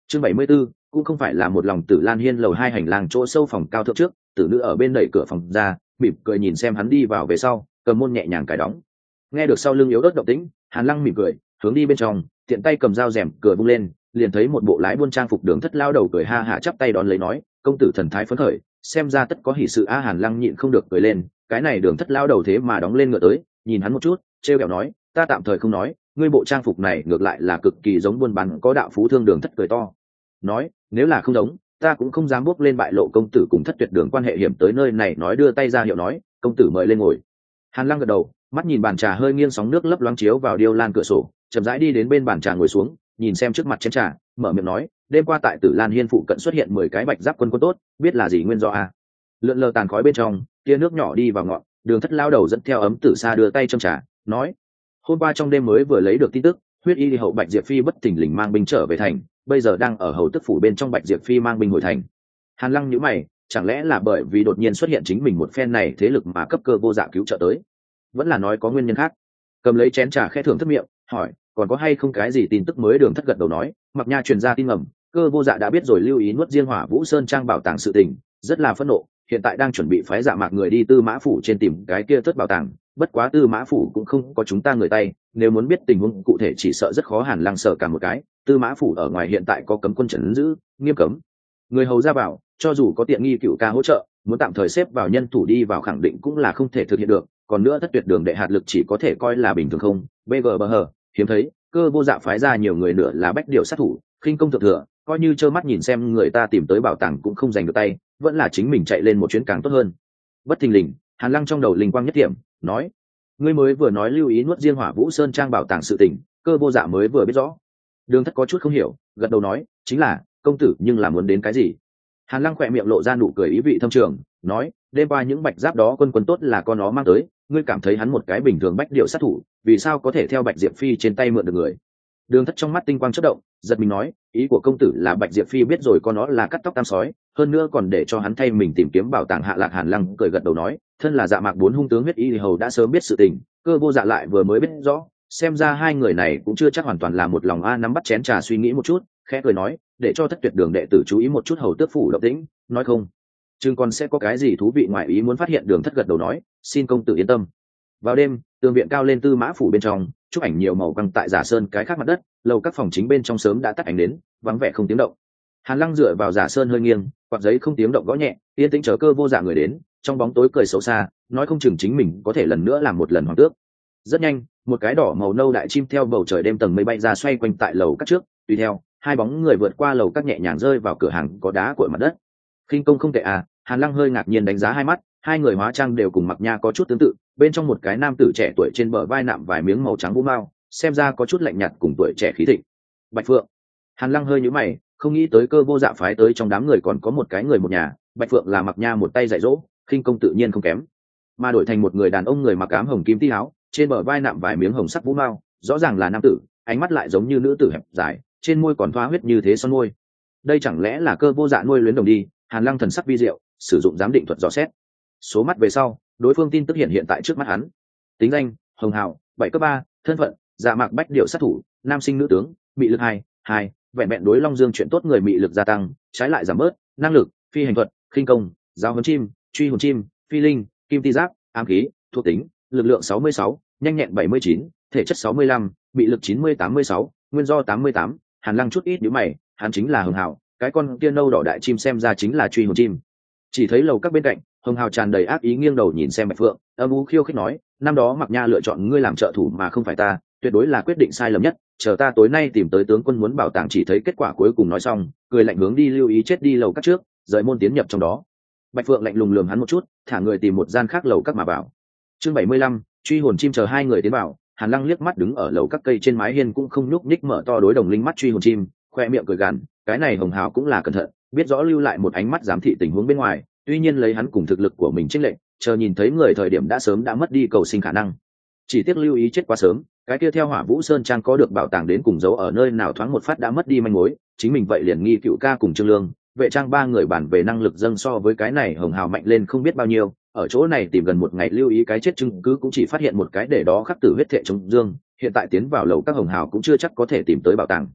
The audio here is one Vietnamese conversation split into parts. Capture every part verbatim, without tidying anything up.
chương bảy mươi 74, cũng không phải là một lòng Tử Lan Hiên lầu hai hành lang chỗ sâu phòng cao thượng trước, tử nữ ở bên đẩy cửa phòng ra, mỉm cười nhìn xem hắn đi vào về sau, cầm môn nhẹ nhàng cài đóng. Nghe được sau lưng yếu ớt động tĩnh, Hàn Lăng mỉm cười, hướng đi bên trong, tiện tay cầm dao rèm cửa vung lên, liền thấy một bộ lái buôn trang phục Đường Thất lao đầu cười ha hả chắp tay đón lấy nói, công tử thần thái phấn khởi, xem ra tất có hỷ sự a. Hàn Lăng nhịn không được cười lên, cái này Đường Thất lao đầu thế mà đóng lên ngựa tới, nhìn hắn một chút, trêu ghẹo nói, ta tạm thời không nói, ngươi bộ trang phục này ngược lại là cực kỳ giống buôn bán có đạo phú thương. Đường Thất cười to, nói, nếu là không giống, ta cũng không dám bước lên bại lộ công tử cùng Thất Tuyệt Đường quan hệ hiểm tới nơi này. Nói đưa tay ra hiệu nói, công tử mời lên ngồi. Hàn Lăng gật đầu, mắt nhìn bàn trà hơi nghiêng sóng nước lấp loáng chiếu vào điêu lan cửa sổ, chậm rãi đi đến bên bàn trà ngồi xuống, nhìn xem trước mặt chén trà, mở miệng nói, đêm qua tại Tử Lan Hiên phụ cận xuất hiện mười cái bạch giáp quân quân tốt, biết là gì nguyên do à? Lượn lờ tàn khói bên trong, tia nước nhỏ đi vào ngọn, Đường Thất lao đầu dẫn theo ấm tử sa đưa tay châm trà, nói, hôm qua trong đêm mới vừa lấy được tin tức, huyết y hậu Bạch Diệp Phi bất thình lình mang binh trở về thành, bây giờ đang ở hầu tức phủ bên trong. Bạch Diệp Phi mang binh hồi thành. Hàn Lăng nhíu mày, chẳng lẽ là bởi vì đột nhiên xuất hiện chính mình một phen này thế lực mà cấp Cơ Vô Dạ cứu trợ tới, vẫn là nói có nguyên nhân khác? Cầm lấy chén trà khẽ thưởng thức miệng, hỏi, còn có hay không cái gì tin tức mới? Đường Thất gật đầu nói, Mặc Nha truyền ra tin ngầm, Cơ Vô Dạ đã biết rồi lưu ý nuốt riêng Hỏa Vũ Sơn trang bảo tàng sự tình, rất là phẫn nộ, hiện tại đang chuẩn bị phái Dạ Mạc người đi Tư Mã phủ trên tìm cái kia thất bảo tàng. Bất quá Tư Mã phủ cũng không có chúng ta người tay, nếu muốn biết tình huống cụ thể chỉ sợ rất khó. Hàn Lăng sợ cả một cái, Tư Mã phủ ở ngoài hiện tại có cấm quân trấn giữ, nghiêm cấm người hầu ra vào, cho dù có tiện nghi cựu ca hỗ trợ, muốn tạm thời xếp vào nhân thủ đi vào khẳng định cũng là không thể thực hiện được. Còn nữa Thất Tuyệt Đường đệ hạt lực chỉ có thể coi là bình thường không bg bờ hờ hiếm thấy, Cơ Vô Dạ phái ra nhiều người nữa là bách điều sát thủ, khinh công thượng thừa, coi như trơ mắt nhìn xem người ta tìm tới bảo tàng cũng không giành được tay, vẫn là chính mình chạy lên một chuyến càng tốt hơn. Bất thình lình, Hàn Lăng trong đầu linh quang nhất điểm, nói, ngươi mới vừa nói lưu ý nuốt riêng Hỏa Vũ Sơn trang bảo tàng sự tình, Cơ Vô Dạ mới vừa biết rõ. Đường Thất có chút không hiểu, gật đầu nói, chính là, công tử nhưng là muốn đến cái gì? Hàn Lăng khỏe miệng lộ ra nụ cười ý vị thâm trường, nói, đêm qua những bạch giáp đó quân quân tốt là con nó mang tới, ngươi cảm thấy hắn một cái bình thường bách điệu sát thủ, vì sao có thể theo Bạch Diệp Phi trên tay mượn được người? Đường Thất trong mắt tinh quang chớp động, giật mình nói, ý của công tử là Bạch Diệp Phi biết rồi con nó là cắt tóc tam sói, hơn nữa còn để cho hắn thay mình tìm kiếm bảo tàng hạ lạc. Hàn Lăng cười gật đầu nói, thân là Dạ Mạc bốn hung tướng huyết y hầu đã sớm biết sự tình, Cơ Vô Dạ lại vừa mới biết rõ, xem ra hai người này cũng chưa chắc hoàn toàn là một lòng a. Nắm bắt chén trà suy nghĩ một chút, khẽ cười nói, để cho Thất Tuyệt Đường đệ tử chú ý một chút hầu tước phủ động tĩnh, nói không chừng còn sẽ có cái gì thú vị ngoài ý muốn phát hiện. Đường Thất gật đầu nói, xin công tử yên tâm. Vào đêm, tường viện cao lên Tư Mã phủ bên trong, chụp ảnh nhiều màu căng tại Giả Sơn cái khác mặt đất, lầu các phòng chính bên trong sớm đã tắt ánh đến, vắng vẻ không tiếng động. Hàn Lăng dựa vào Giả Sơn hơi nghiêng, quạt giấy không tiếng động gõ nhẹ, yên tĩnh chờ Cơ Vô Dạ người đến, trong bóng tối cười xấu xa, nói không chừng chính mình có thể lần nữa làm một lần hoàng tước. Rất nhanh, một cái đỏ màu nâu đại chim theo bầu trời đêm tầng mây bay ra xoay quanh tại lầu các trước, tùy theo hai bóng người vượt qua lầu các nhẹ nhàng rơi vào cửa hàng có đá cuội mặt đất. Khinh công không tệ à? Hàn Lăng hơi ngạc nhiên đánh giá hai mắt, hai người hóa trang đều cùng Mặc Nha có chút tương tự, bên trong một cái nam tử trẻ tuổi trên bờ vai nạm vài miếng màu trắng vũ mao, xem ra có chút lạnh nhạt cùng tuổi trẻ khí thịnh. Bạch Phượng. Hàn Lăng hơi nhíu mày, không nghĩ tới Cơ Vô Dạ phái tới trong đám người còn có một cái người một nhà. Bạch Phượng là Mặc Nha một tay dạy dỗ, khinh công tự nhiên không kém, mà đổi thành một người đàn ông người mặc ám hồng kim tí áo, trên bờ vai nạm vài miếng hồng sắc vũ mao, rõ ràng là nam tử, ánh mắt lại giống như nữ tử hẹp dài, trên môi còn thoa huyết như thế son môi. Đây chẳng lẽ là Cơ Vô Dạ nuôi luyến đồng đi? Hàn Lăng thần sắc vi diệu, sử dụng giám định thuật dò xét. Số mắt về sau, đối phương tin tức hiện hiện tại trước mắt hắn. Tính danh: Hồng Hào, bảy cấp ba, thân phận: Dạ Mạc bách điệu sát thủ, nam sinh nữ tướng, mị lực hai, hai, vẹn vẹn đối Long Dương chuyện tốt người mị lực gia tăng, trái lại giảm bớt, năng lực: phi hành thuật, khinh công, giao hồn chim, truy hồn chim, phi linh, kim ti giáp, ám khí, thuộc tính: lực lượng sáu mươi sáu, nhanh nhẹn bảy mươi chín, thể chất sáu mươi lăm, mị lực chín mươi tám mươi sáu, nguyên do tám mươi tám. Hàn Lăng chút ít nhíu mày, hắn chính là Hồng Hào, cái con kia nâu đỏ đại chim xem ra chính là truy hồn chim. Chỉ thấy lầu các bên cạnh, Hồng Hào tràn đầy ác ý nghiêng đầu nhìn xem Bạch Phượng, âm u khiêu khích nói, năm đó Mặc Nha lựa chọn ngươi làm trợ thủ mà không phải ta, tuyệt đối là quyết định sai lầm nhất, chờ ta tối nay tìm tới tướng quân muốn bảo tàng. Chỉ thấy kết quả cuối cùng nói xong, cười lạnh hướng đi lưu ý chết đi lầu các trước, rời môn tiến nhập trong đó. Bạch Phượng lạnh lùng lườm hắn một chút, thả người tìm một gian khác lầu các mà vào. Chương bảy mươi lăm, truy hồn chim. Chờ hai người tiến vào, Hàn Lăng liếc mắt đứng ở lầu các cây trên mái hiên cũng không nhúc nhích mở to đối đồng linh mắt truy hồn chim, khoe miệng cười gằn, cái này Hồng Hào cũng là cẩn thận, biết rõ lưu lại một ánh mắt giám thị tình huống bên ngoài, tuy nhiên lấy hắn cùng thực lực của mình chênh lệch, chờ nhìn thấy người thời điểm đã sớm đã mất đi cầu sinh khả năng. Chỉ tiếc lưu ý chết quá sớm, cái kia theo Hỏa Vũ Sơn trang có được bảo tàng đến cùng giấu ở nơi nào thoáng một phát đã mất đi manh mối, chính mình vậy liền nghi Cựu Ca cùng Trương Lương, Vệ Trang ba người bản về năng lực dâng so với cái này Hồng Hào mạnh lên không biết bao nhiêu, ở chỗ này tìm gần một ngày lưu ý cái chết chứng cứ cũng chỉ phát hiện một cái để đó khắc tử huyết thệ chống dương, hiện tại tiến vào lầu các Hồng Hào cũng chưa chắc có thể tìm tới bảo tàng.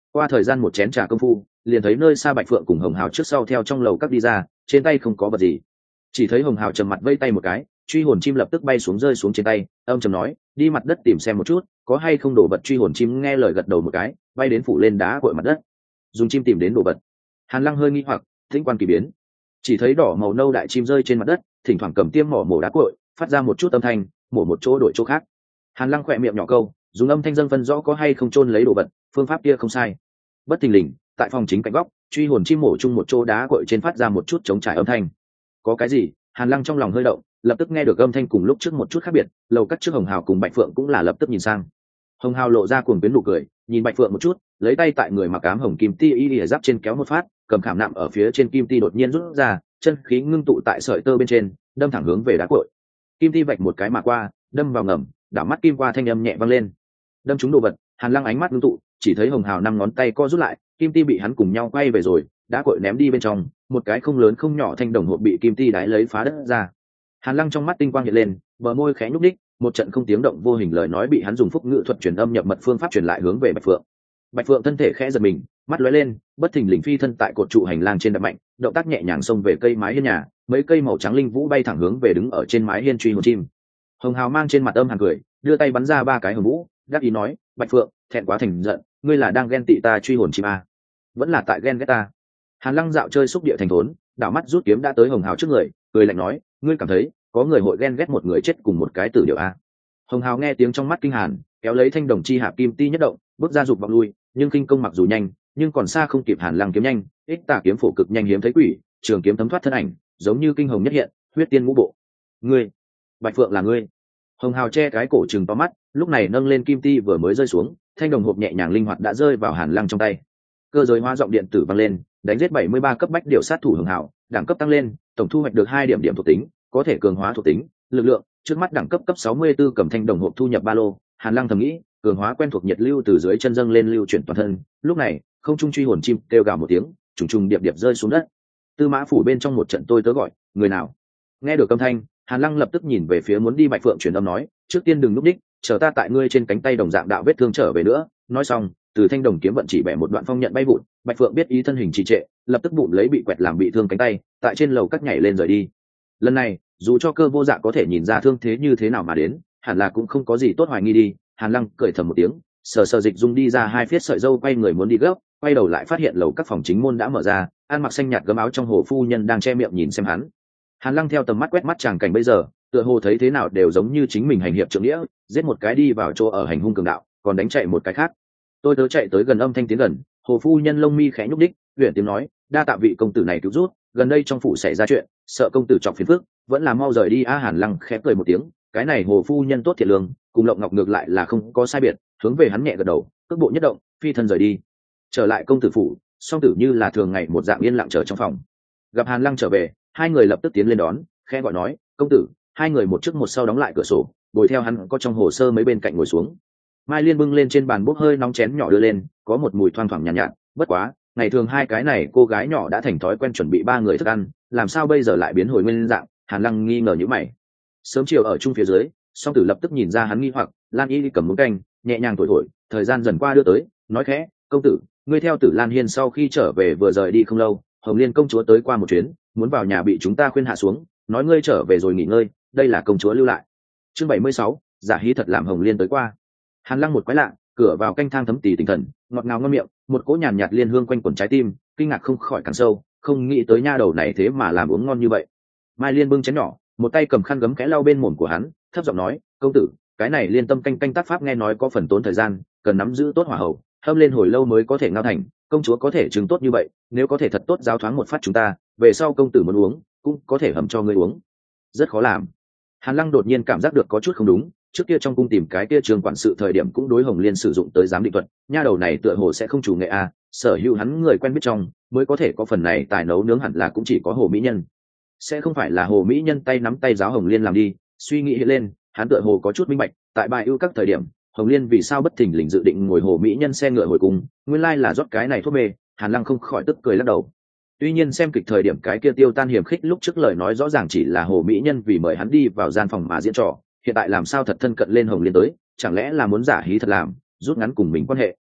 Qua thời gian một chén trà công phu, liền thấy nơi xa Bạch Phượng cùng Hồng Hào trước sau theo trong lầu các đi ra, trên tay không có vật gì. Chỉ thấy Hồng Hào trầm mặt vây tay một cái, truy hồn chim lập tức bay xuống rơi xuống trên tay, âm trầm nói, đi mặt đất tìm xem một chút, có hay không đồ vật. Truy hồn chim nghe lời gật đầu một cái, bay đến phủ lên đá cội mặt đất, dùng chim tìm đến đồ vật. Hàn Lăng hơi nghi hoặc, thính quan kỳ biến, chỉ thấy đỏ màu nâu đại chim rơi trên mặt đất, thỉnh thoảng cầm tiêm mỏ mổ đá cội, phát ra một chút âm thanh, mổ một chỗ đổi chỗ khác. Hàn Lăng khỏe miệng nhỏ câu, dùng âm thanh dâng phân rõ có hay không chôn lấy đồ vật, phương pháp kia không sai. Bất thình lình, tại phòng chính cạnh góc, truy hồn chim mổ chung một chỗ đá cội trên phát ra một chút chống trải âm thanh. Có cái gì? Hàn Lăng trong lòng hơi động, lập tức nghe được âm thanh cùng lúc trước một chút khác biệt. Lầu cắt trước Hồng Hào cùng Bạch Phượng cũng là lập tức nhìn sang. Hồng Hào lộ ra cuồng tuyến nụ cười, nhìn Bạch Phượng một chút, lấy tay tại người mặc ám hồng kim ti y lìa giáp trên kéo một phát, cầm khảm nạm ở phía trên kim ti đột nhiên rút ra, chân khí ngưng tụ tại sợi tơ bên trên, đâm thẳng hướng về đá cội. Kim ti vạch một cái mà qua, đâm vào ngầm, đảo mắt kim qua thanh âm nhẹ vang lên. Đâm trúng đồ vật, Hàn Lăng ánh mắt ngưng tụ, chỉ thấy Hồng Hào năm ngón tay co rút lại, kim ti bị hắn cùng nhau quay về rồi, đá cội ném đi bên trong, một cái không lớn không nhỏ thanh đồng hộp bị kim ti đái lấy phá đất ra. Hàn Lăng trong mắt tinh quang hiện lên, bờ môi khẽ nhúc đích, một trận không tiếng động vô hình lời nói bị hắn dùng phúc ngữ thuật truyền âm nhập mật phương pháp truyền lại hướng về Bạch Phượng. Bạch Phượng thân thể khẽ giật mình, mắt lóe lên, bất thình lình phi thân tại cột trụ hành lang trên đập mạnh, động tác nhẹ nhàng xông về cây mái hiên nhà, mấy cây màu trắng linh vũ bay thẳng hướng về đứng ở trên mái hiên truy hồn chim. Hồng Hào mang trên mặt âm hàn cười, đưa tay bắn ra ba cái hồng vũ, đáp ý nói, Bạch Phượng, thẹn quá thành giận, ngươi là đang ghen tị ta truy hồn chim à? Vẫn là tại ghen ghét ta. Hàn Lăng dạo chơi xúc địa thành thốn, đảo mắt rút kiếm đã tới Hồng Hào trước người, cười lạnh nói, ngươi cảm thấy có người hội ghen ghét một người chết cùng một cái tử điệu à? Hồng Hào nghe tiếng trong mắt kinh hàn, kéo lấy thanh đồng chi hạp kim ti nhất động, bước ra dục vọng lui, nhưng kinh công mặc dù nhanh, nhưng còn xa không kịp Hàn Lăng kiếm nhanh, ích tà kiếm phổ cực nhanh hiếm thấy quỷ, trường kiếm thấm thoát thân ảnh, giống như kinh hồng nhất hiện, huyết tiên ngũ bộ. Ngươi, Bạch Phượng là ngươi? Hồng Hào che cái cổ trừng to mắt, lúc này nâng lên kim ti vừa mới rơi xuống, thanh đồng hộp nhẹ nhàng linh hoạt đã rơi vào Hàn Lăng trong tay. Cơ giới hóa giọng điện tử vang lên, đánh giết bảy mươi ba cấp bách điều sát thủ Hồng Hào, đẳng cấp tăng lên, tổng thu hoạch được hai điểm điểm thuộc tính, có thể cường hóa thuộc tính, lực lượng, trước mắt đẳng cấp cấp sáu mươi tư cầm thanh đồng hộp thu nhập ba lô. Hàn Lăng thầm nghĩ, cường hóa quen thuộc nhiệt lưu từ dưới chân dâng lên lưu chuyển toàn thân. Lúc này, không trung truy hồn chim kêu gào một tiếng, trùng trùng điệp điệp rơi xuống đất. Tư Mã phủ bên trong một trận tôi tớ gọi, người nào? Nghe được âm thanh, Hàn Lăng lập tức nhìn về phía muốn đi Bạch Phượng truyền âm nói, trước tiên đừng núp đích, chờ ta tại ngươi trên cánh tay đồng dạng đạo vết thương trở về nữa. Nói xong, từ thanh đồng kiếm vận chỉ bẻ một đoạn phong nhận bay vụn. Bạch Phượng biết ý thân hình trì trệ, lập tức bụng lấy bị quẹt làm bị thương cánh tay, tại trên lầu các nhảy lên rời đi. Lần này, dù cho Cơ Vô Dạ có thể nhìn ra thương thế như thế nào mà đến, hẳn là cũng không có gì tốt hoài nghi đi. Hàn Lăng cười thầm một tiếng, sờ sờ Dịch Dung đi ra hai phiết sợi dâu, quay người muốn đi gấp, quay đầu lại phát hiện lầu các phòng chính môn đã mở ra, ăn mặc xanh nhạt gấm áo trong hồ phu nhân đang che miệng nhìn xem hắn. Hàn Lăng theo tầm mắt quét mắt chàng cảnh bây giờ, tựa hồ thấy thế nào đều giống như chính mình hành hiệp trượng nghĩa, giết một cái đi vào chỗ ở hành hung cường đạo, còn đánh chạy một cái khác. Tôi tớ chạy tới gần, âm thanh tiến gần, hồ phu nhân lông mi khẽ nhúc đích, huyền tiếng nói, đa tạ vị công tử này cứu rút, gần đây trong phủ xảy ra chuyện, sợ công tử trọng phiền phức, vẫn là mau rời đi a. Hàn Lăng khẽ cười một tiếng, cái này hồ phu nhân tốt thiện lương, cùng Lộng Ngọc ngược lại là không có sai biệt, hướng về hắn nhẹ gật đầu, cước bộ nhất động, phi thân rời đi. Trở lại công tử phủ, song tử như là thường ngày một dạng yên lặng chờ trong phòng. Gặp Hàn Lăng trở về, hai người lập tức tiến lên đón, khẽ gọi nói, công tử. Hai người một trước một sau đóng lại cửa sổ, ngồi theo hắn có trong hồ sơ mấy bên cạnh ngồi xuống. Mai Liên bưng lên trên bàn bốc hơi nóng chén nhỏ đưa lên, có một mùi thoang thoảng nhàn nhạt, nhạt, bất quá, ngày thường hai cái này cô gái nhỏ đã thành thói quen chuẩn bị ba người thức ăn, làm sao bây giờ lại biến hồi nguyên dạng? Hàn Lăng nghi ngờ nhíu mày. Sớm chiều ở chung phía dưới, song tử lập tức nhìn ra hắn nghi hoặc, Lan Y cầm muỗng canh, nhẹ nhàng thổi thổi, thời gian dần qua đưa tới, nói khẽ, công tử, ngươi theo Tử Lan Hiên sau khi trở về vừa rời đi không lâu, Hồng Liên công chúa tới qua một chuyến, muốn vào nhà bị chúng ta khuyên hạ xuống, nói ngươi trở về rồi nghỉ ngơi, đây là công chúa lưu lại. Chương bảy mươi sáu, giả hí thật làm Hồng Liên tới qua. Hàn Lăng một quái lạ, cửa vào canh thang thấm tỉ tinh thần, ngọt ngào ngon miệng, một cỗ nhàn nhạt liên hương quanh quẩn trái tim, kinh ngạc không khỏi càng sâu, không nghĩ tới nha đầu này thế mà làm uống ngon như vậy. Mai Liên bưng chén nhỏ, một tay cầm khăn gấm khẽ lau bên mồm của hắn, thấp giọng nói, công tử, cái này Liên tâm canh canh tác pháp nghe nói có phần tốn thời gian, cần nắm giữ tốt hỏa hậu, hâm lên hồi lâu mới có thể ngao thành, công chúa có thể chứng tốt như vậy, nếu có thể thật tốt giáo thoáng một phát chúng ta, về sau công tử muốn uống, cũng có thể hầm cho ngươi uống. Rất khó làm. Hàn Lăng đột nhiên cảm giác được có chút không đúng, trước kia trong cung tìm cái kia trường quản sự thời điểm cũng đối Hồng Liên sử dụng tới giám định thuật, nha đầu này tựa hồ sẽ không chủ nghệ a, à, sở hữu hắn người quen biết trong, mới có thể có phần này tài nấu nướng, hẳn là cũng chỉ có Hồ Mỹ Nhân. Sẽ không phải là Hồ Mỹ Nhân tay nắm tay giáo Hồng Liên làm đi, suy nghĩ hiện lên, hắn tựa hồ có chút minh bạch, tại bài ưu các thời điểm, Hồng Liên vì sao bất thình lình dự định ngồi Hồ Mỹ Nhân xe ngựa hồi cùng, nguyên lai là rót cái này thuốc mê. Hàn Lăng không khỏi tức cười lắc đầu. Tuy nhiên xem kịch thời điểm cái kia tiêu tan hiểm khích lúc trước lời nói rõ ràng chỉ là Hồ Mỹ Nhân vì mời hắn đi vào gian phòng mà diễn trò, hiện tại làm sao thật thân cận lên Hồng Liên tới, chẳng lẽ là muốn giả hí thật làm, rút ngắn cùng mình quan hệ.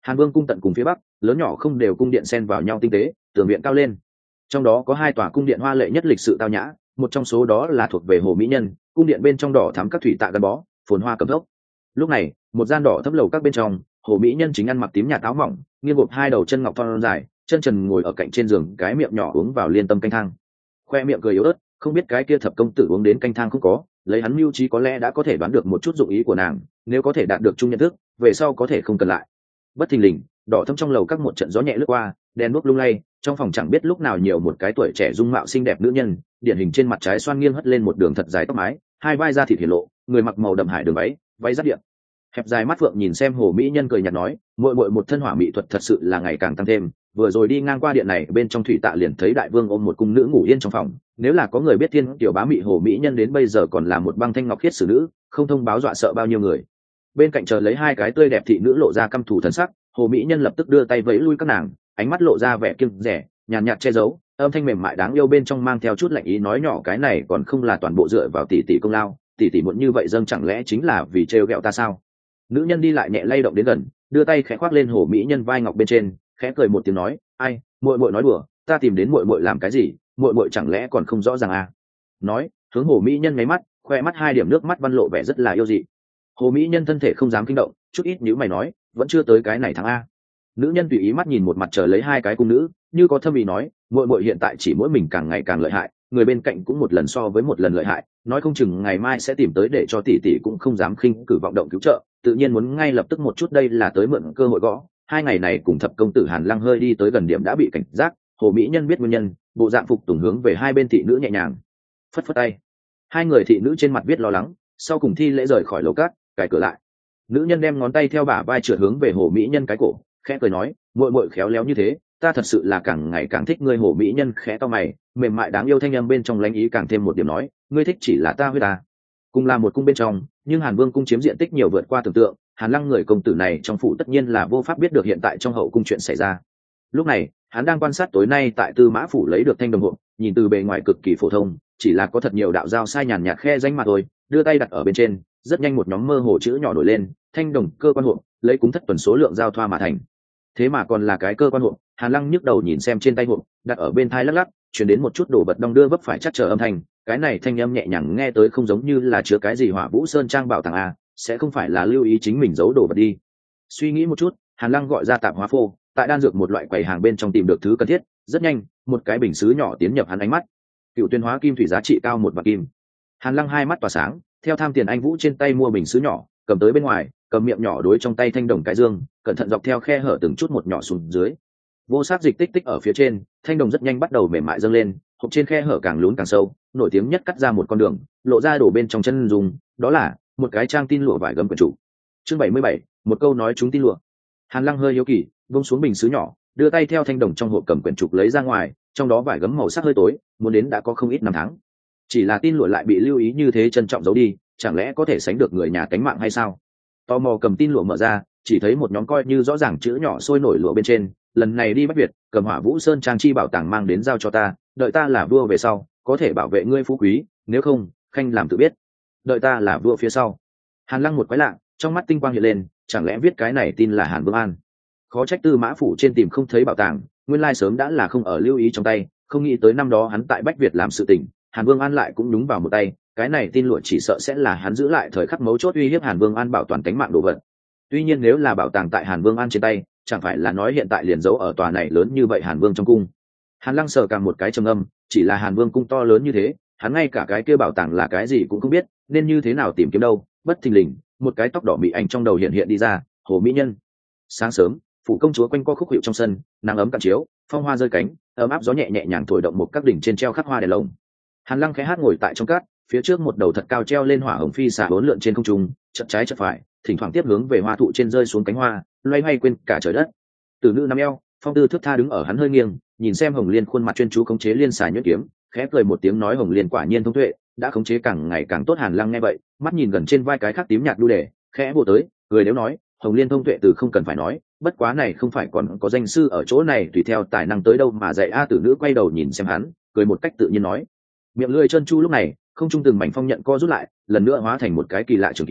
Hàn Vương cung tận cùng phía bắc, lớn nhỏ không đều cung điện xen vào nhau tinh tế, tường viện cao lên. Trong đó có hai tòa cung điện hoa lệ nhất lịch sự tao nhã, một trong số đó là thuộc về Hồ Mỹ Nhân, cung điện bên trong đỏ thắm các thủy tạ gắn bó, phồn hoa cầm thốc. Lúc này, một gian đỏ thấp lầu các bên trong, Hồ Mỹ Nhân chính ăn mặc tím nhạt áo mỏng, nghiêng gộp hai đầu chân ngọc thon dài, chân trần ngồi ở cạnh trên giường, cái miệng nhỏ uống vào liên tâm canh thang. Khoe miệng cười yếu ớt, không biết cái kia thập công tử uống đến canh thang không có, lấy hắn mưu trí có lẽ đã có thể đoán được một chút dụng ý của nàng, nếu có thể đạt được chung nhận thức, về sau có thể không cần lại. Bất thình lình, đỏ thâm trong lầu các một trận gió nhẹ lướt qua, đèn đuốc lung lay, trong phòng chẳng biết lúc nào nhiều một cái tuổi trẻ dung mạo xinh đẹp nữ nhân, điển hình trên mặt trái xoan nghiêng hất lên một đường thật dài tóc mái, hai vai da thịt hiển lộ, người mặc màu đậm hải đường váy, váy rất điện. Hẹp dài mắt phượng nhìn xem Hồ Mỹ Nhân cười nhạt nói, muội muội một thân hỏa mỹ thuật thật sự là ngày càng tăng thêm, vừa rồi đi ngang qua điện này bên trong thủy tạ liền thấy đại vương ôm một cung nữ ngủ yên trong phòng, nếu là có người biết thiên tiểu bá mị Hồ Mỹ Nhân đến bây giờ còn là một băng thanh ngọc khiết xử nữ, không thông báo dọa sợ bao nhiêu người. Bên cạnh chờ lấy hai cái tươi đẹp thị nữ lộ ra căm thù thần sắc, Hồ Mỹ Nhân lập tức đưa tay vẫy lui các nàng, ánh mắt lộ ra vẻ kiêng rẻ, nhàn nhạt che giấu, âm thanh mềm mại đáng yêu bên trong mang theo chút lạnh ý nói nhỏ cái này còn không là toàn bộ dựa vào tỷ tỷ công lao, tỷ tỷ muốn như vậy dâng chẳng lẽ chính là vì trêu ghẹo ta sao? Nữ nhân đi lại nhẹ lay động đến gần, đưa tay khẽ khoác lên Hồ Mỹ Nhân vai ngọc bên trên, khẽ cười một tiếng nói, ai, muội muội nói đùa, ta tìm đến muội muội làm cái gì, muội muội chẳng lẽ còn không rõ ràng à? Nói, hướng Hồ Mỹ Nhân ngáy mắt, khoe mắt hai điểm nước mắt văn lộ vẻ rất là yêu dị. Hồ Mỹ Nhân thân thể không dám kinh động, chút ít nhíu mày nói, vẫn chưa tới cái này tháng a. Nữ nhân tùy ý mắt nhìn một mặt chờ lấy hai cái cung nữ, như có thâm ý nói, muội muội hiện tại chỉ mỗi mình càng ngày càng lợi hại, người bên cạnh cũng một lần so với một lần lợi hại, nói không chừng ngày mai sẽ tìm tới để cho tỷ tỷ cũng không dám khinh cử vọng động cứu trợ, tự nhiên muốn ngay lập tức một chút đây là tới mượn cơ hội gõ. Hai ngày này cùng thập công tử Hàn Lăng hơi đi tới gần điểm đã bị cảnh giác, Hồ Mỹ Nhân biết nguyên nhân, bộ dạng phục tùng hướng về hai bên thị nữ nhẹ nhàng phất phất tay. Hai người thị nữ trên mặt viết lo lắng, sau cùng thi lễ rời khỏi lầu cát, cài cửa lại. Nữ nhân đem ngón tay theo bả vai trượt hướng về Hồ Mỹ Nhân cái cổ, khẽ cười nói, muội muội khéo léo như thế, ta thật sự là càng ngày càng thích ngươi. Hồ Mỹ Nhân khẽ to mày, mềm mại đáng yêu thanh âm bên trong lánh ý càng thêm một điểm nói, ngươi thích chỉ là ta với ta. Cùng là một cung bên trong, nhưng Hàn Vương cung chiếm diện tích nhiều vượt qua tưởng tượng, Hàn Lăng người công tử này trong phủ tất nhiên là vô pháp biết được hiện tại trong hậu cung chuyện xảy ra. Lúc này, hắn đang quan sát tối nay tại Tư Mã phủ lấy được thanh đồng hộp, nhìn từ bề ngoài cực kỳ phổ thông, chỉ là có thật nhiều đạo dao sai nhàn nhạt khe danh mà thôi, đưa tay đặt ở bên trên, rất nhanh một nhóm mơ hồ chữ nhỏ nổi lên, thanh đồng cơ quan hộp, lấy cúng thất tuần số lượng giao thoa mà thành. Thế mà còn là cái cơ quan hộp, Hàn Lăng nhức đầu nhìn xem trên tay hộp, đặt ở bên thai lắc lắc, truyền đến một chút đồ vật đong đưa vấp phải chắc chờ âm thanh, cái này thanh âm nhẹ nhàng nghe tới không giống như là chứa cái gì Hỏa Vũ Sơn trang bảo tàng a, sẽ không phải là lưu ý chính mình giấu đồ vật đi. Suy nghĩ một chút, Hàn Lăng gọi ra tạp hóa phô, tại đan dược một loại quầy hàng bên trong tìm được thứ cần thiết, rất nhanh, một cái bình sứ nhỏ tiến nhập hắn ánh mắt. Cựu Tuyên Hóa Kim thủy giá trị cao một vạn kim. Hàn Lăng hai mắt tỏa sáng, theo tham tiền anh vũ trên tay mua bình sứ nhỏ, cầm tới bên ngoài, cầm miệng nhỏ đối trong tay thanh đồng cái dương, cẩn thận dọc theo khe hở từng chút một nhỏ xuống dưới. Vô sắc dịch tích tích ở phía trên, thanh đồng rất nhanh bắt đầu mềm mại dâng lên, hộp trên khe hở càng lún càng sâu, nổi tiếng nhất cắt ra một con đường, lộ ra đổ bên trong chân dùng, đó là một cái trang tin lụa vải gấm quyển trục. Chương bảy mươi bảy, một câu nói chúng tin lụa. Hàn Lăng hơi hiếu kỳ, buông xuống bình sứ nhỏ, đưa tay theo thanh đồng trong hộp cầm quyển trục lấy ra ngoài, trong đó vải gấm màu sắc hơi tối, muốn đến đã có không ít năm tháng. Chỉ là tin lụa lại bị lưu ý như thế trân trọng giấu đi, chẳng lẽ có thể sánh được người nhà cánh mạng hay sao? Tò mò cầm tin lụa mở ra, chỉ thấy một nhóm coi như rõ ràng chữ nhỏ sôi nổi lụa bên trên, lần này đi Bách Việt, cầm Hỏa Vũ Sơn trang chi bảo tàng mang đến giao cho ta, đợi ta là vua về sau, có thể bảo vệ ngươi phú quý, nếu không, khanh làm tự biết. Đợi ta là vua phía sau. Hàn Lăng một quái lạ, trong mắt tinh quang hiện lên, chẳng lẽ viết cái này tin là Hàn Vương An? Khó trách Tư Mã phủ trên tìm không thấy bảo tàng, nguyên lai sớm đã là không ở lưu ý trong tay, không nghĩ tới năm đó hắn tại Bách Việt làm sự tình, Hàn Vương An lại cũng đúng vào một tay, cái này tin lụa chỉ sợ sẽ là hắn giữ lại thời khắc mấu chốt uy hiếp Hàn Vương An bảo toàn tính mạng đồ vật. Tuy nhiên nếu là bảo tàng tại Hàn Vương An trên tay, chẳng phải là nói hiện tại liền giấu ở tòa này lớn như vậy Hàn Vương trong cung. Hàn Lăng sờ càng một cái trầm âm, chỉ là Hàn Vương cung to lớn như thế, hắn ngay cả cái kia bảo tàng là cái gì cũng không biết, nên như thế nào tìm kiếm đâu. Bất thình lình, một cái tóc đỏ mị ảnh trong đầu hiện hiện đi ra, Hồ Mỹ Nhân. Sáng sớm, phủ công chúa quanh co khúc hiệu trong sân, nắng ấm cạn chiếu, phong hoa rơi cánh, ấm áp gió nhẹ nhẹ nhàng thổi động một các đỉnh trên treo khắc hoa đèn lồng. Hàn Lăng khẽ hát ngồi tại trong cát, phía trước một đầu thật cao treo lên hỏa hồng phi xà bốn lượn trên không trung, chợt trái chợt phải, thỉnh thoảng tiếp hướng về hoa thụ trên rơi xuống cánh hoa, loay hoay quên cả trời đất. Từ nữ nắm eo, phong tư thước tha đứng ở hắn hơi nghiêng, nhìn xem Hồng Liên khuôn mặt chuyên chú khống chế liên xà nhuyễn kiếm, khẽ cười một tiếng nói Hồng Liên quả nhiên thông tuệ, đã khống chế càng ngày càng tốt. Hàn Lăng nghe vậy, mắt nhìn gần trên vai cái khác tím nhạt đu đề, khẽ bộ tới, cười nếu nói, Hồng Liên thông tuệ từ không cần phải nói, bất quá này không phải còn có danh sư ở chỗ này tùy theo tài năng tới đâu mà dạy a. Tử nữ quay đầu nhìn xem hắn, cười một cách tự nhiên nói, miệng lưỡi chân chu lúc này, không trung từng mảnh phong nhận co rút lại, lần nữa hóa thành một cái kỳ lạ trường kiếm,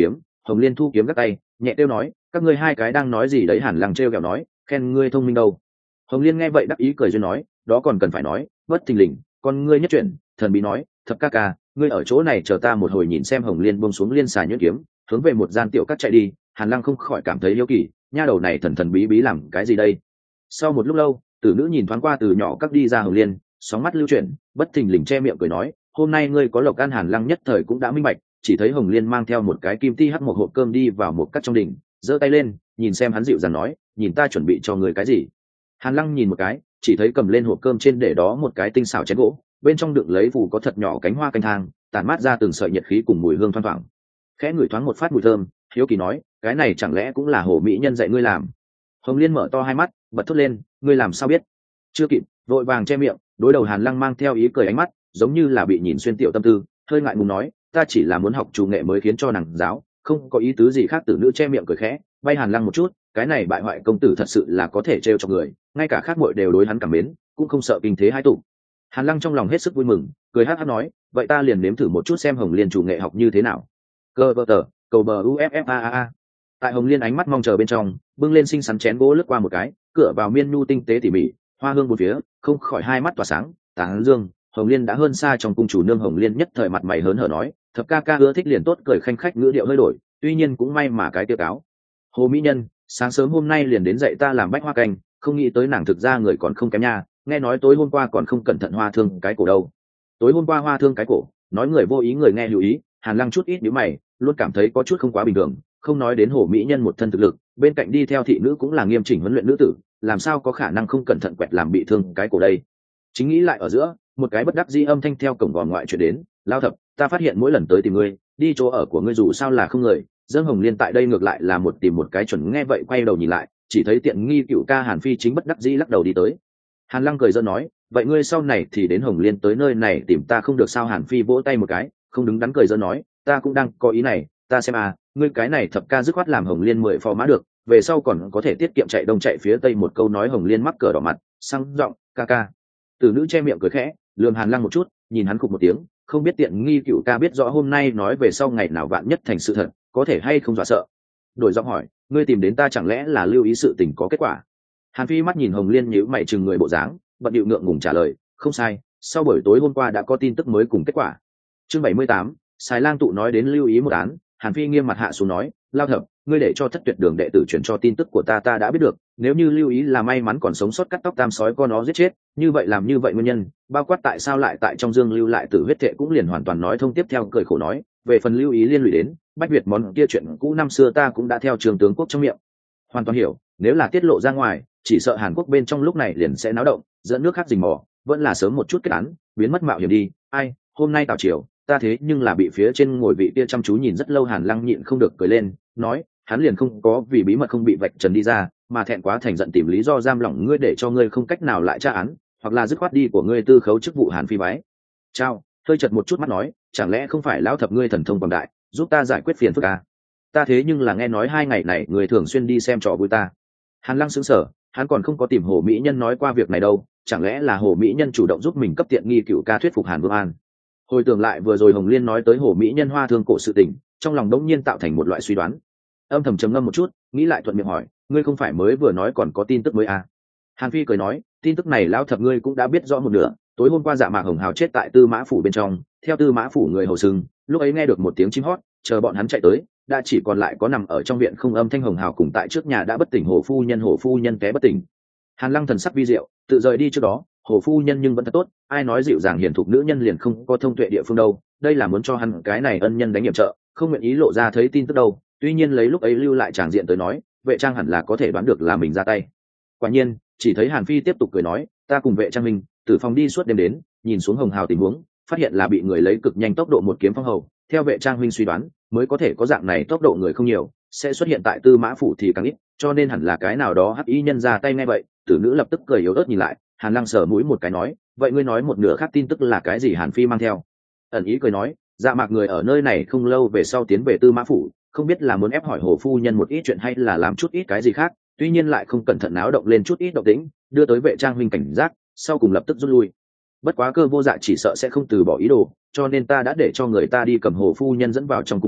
Hồng Liên thu kiếm gác tay nhẹ tiêu nói, các ngươi hai cái đang nói gì đấy? Hàn Lăng trêu ghẹo nói, khen ngươi thông minh đâu. Hồng Liên nghe vậy đắc ý cười duyên nói, đó còn cần phải nói, bất thình lình, con ngươi nhất chuyển, thần bí nói, thập ca ca, ngươi ở chỗ này chờ ta một hồi. Nhìn xem Hồng Liên buông xuống liên xà nhuyễn kiếm, hướng về một gian tiểu cắt chạy đi. Hàn Lăng không khỏi cảm thấy hiếu kỳ, nha đầu này thần thần bí bí làm cái gì đây? Sau một lúc lâu, tử nữ nhìn thoáng qua từ nhỏ các đi ra Hồng Liên, sóng mắt lưu chuyển, bất thình lình che miệng cười nói, hôm nay ngươi có lộc ăn. Hàn Lăng nhất thời cũng đã minh bạch, chỉ thấy Hồng Liên mang theo một cái kim ti hắc một hộp cơm đi vào một cắt trong đỉnh, giơ tay lên, nhìn xem hắn dịu dàng nói, nhìn ta chuẩn bị cho người cái gì? Hàn Lăng nhìn một cái, chỉ thấy cầm lên hộp cơm trên để đó một cái tinh xảo chén gỗ, bên trong đựng lấy phủ có thật nhỏ cánh hoa canh thang, tản mát ra từng sợi nhiệt khí cùng mùi hương thoang thoảng. Khẽ ngửi thoáng một phát mùi thơm, hiếu kỳ nói, cái này chẳng lẽ cũng là hồ mỹ nhân dạy ngươi làm? Hồng Liên mở to hai mắt, bật thốt lên, ngươi làm sao biết? Chưa kịp, vội vàng che miệng, đối đầu Hàn Lăng mang theo ý cười ánh mắt, giống như là bị nhìn xuyên tiểu tâm tư, hơi ngại ngùng nói, ta chỉ là muốn học chủ nghệ mới khiến cho nàng giáo, không có ý tứ gì khác. Tử nữ che miệng cười khẽ, bay Hàn Lăng một chút, cái này bại hoại công tử thật sự là có thể trêu cho người, ngay cả khác muội đều đối hắn cảm mến, cũng không sợ kinh thế hai tụ. Hàn Lăng trong lòng hết sức vui mừng, cười hắc hắc nói, vậy ta liền nếm thử một chút xem Hồng Liên chủ nghệ học như thế nào. Cơ bờ tờ, cầu bờ uffaa. Tại Hồng Liên ánh mắt mong chờ bên trong, bưng lên xinh xắn chén gỗ lướt qua một cái, cửa vào miên nhu tinh tế tỉ mỉ, hoa hương bốn phía, không khỏi hai mắt tỏa sáng, tán dương. Hồng Liên đã hơn xa trong cung chủ nương. Hồng Liên nhất thời mặt mày hớn hở nói, thập ca ca ưa thích liền tốt, cười khanh khách, ngữ điệu hơi đổi, tuy nhiên cũng may mà cái tiêu cáo. Hồ mỹ nhân, sáng sớm hôm nay liền đến dạy ta làm bách hoa canh, không nghĩ tới nàng thực ra người còn không kém nha, nghe nói tối hôm qua còn không cẩn thận hoa thương cái cổ đâu. Tối hôm qua hoa thương cái cổ, nói người vô ý người nghe lưu ý. Hàn Lăng chút ít nhíu mày, luôn cảm thấy có chút không quá bình thường, không nói đến hồ mỹ nhân một thân thực lực, bên cạnh đi theo thị nữ cũng là nghiêm chỉnh huấn luyện nữ tử, làm sao có khả năng không cẩn thận quẹt làm bị thương cái cổ đây. Chính nghĩ lại ở giữa, một cái bất đắc dĩ âm thanh theo cổng gòn ngoại truyền đến, lao thập, ta phát hiện mỗi lần tới tìm ngươi, đi chỗ ở của ngươi dù sao là không người, Dương Hồng Liên tại đây ngược lại là một tìm một cái chuẩn. Nghe vậy quay đầu nhìn lại, chỉ thấy tiện nghi cựu ca Hàn Phi chính bất đắc dĩ lắc đầu đi tới. Hàn Lăng cười giỡn nói, vậy ngươi sau này thì đến Hồng Liên tới nơi này tìm ta không được sao? Hàn Phi vỗ tay một cái, không đứng đắn cười giỡn nói, ta cũng đang có ý này, ta xem à, ngươi cái này thập ca dứt khoát làm Hồng Liên mười phò mã được, về sau còn có thể tiết kiệm chạy đông chạy phía tây. Một câu nói Hồng Liên mắc cờ đỏ mặt, sang giọng, ca ca. Tử nữ che miệng cười khẽ, lườm Hàn Lăng một chút, nhìn hắn khục một tiếng, không biết tiện nghi cựu ca biết rõ hôm nay nói về sau ngày nào vạn nhất thành sự thật, có thể hay không dọa sợ. Đổi giọng hỏi, ngươi tìm đến ta chẳng lẽ là lưu ý sự tình có kết quả? Hàn Phi mắt nhìn Hồng Liên nhíu mày chừng người bộ dáng, bận điệu ngượng ngùng trả lời, không sai, sau buổi tối hôm qua đã có tin tức mới cùng kết quả. Chương bảy mươi tám, Sài Lang tụ nói đến lưu ý một án. Hàn Phi nghiêm mặt hạ xuống nói, lao thập, ngươi để cho thất tuyệt đường đệ tử chuyển cho tin tức của ta ta đã biết được, nếu như lưu ý là may mắn còn sống sót cắt tóc tam sói con nó giết chết, như vậy làm như vậy nguyên nhân, bao quát tại sao lại tại trong dương lưu lại tử huyết thệ cũng liền hoàn toàn nói thông. Tiếp theo cười khổ nói, về phần lưu ý liên lụy đến Bách Việt món kia chuyện cũ năm xưa ta cũng đã theo trường tướng quốc trong miệng hoàn toàn hiểu, nếu là tiết lộ ra ngoài, chỉ sợ Hàn Quốc bên trong lúc này liền sẽ náo động, dẫn nước khác rình mò, vẫn là sớm một chút kết án, biến mất mạo hiểm đi. Ai, hôm nay tào triều, ta thế nhưng là bị phía trên ngồi vị kia chăm chú nhìn rất lâu. Hàn Lăng nhịn không được cười lên, nói, hắn liền không có vì bí mật không bị vạch trần đi ra, mà thẹn quá thành giận tìm lý do giam lỏng ngươi để cho ngươi không cách nào lại tra án, hoặc là dứt khoát đi của ngươi tư khấu chức vụ. Hàn Phi bái chào, hơi chật một chút mắt nói, chẳng lẽ không phải lão thập ngươi thần thông quảng đại, giúp ta giải quyết phiền phức à? Ta thế nhưng là nghe nói hai ngày này người thường xuyên đi xem trò vui ta. Hàn Lăng sững sờ, hắn còn không có tìm Hồ mỹ nhân nói qua việc này đâu, chẳng lẽ là Hồ mỹ nhân chủ động giúp mình cấp tiện nghi cựu ca thuyết phục Hàn Vương An? Hồi tưởng lại vừa rồi Hồng Liên nói tới Hồ mỹ nhân hoa thương cổ sự tình, trong lòng đống nhiên tạo thành một loại suy đoán. Âm thầm trầm ngâm một chút, nghĩ lại thuận miệng hỏi, ngươi không phải mới vừa nói còn có tin tức mới à? Hàn Phi cười nói, tin tức này lão thập ngươi cũng đã biết rõ một nửa, tối hôm qua Dạ Mạc Hồng Hào chết tại Tư Mã phủ bên trong, theo Tư Mã phủ người hầu sừng, lúc ấy nghe được một tiếng chim hót, chờ bọn hắn chạy tới, đã chỉ còn lại có nằm ở trong viện không âm thanh Hồng Hào cùng tại trước nhà đã bất tỉnh Hồ phu nhân. Hồ phu nhân té bất tỉnh. Hàn Lăng thần sắc vi diệu, tự rời đi trước đó, Hồ phu nhân nhưng vẫn thật tốt, ai nói dịu dàng hiền thục nữ nhân liền không có thông tuệ địa phương đâu, đây là muốn cho hắn cái này ân nhân đánh nhiệm trợ, không nguyện ý lộ ra thấy tin tức đâu. Tuy nhiên lấy lúc ấy lưu lại tràng diện tới nói, Vệ Trang hẳn là có thể đoán được là mình ra tay. Quả nhiên, chỉ thấy Hàn Phi tiếp tục cười nói, ta cùng Vệ Trang mình tử phòng đi suốt đêm đến, nhìn xuống Hồng Hào tình huống, phát hiện là bị người lấy cực nhanh tốc độ một kiếm phong hầu, theo Vệ Trang huynh suy đoán, mới có thể có dạng này tốc độ người không nhiều, sẽ xuất hiện tại Tư Mã phủ thì càng ít, cho nên hẳn là cái nào đó hắc ý nhân ra tay. Ngay vậy, tử nữ lập tức cười yếu ớt nhìn lại, Hàn Lăng sờ mũi một cái nói, vậy ngươi nói một nửa khác tin tức là cái gì? Hàn Phi mang theo ẩn ý cười nói, Dạ Mạc người ở nơi này không lâu về sau tiến về Tư Mã phủ, không biết là muốn ép hỏi Hồ phu nhân một ít chuyện hay là làm chút ít cái gì khác, tuy nhiên lại không cẩn thận náo động lên chút ít động tĩnh, đưa tới Vệ Trang huynh cảnh giác, sau cùng lập tức rút lui. Bất quá Cơ Vô Dạ chỉ sợ sẽ không từ bỏ ý đồ, cho nên ta đã để cho người ta đi cầm Hồ phu nhân dẫn vào trong cung đến,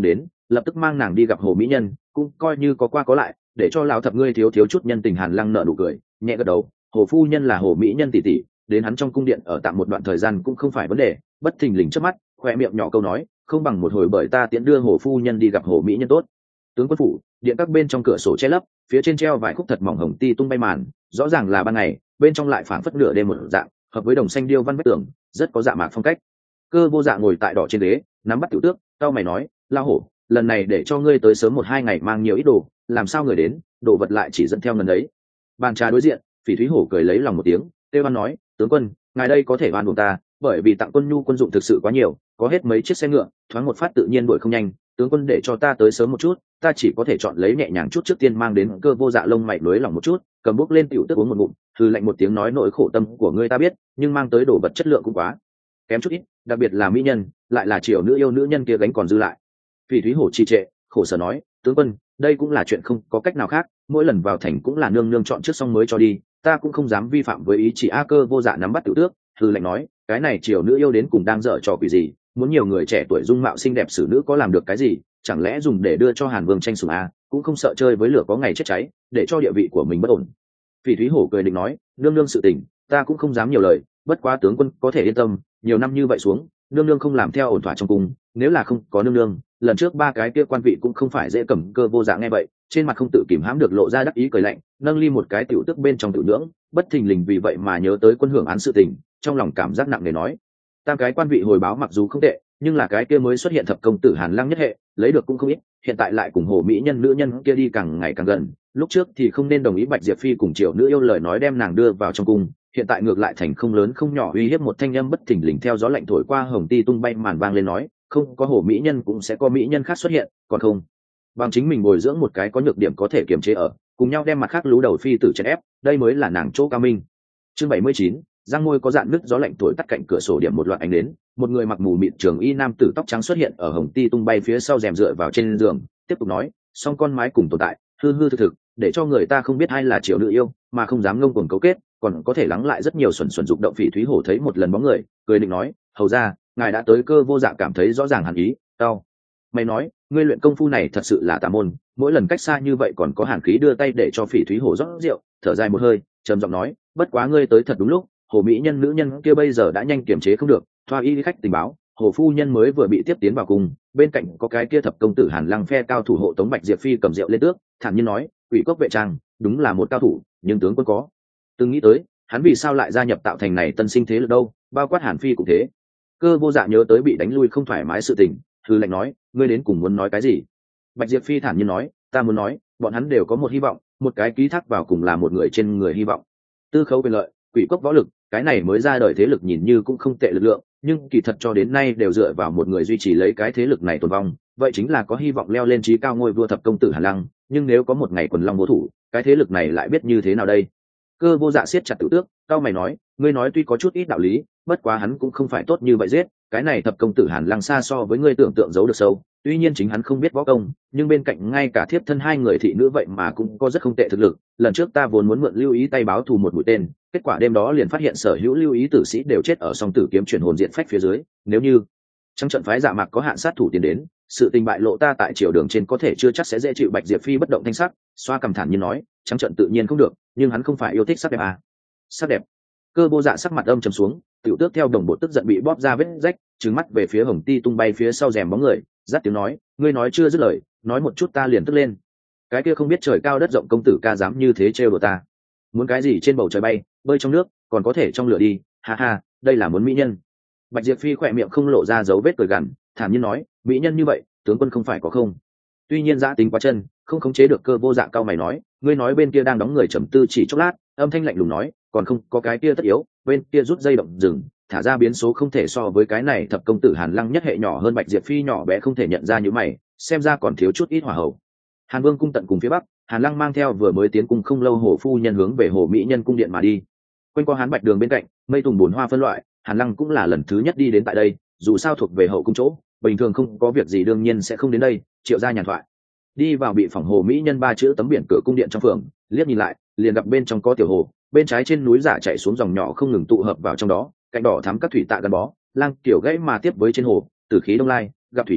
lập tức mang nàng đi gặp hồ mỹ nhân, cũng coi như có qua có lại, để cho lão thập ngươi thiếu thiếu chút nhân tình. Hàn Lăng nợ nụ cười nhẹ gật đầu, hồ phu nhân là hồ mỹ nhân tỷ tỷ, đến hắn trong cung điện ở tạm một đoạn thời gian cũng không phải vấn đề. Bất thình lình trước mắt khoe miệng nhỏ câu nói, không bằng một hồi bởi ta tiễn đưa hồ phu nhân đi gặp hồ mỹ nhân tốt. Tướng quân phủ điện các bên trong cửa sổ che lấp, phía trên treo vài khúc thật mỏng hồng ti tung bay màn, rõ ràng là ban ngày, bên trong lại phảng phất nửa đêm một dạng, hợp với đồng xanh điêu văn vách tường, rất có dạ mạc phong cách. Cơ Vô Dạ ngồi tại đỏ trên ghế, nắm bắt tiểu tước, cao mày nói, La Hổ, lần này để cho ngươi tới sớm một hai ngày mang nhiều ít đồ, làm sao người đến, đồ vật lại chỉ dẫn theo ngần ấy. Bàn trà đối diện, Phỉ Thúy Hổ cười lấy lòng một tiếng, Têu Văn nói, tướng quân, ngài đây có thể oan uổng ta, bởi vì tặng quân nhu quân dụng thực sự quá nhiều, có hết mấy chiếc xe ngựa, thoáng một phát tự nhiên đuổi không nhanh, tướng quân để cho ta tới sớm một chút, ta chỉ có thể chọn lấy nhẹ nhàng chút trước tiên mang đến. Cơ Vô Dạ lông mày lưới lòng một chút, cầm bút lên tiểu tước uống một ngụm, hừ lạnh một tiếng nói, nỗi khổ tâm của ngươi ta biết, nhưng mang tới đồ vật chất lượng cũng quá kém chút ít, đặc biệt là mỹ nhân, lại là triều nữ yêu nữ nhân kia gánh còn dư lại. Phỉ Thúy Hổ trì trệ, khổ sở nói, tướng quân, đây cũng là chuyện không có cách nào khác, mỗi lần vào thành cũng là nương nương chọn trước xong mới cho đi, ta cũng không dám vi phạm với ý chỉ. A Cơ Vô Dạ nắm bắt tiểu tước, hừ lạnh nói, cái này triều nữ yêu đến cùng đang dở trò quỷ gì, muốn nhiều người trẻ tuổi dung mạo xinh đẹp xử nữ có làm được cái gì, chẳng lẽ dùng để đưa cho Hàn Vương tranh sủng a, cũng không sợ chơi với lửa có ngày chết cháy, để cho địa vị của mình bất ổn. Phỉ Thúy Hổ cười định nói, nương nương sự tình ta cũng không dám nhiều lời, bất quá tướng quân có thể yên tâm, nhiều năm như vậy xuống, nương nương không làm theo ổn thỏa trong cung, nếu là không có nương nương, lần trước ba cái kia quan vị cũng không phải dễ cầm. Cơ Vô Dạ nghe vậy, trên mặt không tự kìm hãm được lộ ra đắc ý cười lạnh, nâng ly một cái tiểu tức bên trong tiểu nhưỡng, bất thình lình vì vậy mà nhớ tới quân hưởng án sự tình, trong lòng cảm giác nặng nề nói, tam cái quan vị hồi báo mặc dù không tệ, nhưng là cái kia mới xuất hiện thập công tử Hàn Lăng nhất hệ, lấy được cũng không ít, hiện tại lại cùng hồ mỹ nhân nữ nhân kia đi càng ngày càng gần, lúc trước thì không nên đồng ý Bạch Diệp Phi cùng triệu nữ yêu lời nói đem nàng đưa vào trong cung, hiện tại ngược lại thành không lớn không nhỏ uy hiếp. Một thanh âm bất thình lình theo gió lạnh thổi qua hồng ti tung bay màn vang lên nói, không có hồ mỹ nhân cũng sẽ có mỹ nhân khác xuất hiện, còn không bằng chính mình bồi dưỡng một cái có nhược điểm có thể kiềm chế ở, cùng nhau đem mặt khác lú đầu phi tử chèn ép, đây mới là nàng chỗ cao minh. Chương bảy mươi chín, răng môi có dạn nứt, gió lạnh thổi tắt cạnh cửa sổ điểm một loạt ánh đến, một người mặc mù mịt trường y nam tử tóc trắng xuất hiện ở hồng ti tung bay phía sau rèm dựa vào trên giường, tiếp tục nói, song con mái cùng tồn tại, hư hư thực thực, để cho người ta không biết ai là triệu nữ yêu, mà không dám ngông cuồng cấu kết, còn có thể lắng lại rất nhiều xuẩn xuẩn dục động. Phỉ Thúy Hổ thấy một lần bóng người, cười định nói, hầu ra, ngài đã tới. Cơ Vô Dạ cảm thấy rõ ràng hẳn ý, tao mày nói, ngươi luyện công phu này thật sự là tà môn, mỗi lần cách xa như vậy còn có hàn khí đưa tay để cho Phỉ Thúy Hổ rót rượu, thở dài một hơi, trầm giọng nói, bất quá ngươi tới thật đúng lúc, hồ mỹ nhân nữ nhân kia bây giờ đã nhanh kiềm chế không được, thoa y khách tình báo, hồ phu nhân mới vừa bị tiếp tiến vào cùng, bên cạnh có cái kia thập công tử Hàn Lăng phe cao thủ hộ tống Bạch Diệp Phi cầm rượu lên tước, thản nhiên nói, quỷ cốc vệ trang đúng là một cao thủ, nhưng tướng quân có từng nghĩ tới hắn vì sao lại gia nhập tạo thành này tân sinh thế lực đâu, bao quát Hàn Phi cũng thế. Cơ Vô Dạ nhớ tới bị đánh lui không thoải mái sự tình, hư lệnh nói, ngươi đến cùng muốn nói cái gì? Bạch Diệp Phi thản nhiên nói, ta muốn nói, bọn hắn đều có một hy vọng, một cái ký thác vào cùng là một người trên người hy vọng. Tư khấu quyền lợi, quỷ cốc võ lực, cái này mới ra đời thế lực nhìn như cũng không tệ lực lượng, nhưng kỳ thật cho đến nay đều dựa vào một người duy trì lấy cái thế lực này tồn vong, vậy chính là có hy vọng leo lên trí cao ngôi vua thập công tử Hàn Lăng, nhưng nếu có một ngày quần long vô thủ, cái thế lực này lại biết như thế nào đây? Cơ Vô Dạ siết chặt tự tước, cao mày nói, ngươi nói tuy có chút ít đạo lý, bất quá hắn cũng không phải tốt như vậy giết, cái này thập công tử Hàn Lăng xa so với ngươi tưởng tượng giấu được sâu, tuy nhiên chính hắn không biết võ công, nhưng bên cạnh ngay cả thiếp thân hai người thị nữ vậy mà cũng có rất không tệ thực lực. Lần trước ta vốn muốn mượn Lưu Ý tay báo thù một mũi tên, kết quả đêm đó liền phát hiện sở hữu Lưu Ý tử sĩ đều chết ở song tử kiếm chuyển hồn diện phách phía dưới, nếu như trong trận phái Dạ Mạc có hạn sát thủ tiến đến, sự tình bại lộ ta tại triều đường trên có thể chưa chắc sẽ dễ chịu. Bạch Diệp Phi bất động thanh sắc, xoa cằm thản nhiên nói, trắng trận tự nhiên không được, nhưng hắn không phải yêu thích sắc đẹp à? Sắc đẹp? Cơ Vô Dạ sắc mặt âm trầm xuống, tiểu tước theo đồng bộ tức giận bị bóp ra vết rách, trừng mắt về phía hồng ti tung bay phía sau rèm bóng người, dắt tiếng nói, ngươi nói chưa dứt lời, nói một chút ta liền tức lên. Cái kia không biết trời cao đất rộng công tử ca dám như thế trêu đùa ta, muốn cái gì trên bầu trời bay, bơi trong nước, còn có thể trong lửa đi, ha ha, đây là muốn mỹ nhân. Bạch Diệp Phi khỏe miệng không lộ ra dấu vết cười gằn, thản nhiên nói, mỹ nhân như vậy, tướng quân không phải có không? Tuy nhiên giã tính quá chân, không khống chế được. Cơ Vô Dạ cao mày nói, ngươi nói bên kia đang đóng người trầm tư chỉ chốc lát, âm thanh lạnh lùng nói, còn không có cái kia tất yếu, bên kia rút dây động dừng, thả ra biến số không thể so với cái này thập công tử Hàn Lăng nhất hệ nhỏ hơn. Bạch Diệp Phi nhỏ bé không thể nhận ra, như mày, xem ra còn thiếu chút ít hỏa hậu. Hàn Vương cung tận cùng phía bắc, Hàn Lăng mang theo vừa mới tiến cung không lâu hồ phu nhân hướng về hồ mỹ nhân cung điện mà đi. Quanh qua Hán Bạch đường bên cạnh, mây tùng bùn hoa phân loại, Hàn Lăng cũng là lần thứ nhất đi đến tại đây, dù sao thuộc về hậu cung chỗ, bình thường không có việc gì đương nhiên sẽ không đến đây. Triệu gia nhàn thoại, đi vào bị phỏng hồ mỹ nhân ba chữ tấm biển cửa cung điện trong phường, liếc nhìn lại, liền gặp bên trong có tiểu hồ, bên trái trên núi giả chạy xuống dòng nhỏ không ngừng tụ hợp vào trong đó, cạnh đỏ thắm các thủy tạ gắn bó, lang kiểu gãy mà tiếp với trên hồ, tử khí đông lai, gặp thủy ngưng tụ,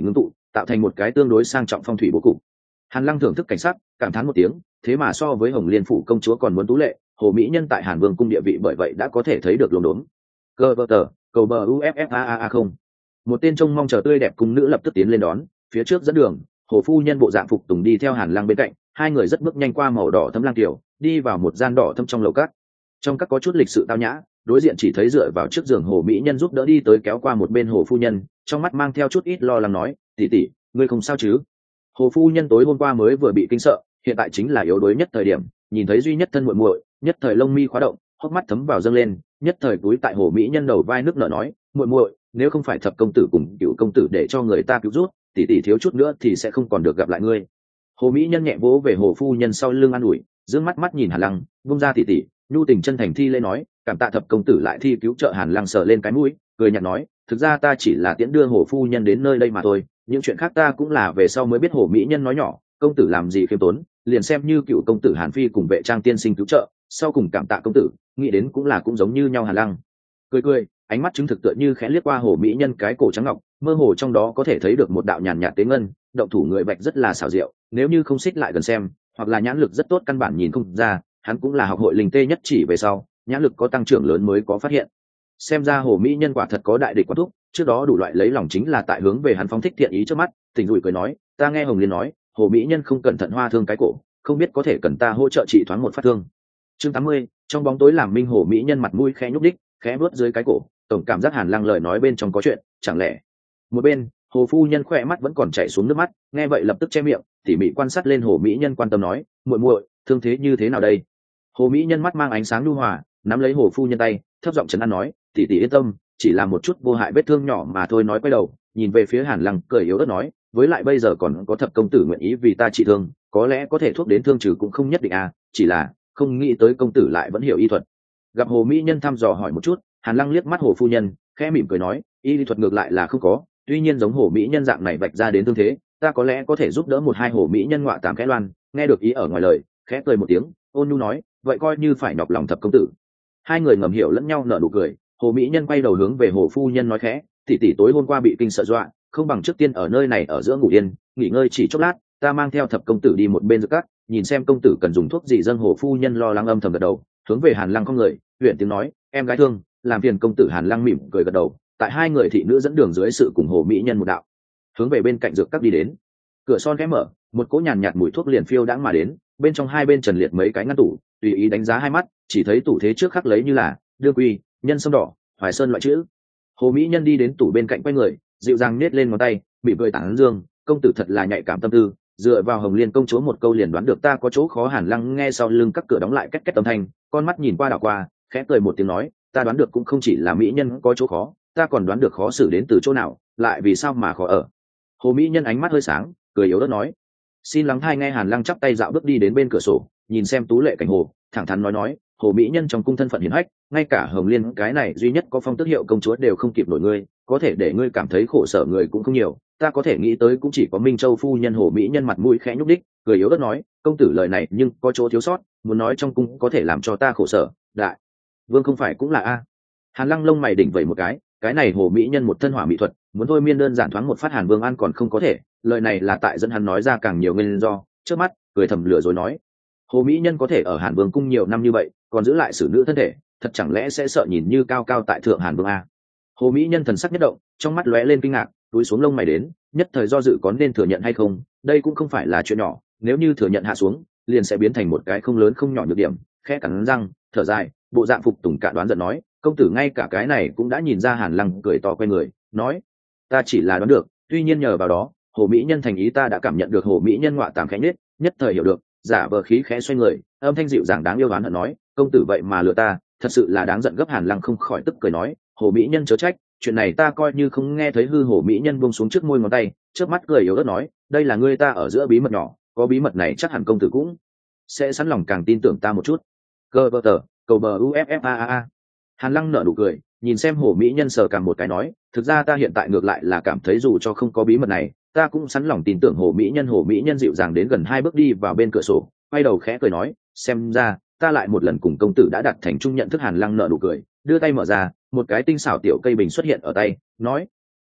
tạo thành một cái tương đối sang trọng phong thủy bố cục. Hàn Lăng thưởng thức cảnh sắc, cảm thán một tiếng, thế mà so với Hồng Liên phủ công chúa còn muốn tú lệ, hồ mỹ nhân tại Hàn Vương cung địa vị bởi vậy đã có thể thấy được lồn đốn. Cơ vơ tờ, cầu bờ uffaa không. Một tên trông mong chờ tươi đẹp cung nữ lập tức tiến lên đón, phía trước dẫn đường, hồ phu nhân bộ dạng phục tùng đi theo Hàn Lăng bên cạnh, hai người rất bước nhanh qua màu đỏ thâm lang tiểu, đi vào một gian đỏ thâm trong lầu các. Trong các có chút lịch sự tao nhã, đối diện chỉ thấy dựa vào trước giường hồ mỹ nhân giúp đỡ đi tới kéo qua một bên hồ phu nhân, trong mắt mang theo chút ít lo lắng nói, tỷ tỷ, ngươi không sao chứ? Hồ phu nhân tối hôm qua mới vừa bị kinh sợ, hiện tại chính là yếu đuối nhất thời điểm, nhìn thấy duy nhất thân muội muội, nhất thời lông mi khóa động, hốc mắt thấm vào dâng lên, nhất thời cúi tại hồ mỹ nhân đầu vai nước nở nói, muội muội, nếu không phải thập công tử cùng cựu công tử để cho người ta cứu rút, tỷ tỷ thiếu chút nữa thì sẽ không còn được gặp lại ngươi. Hồ mỹ nhân nhẹ vỗ về hồ phu nhân sau lưng an ủi, dương mắt mắt nhìn Hàn Lăng, vung ra tỷ tỷ, nhu tình chân thành thi lễ nói, cảm tạ thập công tử lại thi cứu trợ. Hàn Lăng sờ lên cái mũi, cười nhạt nói, thực ra ta chỉ là tiễn đưa hồ phu nhân đến nơi đây mà thôi, những chuyện khác ta cũng là về sau mới biết. Hồ mỹ nhân nói nhỏ, công tử làm gì khiêm tốn, liền xem như cựu công tử Hàn Phi cùng vệ trang tiên sinh cứu trợ, sau cùng cảm tạ công tử, nghĩ đến cũng là cũng giống như nhau. Hàn Lăng cười cười, ánh mắt chứng thực tựa như khẽ liếc qua hồ mỹ nhân cái cổ trắng ngọc, mơ hồ trong đó có thể thấy được một đạo nhàn nhạt tế ngân, động thủ người bạch rất là xảo diệu, nếu như không xích lại gần xem, hoặc là nhãn lực rất tốt căn bản nhìn không ra, hắn cũng là học hội linh tê nhất chỉ về sau, nhãn lực có tăng trưởng lớn mới có phát hiện. Xem ra hồ mỹ nhân quả thật có đại địch quán thúc, trước đó đủ loại lấy lòng chính là tại hướng về hắn phóng thích thiện ý trước mắt. Tỉnh rủi cười nói, ta nghe Hồng Liên nói, hồ mỹ nhân không cẩn thận hoa thương cái cổ, không biết có thể cần ta hỗ trợ trị thoáng một phát thương. Chương tám mươi, trong bóng tối làm minh hồ mỹ nhân mặt mũi khẽ nhúc đích, khẽ vuốt dưới cái cổ, tổng cảm giác Hàn Lăng lời nói bên trong có chuyện, chẳng lẽ. Một bên, hồ phu nhân khỏe mắt vẫn còn chảy xuống nước mắt, nghe vậy lập tức che miệng, tỉ mỉ quan sát lên hồ mỹ nhân, quan tâm nói, muội muội, thương thế như thế nào đây? Hồ mỹ nhân mắt mang ánh sáng nhu hòa, nắm lấy hồ phu nhân tay, thấp giọng trấn an nói, tỷ tỷ yên tâm, chỉ là một chút vô hại vết thương nhỏ mà thôi. Nói quay đầu nhìn về phía Hàn Lăng, cười yếu ớt nói, với lại bây giờ còn có thập công tử nguyện ý vì ta trị thương, có lẽ có thể thuốc đến thương trừ cũng không nhất định à, chỉ là không nghĩ tới công tử lại vẫn hiểu y thuật. Gặp hồ mỹ nhân thăm dò hỏi một chút, Hàn Lăng liếc mắt hồ phu nhân, khẽ mỉm cười nói, y lý thuật ngược lại là không có, tuy nhiên giống hồ mỹ nhân dạng này vạch ra đến thương thế, ta có lẽ có thể giúp đỡ một hai. Hồ mỹ nhân ngọa tàm khẽ loan, nghe được ý ở ngoài lời, khẽ cười một tiếng, ôn nhu nói, vậy coi như phải nhọc lòng thập công tử. Hai người ngầm hiểu lẫn nhau nở nụ cười. Hồ mỹ nhân quay đầu hướng về hồ phu nhân nói khẽ, tỷ tỷ tối hôm qua bị kinh sợ dọa, không bằng trước tiên ở nơi này ở giữa ngủ yên, nghỉ ngơi chỉ chốc lát, ta mang theo thập công tử đi một bên dược cát, nhìn xem công tử cần dùng thuốc gì. Dâng hồ phu nhân lo lắng âm thầm gật đầu, hướng về Hàn Lăng không người, huyện tiếng nói, em gái thương, làm phiền công tử. Hàn Lăng mỉm cười gật đầu, tại hai người thị nữ dẫn đường dưới sự cùng hồ mỹ nhân một đạo, hướng về bên cạnh dược cát đi đến. Cửa son khẽ mở, một cỗ nhàn nhạt mùi thuốc liền phiêu đãng mà đến, bên trong hai bên trần liệt mấy cái ngăn tủ, tùy ý đánh giá hai mắt, chỉ thấy tủ thế trước khắc lấy như là đương quy, nhân sâm đỏ, hoài sơn loại chữ. Hồ mỹ nhân đi đến tủ bên cạnh quay người, dịu dàng nết lên ngón tay, mỉm cười tán dương, công tử thật là nhạy cảm tâm tư, dựa vào Hồng Liên công chúa một câu liền đoán được ta có chỗ khó. Hàn Lăng nghe sau lưng các cửa đóng lại két két âm thanh, con mắt nhìn qua đảo qua, khẽ cười một tiếng nói, ta đoán được cũng không chỉ là mỹ nhân có chỗ khó, ta còn đoán được khó xử đến từ chỗ nào, lại vì sao mà khó ở. Hồ mỹ nhân ánh mắt hơi sáng, cười yếu ớt nói, xin lắng thai. Nghe Hàn Lăng chắp tay dạo bước đi đến bên cửa sổ, nhìn xem tú lệ cảnh hồ, thẳng thắn nói nói, hồ mỹ nhân trong cung thân phận hiển hách, ngay cả Hồng Liên cái này duy nhất có phong tước hiệu công chúa đều không kịp nổi ngươi, có thể để ngươi cảm thấy khổ sở người cũng không nhiều, ta có thể nghĩ tới cũng chỉ có Minh Châu phu nhân. Hồ mỹ nhân mặt mũi khẽ nhúc đích, cười yếu ớt nói, công tử lời này nhưng có chỗ thiếu sót, muốn nói trong cung có thể làm cho ta khổ sở, đại vương không phải cũng là a. Hàn Lăng lông mày đỉnh vậy một cái, cái này hồ mỹ nhân một thân hỏa mỹ thuật, muốn thôi miên đơn giản thoáng một phát Hàn Vương an còn không có thể, lời này là tại dẫn hắn nói ra càng nhiều nguyên do. Trước mắt cười thầm lửa rồi nói, hồ mỹ nhân có thể ở Hàn Vương cung nhiều năm như vậy, còn giữ lại xử nữ thân thể, thật chẳng lẽ sẽ sợ nhìn như cao cao tại thượng Hàn Vương a? Hồ mỹ nhân thần sắc nhất động, trong mắt lóe lên kinh ngạc, túi xuống lông mày đến, nhất thời do dự có nên thừa nhận hay không. Đây cũng không phải là chuyện nhỏ, nếu như thừa nhận hạ xuống, liền sẽ biến thành một cái không lớn không nhỏ nhược điểm. Khẽ cắn răng, thở dài, bộ dạng phục tùng cả đoán giận nói, công tử ngay cả cái này cũng đã nhìn ra. Hàn Lăng cười to quay người, nói, ta chỉ là đoán được, tuy nhiên nhờ vào đó, hồ mỹ nhân thành ý ta đã cảm nhận được. Hồ mỹ nhân ngọa tàm khẽ nết, nhất thời hiểu được, giả vờ khí khẽ xoay người, âm thanh dịu dàng đáng yêu đoán hận nói, công tử vậy mà lừa ta, thật sự là đáng giận gấp. Hàn Lăng không khỏi tức cười nói, hồ mỹ nhân chớ trách, chuyện này ta coi như không nghe thấy. Hư hồ mỹ nhân buông xuống trước môi ngón tay, trước mắt cười yếu ớt nói, đây là ngươi ta ở giữa bí mật nhỏ, có bí mật này chắc hẳn công tử cũng sẽ sẵn lòng càng tin tưởng ta một chút. Cơ bờ tờ, cầu bờ uffaa. Hàn Lăng nở nụ cười, nhìn xem hồ mỹ nhân sờ càng một cái nói, thực ra ta hiện tại ngược lại là cảm thấy dù cho không có bí mật này, ta cũng sẵn lòng tin tưởng hồ mỹ nhân. Hồ mỹ nhân dịu dàng đến gần hai bước đi vào bên cửa sổ, quay đầu khẽ cười nói, xem ra ta lại một lần cùng công tử đã đặt thành chung nhận thức. Hàn Lăng nở nụ cười, đưa tay mở ra, một cái tinh xảo tiểu cây bình xuất hiện ở tay, nói,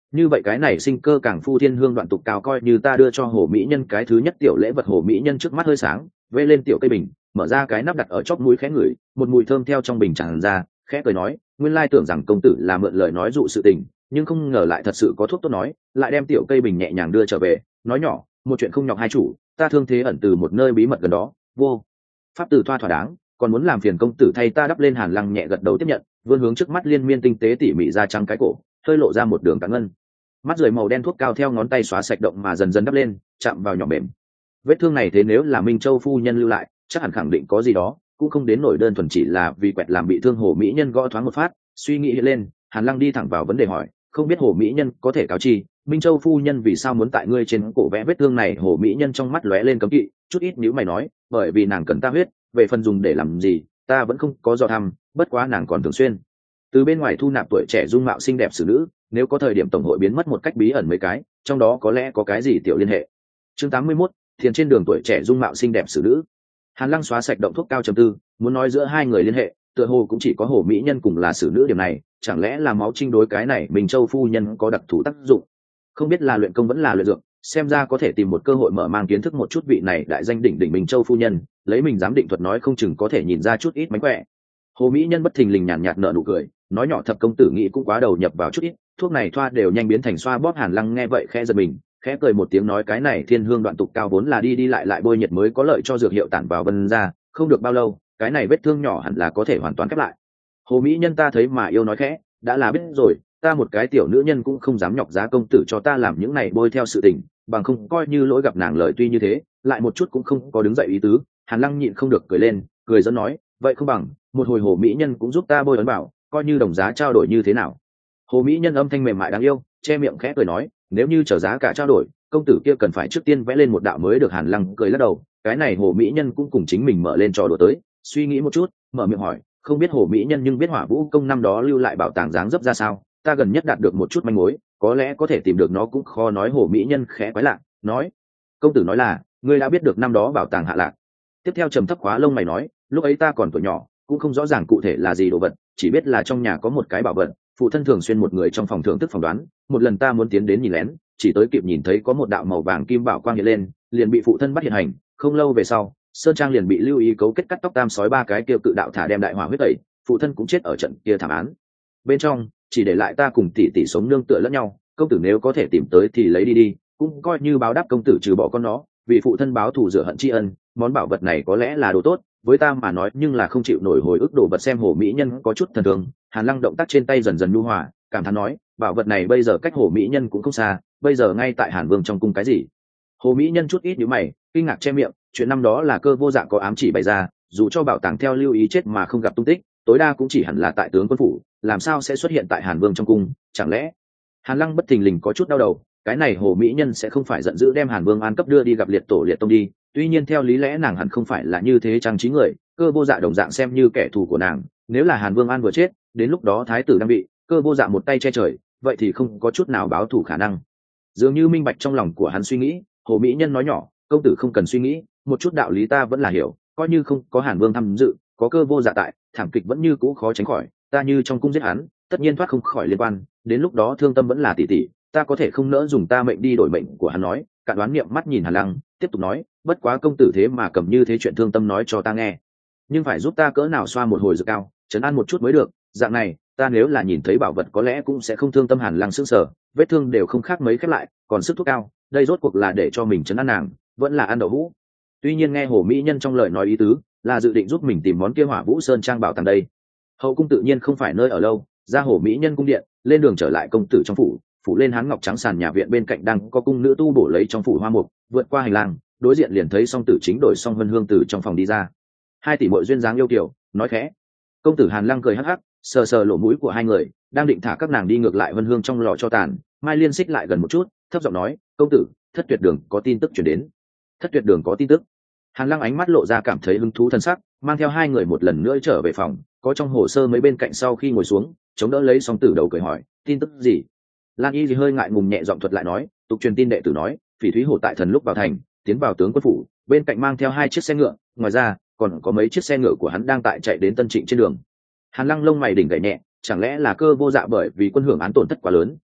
như vậy cái này sinh cơ càng phu thiên hương đoạn tục cao coi như ta đưa cho hồ mỹ nhân cái thứ nhất tiểu lễ vật. Hồ mỹ nhân trước mắt hơi sáng, vê lên tiểu cây bình, mở ra cái nắp đặt ở chóp mũi khẽ ngửi một mùi thơm theo trong bình tràn ra, khẽ cười nói, nguyên lai tưởng rằng công tử là mượn lời nói dụ sự tình, nhưng không ngờ lại thật sự có thuốc tốt nói. Lại đem tiểu cây bình nhẹ nhàng đưa trở về, nói nhỏ, một chuyện không nhọc hai chủ, ta thương thế ẩn từ một nơi bí mật gần đó, vô pháp từ thoa thỏa đáng, còn muốn làm phiền công tử thay ta đắp lên. Hàn Lăng nhẹ gật đầu tiếp nhận, vươn hướng trước mắt liên miên tinh tế tỉ mỉ da trắng cái cổ, hơi lộ ra một đường tán ngân. Mắt rời màu đen thuốc cao theo ngón tay xóa sạch động mà dần dần đắp lên, chạm vào nhỏ mềm. Vết thương này thế nếu là Minh Châu phu nhân lưu lại, chắc hẳn khẳng định có gì đó, cũng không đến nổi đơn thuần chỉ là vì quẹt làm bị thương. Hồ mỹ nhân gõ thoáng một phát, suy nghĩ lên, Hàn Lăng đi thẳng vào vấn đề hỏi, không biết hồ mỹ nhân có thể cáo chi, Minh Châu phu nhân vì sao muốn tại ngươi trên cổ vẽ vết thương này? Hồ mỹ nhân trong mắt lóe lên cấm kỵ, chút ít nhíu mày nói, bởi vì nàng cần ta huyết, về phần dùng để làm gì, ta vẫn không có dò thăm, bất quá nàng còn thường xuyên từ bên ngoài thu nạp tuổi trẻ dung mạo xinh đẹp xử nữ, nếu có thời điểm tổng hội biến mất một cách bí ẩn mấy cái, trong đó có lẽ có cái gì tiểu liên hệ. Chương tám mươi mốt, thiền trên đường tuổi trẻ dung mạo xinh đẹp xử nữ. Hàn Lăng xóa sạch động thuốc cao trầm tư, muốn nói giữa hai người liên hệ, tựa hồ cũng chỉ có hồ mỹ nhân cùng là xử nữ điểm này, chẳng lẽ là máu trinh đối cái này Minh Châu phu nhân có đặc thù tác dụng, không biết là luyện công vẫn là luyện dược, xem ra có thể tìm một cơ hội mở mang kiến thức một chút vị này đại danh đỉnh đỉnh Minh Châu phu nhân, lấy mình dám định thuật nói không chừng có thể nhìn ra chút ít mánh khỏe. Hồ mỹ nhân bất thình lình nhàn nhạt nở nụ cười, nói nhỏ, thập công tử nghĩ cũng quá đầu nhập vào chút ít, thuốc này thoa đều nhanh biến thành xoa bóp. Hàn Lăng nghe vậy khẽ giật mình, khẽ cười một tiếng nói, cái này thiên hương đoạn tục cao vốn là đi đi lại lại bôi nhiệt mới có lợi cho dược hiệu tản vào vân ra, không được bao lâu cái này vết thương nhỏ hẳn là có thể hoàn toàn khép lại. Hồ mỹ nhân ta thấy mà yêu nói khẽ, đã là biết rồi, ta một cái tiểu nữ nhân cũng không dám nhọc giá công tử cho ta làm những này bôi theo sự tình, bằng không coi như lỗi gặp nàng. Lời tuy như thế, lại một chút cũng không có đứng dậy ý tứ. Hàn Lăng nhịn không được cười lên, cười dẫn nói, vậy không bằng một hồi hồ mỹ nhân cũng giúp ta bôi ấn bảo, coi như đồng giá trao đổi như thế nào? Hồ mỹ nhân âm thanh mềm mại đáng yêu, che miệng khẽ cười nói, nếu như trở giá cả trao đổi, công tử kia cần phải trước tiên vẽ lên một đạo mới được. Hàn Lăng cười lắc đầu, cái này hồ mỹ nhân cũng cùng chính mình mở lên trò đùa tới, suy nghĩ một chút, mở miệng hỏi, không biết hồ mỹ nhân nhưng biết Hỏa Vũ công năm đó lưu lại bảo tàng dáng dấp ra sao? Ta gần nhất đạt được một chút manh mối, có lẽ có thể tìm được nó cũng khó nói. Hồ mỹ nhân khẽ quái lạ, nói, công tử nói là ngươi đã biết được năm đó bảo tàng hạ lạc? Tiếp theo trầm thấp khóa lông mày nói, lúc ấy ta còn tuổi nhỏ, cũng không rõ ràng cụ thể là gì đồ vật, chỉ biết là trong nhà có một cái bảo vật, phụ thân thường xuyên một người trong phòng thưởng thức phỏng đoán. Một lần ta muốn tiến đến nhìn lén, chỉ tới kịp nhìn thấy có một đạo màu vàng kim bảo quang hiện lên, liền bị phụ thân bắt hiện hành. Không lâu về sau, sơn trang liền bị lưu ý cấu kết cắt tóc tam sói ba cái kêu cự đạo thả đem đại hỏa huyết tẩy, phụ thân cũng chết ở trận kia thảm án bên trong, chỉ để lại ta cùng tỷ tỷ sống nương tựa lẫn nhau. Công tử nếu có thể tìm tới thì lấy đi đi, cũng coi như báo đáp công tử trừ bỏ con nó, vì phụ thân báo thù rửa hận tri ân. Món bảo vật này có lẽ là đồ tốt, với ta mà nói nhưng là không chịu nổi hồi ức đồ vật. Xem hồ mỹ nhân có chút thần thường, Hàn Lăng động tác trên tay dần dần nhu hòa, cảm thán nói, bảo vật này bây giờ cách hồ mỹ nhân cũng không xa, bây giờ ngay tại Hàn Vương trong cung. Cái gì? Hồ mỹ nhân chút ít nhíu mày, kinh ngạc che miệng, chuyện năm đó là Cơ Vô Dạ có ám chỉ bày ra, dù cho bảo tàng theo lưu ý chết mà không gặp tung tích, tối đa cũng chỉ hẳn là tại tướng quân phủ, làm sao sẽ xuất hiện tại Hàn Vương trong cung? Chẳng lẽ? Hàn Lăng bất thình lình có chút đau đầu, cái này hồ mỹ nhân sẽ không phải giận dữ đem Hàn Vương an cấp đưa đi gặp liệt tổ liệt tông đi? Tuy nhiên theo lý lẽ nàng hẳn không phải là như thế trang trí người, Cơ Vô Dạ đồng dạng xem như kẻ thù của nàng, nếu là Hàn Vương an vừa chết, đến lúc đó thái tử đang bị Cơ Vô Dạ một tay che trời, vậy thì không có chút nào báo thù khả năng. Dường như minh bạch trong lòng của hắn suy nghĩ, hồ mỹ nhân nói nhỏ, công tử không cần suy nghĩ, một chút đạo lý ta vẫn là hiểu, coi như không có Hàn Vương tham dự, có Cơ Vô Dạ tại, thảm kịch vẫn như cũ khó tránh khỏi, ta như trong cung giết hắn, tất nhiên thoát không khỏi liên quan, đến lúc đó thương tâm vẫn là tỷ tỷ, ta có thể không nỡ dùng ta mệnh đi đổi mệnh của hắn. Nói cạn đoán niệm mắt nhìn Hàn Lăng, tiếp tục nói, bất quá công tử thế mà cầm như thế chuyện thương tâm nói cho ta nghe, nhưng phải giúp ta cỡ nào xoa một hồi dược cao, trấn an một chút mới được, dạng này ta nếu là nhìn thấy bảo vật có lẽ cũng sẽ không thương tâm. Hàn Lăng sững sờ, vết thương đều không khác mấy khép lại, còn sức thuốc cao, đây rốt cuộc là để cho mình trấn an nàng, vẫn là ăn đậu hũ? Tuy nhiên nghe hồ mỹ nhân trong lời nói ý tứ là dự định giúp mình tìm món kia Hỏa Vũ sơn trang bảo tàng đây. Hậu cung tự nhiên không phải nơi ở lâu, ra hồ mỹ nhân cung điện, lên đường trở lại công tử trong phủ, phủ lên hán ngọc trắng sàn nhà viện bên cạnh đang có cung nữ tu bổ lấy trong phủ hoa mục, vượt qua hành lang, đối diện liền thấy song tử chính đổi song vân hương từ trong phòng đi ra, hai tỷ muội duyên dáng yêu kiều, nói khẽ. Công tử Hàn Lăng cười hắc hắc, sờ sờ lỗ mũi của hai người, đang định thả các nàng đi ngược lại vân hương trong lò cho tàn, Mai Liên xích lại gần một chút, thấp giọng nói, công tử, thất tuyệt đường có tin tức chuyển đến. Thất tuyệt đường có tin tức? Hàn Lăng ánh mắt lộ ra cảm thấy hứng thú thân sắc, mang theo hai người một lần nữa trở về phòng, có trong hồ sơ mấy bên cạnh sau khi ngồi xuống, chống đỡ lấy song tử đầu cười hỏi, tin tức gì? Lan Y thì hơi ngại ngùng nhẹ giọng thuật lại nói, tục truyền tin đệ tử nói, Phỉ Thúy Hổ tại thần lúc vào thành, tiến vào tướng quân phủ, bên cạnh mang theo hai chiếc xe ngựa, ngoài ra còn có mấy chiếc xe ngựa của hắn đang tại chạy đến Tân Trịnh trên đường. Hàn Lăng lông mày đỉnh gảy nhẹ, chẳng lẽ là Cơ Vô Dạ bởi vì quân hưởng án tổn thất quá lớn,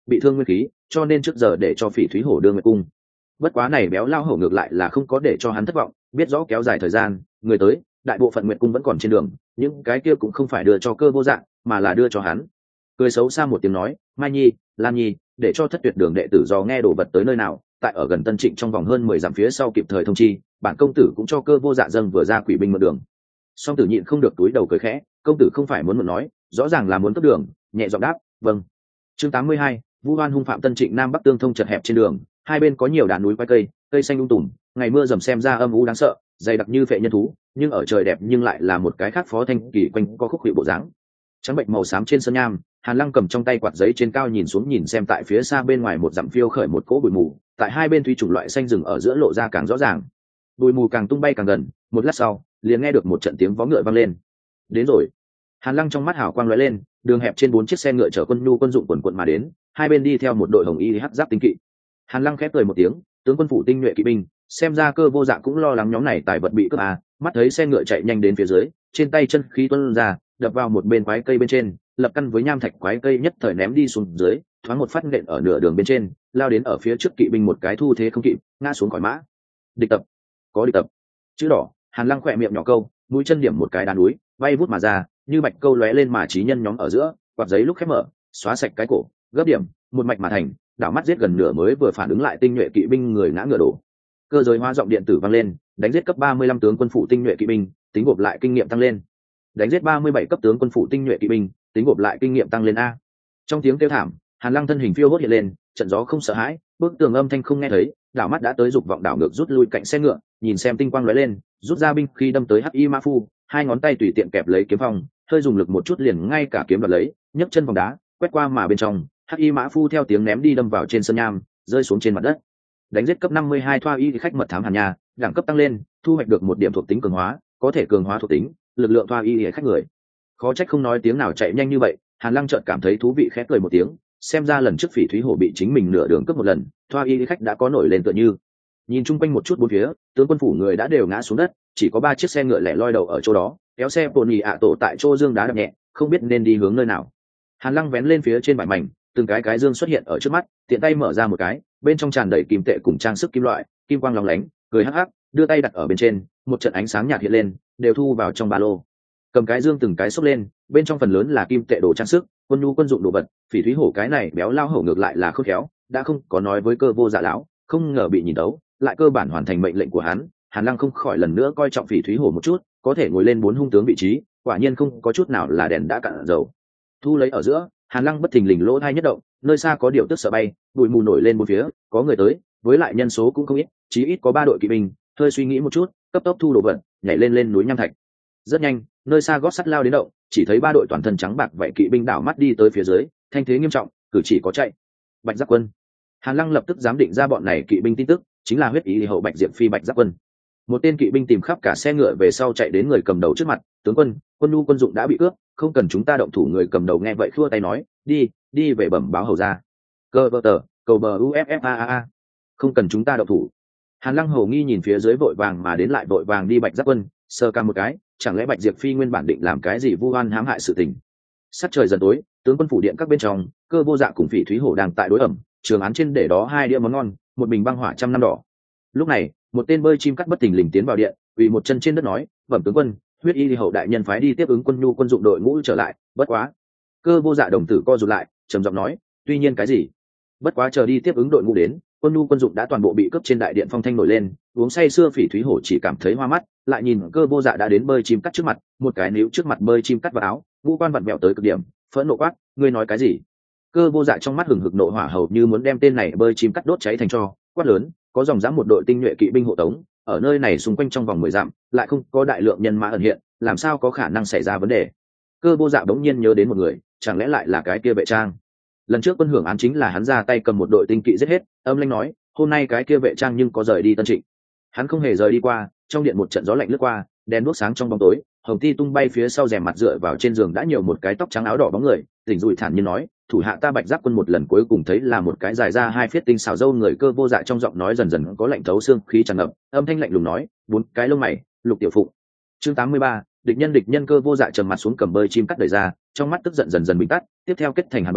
bị thương nguyên khí, cho nên trước giờ để cho Phỉ Thúy Hổ đưa nguyệt cung. Bất quá này béo lao hổ ngược lại là không có để cho hắn thất vọng, biết rõ kéo dài thời gian, người tới, đại bộ phận nguyệt cung vẫn còn trên đường, những cái kia cũng không phải đưa cho Cơ Vô Dạng, mà là đưa cho hắn. Cười xấu xa một tiếng nói, Mai Nhi, Lan Nhi, để cho thất tuyệt đường đệ tử dò nghe đồ vật tới nơi nào, tại ở gần Tân Trịnh trong vòng hơn mười dặm phía sau kịp thời thông chi, bản công tử cũng cho Cơ Vô Dạ dâng vừa ra quỷ binh mượn đường. Song Tử nhịn không được túi đầu cười khẽ, công tử không phải muốn mượn nói, rõ ràng là muốn cấp đường, nhẹ giọng đáp, vâng. Chương tám mươi hai, Vu Hoan hung phạm Tân Trịnh Nam Bắc tương thông chật hẹp trên đường, hai bên có nhiều đàn núi quái cây, cây xanh um tùm, ngày mưa dầm xem ra âm u đáng sợ, dày đặc như phệ nhân thú, nhưng ở trời đẹp nhưng lại là một cái khác phó thanh kỳ quanh có khúc hiệu bộ dáng. Trắng bệnh màu xám trên sơn nham, Hàn Lăng cầm trong tay quạt giấy trên cao nhìn xuống nhìn xem tại phía xa bên ngoài một dặm phiêu khởi một cỗ bụi mù, tại hai bên thủy chủng loại xanh rừng ở giữa lộ ra càng rõ ràng. Bụi mù càng tung bay càng gần, một lát sau, liền nghe được một trận tiếng vó ngựa vang lên. Đến rồi. Hàn Lăng trong mắt hào quang lóe lên, đường hẹp trên bốn chiếc xe ngựa chở quân nhu quân dụng quần quần mà đến, hai bên đi theo một đội hồng y hắc giáp tinh kỵ. Hàn Lăng khép cười một tiếng, tướng quân phủ tinh nhuệ kỵ binh, xem ra Cơ Vô Dạ cũng lo lắng nhóm này tài vật bị cướp à, mắt thấy xe ngựa chạy nhanh đến phía dưới, trên tay chân khí tuôn ra, đập vào một bên quái cây bên trên, lập căn với nham thạch quái cây nhất thời ném đi xuống dưới, thoáng một phát nện ở nửa đường bên trên, lao đến ở phía trước kỵ binh một cái thu thế không kịp, ngã xuống khỏi mã. Địch tập, có địch tập. Chữ đỏ, Hàn Lăng khỏe miệng nhỏ câu, mũi chân điểm một cái đá núi, bay vút mà ra, như bạch câu lóe lên mà trí nhân nhóm ở giữa, quạt giấy lúc khép mở, xóa sạch cái cổ, gấp điểm, một mạch mà thành, đảo mắt giết gần nửa mới vừa phản ứng lại tinh nhuệ kỵ binh người ngã ngựa đổ. Cơ giới hóa giọng điện tử vang lên, đánh giết cấp ba mươi lăm tướng quân phụ tinh nhuệ kỵ binh, tính gộp lại kinh nghiệm tăng lên. Đánh giết ba mươi bảy cấp tướng quân phụ tinh nhuệ kỵ binh, tính gộp lại kinh nghiệm tăng lên a. Trong tiếng kêu thảm, Hàn Lăng thân hình phiêu hốt hiện lên, trận gió không sợ hãi, bức tường âm thanh không nghe thấy, đảo mắt đã tới dục vọng đảo ngược rút lui cạnh xe ngựa, nhìn xem tinh quang lóe lên, rút ra binh khi đâm tới Hắc Y Mã Phu, hai ngón tay tùy tiện kẹp lấy kiếm phong, hơi dùng lực một chút liền ngay cả kiếm đoạt lấy, nhấc chân vòng đá, quét qua mà bên trong, Hắc Y Mã Phu theo tiếng ném đi đâm vào trên sân nham, rơi xuống trên mặt đất. Đánh giết cấp năm mươi hai thoa y khách mật thám Hàn Nha, đẳng cấp tăng lên, thu hoạch được một điểm thuộc tính cường hóa, có thể cường hóa thuộc tính, lực lượng thoa y khách người. Khó trách không nói tiếng nào chạy nhanh như vậy, Hàn Lăng chợt cảm thấy thú vị khẽ cười một tiếng, xem ra lần trước Phỉ Thúy Hổ bị chính mình nửa đường cướp một lần, thoa y khách đã có nổi lên tựa như. Nhìn chung quanh một chút bốn phía, tướng quân phủ người đã đều ngã xuống đất, chỉ có ba chiếc xe ngựa lẻ loi đầu ở chỗ đó, kéo xe bồn nhì ạ tổ tại chỗ dương đá đập nhẹ, không biết nên đi hướng nơi nào. Hàn Lăng vén lên phía trên vải mảnh, từng cái cái dương xuất hiện ở trước mắt, tiện tay mở ra một cái, bên trong tràn đầy kim tệ cùng trang sức kim loại, kim quang lóng lánh, cười hắc hắc, đưa tay đặt ở bên trên, một trận ánh sáng nhạt hiện lên, đều thu vào trong ba lô. Cầm cái dương từng cái xốc lên, bên trong phần lớn là kim tệ đồ trang sức, quân nhu quân dụng đồ vật, Phỉ Thúy Hổ cái này béo lao hổ ngược lại là khôn khéo, đã không có nói với Cơ Vô Dạ lão, không ngờ bị nhìn đấu, lại cơ bản hoàn thành mệnh lệnh của hắn. Hàn Lăng không khỏi lần nữa coi trọng Phỉ Thúy Hổ một chút, có thể ngồi lên bốn hung tướng vị trí, quả nhiên không có chút nào là đèn đã cạn dầu. Thu lấy ở giữa, Hàn Lăng bất thình lình lỗ thai nhất động, nơi xa có điều tức sợ bay, bụi mù nổi lên bốn phía, có người tới, với lại nhân số cũng không ít, chí ít có ba đội kỵ binh. Hơi suy nghĩ một chút, cấp tốc thu đồ vật, nhảy lên lên núi nham thạch. Rất nhanh, nơi xa gót sắt lao đến động, chỉ thấy ba đội toàn thân trắng bạc vậy kỵ binh đảo mắt đi tới phía dưới, thanh thế nghiêm trọng, cử chỉ có chạy. Bạch Giáp Quân. Hàn Lăng lập tức giám định ra bọn này kỵ binh tin tức, chính là huyết ý hậu Bạch Diệp Phi Bạch Giáp Quân. Một tên kỵ binh tìm khắp cả xe ngựa về sau chạy đến người cầm đầu trước mặt, tướng quân, quân nhu quân dụng đã bị cướp, không cần chúng ta động thủ. Người cầm đầu nghe vậy khua tay nói, đi, đi về bẩm báo hầu ra. Cơ vợ tờ, cầu bờ uffaa, không cần chúng ta động thủ. Hàn Lăng hầu nghi nhìn phía dưới vội vàng mà đến lại vội vàng đi Bạch Giáp Quân, sơ ca một cái, chẳng lẽ Bạch Diệp Phi nguyên bản định làm cái gì vu oan hãm hại sự tình. Sắc trời dần tối, tướng quân phủ điện các bên trong, Cơ Vô Dạ cùng Phỉ Thúy Hổ đang tại đối ẩm, trường án trên để đó hai đĩa món ngon, một bình băng hỏa trăm năm đỏ. Lúc này, một tên bơi chim cắt bất tình lình tiến vào điện, quỳ một chân trên đất nói, bẩm tướng quân, huyết y hậu đại nhân phái đi tiếp ứng quân nhu quân dụng đội ngũ trở lại, bất quá. Cơ Vô Dạ đồng tử co rụt lại, trầm giọng nói, tuy nhiên cái gì? Bất quá chờ đi tiếp ứng đội ngũ đến, quân nhu quân dụng đã toàn bộ bị cướp trên đại điện phong thanh nổi lên, uống say sưa Phỉ Thúy Hổ chỉ cảm thấy hoa mắt, lại nhìn Cơ Vô Dạ đã đến bơi chim cắt trước mặt, một cái níu trước mặt bơi chim cắt vào áo, ngũ quan vặn vẹo tới cực điểm, phẫn nộ quát, ngươi nói cái gì? Cơ Vô Dạ trong mắt hừng hực nộ hỏa hầu như muốn đem tên này bơi chim cắt đốt cháy thành tro, quát lớn, có dòng dã một đội tinh nhuệ kỵ binh hộ tống, ở nơi này xung quanh trong vòng mười dặm, lại không có đại lượng nhân mã ẩn hiện, làm sao có khả năng xảy ra vấn đề? Cơ Vô Dạ bỗng nhiên nhớ đến một người, chẳng lẽ lại là cái kia vệ trang? Lần trước quân hưởng án chính là hắn ra tay cầm một đội tinh kỵ giết hết, âm lãnh nói, hôm nay cái kia vệ trang nhưng có rời đi Tân Trịnh. Hắn không hề rời đi qua, trong điện một trận gió lạnh lướt qua, đèn đuốc sáng trong bóng tối, hồng ti tung bay phía sau rèm mặt dựa vào trên giường đã nhiều một cái tóc trắng áo đỏ bóng người, tỉnh rủi thản nhiên nói, thủ hạ ta Bạch Giáp Quân một lần cuối cùng thấy là một cái dài ra hai phiết tinh xảo râu người. Cơ Vô Dạ trong giọng nói dần dần có lạnh thấu xương khí tràn ngập, âm thanh lạnh lùng nói, bốn cái lông mày, Lục Tiểu Phụng. Chương tám mươi ba, địch nhân địch nhân. Cơ Vô Dạ trầm mặt xuống cầm bơi chim cắt đẩy ra, trong mắt tức giận dần dần bình tắt, tiếp theo kết thành hàn băng,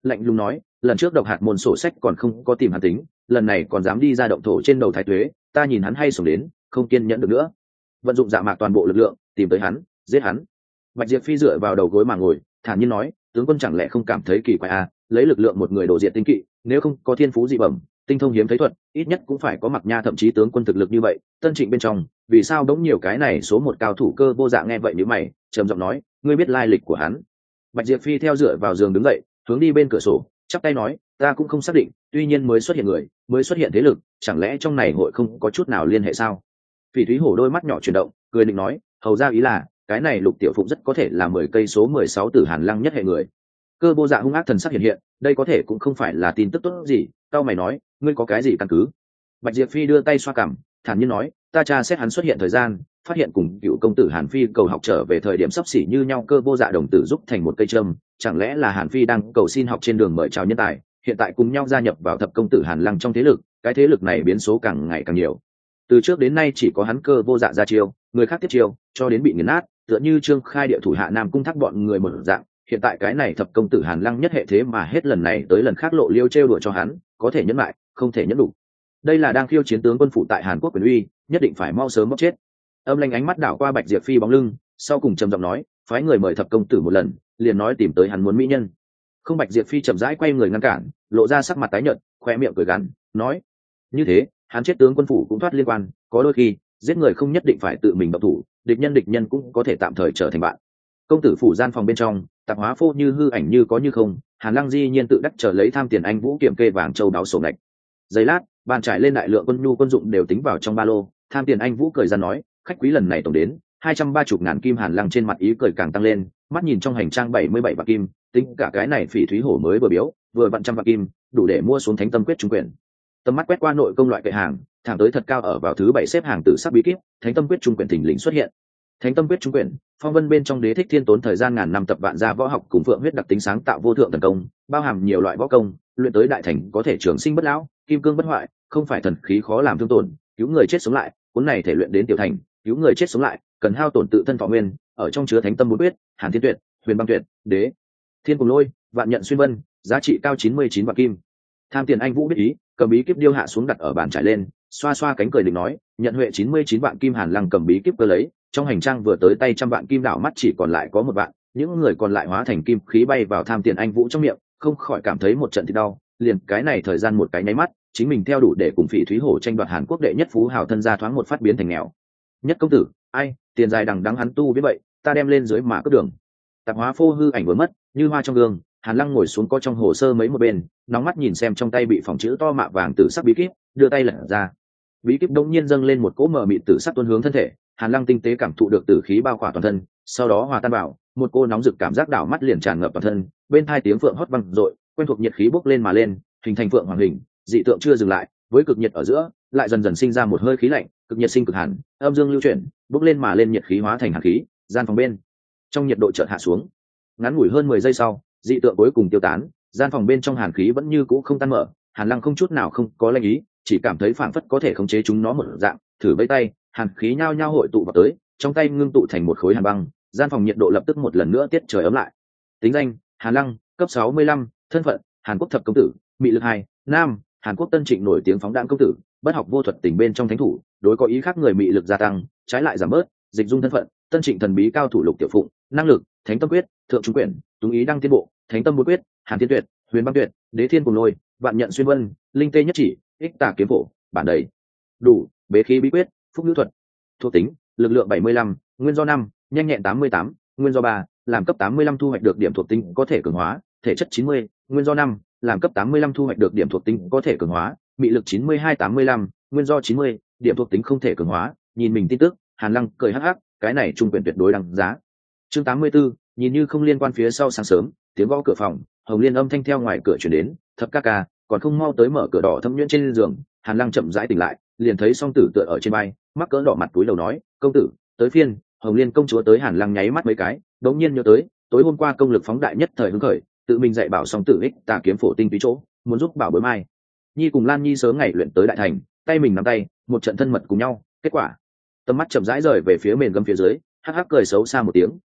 lạnh lùng nói, lần trước độc hạt môn sổ sách còn không có tìm hắn tính, lần này còn dám đi ra động thổ trên đầu thái tuế, ta nhìn hắn hay sống đến, không kiên nhẫn được nữa. Vận dụng dạ mạc toàn bộ lực lượng tìm tới hắn, giết hắn. Bạch Diệp Phi dựa vào đầu gối mà ngồi, thản nhiên nói, tướng quân chẳng lẽ không cảm thấy kỳ quái à, lấy lực lượng một người đổ diệt tinh kỵ, nếu không có thiên phú dị bẩm, tinh thông hiếm thấy thuật, ít nhất cũng phải có Mặc Nha thậm chí tướng quân thực lực như vậy. Tân Trịnh bên trong, vì sao đống nhiều cái này số một cao thủ Cơ Vô Dạ nghe vậy nhíu mày, trầm giọng nói, ngươi biết lai lịch của hắn? Bạch Diệp Phi theo dựa vào giường đứng dậy, hướng đi bên cửa sổ, chắp tay nói, ta cũng không xác định, tuy nhiên mới xuất hiện người, mới xuất hiện thế lực, chẳng lẽ trong này hội không có chút nào liên hệ sao? Phỉ Thúy Hổ đôi mắt nhỏ chuyển động, cười định nói, hầu ra ý là cái này Lục Tiểu Phụng rất có thể là mười cây số mười sáu tử Hàn Lăng nhất hệ người. Cơ Vô Dạ hung ác thần sắc hiện hiện, đây có thể cũng không phải là tin tức tốt gì. Cao mày nói, ngươi có cái gì căn cứ? Bạch Diệp Phi đưa tay xoa cằm, thản nhiên nói, ta tra xét hắn xuất hiện thời gian, phát hiện cùng cựu công tử Hàn Phi cầu học trở về thời điểm sắp xỉ như nhau. Cơ Vô Dạ đồng tử giúp thành một cây châm, chẳng lẽ là Hàn Phi đang cầu xin học trên đường mời chào nhân tài, hiện tại cùng nhau gia nhập vào thập công tử Hàn Lăng trong thế lực, cái thế lực này biến số càng ngày càng nhiều. Từ trước đến nay chỉ có hắn Cơ Vô Dạ ra chiêu, người khác tiếp chiêu, cho đến bị nghiền nát, tựa như Trương Khai địa thủ hạ Nam Cung Thác bọn người một dạng. Hiện tại cái này thập công tử Hàn Lăng nhất hệ thế mà hết lần này tới lần khác lộ liêu trêu đùa cho hắn, có thể nhẫn lại, không thể nhẫn đủ. Đây là đang khiêu chiến tướng quân phụ tại Hàn Quốc quyền uy, nhất định phải mau sớm bóc chết. Âm Lanh ánh mắt đảo qua Bạch Diệp Phi bóng lưng, sau cùng trầm giọng nói, phái người mời thập công tử một lần, liền nói tìm tới hắn muốn mỹ nhân. Không. Bạch Diệp Phi chậm rãi quay người ngăn cản, lộ ra sắc mặt tái nhợt, khoe miệng cười gằn, nói, như thế, hắn chết tướng quân phủ cũng thoát liên quan, có đôi khi, giết người không nhất định phải tự mình động thủ, địch nhân địch nhân cũng có thể tạm thời trở thành bạn. Công tử phủ gian phòng bên trong, tạp hóa phô như hư ảnh như có như không, Hàn Lăng di nhiên tự đắc chờ lấy tham tiền anh vũ kiểm kê vàng châu đáo sổ ngạch. Giây lát, bàn trải lên đại lượng quân nhu quân dụng đều tính vào trong ba lô. Tham tiền anh vũ cười ra nói, khách quý lần này tổng đến hai trăm ba chục ngàn kim. Hàn Lăng trên mặt ý cười càng tăng lên, mắt nhìn trong hành trang bảy mươi bảy vạn kim, tính cả cái này Phỉ Thúy Hổ mới vừa biếu, vừa vặn trăm vạn kim, đủ để mua xuống Thánh Tâm Quyết trung quyển. Tầm mắt quét qua nội công loại kệ hàng, thẳng tới thật cao ở vào thứ bảy xếp hàng tử sắc bí kíp, Thánh Tâm Quyết trung quyển thình lình xuất hiện. Thánh Tâm Quyết trung quyển, phong vân bên trong Đế Thích Thiên tốn thời gian ngàn năm tập vạn gia võ học cùng phượng huyết đặc tính sáng tạo vô thượng thần công, bao hàm nhiều loại võ công, luyện tới đại thành có thể trường sinh bất lão, kim cương bất hoại, không phải thần khí khó làm thương tổn, cứu người chết sống lại, cuốn này thể luyện đến tiểu thành, cứu người chết sống lại, cần hao tổn tự thân thọ nguyên, ở trong chứa Thánh Tâm bốn quyết, Hàn Thiên Tuyệt, Huyền Băng Tuyệt, Đế Thiên Cùng Lôi, Vạn Nhận Xuyên Vân, giá trị cao chín mươi chín vạn kim. Tham tiền anh vũ biết ý, cầm bí kíp điêu hạ xuống đặt ở bàn trải lên, xoa xoa cánh cười định nói, nhận huệ chín mươi chín vạn kim. Hàn Lăng cầm bí kíp cơ lấy, trong hành trang vừa tới tay trăm vạn kim, đảo mắt chỉ còn lại có một vạn, những người còn lại hóa thành kim khí bay vào tham tiền anh vũ trong miệng, không khỏi cảm thấy một trận thì đau, liền cái này thời gian một cái nháy mắt, chính mình theo đủ để cùng Phỉ Thúy Hổ tranh đoạt Hàn Quốc đệ nhất phú hào thân gia thoáng một phát biến thành nghèo. Nhất công tử, ai, tiền dài đằng đẵng hắn tu biết vậy, ta đem lên dưới mà cướp đường. Tạp hóa phô hư ảnh vừa mất, như hoa trong gương. Hàn Lăng ngồi xuống có trong hồ sơ mấy một bên, nóng mắt nhìn xem trong tay bị phỏng chữ to mạ vàng tử sắc bí kíp, đưa tay lật ra. Bí kíp đông nhiên dâng lên một cỗ mờ mịt tử sắc tuôn hướng thân thể. Hàn Lăng tinh tế cảm thụ được tử khí bao khỏa toàn thân, sau đó hòa tan vào, một cô nóng rực cảm giác đảo mắt liền tràn ngập toàn thân. Bên tai tiếng phượng hót vang dội, quen thuộc nhiệt khí bốc lên mà lên, hình thành phượng hoàng hình, dị tượng chưa dừng lại, với cực nhiệt ở giữa, lại dần dần sinh ra một hơi khí lạnh, cực nhiệt sinh cực hàn, âm dương lưu chuyển, bốc lên mà lên nhiệt khí hóa thành hàn khí, gian phòng bên trong nhiệt độ chợt hạ xuống. Ngắn ngủi hơn mười giây sau, dị tượng cuối cùng tiêu tán, gian phòng bên trong hàn khí vẫn như cũ không tan mở. Hàn Lăng không chút nào không có lanh ý, chỉ cảm thấy phảng phất có thể khống chế chúng nó một dạng, thử vẫy tay, hàn khí nhao nhao hội tụ vào tới, trong tay ngưng tụ thành một khối hàn băng, gian phòng nhiệt độ lập tức một lần nữa tiết trời ấm lại. Tính danh: Hàn Lăng, cấp sáu mươi lăm, thân phận: Hàn Quốc thập công tử, mị lực hai, nam, Hàn Quốc Tân Trịnh nổi tiếng phóng đãng công tử, bất học vô thuật tình bên trong thánh thủ, đối có ý khác người mị lực gia tăng, trái lại giảm bớt. Dịch dung thân phận: Tân Trịnh thần bí cao thủ Lục Tiểu Phụng, năng lực: Thánh Tâm Quyết, Thượng Trung Quyển, Túng Ý Đăng Tiến Bộ, Thánh Tâm Bốn Quyết, Hàn Thiên Tuyệt, Huyền Băng Tuyệt, Đế Thiên Cùng Lôi, Vạn Nhận Xuyên Vân, Linh Tê Nhất Chỉ, Ích Tà Kiếm Phổ, bản đầy đủ, Bế Khí Bí Quyết, Phúc Ngữ Thuật. Thuộc tính: lực lượng bảy mươi lăm, nguyên do năm, nhanh nhẹn tám mươi tám, nguyên do ba, làm cấp tám mươi lăm thu hoạch được điểm thuộc tính có thể cường hóa, thể chất chín mươi, nguyên do năm, làm cấp tám mươi lăm thu hoạch được điểm thuộc tính có thể cường hóa, mị lực chín mươi hai tám mươi lăm, nguyên do chín mươi, điểm thuộc tính không thể cường hóa. Nhìn mình tin tức, Hàn Lăng cười hắc hắc, cái này trung quyền tuyệt đối đăng giá. Chương tám mươi 84, nhìn như không liên quan. Phía sau sáng sớm, tiếng gõ cửa phòng, Hồng Liên âm thanh theo ngoài cửa truyền đến, "Thập ca ca, còn không mau tới mở cửa." Đỏ thâm nhuyễn trên giường, Hàn Lăng chậm rãi tỉnh lại, liền thấy Song Tử tựa ở trên vai, mắc cỡ đỏ mặt túi đầu nói, "Công tử, tới phiên." Hồng Liên công chúa tới. Hàn Lăng nháy mắt mấy cái, đống nhiên nhớ tới, tối hôm qua công lực phóng đại nhất thời hứng khởi, tự mình dạy bảo Song Tử Ích Tà Kiếm Phổ tinh túy chỗ, muốn giúp bảo bối Mai Nhi cùng Lan Nhi sớm ngày luyện tới đại thành, tay mình nắm tay, một trận thân mật cùng nhau. Kết quả, tầm mắt chậm rãi rời về phía mền gấm phía dưới, hắc hắc cười xấu xa một tiếng.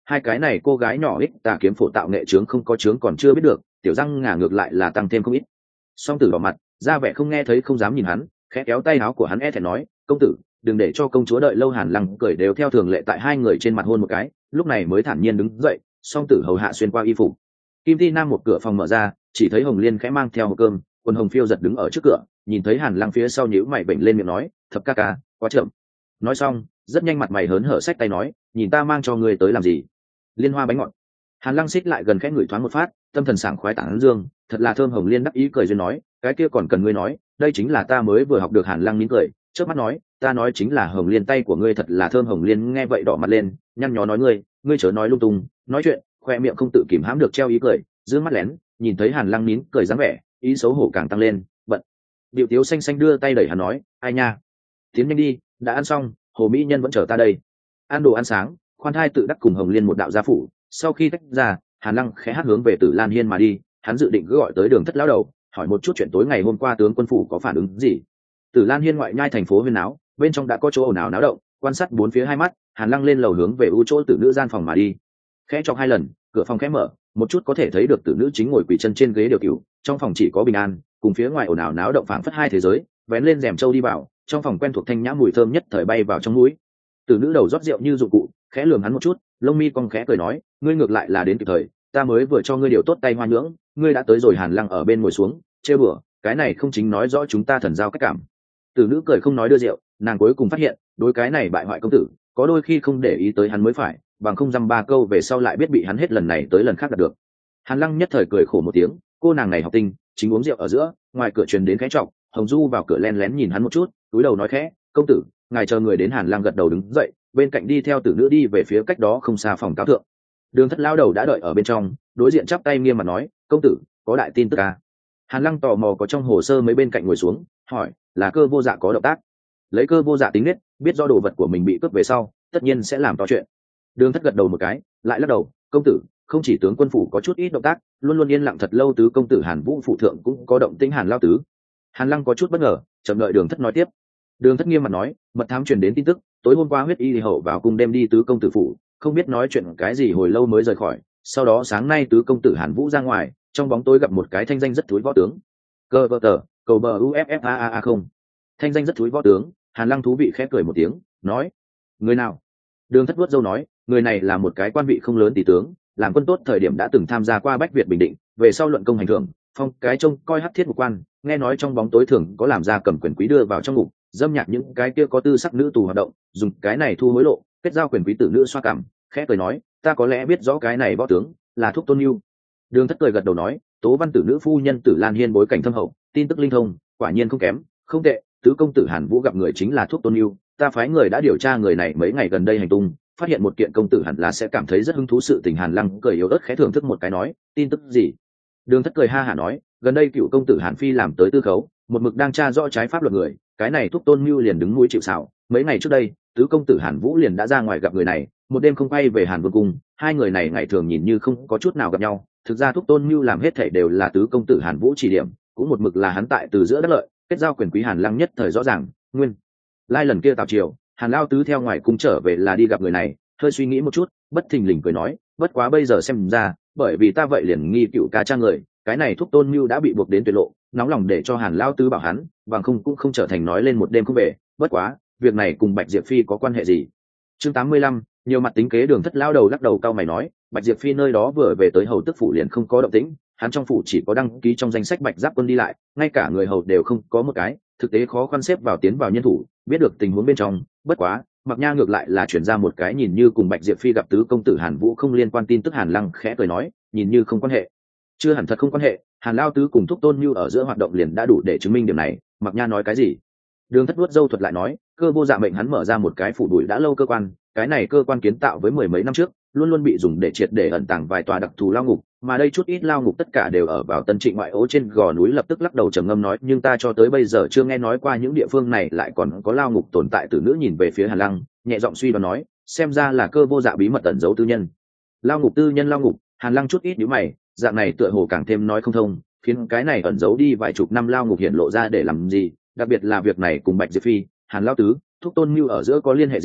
hai cái này cô gái nhỏ ích tà kiếm phổ tạo nghệ trướng không có trướng còn chưa biết được, tiểu răng ngả ngược lại là tăng thêm không ít. Song tử đỏ mặt ra vẻ không nghe thấy không dám nhìn hắn, khẽ kéo tay áo của hắn e thẹn nói, công tử đừng để cho công chúa đợi lâu. Hàn Lăng cười đều theo thường lệ tại hai người trên mặt hôn một cái, lúc này mới thản nhiên đứng dậy. Song tử hầu hạ xuyên qua y phục. Kim Ti Nam một cửa phòng mở ra, chỉ thấy Hồng Liên khẽ mang theo hộp cơm, quần hồng phiêu giật đứng ở trước cửa, nhìn thấy Hàn Lăng phía sau nhíu mày bệnh lên miệng nói, thập ca ca quá chậm. Nói xong rất nhanh mặt mày hớn hở xách tay nói, nhìn ta mang cho ngươi tới làm gì? Liên hoa bánh ngọt. Hàn Lăng xích lại gần khẽ ngửi thoáng một phát, tâm thần sảng khoái tản dương, thật là thơm. Hồng Liên đắc ý cười duyên nói, cái kia còn cần ngươi nói, đây chính là ta mới vừa học được. Hàn Lăng mỉm cười trước mắt nói, ta nói chính là Hồng Liên tay của ngươi thật là thơm. Hồng Liên nghe vậy đỏ mặt lên, nhăn nhó nói, ngươi ngươi chớ nói lung tung. Nói chuyện khoe miệng không tự kìm hãm được treo ý cười, dương mắt lén nhìn thấy Hàn Lăng nín cười dáng vẻ, ý xấu hổ càng tăng lên, bận điệu tiếu xanh xanh đưa tay đẩy hắn nói, ai nha, tiến nhanh đi, đã ăn xong, hồ mỹ nhân vẫn chờ ta đây. Ăn đồ ăn sáng, khoan thai tự đắc cùng Hồng Liên một đạo gia phủ. Sau khi tách ra, Hàn Lăng khẽ hát hướng về Tử Lan Hiên mà đi. Hắn dự định cứ gọi tới Đường Thất lão đầu, hỏi một chút chuyện tối ngày hôm qua tướng quân phủ có phản ứng gì. Tử Lan Hiên ngoại nhai thành phố huyên náo, bên trong đã có chỗ ồn ào náo động, quan sát bốn phía hai mắt, Hàn Lăng lên lầu hướng về u chỗ tử nữ gian phòng mà đi. Khẽ chọc hai lần, cửa phòng khẽ mở, một chút có thể thấy được tử nữ chính ngồi quỳ chân trên ghế điều cửu. Trong phòng chỉ có bình an, cùng phía ngoài ồn ào náo động phảng phất hai thế giới. Vén lên rèm trâu đi vào, trong phòng quen thuộc thanh nhã mùi thơm nhất thời bay vào trong mũi. Tử nữ đầu rót rượu như dụng cụ, khẽ lườm hắn một chút, lông mi cong khẽ cười nói, ngươi ngược lại là đến kịp thời, ta mới vừa cho ngươi điều tốt tay hoa nhưỡng, ngươi đã tới rồi. Hàn Lăng ở bên ngồi xuống, trêu bừa, cái này không chính nói rõ chúng ta thần giao cách cảm. Tử nữ cười không nói đưa rượu, nàng cuối cùng phát hiện, đối cái này bại hoại công tử, có đôi khi không để ý tới hắn mới phải, bằng không dăm ba câu về sau lại biết bị hắn hết lần này tới lần khác đạt được. Hàn Lăng nhất thời cười khổ một tiếng, cô nàng này học tinh, chính uống rượu ở giữa, ngoài cửa truyền đến khẽ trọng, Hồng Du vào cửa len lén nhìn hắn một chút, cúi đầu nói khẽ, công tử, ngài chờ người đến. Hàn Lăng gật đầu đứng dậy, bên cạnh đi theo tử nữ đi về phía cách đó không xa phòng cao thượng. Đường Thất lão đầu đã đợi ở bên trong, đối diện chắp tay nghiêm mặt nói, công tử có đại tin tức à? Hàn Lăng tò mò có trong hồ sơ mấy bên cạnh ngồi xuống, hỏi, là Cơ Vô Dạ có động tác? Lấy Cơ Vô Dạ tính nết, biết do đồ vật của mình bị cướp về sau, tất nhiên sẽ làm to chuyện. Đường Thất gật đầu một cái, lại lắc đầu, công tử, không chỉ tướng quân phủ có chút ít động tác, luôn luôn yên lặng thật lâu tứ công tử Hàn Vũ phụ thượng cũng có động tĩnh. Hàn lao tứ. Hàn Lăng có chút bất ngờ, chậm đợi Đường Thất nói tiếp. Đường Thất nghiêm mặt nói, mật thám truyền đến tin tức, tối hôm qua huyết y hậu vào cung đêm đi tứ công tử phủ, không biết nói chuyện cái gì hồi lâu mới rời khỏi. Sau đó sáng nay tứ công tử Hàn Vũ ra ngoài, trong bóng tối gặp một cái thanh danh rất thúi võ tướng. Cơ vợ tờ, cầu bờ uff a a a không. Thanh danh rất thúi võ tướng. Hàn Lăng thú vị khẽ cười một tiếng, nói, người nào? Đường Thất vuốt râu nói, người này là một cái quan vị không lớn tỷ tướng, làm quân tốt thời điểm đã từng tham gia qua Bách Việt Bình Định, về sau luận công hành thưởng, phong cái trông coi hắc thiết một quan, nghe nói trong bóng tối thường có làm ra cầm quyền quý đưa vào trong ngục, dâm nhạc những cái kia có tư sắc nữ tù hoạt động, dùng cái này thu hối lộ, kết giao quyền quý tử nữ xoa cảm, khẽ cười nói, ta có lẽ biết rõ cái này võ tướng là Thúc Tôn Nưu. Đường Thất cười gật đầu nói, tố văn tử nữ phu nhân Tử Lan Hiên bối cảnh thâm hậu, tin tức linh thông, quả nhiên không kém, không tệ. Tứ công tử Hàn Vũ gặp người chính là Thúc Tôn Nưu, ta phái người đã điều tra người này mấy ngày gần đây hành tung, phát hiện một kiện công tử hẳn là sẽ cảm thấy rất hứng thú sự tình. Hàn Lăng cười yếu ớt khẽ thưởng thức một cái nói, tin tức gì? Đường Thất cười ha hả nói, gần đây cựu công tử Hàn Phi làm tới tư khấu, một mực đang tra rõ trái pháp luật người, cái này Thúc Tôn Nưu liền đứng mũi chịu sào. Mấy ngày trước đây, tứ công tử Hàn Vũ liền đã ra ngoài gặp người này, một đêm không quay về Hàn Vương cung, hai người này ngày thường nhìn như không có chút nào gặp nhau, thực ra Thúc Tôn Nưu làm hết thảy đều là tứ công tử Hàn Vũ chỉ điểm, cũng một mực là hắn tại từ giữa đất lợi, kết giao quyền quý. Hàn Lăng nhất thời rõ ràng, nguyên lai lần kia tào triều, Hàn lao tứ theo ngoài cung trở về là đi gặp người này, hơi suy nghĩ một chút, bất thình lình cười nói, bất quá bây giờ xem ra, bởi vì ta vậy liền nghi cựu ca cha người, cái này Thúc Tôn Nưu đã bị buộc đến tuyệt lộ, nóng lòng để cho Hàn lao tứ bảo hắn, bằng không cũng không trở thành nói lên một đêm không về. Bất quá, việc này cùng Bạch Diệp Phi có quan hệ gì? Chương tám mươi lăm, nhiều mặt tính kế. Đường Thất lao đầu lắc đầu cao mày nói, Bạch Diệp Phi nơi đó vừa về tới hầu tức phủ liền không có động tĩnh, hắn trong phủ chỉ có đăng ký trong danh sách Bạch Giáp quân đi lại, ngay cả người hầu đều không có một cái, thực tế khó khoan xếp vào tiến vào nhân thủ, biết được tình huống bên trong. Bất quá, Mặc Nha ngược lại là chuyển ra một cái nhìn như cùng Bạch Diệp Phi gặp tứ công tử Hàn Vũ không liên quan tin tức. Hàn Lăng khẽ cười nói, nhìn như không quan hệ, chưa hẳn thật không quan hệ, Hàn lao tứ cùng Thúc Tôn Nưu ở giữa hoạt động liền đã đủ để chứng minh điểm này. Mặc Nha nói cái gì? Đường Thất vuốt râu thuật lại nói, Cơ Vô Dạ mệnh hắn mở ra một cái phủ đuổi đã lâu cơ quan, cái này cơ quan kiến tạo với mười mấy năm trước, luôn luôn bị dùng để triệt để ẩn tàng vài tòa đặc thù lao ngục, mà đây chút ít lao ngục tất cả đều ở vào Tân Trịnh ngoại ô trên gò núi. Lập tức lắc đầu trầm ngâm nói, nhưng ta cho tới bây giờ chưa nghe nói qua những địa phương này lại còn có lao ngục tồn tại. Tử nữ nhìn về phía Hàn Lăng, nhẹ giọng suy đoán nói, xem ra là Cơ Vô Dạ bí mật ẩn giấu tư nhân lao ngục. Tư nhân lao ngục? Hàn Lăng chút ít nhíu mày, dạng này tựa hồ càng thêm nói không thông, khiến cái này ẩn giấu đi vài chục năm lao ngục hiện lộ ra để làm gì, đặc biệt là việc này cùng Bạch Diệp Phi, Hàn lao tứ, Thúc Tôn Nưu ở giữa có liên hệ gì?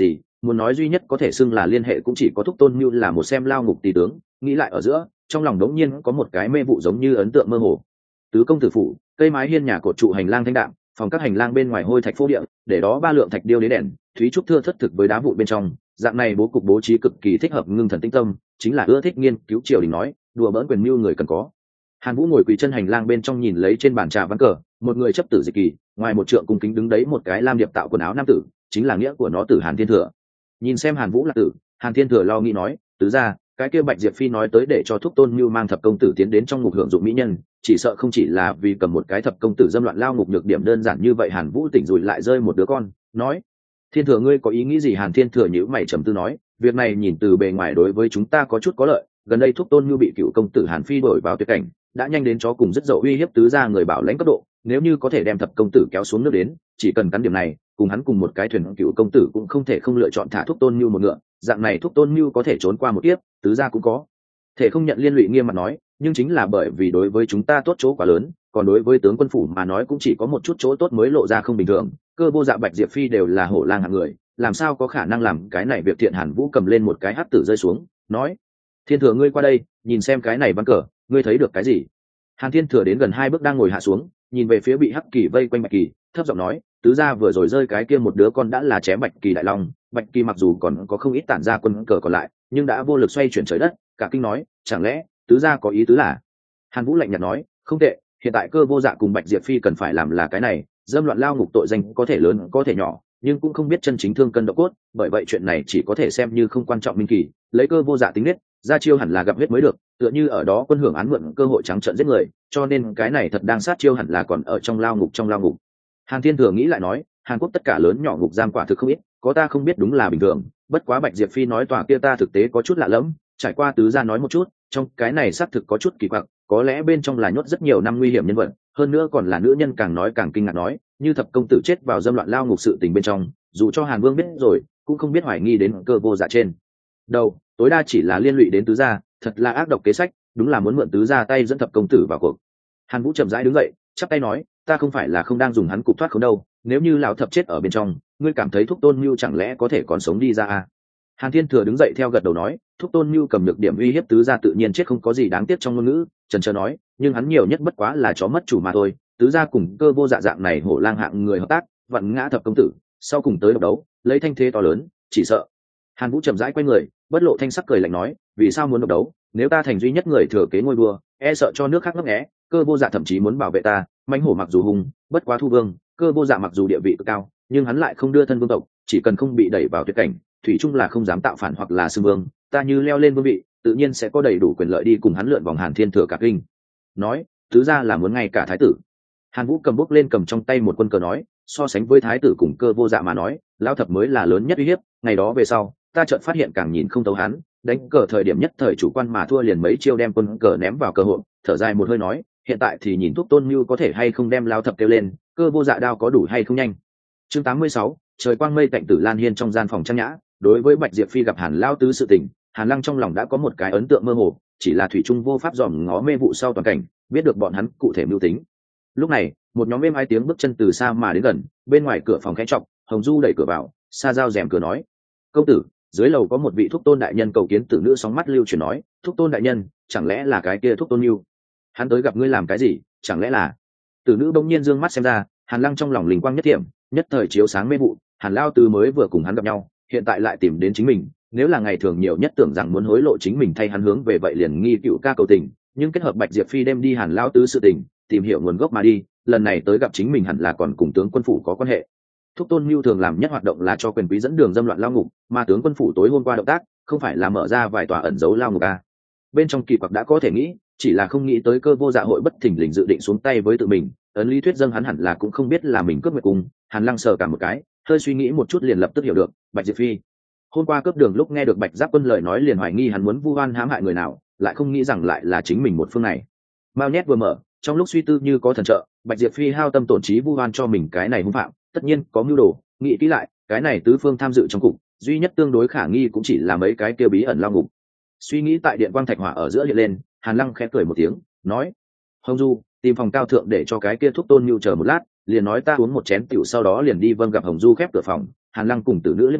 muốn nói duy nhất có thể xưng là liên hệ cũng chỉ có Thúc Tôn Nưu là một xem lao ngục tỷ tướng. Nghĩ lại ở giữa, trong lòng đống nhiên có một cái mê vụ giống như ấn tượng mơ hồ. Tứ công tử phủ, cây mái hiên nhà cột trụ hành lang thanh đạm, phòng các hành lang bên ngoài hôi thạch phô địa, để đó ba lượng thạch điêu đế đèn, thúy trúc thưa thất thực với đá vụn bên trong, dạng này bố cục bố trí cực kỳ thích hợp ngưng thần tinh tâm, chính là ưa thích nghiên cứu triều đình nói, đùa bỡn quyền mưu người cần có. Hàn Vũ ngồi quỳ chân hành lang bên trong nhìn lấy trên bàn trà ván cờ, một người chấp tử dịch kỳ, ngoài một trượng cung kính đứng đấy một cái lam điệp tạo quần áo nam tử, chính là nghĩa của nó tử Hàn Thiên Thừa. Nhìn xem Hàn Vũ là tử, Hàn Thiên Thừa lo nghĩ nói, tứ ra, cái kia Bạch Diệp Phi nói tới để cho Thúc Tôn Nưu mang thập công tử tiến đến trong ngục hưởng dụng mỹ nhân, chỉ sợ không chỉ là vì cầm một cái thập công tử dâm loạn lao ngục nhược điểm đơn giản như vậy. Hàn Vũ tỉnh rủi lại rơi một đứa con, nói: Thiên Thừa ngươi có ý nghĩ gì? Hàn Thiên Thừa nhíu mày trầm tư nói, việc này nhìn từ bề ngoài đối với chúng ta có chút có lợi, gần đây Thúc Tôn Nưu bị cựu công tử Hàn Phi đổi vào tuyệt cảnh, đã nhanh đến chó cùng rất dậu uy hiếp tứ gia người bảo lãnh cấp độ, nếu như có thể đem thập công tử kéo xuống nước đến, chỉ cần cắn điểm này, cùng hắn cùng một cái thuyền cựu công tử cũng không thể không lựa chọn thả Thúc Tôn Nưu một ngựa, dạng này Thúc Tôn Nưu có thể trốn qua một kiếp, tứ gia cũng có thể không nhận liên lụy. Nghiêm mặt nói, nhưng chính là bởi vì đối với chúng ta tốt chỗ quá lớn, còn đối với tướng quân phủ mà nói cũng chỉ có một chút chỗ tốt mới lộ ra không bình thường. Cơ vô dạ Bạch Diệp Phi đều là hổ lang hạng người, làm sao có khả năng làm cái này việc thiện? Hàn Vũ cầm lên một cái hắc tử rơi xuống, nói: Thiên Thừa ngươi qua đây, nhìn xem cái này ván cờ, ngươi thấy được cái gì? Hàn Thiên Thừa đến gần hai bước đang ngồi hạ xuống, nhìn về phía bị hắc kỳ vây quanh Bạch Kỳ, thấp giọng nói: tứ gia vừa rồi rơi cái kia một đứa con đã là chém Bạch Kỳ đại long. Bạch Kỳ mặc dù còn có không ít tản ra quân cờ còn lại, nhưng đã vô lực xoay chuyển trời đất. Cả kinh nói: chẳng lẽ tứ gia có ý tứ là? Hàn Vũ lạnh nhạt nói: không tệ, hiện tại Cơ vô dạ cùng Bạch Diệp Phi cần phải làm là cái này, dâm loạn lao ngục tội danh có thể lớn có thể nhỏ, nhưng cũng không biết chân chính thương cân độ cốt, bởi vậy chuyện này chỉ có thể xem như không quan trọng minh kỳ, lấy Cơ vô dạ tính nết, ra chiêu hẳn là gặp huyết mới được, tựa như ở đó quân hưởng án mượn cơ hội trắng trợn giết người, cho nên cái này thật đang sát chiêu hẳn là còn ở trong lao ngục trong lao ngục. Hàn Thiên Thừa nghĩ lại nói: Hàn Quốc tất cả lớn nhỏ ngục giam quả thực không ít, có ta không biết đúng là bình thường, bất quá Bạch Diệp Phi nói tòa kia ta thực tế có chút lạ lẫm, trải qua tứ gia nói một chút, trong cái này xác thực có chút kỳ quặc, có lẽ bên trong là nhốt rất nhiều năm nguy hiểm nhân vật, hơn nữa còn là nữ nhân. Càng nói càng kinh ngạc nói, như thập công tử chết vào dâm loạn lao ngục sự tình bên trong, dù cho Hàn Vương biết rồi, cũng không biết hoài nghi đến Cơ vô dạ trên đầu, tối đa chỉ là liên lụy đến tứ gia, thật là ác độc kế sách, đúng là muốn mượn tứ gia tay dẫn thập công tử vào cuộc. Hàn Vũ chậm rãi đứng dậy, chắp tay nói: ta không phải là không đang dùng hắn cục thoát không đâu, nếu như lão thập chết ở bên trong, ngươi cảm thấy Thúc Tôn Nưu chẳng lẽ có thể còn sống đi ra à? Hàn Thiên Thừa đứng dậy theo gật đầu nói: Thúc Tôn Nưu cầm được điểm uy hiếp tứ gia tự nhiên chết không có gì đáng tiếc trong ngôn ngữ. Trần Trơ nói: nhưng hắn nhiều nhất bất quá là chó mất chủ mà thôi, tứ gia cùng Cơ vô dạ dạng này hổ lang hạng người hợp tác, vặn ngã thập công tử, sau cùng tới độc đấu, lấy thanh thế to lớn, chỉ sợ. Hàn Vũ chậm rãi quay người, bất lộ thanh sắc cười lạnh nói: vì sao muốn độc đấu? Nếu ta thành duy nhất người thừa kế ngôi vua, e sợ cho nước khác ngấp nghé. Cơ vô dạ thậm chí muốn bảo vệ ta. Mãnh hổ mặc dù hùng, bất quá thu vương. Cơ vô dạ mặc dù địa vị cực cao, nhưng hắn lại không đưa thân vương tộc, chỉ cần không bị đẩy vào tuyệt cảnh, thủy chung là không dám tạo phản hoặc là xưng vương. Ta như leo lên vương vị, tự nhiên sẽ có đầy đủ quyền lợi đi cùng hắn lượn vòng. Hàn Thiên Thừa cả kinh nói: tứ gia là muốn ngay cả thái tử? Hàn Vũ cầm bút lên cầm trong tay một quân cờ nói: so sánh với thái tử cùng Cơ vô dạ mà nói, lão thập mới là lớn nhất uy hiếp. Ngày đó về sau, ta chợt phát hiện càng nhìn không thấu hắn, đánh cờ thời điểm nhất thời chủ quan mà thua, liền mấy chiêu đem quân cờ ném vào cơ hội. Thở dài một hơi nói: hiện tại thì nhìn Thúc Tôn Nưu có thể hay không đem lão thập kêu lên, Cơ vô dạ đao có đủ hay không nhanh. Chương tám mươi sáu, trời quang mây tạnh. Tử Lan Hiên trong gian phòng trang nhã, đối với Bạch Diệp Phi gặp Hàn lão tứ sự tình, Hàn Lăng trong lòng đã có một cái ấn tượng mơ hồ, chỉ là thủy trung vô pháp dòm ngó mê vụ sau toàn cảnh, biết được bọn hắn cụ thể mưu tính. Lúc này, một nhóm êm hai tiếng bước chân từ xa mà đến gần, bên ngoài cửa phòng khẽ trọng, Hồng Du đẩy cửa vào, xa giao rèm cửa nói: công tử, dưới lầu có một vị Thúc Tôn đại nhân cầu kiến. Tử nữ sóng mắt lưu chuyển nói: Thúc Tôn đại nhân, chẳng lẽ là cái kia Thúc Tôn Nưu? Hắn tới gặp ngươi làm cái gì? Chẳng lẽ là? Tử nữ bỗng nhiên dương mắt xem ra, Hàn Lăng trong lòng linh quang nhất thiểm, nhất thời chiếu sáng mê vụ. Hàn lao tứ mới vừa cùng hắn gặp nhau, hiện tại lại tìm đến chính mình, nếu là ngày thường nhiều nhất tưởng rằng muốn hối lộ chính mình thay hắn hướng về vậy liền nghi cựu ca cầu tình, nhưng kết hợp Bạch Diệp Phi đem đi Hàn lao tứ sự tình, tìm hiểu nguồn gốc mà đi, lần này tới gặp chính mình hẳn là còn cùng tướng quân phủ có quan hệ. Thúc Tôn Nưu thường làm nhất hoạt động là cho quyền quý dẫn đường dâm loạn lao ngục, mà tướng quân phủ tối hôm qua động tác không phải là mở ra vài tòa ẩn giấu lao ngục à? Bên trong kỳ quặc đã có thể nghĩ, chỉ là không nghĩ tới Cơ vô dạ hội bất thình lình dự định xuống tay với tự mình. Ấn lý thuyết dâng hắn hẳn là cũng không biết là mình cướp nguyệt cung. Hàn Lăng sờ cả một cái, hơi suy nghĩ một chút liền lập tức hiểu được, Bạch Diệp Phi hôm qua cướp đường lúc nghe được Bạch Giáp Quân lời nói liền hoài nghi hắn muốn vu oan hãm hại người nào, lại không nghĩ rằng lại là chính mình một phương này. Mao nhét vừa mở, trong lúc suy tư như có thần trợ, Bạch Diệp Phi hao tâm tổn trí vu oan cho mình cái này hung phạm, tất nhiên có mưu đồ. Nghĩ kỹ lại, cái này tứ phương tham dự trong cục, duy nhất tương đối khả nghi cũng chỉ là mấy cái kia bí ẩn lao ngục. Suy nghĩ tại điện quang thạch hỏa ở giữa hiện lên, Hàn Lăng khẽ cười một tiếng, nói: Hồng Du, tìm phòng cao thượng để cho cái kia Thúc Tôn Nưu chờ một lát, liền nói ta uống một chén tiểu sau đó liền đi. Vâng. Gặp Hồng Du khép cửa phòng, Hàn Lăng cùng tử nữ lẫn nhau,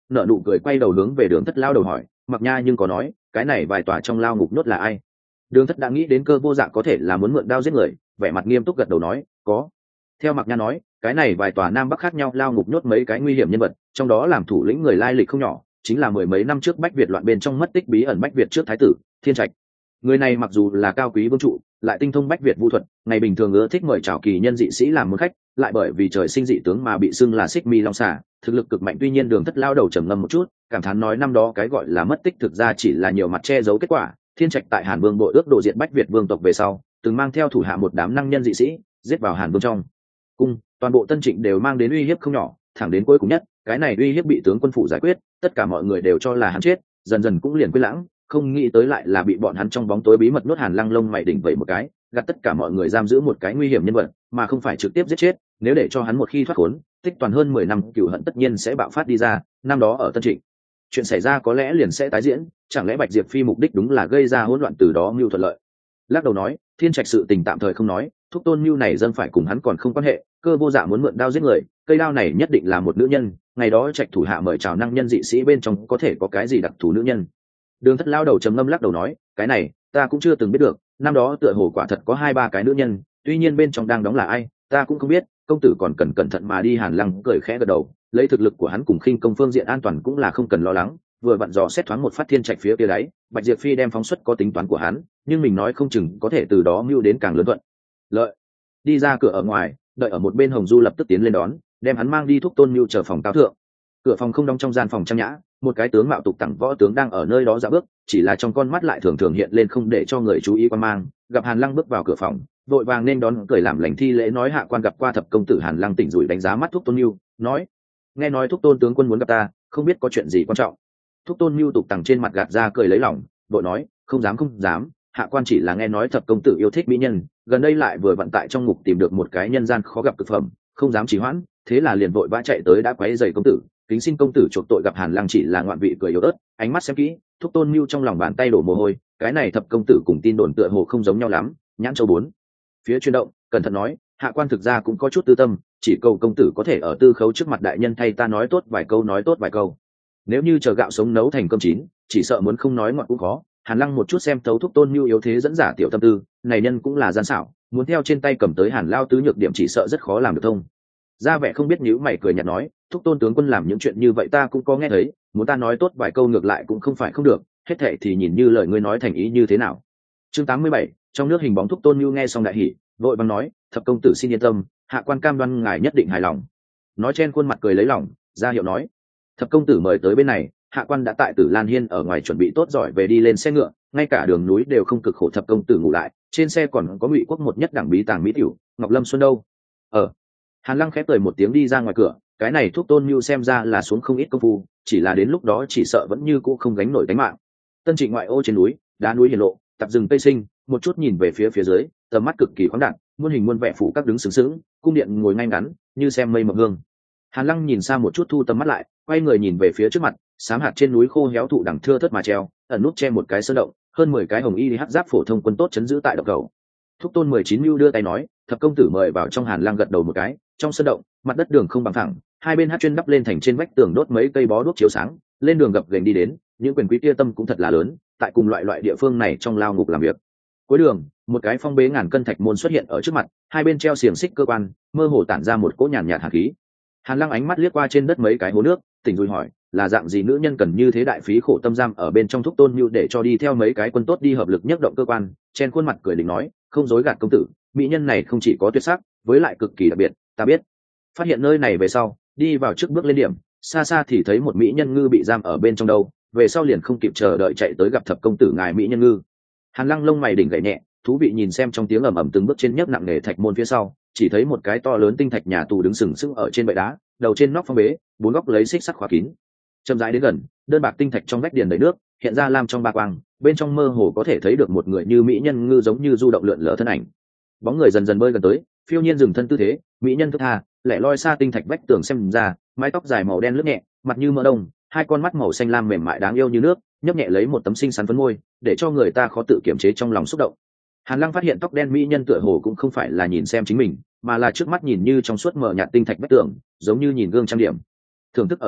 nợ nụ cười quay đầu hướng về đường thất lao đầu hỏi, Mặc Nha nhưng có nói cái này vài tòa trong lao ngục nhốt là ai? Đường thất đã nghĩ đến Cơ Vô Dạ có thể là muốn mượn đao giết người, vẻ mặt nghiêm túc gật đầu nói có. Theo Mặc Nha nói, cái này vài tòa nam bắc khác nhau lao ngục nhốt mấy cái nguy hiểm nhân vật, trong đó làm thủ lĩnh người lai lịch không nhỏ, chính là mười mấy năm trước Bách Việt loạn bên trong mất tích bí ẩn Bách Việt trước thái tử Thiên Trạch. Người này mặc dù là cao quý vương trụ, lại tinh thông Bách Việt vũ thuật, ngày bình thường ưa thích mời chào kỳ nhân dị sĩ làm môn khách, lại bởi vì trời sinh dị tướng mà bị xưng là Xích Mi Long Xà, thực lực cực mạnh. Tuy nhiên Đường thất lao đầu trầm ngâm một chút, cảm thán nói năm đó cái gọi là mất tích thực ra chỉ là nhiều mặt che giấu kết quả. Thiên Trạch tại Hàn Vương bội ước độ diện Bách Việt vương tộc về sau, từng mang theo thủ hạ một đám năng nhân dị sĩ giết vào Hàn Vương trong cung, toàn bộ Tân Trịnh đều mang đến uy hiếp không nhỏ, thẳng đến cuối cùng nhất, cái này uy hiếp bị tướng quân phủ giải quyết, tất cả mọi người đều cho là hắn chết, dần dần cũng liền quên lãng, không nghĩ tới lại là bị bọn hắn trong bóng tối bí mật nuốt. Hàn Lăng lông mày đỉnh vậy một cái, gạt tất cả mọi người giam giữ một cái nguy hiểm nhân vật, mà không phải trực tiếp giết chết. Nếu để cho hắn một khi thoát khốn, tích toàn hơn mười năm cửu hận tất nhiên sẽ bạo phát đi ra. Năm đó ở Tân Trịnh, chuyện xảy ra có lẽ liền sẽ tái diễn, chẳng lẽ Bạch Diệp Phi mục đích đúng là gây ra hỗn loạn, từ đó mưu thuận lợi? Lắc đầu nói, Thiên Trạch sự tình tạm thời không nói, Thúc Tôn mưu này dân phải cùng hắn còn không quan hệ. Cơ Vô Dạ muốn mượn đao giết người, cây đao này nhất định là một nữ nhân. Ngày đó Trạch thủ hạ mời chào năng nhân dị sĩ bên trong có thể có cái gì đặc thù nữ nhân? Đường thất lao đầu trầm ngâm lắc đầu nói, cái này ta cũng chưa từng biết được, năm đó tựa hồ quả thật có hai ba cái nữ nhân, tuy nhiên bên trong đang đóng là ai ta cũng không biết, công tử còn cần cẩn thận mà đi. Hàn Lăng cười khẽ gật đầu, lấy thực lực của hắn cùng khinh công phương diện an toàn cũng là không cần lo lắng. Vừa vặn dò xét thoáng một phát Thiên Trạch phía kia đấy, Bạch Diệp Phi đem phóng xuất có tính toán của hắn, nhưng mình nói không chừng có thể từ đó mưu đến càng lớn thuận lợi. Đi ra cửa ở ngoài, đợi ở một bên Hồng Du lập tức tiến lên đón, đem hắn mang đi Thúc Tôn mưu chờ phòng cao thượng. Cửa phòng không đóng, trong gian phòng trang nhã, một cái tướng mạo tục tẳng võ tướng đang ở nơi đó dạo bước, chỉ là trong con mắt lại thường thường hiện lên không để cho người chú ý quan mang. Gặp Hàn Lăng bước vào cửa phòng, vội vàng nên đón cười làm lành thi lễ nói, hạ quan gặp qua thập công tử. Hàn Lăng tỉnh rủi đánh giá mắt Thúc Tôn mưu, nói, nghe nói Thúc Tôn tướng quân muốn gặp ta, không biết có chuyện gì quan trọng? Thúc Tôn mưu tục tằng trên mặt gạt ra cười lấy lòng, vội nói, không dám không dám, hạ quan chỉ là nghe nói thập công tử yêu thích mỹ nhân, gần đây lại vừa vận tại trong ngục tìm được một cái nhân gian khó gặp cực phẩm, không dám trì hoãn, thế là liền vội vã chạy tới đã quấy rầy công tử, kính xin công tử chuộc tội. Gặp Hàn Lăng chỉ là ngoạn vị cười yếu ớt, ánh mắt xem kỹ, Thúc Tôn mưu trong lòng bàn tay đổ mồ hôi, cái này thập công tử cùng tin đồn tựa hồ không giống nhau lắm. Nhãn châu bốn phía chuyển động, cẩn thận nói, hạ quan thực ra cũng có chút tư tâm, chỉ cầu công tử có thể ở tư khấu trước mặt đại nhân thay ta nói tốt vài câu, nói tốt vài câu. Nếu như chờ gạo sống nấu thành cơm chín, chỉ sợ muốn không nói ngọt cũng khó. Hàn Lăng một chút xem thấu Thúc Tôn mưu yếu thế dẫn giả tiểu tâm tư, này nhân cũng là gian xảo, muốn theo trên tay cầm tới Hàn lao tứ nhược điểm chỉ sợ rất khó làm được thông. Ra vẻ không biết, nhíu mày cười nhạt nói, Thúc Tôn tướng quân làm những chuyện như vậy ta cũng có nghe thấy, muốn ta nói tốt vài câu ngược lại cũng không phải không được, hết thệ thì nhìn như lời ngươi nói thành ý như thế nào. Chương tám mươi bảy, trong nước hình bóng. Thúc Tôn mưu nghe xong đại hỉ, vội vàng nói, thập công tử xin yên tâm, hạ quan cam đoan ngài nhất định hài lòng. Nói trên khuôn mặt cười lấy lòng, ra hiệu nói, thập công tử mời tới bên này, hạ quan đã tại Tử Lan Hiên ở ngoài chuẩn bị tốt giỏi về đi lên xe ngựa, ngay cả đường núi đều không cực khổ. Thập công tử ngủ lại, trên xe còn có Ngụy Quốc một nhất đẳng bí tàng mỹ tiểu Ngọc Lâm Xuân đâu. Ờ. Hàn Lăng khép cười một tiếng đi ra ngoài cửa, cái này Thúc Tôn mưu xem ra là xuống không ít công phu, chỉ là đến lúc đó chỉ sợ vẫn như cũ không gánh nổi gánh mạng. Tân Trịnh ngoại ô trên núi, đá núi hiển lộ, tập rừng tây sinh, một chút nhìn về phía phía dưới, tầm mắt cực kỳ khoáng đạt, muôn hình muôn vẻ phủ các đứng sướng sướng, cung điện ngồi ngay ngắn, như xem mây mập hương. Hàn Lăng nhìn xa một chút, thu tầm mắt lại, quay người nhìn về phía trước mặt, xám hạt trên núi khô héo thụ đằng thưa thớt mà treo, ẩn nút che một cái sơn động, hơn mười cái hồng y hắc giáp phổ thông quân tốt chấn giữ tại động cầu. Thúc Tôn mười chín mưu đưa tay nói, thập công tử mời vào trong. Hàn Lăng gật đầu một cái, trong sơn động, mặt đất đường không bằng phẳng, hai bên hát chuyên đắp lên thành trên vách tường đốt mấy cây bó đuốc chiếu sáng, lên đường gập ghềnh đi đến, những quyền quý kia tâm cũng thật là lớn, tại cùng loại loại địa phương này trong lao ngục làm việc. Cuối đường, một cái phong bế ngàn cân thạch môn xuất hiện ở trước mặt, hai bên treo xiềng xích cơ quan, mơ hồ tản ra một cỗ nhàn nhạt hàn khí. Hàn Lăng ánh mắt liếc qua trên đất mấy cái hố nước, tỉnh rồi hỏi, là dạng gì nữ nhân cần như thế đại phí khổ tâm giam ở bên trong Thúc Tôn mưu để cho đi theo mấy cái quân tốt đi hợp lực nhấc động cơ quan. Trên khuôn mặt cười định nói, không dối gạt công tử, mỹ nhân này không chỉ có tuyệt sắc, với lại cực kỳ đặc biệt, ta biết. Phát hiện nơi này về sau, đi vào trước bước lên điểm, xa xa thì thấy một mỹ nhân ngư bị giam ở bên trong đâu, về sau liền không kịp chờ đợi chạy tới gặp thập công tử ngài mỹ nhân ngư. Hàn Lăng lông mày đỉnh gảy nhẹ, thú vị nhìn xem trong tiếng ầm ầm từng bước trên nhấc nặng nề thạch môn phía sau, chỉ thấy một cái to lớn tinh thạch nhà tù đứng sừng sững ở trên bệ đá, đầu trên nóc phong bế, bốn góc lấy xích sắt khóa kín. Chậm rãi đến gần, đơn bạc tinh thạch trong vách điền đầy nước, hiện ra lam trong ba quang, bên trong mơ hồ có thể thấy được một người như mỹ nhân ngư giống như du động lượn lờ thân ảnh. Bóng người dần dần bơi gần tới, phiêu nhiên dừng thân tư thế, mỹ nhân thức tha, lẻ loi xa tinh thạch vách tường xem ra, mái tóc dài màu đen lướt nhẹ, mặt như mỡ đông, hai con mắt màu xanh lam mềm mại đáng yêu như nước, nhấp nhẹ lấy một tấm xinh xắn phấn môi, để cho người ta khó tự kiềm chế trong lòng xúc động. Hàn Lăng phát hiện tóc đen mỹ nhân tựa hồ cũng không phải là nhìn xem chính mình, mà là trước mắt nhìn như trong suốt mờ nhạt tinh thạch vách tường, giống như nhìn gương trang điểm. Thưởng thức ở giữa,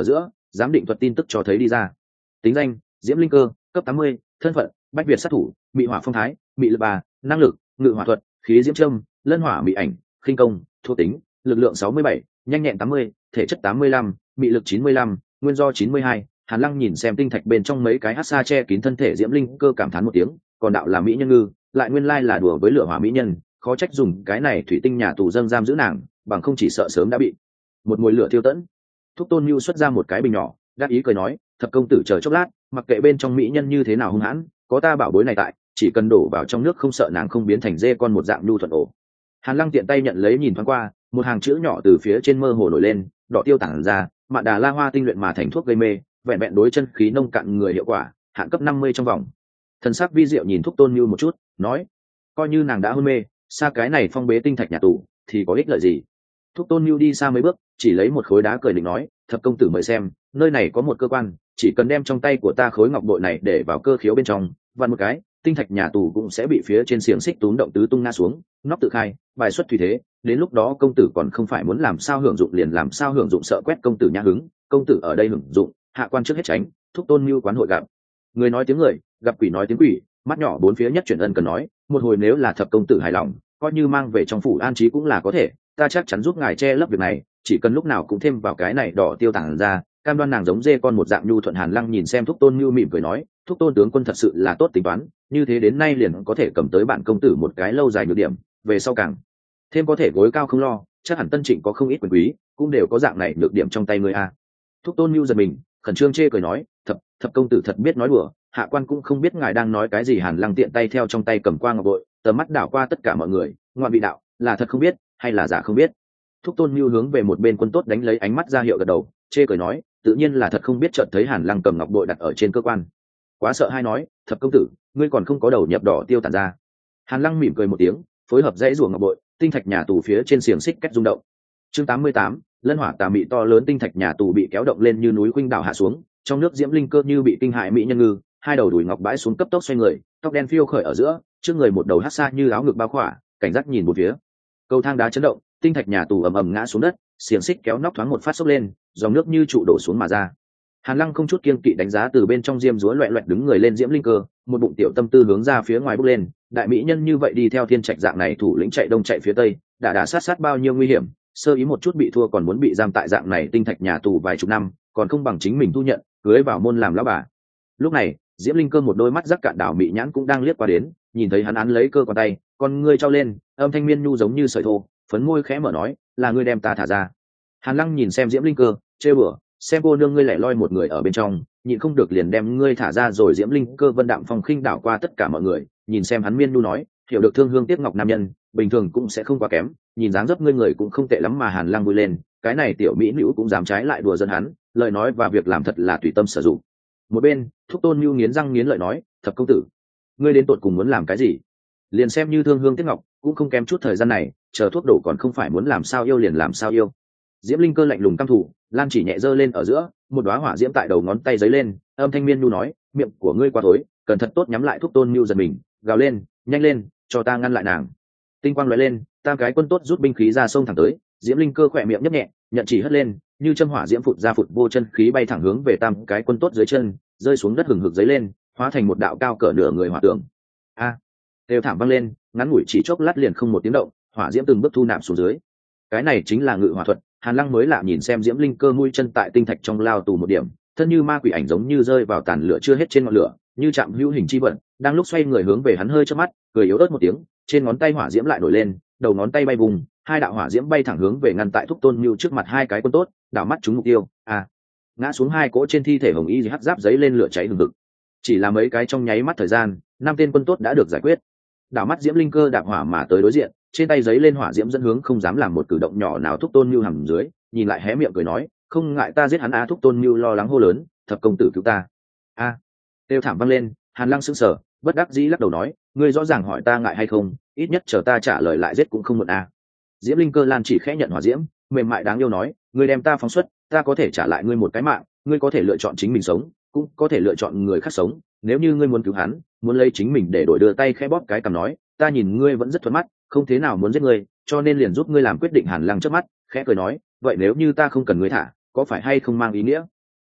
giám định thuật tin tức cho thấy đi ra. Tính danh: Diễm Linh Cơ, cấp tám mươi, thân phận: Bách Việt sát thủ, Mị Hỏa Phong Thái, Mị Lực Bà, năng lực: Ngự Hỏa Thuật, Khí Diễm Châm, Lân Hỏa Mị Ảnh, Khinh Công, thuộc tính: lực lượng sáu mươi bảy, nhanh nhẹn tám mươi, thể chất tám mươi lăm, mị lực chín mươi lăm, nguyên do chín mươi hai. Hàn Lăng nhìn xem tinh thạch bên trong mấy cái hắc sa che kín thân thể Diễm Linh Cơ cảm thán một tiếng, còn đạo là mỹ nhân ngư, lại nguyên lai là đùa với lửa hỏa mỹ nhân, khó trách dùng cái này thủy tinh nhà tù dâng giam giữ nàng, bằng không chỉ sợ sớm đã bị một mùi lửa thiêu tẫn. Thúc Tôn Nưu xuất ra một cái bình nhỏ, đáp ý cười nói, thập công tử chờ chốc lát, mặc kệ bên trong mỹ nhân như thế nào hung hãn, có ta bảo bối này tại, chỉ cần đổ vào trong nước không sợ nàng không biến thành dê con một dạng nhu thuận ổ. Hàn Lăng tiện tay nhận lấy nhìn thoáng qua, một hàng chữ nhỏ từ phía trên mơ hồ nổi lên, đỏ tiêu tản ra, mạn đà la hoa tinh luyện mà thành thuốc gây mê, vẹn vẹn đối chân khí nông cạn người hiệu quả, hạn cấp năm mươi trong vòng. Thần sắc vi diệu nhìn Thúc Tôn Nưu một chút, nói, coi như nàng đã hôn mê, xa cái này phong bế tinh thạch nhà tù, thì có ích lợi gì? Thúc Tôn Nưu đi xa mấy bước, chỉ lấy một khối đá cười định nói, thập công tử mời xem, nơi này có một cơ quan, chỉ cần đem trong tay của ta khối ngọc bội này để vào cơ khiếu bên trong, vặn một cái, tinh thạch nhà tù cũng sẽ bị phía trên xiềng xích túm động tứ tung ngã xuống, nóc tự khai, bài xuất thủy thế, đến lúc đó công tử còn không phải muốn làm sao hưởng dụng liền làm sao hưởng dụng, sợ quét công tử nhã hứng, công tử ở đây hưởng dụng, hạ quan trước hết tránh. Thúc Tôn Nưu quán hội gặp người nói tiếng người, gặp quỷ nói tiếng quỷ, mắt nhỏ bốn phía nhất chuyển ân cần nói, một hồi nếu là thập công tử hài lòng, coi như mang về trong phủ an trí cũng là có thể, ta chắc chắn giúp ngài che lấp việc này, chỉ cần lúc nào cũng thêm vào cái này đỏ tiêu tản ra, cam đoan nàng giống dê con một dạng nhu thuận. Hàn Lăng nhìn xem Thúc Tôn Nưu mỉm cười nói, Thúc Tôn tướng quân thật sự là tốt tính toán, như thế đến nay liền có thể cầm tới bản công tử một cái lâu dài nhược điểm, về sau càng thêm có thể gối cao không lo, chắc hẳn Tân Trịnh có không ít quyền quý cũng đều có dạng này nhược điểm trong tay ngươi a. Thúc Tôn Nưu giật mình, khẩn trương chê cười nói, thập thập công tử thật biết nói đùa, hạ quan cũng không biết ngài đang nói cái gì. Hàn Lăng tiện tay theo trong tay cầm qua ngọc bội, tầm mắt đảo qua tất cả mọi người, ngoạn vị đạo, là thật không biết hay là giả không biết? Thúc Tôn Nưu hướng về một bên quân tốt đánh lấy ánh mắt ra hiệu gật đầu, chê cười nói, tự nhiên là thật không biết. Chợt thấy Hàn Lăng cầm ngọc bội đặt ở trên cơ quan, quá sợ hai nói, thập công tử, ngươi còn không có đầu nhập đỏ tiêu tản ra. Hàn Lăng mỉm cười một tiếng, phối hợp dãy rủa ngọc bội, tinh thạch nhà tù phía trên xiềng xích cách rung động. Chương tám mươi tám, Lân Hỏa Tà Mị. To lớn tinh thạch nhà tù bị kéo động lên như núi khuynh đảo hạ xuống, trong nước Diễm Linh Cơ như bị kinh hại mỹ nhân ngư, hai đầu đùi ngọc bãi xuống cấp tốc xoay người, tóc đen phiêu khởi ở giữa, trước người một đầu hắc sa như áo ngực bao khỏa, cảnh giác nhìn một phía. Cầu thang đá chấn động, tinh thạch nhà tù ầm ầm ngã xuống đất, xiềng xích kéo nóc thoáng một phát sốc lên, dòng nước như trụ đổ xuống mà ra. Hàn Lăng không chút kiêng kỵ đánh giá từ bên trong diêm dúa loẹt loẹt đứng người lên Diễm Linh Cơ, một bụng tiểu tâm tư hướng ra phía ngoài bốc lên, đại mỹ nhân như vậy đi theo thiên trạch dạng này thủ lĩnh chạy đông chạy phía tây, đã đã sát sát bao nhiêu nguy hiểm, sơ ý một chút bị thua còn muốn bị giam tại dạng này tinh thạch nhà tù vài chục năm, còn không bằng chính mình thu nhận, cưới vào môn làm lão bà. Lúc này, Diễm Linh Cơ một đôi mắt rắc cạn đảo mị nhãn cũng đang liếc qua đến, nhìn thấy hắn án lấy cơ quan tay, con ngươi trao lên, âm thanh miên nhu giống như sợi thô, phấn môi khẽ mở nói, là ngươi đem ta thả ra. Hàn Lăng nhìn xem Diễm Linh Cơ, trêu bừa, xem cô nương ngươi lẻ loi một người ở bên trong, nhịn không được liền đem ngươi thả ra rồi. Diễm Linh Cơ vân đạm phong khinh đảo qua tất cả mọi người, nhìn xem hắn miên nhu nói, hiểu được thương hương tiếc ngọc nam nhân, bình thường cũng sẽ không quá kém, nhìn dáng dấp ngươi người cũng không tệ lắm. Mà Hàn Lăng vui lên, cái này tiểu mỹ nữ cũng dám trái lại đùa dân hắn, lời nói và việc làm thật là tùy tâm sử dụng. Một bên, Thúc Tôn Nưu nghiến răng nghiến lợi nói, thập công tử, ngươi đến tột cùng muốn làm cái gì? Liền xem như thương hương tiếc ngọc, cũng không kém chút thời gian này, chờ thuốc đổ còn không phải muốn làm sao yêu liền làm sao yêu. Diễm Linh Cơ lạnh lùng căm thù, lan chỉ nhẹ giơ lên ở giữa, một đóa hỏa diễm tại đầu ngón tay giấy lên, âm thanh miên nhu nói, miệng của ngươi quá tối, cần thật tốt nhắm lại. Thúc Tôn Nưu giật mình, gào lên, nhanh lên, cho ta ngăn lại nàng. Tinh quang lóe lên, tam cái quân tốt rút binh khí ra sông thẳng tới. Diễm Linh Cơ khỏe miệng nhấp nhẹ, nhận chỉ hất lên, như châm hỏa diễm phụt ra phụt vô chân khí bay thẳng hướng về tam cái quân tốt dưới chân, rơi xuống đất hừng hực giấy lên, hóa thành một đạo cao cỡ nửa người hỏa tượng. A! À, đều thảm vang lên, ngắn ngủi chỉ chốc lát liền không một tiếng động, hỏa diễm từng bước thu nạp xuống dưới. Cái này chính là ngự hỏa thuật. Hàn Lăng mới lạ nhìn xem Diễm Linh Cơ mũi chân tại tinh thạch trong lao tù một điểm, thân như ma quỷ ảnh giống như rơi vào tàn lửa chưa hết trên ngọn lửa, như chạm hữu hình chi vận, đang lúc xoay người hướng về hắn hơi chớp mắt, cười yếu ớt một tiếng, trên ngón tay hỏa diễm lại nổi lên, đầu ngón tay bay vùng, hai đạo hỏa diễm bay thẳng hướng về ngăn tại Thúc Tôn Nưu trước mặt hai cái quân tốt, đảo mắt trúng mục tiêu. À, ngã xuống hai cỗ trên thi thể hồng y hắc giáp giấy lên lửa cháy hừng hực. Chỉ là mấy cái trong nháy mắt thời gian, năm tên quân tốt đã được giải quyết. Đảo mắt Diễm Linh Cơ đạp hỏa mà tới đối diện, trên tay giấy lên hỏa diễm dẫn hướng không dám làm một cử động nhỏ nào Thúc Tôn Nưu hầm dưới, nhìn lại hé miệng cười nói, không ngại ta giết hắn. A. Thúc Tôn Nưu lo lắng hô lớn, thập công tử cứu ta. A! À, tiêu thảm vang lên. Hàn Lăng sững sờ, bất đắc dĩ lắc đầu nói, ngươi rõ ràng hỏi ta ngại hay không, ít nhất chờ ta trả lời lại giết cũng không muộn. A. À. Diễm Linh Cơ lan chỉ khẽ nhận hỏa diễm, mềm mại đáng yêu nói, ngươi đem ta phóng xuất, ta có thể trả lại ngươi một cái mạng, ngươi có thể lựa chọn chính mình sống, cũng có thể lựa chọn người khác sống. Nếu như ngươi muốn cứu hắn, muốn lấy chính mình để đổi, đưa tay khẽ bóp cái cằm nói, ta nhìn ngươi vẫn rất thuận mắt, không thế nào muốn giết ngươi, cho nên liền giúp ngươi làm quyết định. Hàn Lăng chớp mắt, khẽ cười nói, vậy nếu như ta không cần ngươi thả, có phải hay không mang ý nghĩa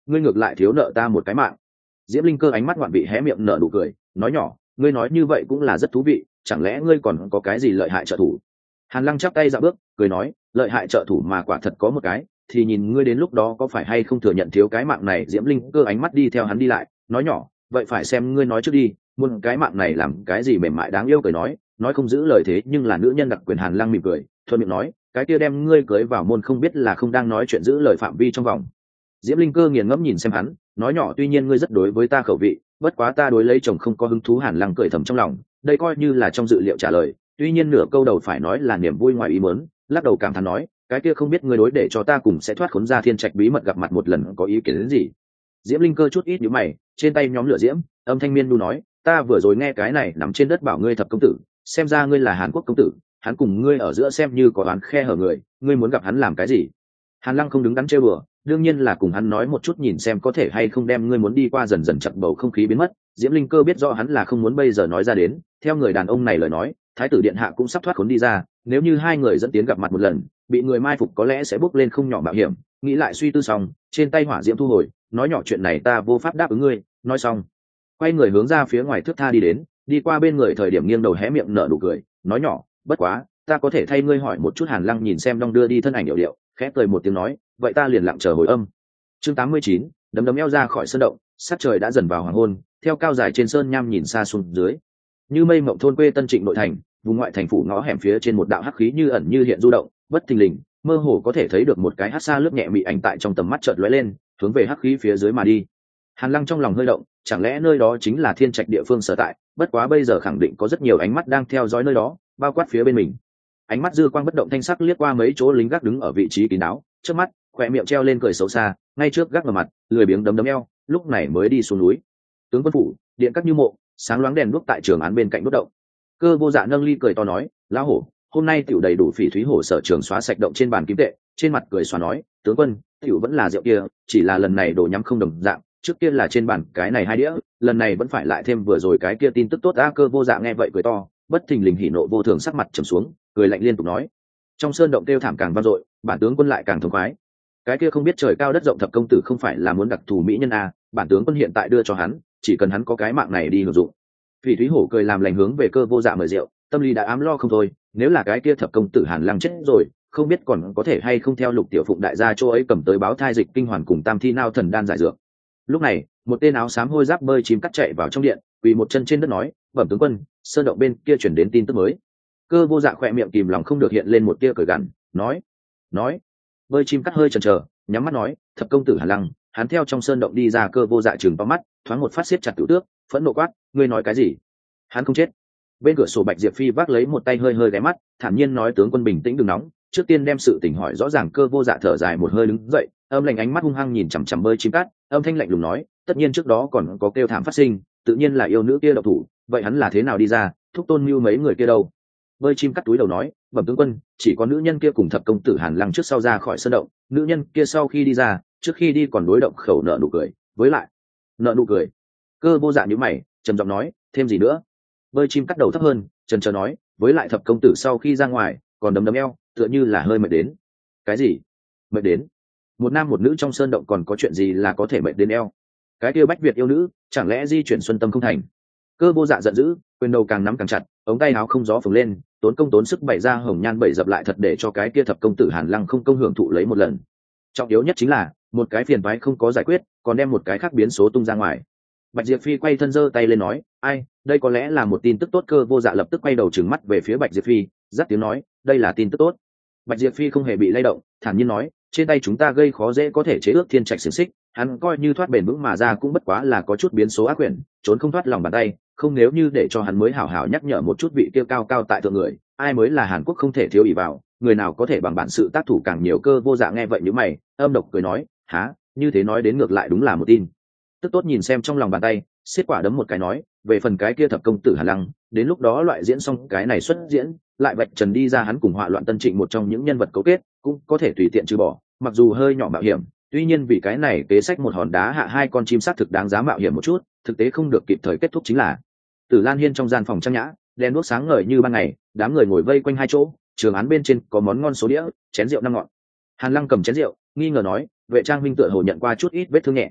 ngươi ngược lại thiếu nợ ta một cái mạng. Diễm Linh Cơ ánh mắt ngoạn vị hé miệng nở nụ cười, nói nhỏ, ngươi nói như vậy cũng là rất thú vị, chẳng lẽ ngươi còn có cái gì lợi hại trợ thủ? Hàn Lăng chắp tay dạo bước, cười nói, lợi hại trợ thủ mà quả thật có một cái, thì nhìn ngươi đến lúc đó có phải hay không thừa nhận thiếu cái mạng này. Diễm Linh Cơ ánh mắt đi theo hắn đi lại, nói nhỏ, vậy phải xem ngươi nói trước đi, muốn cái mạng này làm cái gì mềm mại đáng yêu. Cười nói, nói không giữ lời thế nhưng là nữ nhân đặc quyền. Hàn Lăng mỉm cười, thuận miệng nói, cái kia đem ngươi cưới vào môn không biết là không đang nói chuyện giữ lời phạm vi trong vòng. Diễm Linh Cơ nghiền ngẫm nhìn xem hắn, nói nhỏ, tuy nhiên ngươi rất đối với ta khẩu vị, bất quá ta đối lấy chồng không có hứng thú. Hàn Lăng cười thầm trong lòng, đây coi như là trong dự liệu trả lời, tuy nhiên nửa câu đầu phải nói là niềm vui ngoài ý muốn, lắc đầu cảm thán nói, cái kia không biết ngươi đối để cho ta cùng sẽ thoát khốn ra thiên trạch bí mật gặp mặt một lần có ý kiến đến gì? Diễm Linh Cơ chút ít nhíu mày, trên tay nhóm lửa diễm, âm thanh miên nu nói, ta vừa rồi nghe cái này nằm trên đất bảo ngươi thập công tử, xem ra ngươi là Hàn Quốc công tử, hắn cùng ngươi ở giữa xem như có đoán khe hở người, ngươi muốn gặp hắn làm cái gì? Hàn Lăng không đứng đắn trêu bừa, đương nhiên là cùng hắn nói một chút nhìn xem có thể hay không đem ngươi muốn đi qua dần dần chậm bầu không khí biến mất. Diễm Linh Cơ biết rõ hắn là không muốn bây giờ nói ra đến, theo người đàn ông này lời nói, thái tử điện hạ cũng sắp thoát khốn đi ra, nếu như hai người dẫn tiến gặp mặt một lần, bị người mai phục có lẽ sẽ bước lên không nhỏ mạo hiểm. Nghĩ lại suy tư xong, trên tay hỏa diễm thu hồi, nói nhỏ, chuyện này ta vô pháp đáp ứng ngươi. Nói xong, quay người hướng ra phía ngoài thước tha đi đến, đi qua bên người thời điểm nghiêng đầu hé miệng nở nụ cười, nói nhỏ, bất quá ta có thể thay ngươi hỏi một chút. Hàn Lăng nhìn xem đong đưa đi thân ảnh điệu điệu, khẽ cười một tiếng nói, vậy ta liền lặng chờ hồi âm. Chương tám mươi chín, đấm đấm eo ra khỏi sơn động, sát trời đã dần vào hoàng hôn, theo cao dài trên sơn nham nhìn xa xuống dưới, như mây mộng thôn quê Tân Trịnh nội thành, vùng ngoại thành phủ ngõ hẻm phía trên một đạo hắc khí như ẩn như hiện du động, bất thình lình, mơ hồ có thể thấy được một cái hắc xa lướt nhẹ mị ảnh tại trong tầm mắt chợt lóe lên, hướng về hắc khí phía dưới mà đi. Hàn Lăng trong lòng hơi động, chẳng lẽ nơi đó chính là thiên trạch địa phương sở tại? Bất quá bây giờ khẳng định có rất nhiều ánh mắt đang theo dõi nơi đó, bao quát phía bên mình. Ánh mắt dư quang bất động thanh sắc liếc qua mấy chỗ lính gác đứng ở vị trí kín đáo, trước mắt khỏe miệng treo lên cười xấu xa, ngay trước gác vào mặt, lười biếng đấm đấm eo, lúc này mới đi xuống núi. Tướng quân phủ, điện các như mộ, sáng loáng đèn đuốc tại trường án bên cạnh đốt động. Cơ Vô Dạ nâng ly cười to nói, lão hổ, hôm nay tiểu đầy đủ phỉ thúy hổ sở trường xóa sạch động trên bàn kim tệ. Trên mặt cười xóa nói, tướng quân, tiểu vẫn là rượu kia, chỉ là lần này đồ nhắm không đồng dạng, trước kia là trên bàn cái này hai đĩa, lần này vẫn phải lại thêm vừa rồi cái kia tin tức tốt. A Cơ Vô Dạ nghe vậy cười to, bất thình lình hỉ nộ vô thường, sắc mặt trầm xuống, cười lạnh liên tục nói, trong sơn động kêu thảm càng vang dội, bản tướng quân lại càng thống khoái. Cái kia không biết trời cao đất rộng thập công tử không phải là muốn đặc thù mỹ nhân a, bản tướng quân hiện tại đưa cho hắn, chỉ cần hắn có cái mạng này đi hưởng dụng. Phỉ Thúy Hổ cười làm lành hướng về Cơ Vô Dạ mời rượu, tâm lý đã ám lo không thôi, nếu là cái kia thập công tử Hàn Lăng chết rồi, không biết còn có thể hay không theo Lục Tiểu Phụng đại gia chỗ ấy cầm tới báo thai dịch kinh hoàn cùng tam thi nao thần đan giải dược. Lúc này, một tên áo xám hôi giáp bơi chim cắt chạy vào trong điện, quỳ một chân trên đất nói, bẩm tướng quân, sơn động bên kia chuyển đến tin tức mới. Cơ Vô Dạ khỏe miệng kìm lòng không được hiện lên một tia cười gằn, nói, nói. Bơi chim cắt hơi chần chờ, nhắm mắt nói, thập công tử Hàn Lăng, hắn theo trong sơn động đi ra. Cơ Vô Dạ chừng to mắt, thoáng một phát siết chặt tiểu tước, phẫn nộ quát, ngươi nói cái gì? Hắn không chết. Bên cửa sổ Bạch Diệp Phi vác lấy một tay hơi hơi ghé mắt, thản nhiên nói, tướng quân bình tĩnh đừng nóng, trước tiên đem sự tình hỏi rõ ràng. Cơ Vô Dạ thở dài một hơi đứng dậy, âm lạnh ánh mắt hung hăng nhìn chằm chằm bơi chim cắt, âm thanh lạnh lùng nói, tất nhiên trước đó còn có kêu thảm phát sinh, tự nhiên là yêu nữ kia độc thủ, vậy hắn là thế nào đi ra, thúc tôn mưu mấy người kia đâu? Bơi chim cắt túi đầu nói, bẩm tướng quân, chỉ có nữ nhân kia cùng thập công tử Hàn Lăng trước sau ra khỏi sơn động, nữ nhân kia sau khi đi ra, trước khi đi còn đối động khẩu nợ nụ cười, với lại nợ nụ cười. Cơ Vô Dạ nhíu mày, trầm giọng nói, thêm gì nữa? Bơi chim cắt đầu thấp hơn, chần chờ nói, với lại thập công tử sau khi ra ngoài còn đấm đấm eo, tựa như là hơi mệt đến. Cái gì? Mệt đến? Một nam một nữ trong sơn động còn có chuyện gì là có thể mệt đến eo? Cái kia Bách Việt yêu nữ, chẳng lẽ di chuyển xuân tâm không thành? Cơ Vô Dạ giận dữ, quyền đầu càng nắm càng chặt, ống tay áo không gió phồng lên, tốn công tốn sức bày ra hồng nhan bảy dập lại thật để cho cái kia thập công tử Hàn Lăng không công hưởng thụ lấy một lần. Trọng yếu nhất chính là một cái phiền toái không có giải quyết, còn đem một cái khác biến số tung ra ngoài. Bạch Diệp Phi quay thân giơ tay lên nói, ai, đây có lẽ là một tin tức tốt. Cơ Vô Dạ lập tức quay đầu trừng mắt về phía Bạch Diệp Phi, dắt tiếng nói, đây là tin tức tốt. Bạch Diệp Phi không hề bị lay động, thản nhiên nói, trên tay chúng ta gây khó dễ có thể chế ước thiên trạch xiềng xích, hắn coi như thoát bền vững mà ra cũng bất quá là có chút biến số ác quyển, trốn không thoát lòng bàn tay, không nếu như để cho hắn mới hảo hảo nhắc nhở một chút vị kia cao cao tại thượng người, ai mới là Hàn Quốc không thể thiếu ỷ vào, người nào có thể bằng bản sự tác thủ càng nhiều. Cơ Vô Dạ nghe vậy nhíu mày, âm độc cười nói, há, như thế nói đến ngược lại đúng là một tin tức tốt. Nhìn xem trong lòng bàn tay, xiết quả đấm một cái nói, về phần cái kia thập công tử Hàn Lăng, đến lúc đó loại diễn xong cái này xuất diễn, lại vạch trần đi ra hắn cùng họa loạn Tân Trịnh một trong những nhân vật cấu kết, cũng có thể tùy tiện trừ bỏ, mặc dù hơi nhỏ mạo hiểm, tuy nhiên vì cái này kế sách một hòn đá hạ hai con chim xác thực đáng giá mạo hiểm một chút, thực tế không được kịp thời kết thúc chính là. Tử Lan Hiên trong gian phòng trang nhã, đèn đuốc sáng ngời như ban ngày, đám người ngồi vây quanh hai chỗ, trường án bên trên có món ngon số đĩa, chén rượu năm ngọn. Hàn Lăng cầm chén rượu, nghi ngờ nói, vệ trang huynh tựa hồ nhận qua chút ít vết thương nhẹ,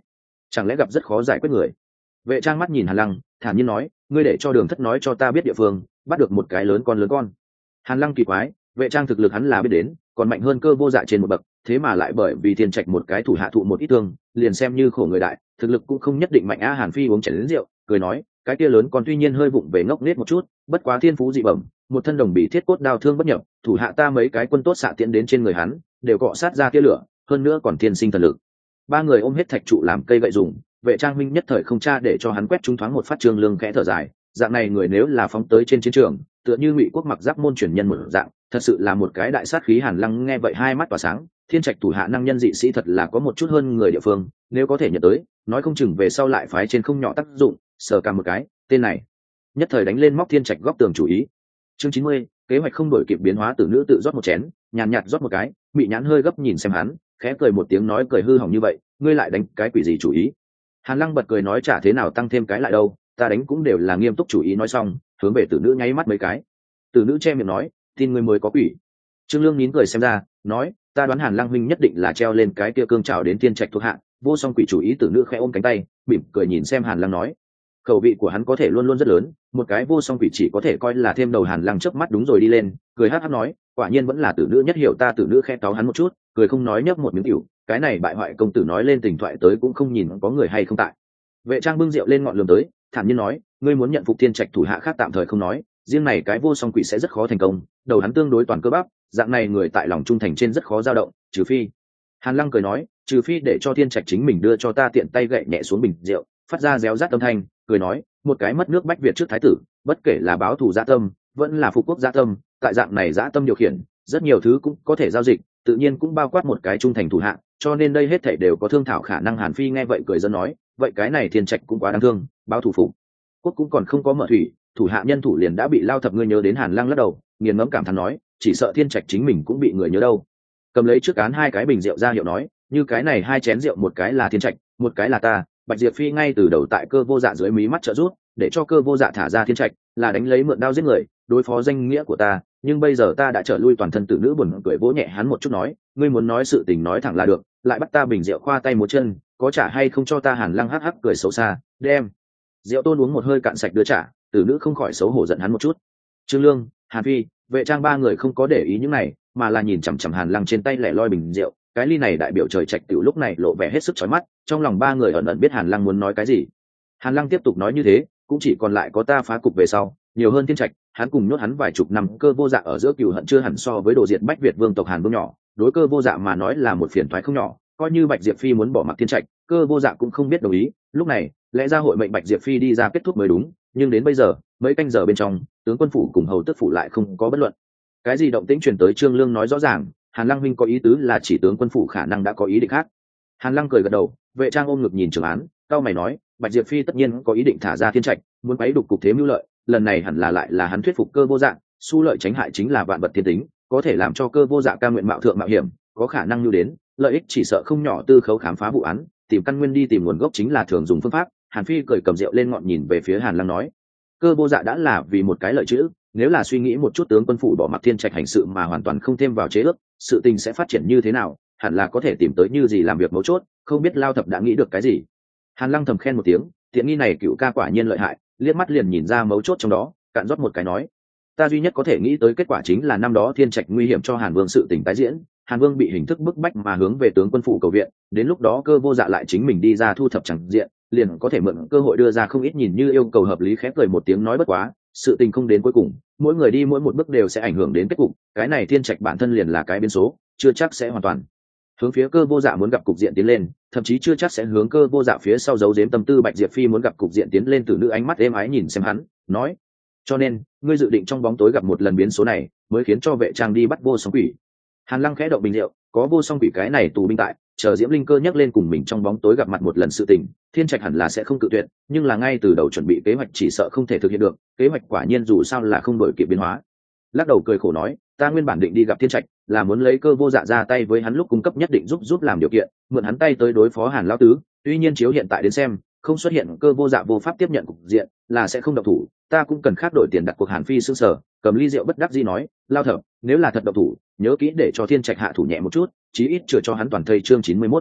chẳng lẽ gặp rất khó giải quyết người? Vệ trang mắt nhìn Hàn Lăng, thản nhiên nói, ngươi để cho Đường Thất nói cho ta biết địa phương, bắt được một cái lớn con lớn con. Hàn Lăng kỳ quái, vệ trang thực lực hắn là biết đến, còn mạnh hơn Cơ Vô Dạ trên một bậc, thế mà lại bởi vì Thiên Trạch một cái thủ hạ thụ một ít thương, liền xem như khổ người đại, thực lực cũng không nhất định mạnh. A Hàn Phi uống chén lớn rượu, cười nói, cái kia lớn con tuy nhiên hơi vụng về ngốc nghếch một chút, bất quá thiên phú dị bẩm, một thân đồng bị thiết cốt đao thương bất nhập, thủ hạ ta mấy cái quân tốt xạ tiễn đến trên người hắn, đều cọ sát ra tia lửa, hơn nữa còn thiên sinh thần lực. Ba người ôm hết thạch trụ làm cây gậy dùng, vệ trang minh nhất thời không tra để cho hắn quét trúng thoáng một phát. Trương Lương khẽ thở dài, dạng này người nếu là phóng tới trên chiến trường, tựa như Ngụy Quốc mặc giáp môn truyền nhân một dạng, thật sự là một cái đại sát khí. Hàn Lăng nghe vậy hai mắt tỏa sáng, Thiên Trạch thủ hạ năng nhân dị sĩ thật là có một chút hơn người địa phương, nếu có thể nhận tới, nói không chừng về sau lại phái trên không nhỏ tác dụng. Sờ cả một cái, tên này nhất thời đánh lên móc Thiên Trạch góc tường chủ ý. Chương chín mươi, kế hoạch không đổi kịp biến hóa. Tử nữ tự rót một chén, nhàn nhạt rót một cái, mị nhãn hơi gấp nhìn xem hắn, khẽ cười một tiếng nói, cười hư hỏng như vậy, ngươi lại đánh cái quỷ gì chủ ý? Hàn Lăng bật cười nói, chả thế nào tăng thêm cái lại đâu, ta đánh cũng đều là nghiêm túc chủ ý. Nói xong, hướng về tử nữ nháy mắt mấy cái. Tử nữ che miệng nói, tin ngươi mới có quỷ. Trương Lương nín cười xem ra, nói, ta đoán Hàn Lăng huynh nhất định là treo lên cái kia cương trảo đến Thiên Trạch thuộc hạ, vô song quỷ chủ ý. Tử nữ khẽ ôm cánh tay, mỉm cười nhìn xem Hàn Lăng nói, khẩu vị của hắn có thể luôn luôn rất lớn, một cái vô song quỷ chỉ có thể coi là thêm đầu. Hàn Lăng chớp mắt đúng rồi đi lên, cười hắc hắc nói, quả nhiên vẫn là tử nữ nhất hiểu ta. Tử nữ khẽ cáu hắn một chút, cười không nói, nhấp một miếng rượu, cái này bại hoại công tử nói lên tình thoại tới cũng không nhìn có người hay không tại. Vệ trang bưng rượu lên ngọn lường tới, thản nhiên nói, ngươi muốn nhận phục Thiên Trạch thủ hạ khác tạm thời không nói, riêng này cái vô song quỷ sẽ rất khó thành công, đầu hắn tương đối toàn cơ bắp, dạng này người tại lòng trung thành trên rất khó dao động, trừ phi. Hàn Lăng cười nói, trừ phi để cho Thiên Trạch chính mình đưa cho ta. Tiện tay gậy nhẹ xuống bình rượu, phát ra réo rát âm thanh, cười nói, một cái mất nước bách Việt trước thái tử, bất kể là báo thù dã tâm, vẫn là phục quốc dã tâm, tại dạng này dã tâm điều khiển, rất nhiều thứ cũng có thể giao dịch, tự nhiên cũng bao quát một cái trung thành thủ hạ, cho nên đây hết thảy đều có thương thảo khả năng. Hàn Phi nghe vậy cười dân nói, vậy cái này Thiên Trạch cũng quá đáng thương, báo thù phục quốc cũng còn không có mở thủy, thủ hạ nhân thủ liền đã bị lao thập. Ngươi nhớ đến? Hàn Lăng lắc đầu, nghiền ngẫm cảm thán nói, chỉ sợ Thiên Trạch chính mình cũng bị người nhớ đâu. Cầm lấy trước cán hai cái bình rượu ra hiệu nói, như cái này hai chén rượu, một cái là Thiên Trạch, một cái là ta. Bạch Diệp Phi ngay từ đầu tại Cơ Vô Dạ dưới mí mắt trợ giúp, để cho Cơ Vô Dạ thả ra Thiên Trạch, là đánh lấy mượn đao giết người, đối phó danh nghĩa của ta, nhưng bây giờ ta đã trở lui toàn thân. Tử nữ buồn cười vỗ nhẹ hắn một chút nói, ngươi muốn nói sự tình nói thẳng là được, lại bắt ta bình rượu khoa tay một chân, có trả hay không cho ta? Hàn Lăng hắc hắc cười xấu xa, đem rượu tôn uống một hơi cạn sạch đưa trả. Tử nữ không khỏi xấu hổ giận hắn một chút. Trương Lương, Hàn Phi, vệ trang ba người không có để ý những này, mà là nhìn chằm chằm Hàn Lăng trên tay lẻ loi bình rượu, cái ly này đại biểu trời trạch tiểu lúc này lộ vẻ hết sức chói mắt, trong lòng ba người ẩn ẩn biết Hàn Lăng muốn nói cái gì. Hàn Lăng tiếp tục nói, như thế cũng chỉ còn lại có ta phá cục về sau, nhiều hơn Thiên Trạch, hắn cùng nhốt hắn vài chục năm. Cơ Vô Dạ ở giữa cừu hận chưa hẳn so với đồ diệt bách Việt vương tộc Hàn Vương nhỏ, đối Cơ Vô Dạ mà nói là một phiền toái không nhỏ, coi như Bạch Diệp Phi muốn bỏ mặc Thiên Trạch, Cơ Vô Dạ cũng không biết đồng ý. Lúc này lẽ ra hội mệnh Bạch Diệp Phi đi ra kết thúc mới đúng, nhưng đến bây giờ mấy canh giờ bên trong, tướng quân phủ cùng hầu tức phủ lại không có bất luận cái gì động tĩnh truyền tới. Trương Lương nói rõ ràng, Hàn Lăng huynh có ý tứ là chỉ tướng quân phủ khả năng đã có ý định khác. Hàn Lăng cười gật đầu, vệ trang ôm ngực nhìn Trường Án, cao mày nói, Bạch Diệp Phi tất nhiên có ý định thả ra Thiên Trạch, muốn quấy đục cục thế mưu lợi, lần này hẳn là lại là hắn thuyết phục Cơ Vô Dạ, su lợi tránh hại chính là vạn vật thiên tính, có thể làm cho Cơ Vô Dạ ca nguyện mạo thượng mạo hiểm, có khả năng như đến lợi ích chỉ sợ không nhỏ. Tư khấu khám phá vụ án, tìm căn nguyên đi tìm nguồn gốc chính là thường dùng phương pháp. Hàn Phi cười cầm rượu lên ngọn nhìn về phía Hàn Lăng nói, Cơ Vô Dạ đã là vì một cái lợi chữ, nếu là suy nghĩ một chút tướng quân phủ bỏ mặc Thiên Trạch hành sự mà hoàn toàn không thêm vào chế ước, sự tình sẽ phát triển như thế nào, hẳn là có thể tìm tới như gì làm việc mấu chốt, không biết lao thập đã nghĩ được cái gì. Hàn Lăng thầm khen một tiếng, tiện nghi này cựu ca quả nhiên lợi hại, liếc mắt liền nhìn ra mấu chốt trong đó, cạn rót một cái nói, ta duy nhất có thể nghĩ tới kết quả chính là năm đó Thiên Trạch nguy hiểm cho Hàn Vương sự tình tái diễn, Hàn Vương bị hình thức bức bách mà hướng về tướng quân phủ cầu viện, đến lúc đó Cơ Vô Dạ lại chính mình đi ra thu thập chẳng diện, liền có thể mượn cơ hội đưa ra không ít nhìn như yêu cầu hợp lý. Khẽ cười một tiếng nói, bất quá sự tình không đến cuối cùng, mỗi người đi mỗi một bước đều sẽ ảnh hưởng đến kết cục, cái này Thiên Trạch bản thân liền là cái biến số, chưa chắc sẽ hoàn toàn hướng phía Cơ Vô Dạ muốn gặp cục diện tiến lên, thậm chí chưa chắc sẽ hướng Cơ Vô Dạ phía sau giấu giếm tâm tư. Bạch Diệp Phi muốn gặp cục diện tiến lên. Từ nữ ánh mắt êm ái nhìn xem hắn, nói, cho nên ngươi dự định trong bóng tối gặp một lần biến số này, mới khiến cho vệ trang đi bắt vô song quỷ. Hàn Lăng khẽ động bình rượu, có vô song quỷ cái này tù binh tại, chờ Diễm Linh Cơ nhắc lên cùng mình trong bóng tối gặp mặt một lần sự tình, Thiên Trạch hẳn là sẽ không cự tuyệt, nhưng là ngay từ đầu chuẩn bị kế hoạch chỉ sợ không thể thực hiện được, kế hoạch quả nhiên dù sao là không đổi kịp biến hóa. Lắc đầu cười khổ nói, ta nguyên bản định đi gặp Thiên Trạch, là muốn lấy Cơ Vô Dạ ra tay với hắn lúc cung cấp nhất định giúp giúp làm điều kiện, mượn hắn tay tới đối phó Hàn lão tứ, tuy nhiên chiếu hiện tại đến xem, không xuất hiện Cơ Vô Dạ vô pháp tiếp nhận cục diện, là sẽ không động thủ, ta cũng cần khác đổi tiền đặt cuộc. Hàn Phi sững sờ, cầm ly rượu bất đắc dĩ nói, lao thở, nếu là thật động thủ, nhớ kỹ để cho Thiên Trạch hạ thủ nhẹ một chút, chí ít chừa cho hắn toàn thây. Chương chín mươi mốt,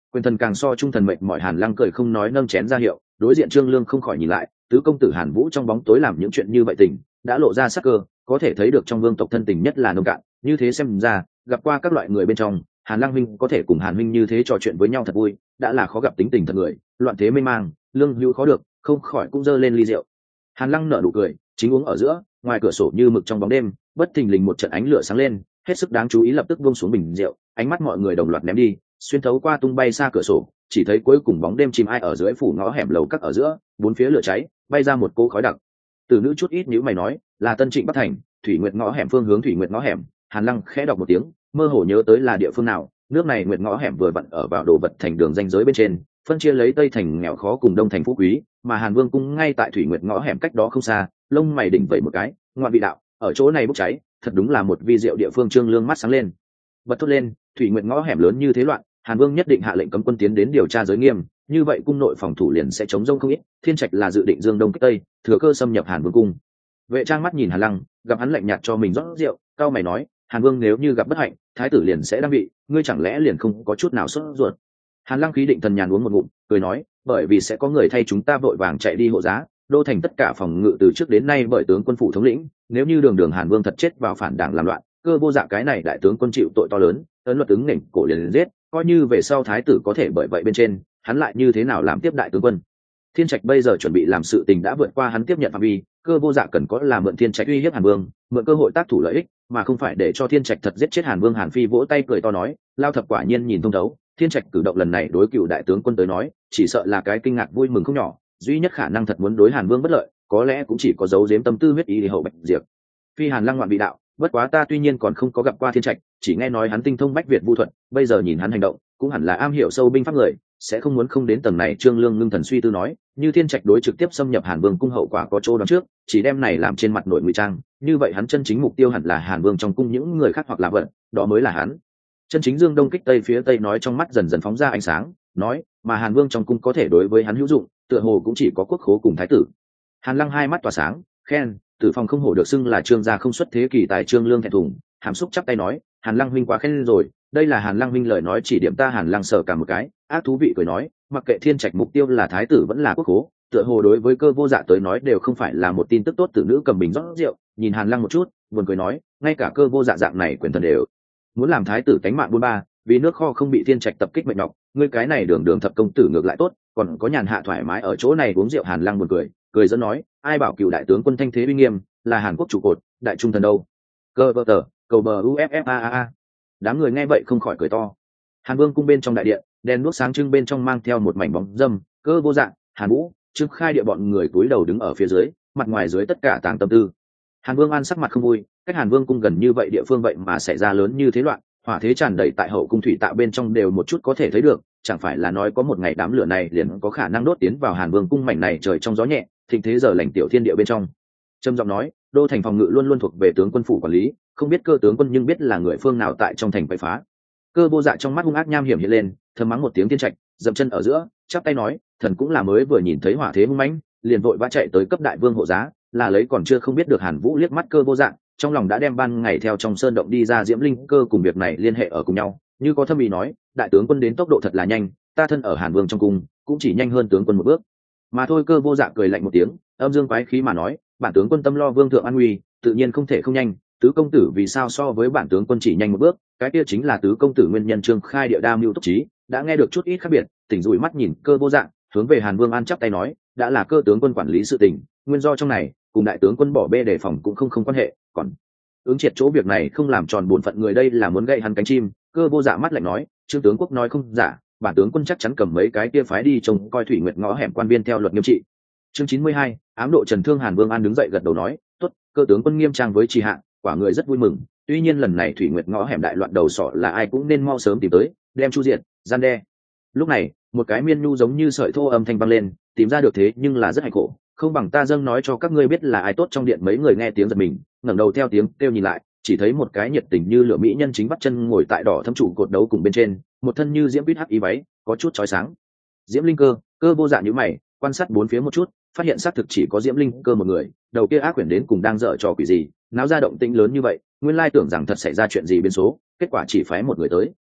Quyền thần càng so trung thần mệt mỏi, Hàn Lăng cười không nói, nâng chén ra hiệu. Đối diện Trương Lương không khỏi nhìn lại, tứ công tử Hàn Vũ trong bóng tối làm những chuyện như vậy tình đã lộ ra sắc cơ, có thể thấy được trong vương tộc thân tình nhất là nông cạn. Như thế xem ra, gặp qua các loại người bên trong, Hàn Lăng huynh có thể cùng Hàn huynh như thế trò chuyện với nhau thật vui, đã là khó gặp tính tình thật người. Loạn thế mê mang, lương hữu khó được, không khỏi cũng giơ lên ly rượu. Hàn Lăng nở nụ cười, chính uống ở giữa, ngoài cửa sổ như mực trong bóng đêm, bất thình lình một trận ánh lửa sáng lên, hết sức đáng chú ý, lập tức buông xuống bình rượu, ánh mắt mọi người đồng loạt ném đi, xuyên thấu qua tung bay xa cửa sổ, chỉ thấy cuối cùng bóng đêm chìm ai ở dưới phủ ngõ hẻm lầu các ở giữa, bốn phía lửa cháy, bay ra một cỗ khói đặc. Từ nữ chút ít nhíu mày nói, là Tân Trịnh Bắc Thành, Thủy Nguyệt ngõ hẻm, phương hướng Thủy Nguyệt ngõ hẻm. Hàn Lăng khẽ đọc một tiếng, mơ hồ nhớ tới là địa phương nào. Nước này Nguyệt ngõ hẻm vừa vặn ở vào đồ vật thành đường ranh giới bên trên, phân chia lấy Tây thành nghèo khó cùng Đông thành phú quý, mà Hàn Vương cung ngay tại Thủy Nguyệt ngõ hẻm cách đó không xa. Lông mày đỉnh vậy một cái, ngoạn vị đạo, ở chỗ này bốc cháy, thật đúng là một vi diệu địa phương. Trương Lương mắt sáng lên, bật thốt lên, Thủy Nguyệt ngõ hẻm lớn như thế loạn, Hàn Vương nhất định hạ lệnh cấm quân tiến đến điều tra giới nghiêm, như vậy cung nội phòng thủ liền sẽ chống rông không ít. Thiên Trạch là dự định dương đông kích tây, thừa cơ xâm nhập Hàn Vương cung. Vệ Trang mắt nhìn Hàn Lăng, gặp hắn lạnh nhạt cho mình rót rượu, cao mày nói, Hàn Vương nếu như gặp bất hạnh, thái tử liền sẽ đăng vị, ngươi chẳng lẽ liền không có chút nào sốt ruột? Hàn Lăng khí định thần nhàn uống một ngụm, cười nói, bởi vì sẽ có người thay chúng ta vội vàng chạy đi hộ giá, đô thành tất cả phòng ngự từ trước đến nay bởi tướng quân phủ thống lĩnh, nếu như đường đường Hàn Vương thật chết vào phản đảng làm loạn, Cơ Vô Dạ cái này đại tướng quân chịu tội to lớn, ấn luật ứng nền cổ liền, liền giết, coi như về sau thái tử có thể bởi vậy bên trên, hắn lại như thế nào làm tiếp đại tướng quân? Thiên Trạch bây giờ chuẩn bị làm sự tình đã vượt qua hắn tiếp nhận phạm vi, Cơ Vô Dạ cần có là mượn Thiên Trạch uy hiếp Hàn Vương, mượn cơ hội tác thủ lợi ích, mà không phải để cho Thiên Trạch thật giết chết Hàn Vương. Hàn Phi vỗ tay cười to nói, Lao Thập quả nhiên nhìn thông thấu, Thiên Trạch cử động lần này đối cựu đại tướng quân tới nói, chỉ sợ là cái kinh ngạc vui mừng không nhỏ, duy nhất khả năng thật muốn đối Hàn Vương bất lợi, có lẽ cũng chỉ có giấu giếm tâm tư huyết ý để hậu bạch diệt. Phi Hàn Lăng ngoạn vị đạo, bất quá ta tuy nhiên còn không có gặp qua Thiên Trạch, chỉ nghe nói hắn tinh thông bách việt vu thuật, bây giờ nhìn hắn hành động, cũng hẳn là am hiểu sâu binh pháp người, sẽ không muốn không đến tầng này. Trương Lương ngưng thần suy tư nói, như Thiên Trạch đối trực tiếp xâm nhập Hàn Vương cung hậu quả có chỗ đoán trước, chỉ đem này làm trên mặt nội ngụy trang, như vậy hắn chân chính mục tiêu hẳn là Hàn Vương trong cung những người khác hoặc là vật, đó mới là hắn chân chính dương đông kích tây. Phía tây nói trong mắt dần dần phóng ra ánh sáng, nói, mà Hàn Vương trong cung có thể đối với hắn hữu dụng, tựa hồ cũng chỉ có quốc khố cùng thái tử. Hàn Lăng hai mắt tỏa sáng, khen, Tử Phong không hổ được xưng là Trương gia không xuất thế kỷ tài. Trương Lương thẹn thùng, hàm xúc chắp tay nói, Hàn Lăng huynh quá khen rồi, đây là Hàn Lăng huynh lời nói chỉ điểm ta. Hàn Lăng sờ cả một cái, ác thú vị cười nói, mặc kệ Thiên Trạch mục tiêu là thái tử vẫn là quốc khố, tựa hồ đối với Cơ Vô Dạ tới nói đều không phải là một tin tức tốt. Tử nữ cầm bình rót rượu, nhìn Hàn Lăng một chút, buồn cười nói, ngay cả Cơ Vô Dạ dạng này quyền thần đều muốn làm thái tử cánh mạng buôn ba, vì nước kho không bị Thiên Trạch tập kích mệt nhọc, ngươi cái này đường đường thập công tử ngược lại tốt, còn có nhàn hạ thoải mái ở chỗ này uống rượu. Hàn Lăng buồn cười, cười dẫn nói, ai bảo cựu đại tướng quân thanh thế uy nghiêm, là Hàn Quốc trụ cột, đại trung thần đâu? Cơ vợ tờ, cầu bờ uffaa. Đám người nghe vậy không khỏi cười to. Hàn Vương cung bên trong đại điện, đèn đuốc sáng trưng, bên trong mang theo một mảnh bóng dâm. Cơ Vô Dạ, Hàn Vũ, Trương Khai địa bọn người cúi đầu đứng ở phía dưới, mặt ngoài dưới tất cả tàng tâm tư. Hàn Vương An sắc mặt không vui, cách Hàn Vương cung gần như vậy địa phương vậy mà xảy ra lớn như thế loạn, hỏa thế tràn đầy tại hậu cung thủy tạ bên trong đều một chút có thể thấy được, chẳng phải là nói có một ngày đám lửa này liền có khả năng đốt tiến vào Hàn Vương cung mảnh này trời trong gió nhẹ, thịnh thế giờ lành tiểu thiên địa bên trong. Trầm giọng nói, đô thành phòng ngự luôn luôn thuộc về tướng quân phủ quản lý, không biết Cơ tướng quân nhưng biết là người phương nào tại trong thành bậy phá. Cơ Vô Dạ trong mắt hung ác nham hiểm hiện lên, thầm mắng một tiếng Thiên Trạch, dậm chân ở giữa, chắp tay nói, thần cũng là mới vừa nhìn thấy hỏa thế hung mãnh, liền vội vã chạy tới cấp đại vương hộ giá, là lấy còn chưa không biết được. Hàn Vũ liếc mắt Cơ Vô Dạ, trong lòng đã đem ban ngày theo trong sơn động đi ra Diễm Linh Cơ cùng việc này liên hệ ở cùng nhau, như có thâm ý nói, đại tướng quân đến tốc độ thật là nhanh, ta thân ở Hàn Vương trong cung cũng chỉ nhanh hơn tướng quân một bước mà thôi. Cơ Vô Dạ cười lạnh một tiếng, âm dương quái khí mà nói, bản tướng quân tâm lo vương thượng an nguy, tự nhiên không thể không nhanh, tứ công tử vì sao so với bản tướng quân chỉ nhanh một bước, cái kia chính là tứ công tử nguyên nhân. Trương Khai địa đa mưu túc trí đã nghe được chút ít khác biệt, tỉnh dụi mắt nhìn Cơ Vô Dạ, hướng về Hàn Vương An chắp tay nói, đã là Cơ tướng quân quản lý sự tình, nguyên do trong này cùng đại tướng quân bỏ bê đề phòng cũng không không quan hệ, còn ứng triệt chỗ việc này không làm tròn bổn phận người, đây là muốn gậy hắn cánh chim. Cơ Vô Dạ mắt lạnh nói, Trương tướng quốc nói không giả, bản tướng quân chắc chắn cầm mấy cái kia phái đi trông coi Thủy Nguyệt ngõ hẻm quan viên theo luật nghiêm trị. Chương chín mươi hai, ám độ Trần Thương. Hàn Vương An đứng dậy gật đầu nói, tốt, Cơ tướng quân nghiêm trang với trì hạ, quả người rất vui mừng, tuy nhiên lần này Thủy Nguyệt ngõ hẻm đại loạn đầu sọ là ai cũng nên mau sớm tìm tới, đem chu diệt, gian đe. Lúc này một cái miên nhu giống như sợi thô âm thanh vang lên, tìm ra được thế nhưng là rất hạnh khổ, không bằng ta dâng nói cho các ngươi biết là ai tốt. Trong điện mấy người nghe tiếng giật mình, ngẩng đầu theo tiếng kêu nhìn lại, chỉ thấy một cái nhiệt tình như lửa mỹ nhân chính bắt chân ngồi tại đỏ thâm trụ cột đấu cùng bên trên, một thân như diễm bít hắc y váy, có chút chói sáng. Diễm Linh Cơ. Cơ Vô Dạ nhíu mày, quan sát bốn phía một chút, phát hiện xác thực chỉ có Diễm Linh Cơ một người, đầu kia ác quyển đến cùng đang dở trò quỷ gì, náo ra động tĩnh lớn như vậy, nguyên lai tưởng rằng thật xảy ra chuyện gì biến số, kết quả chỉ phái một người tới.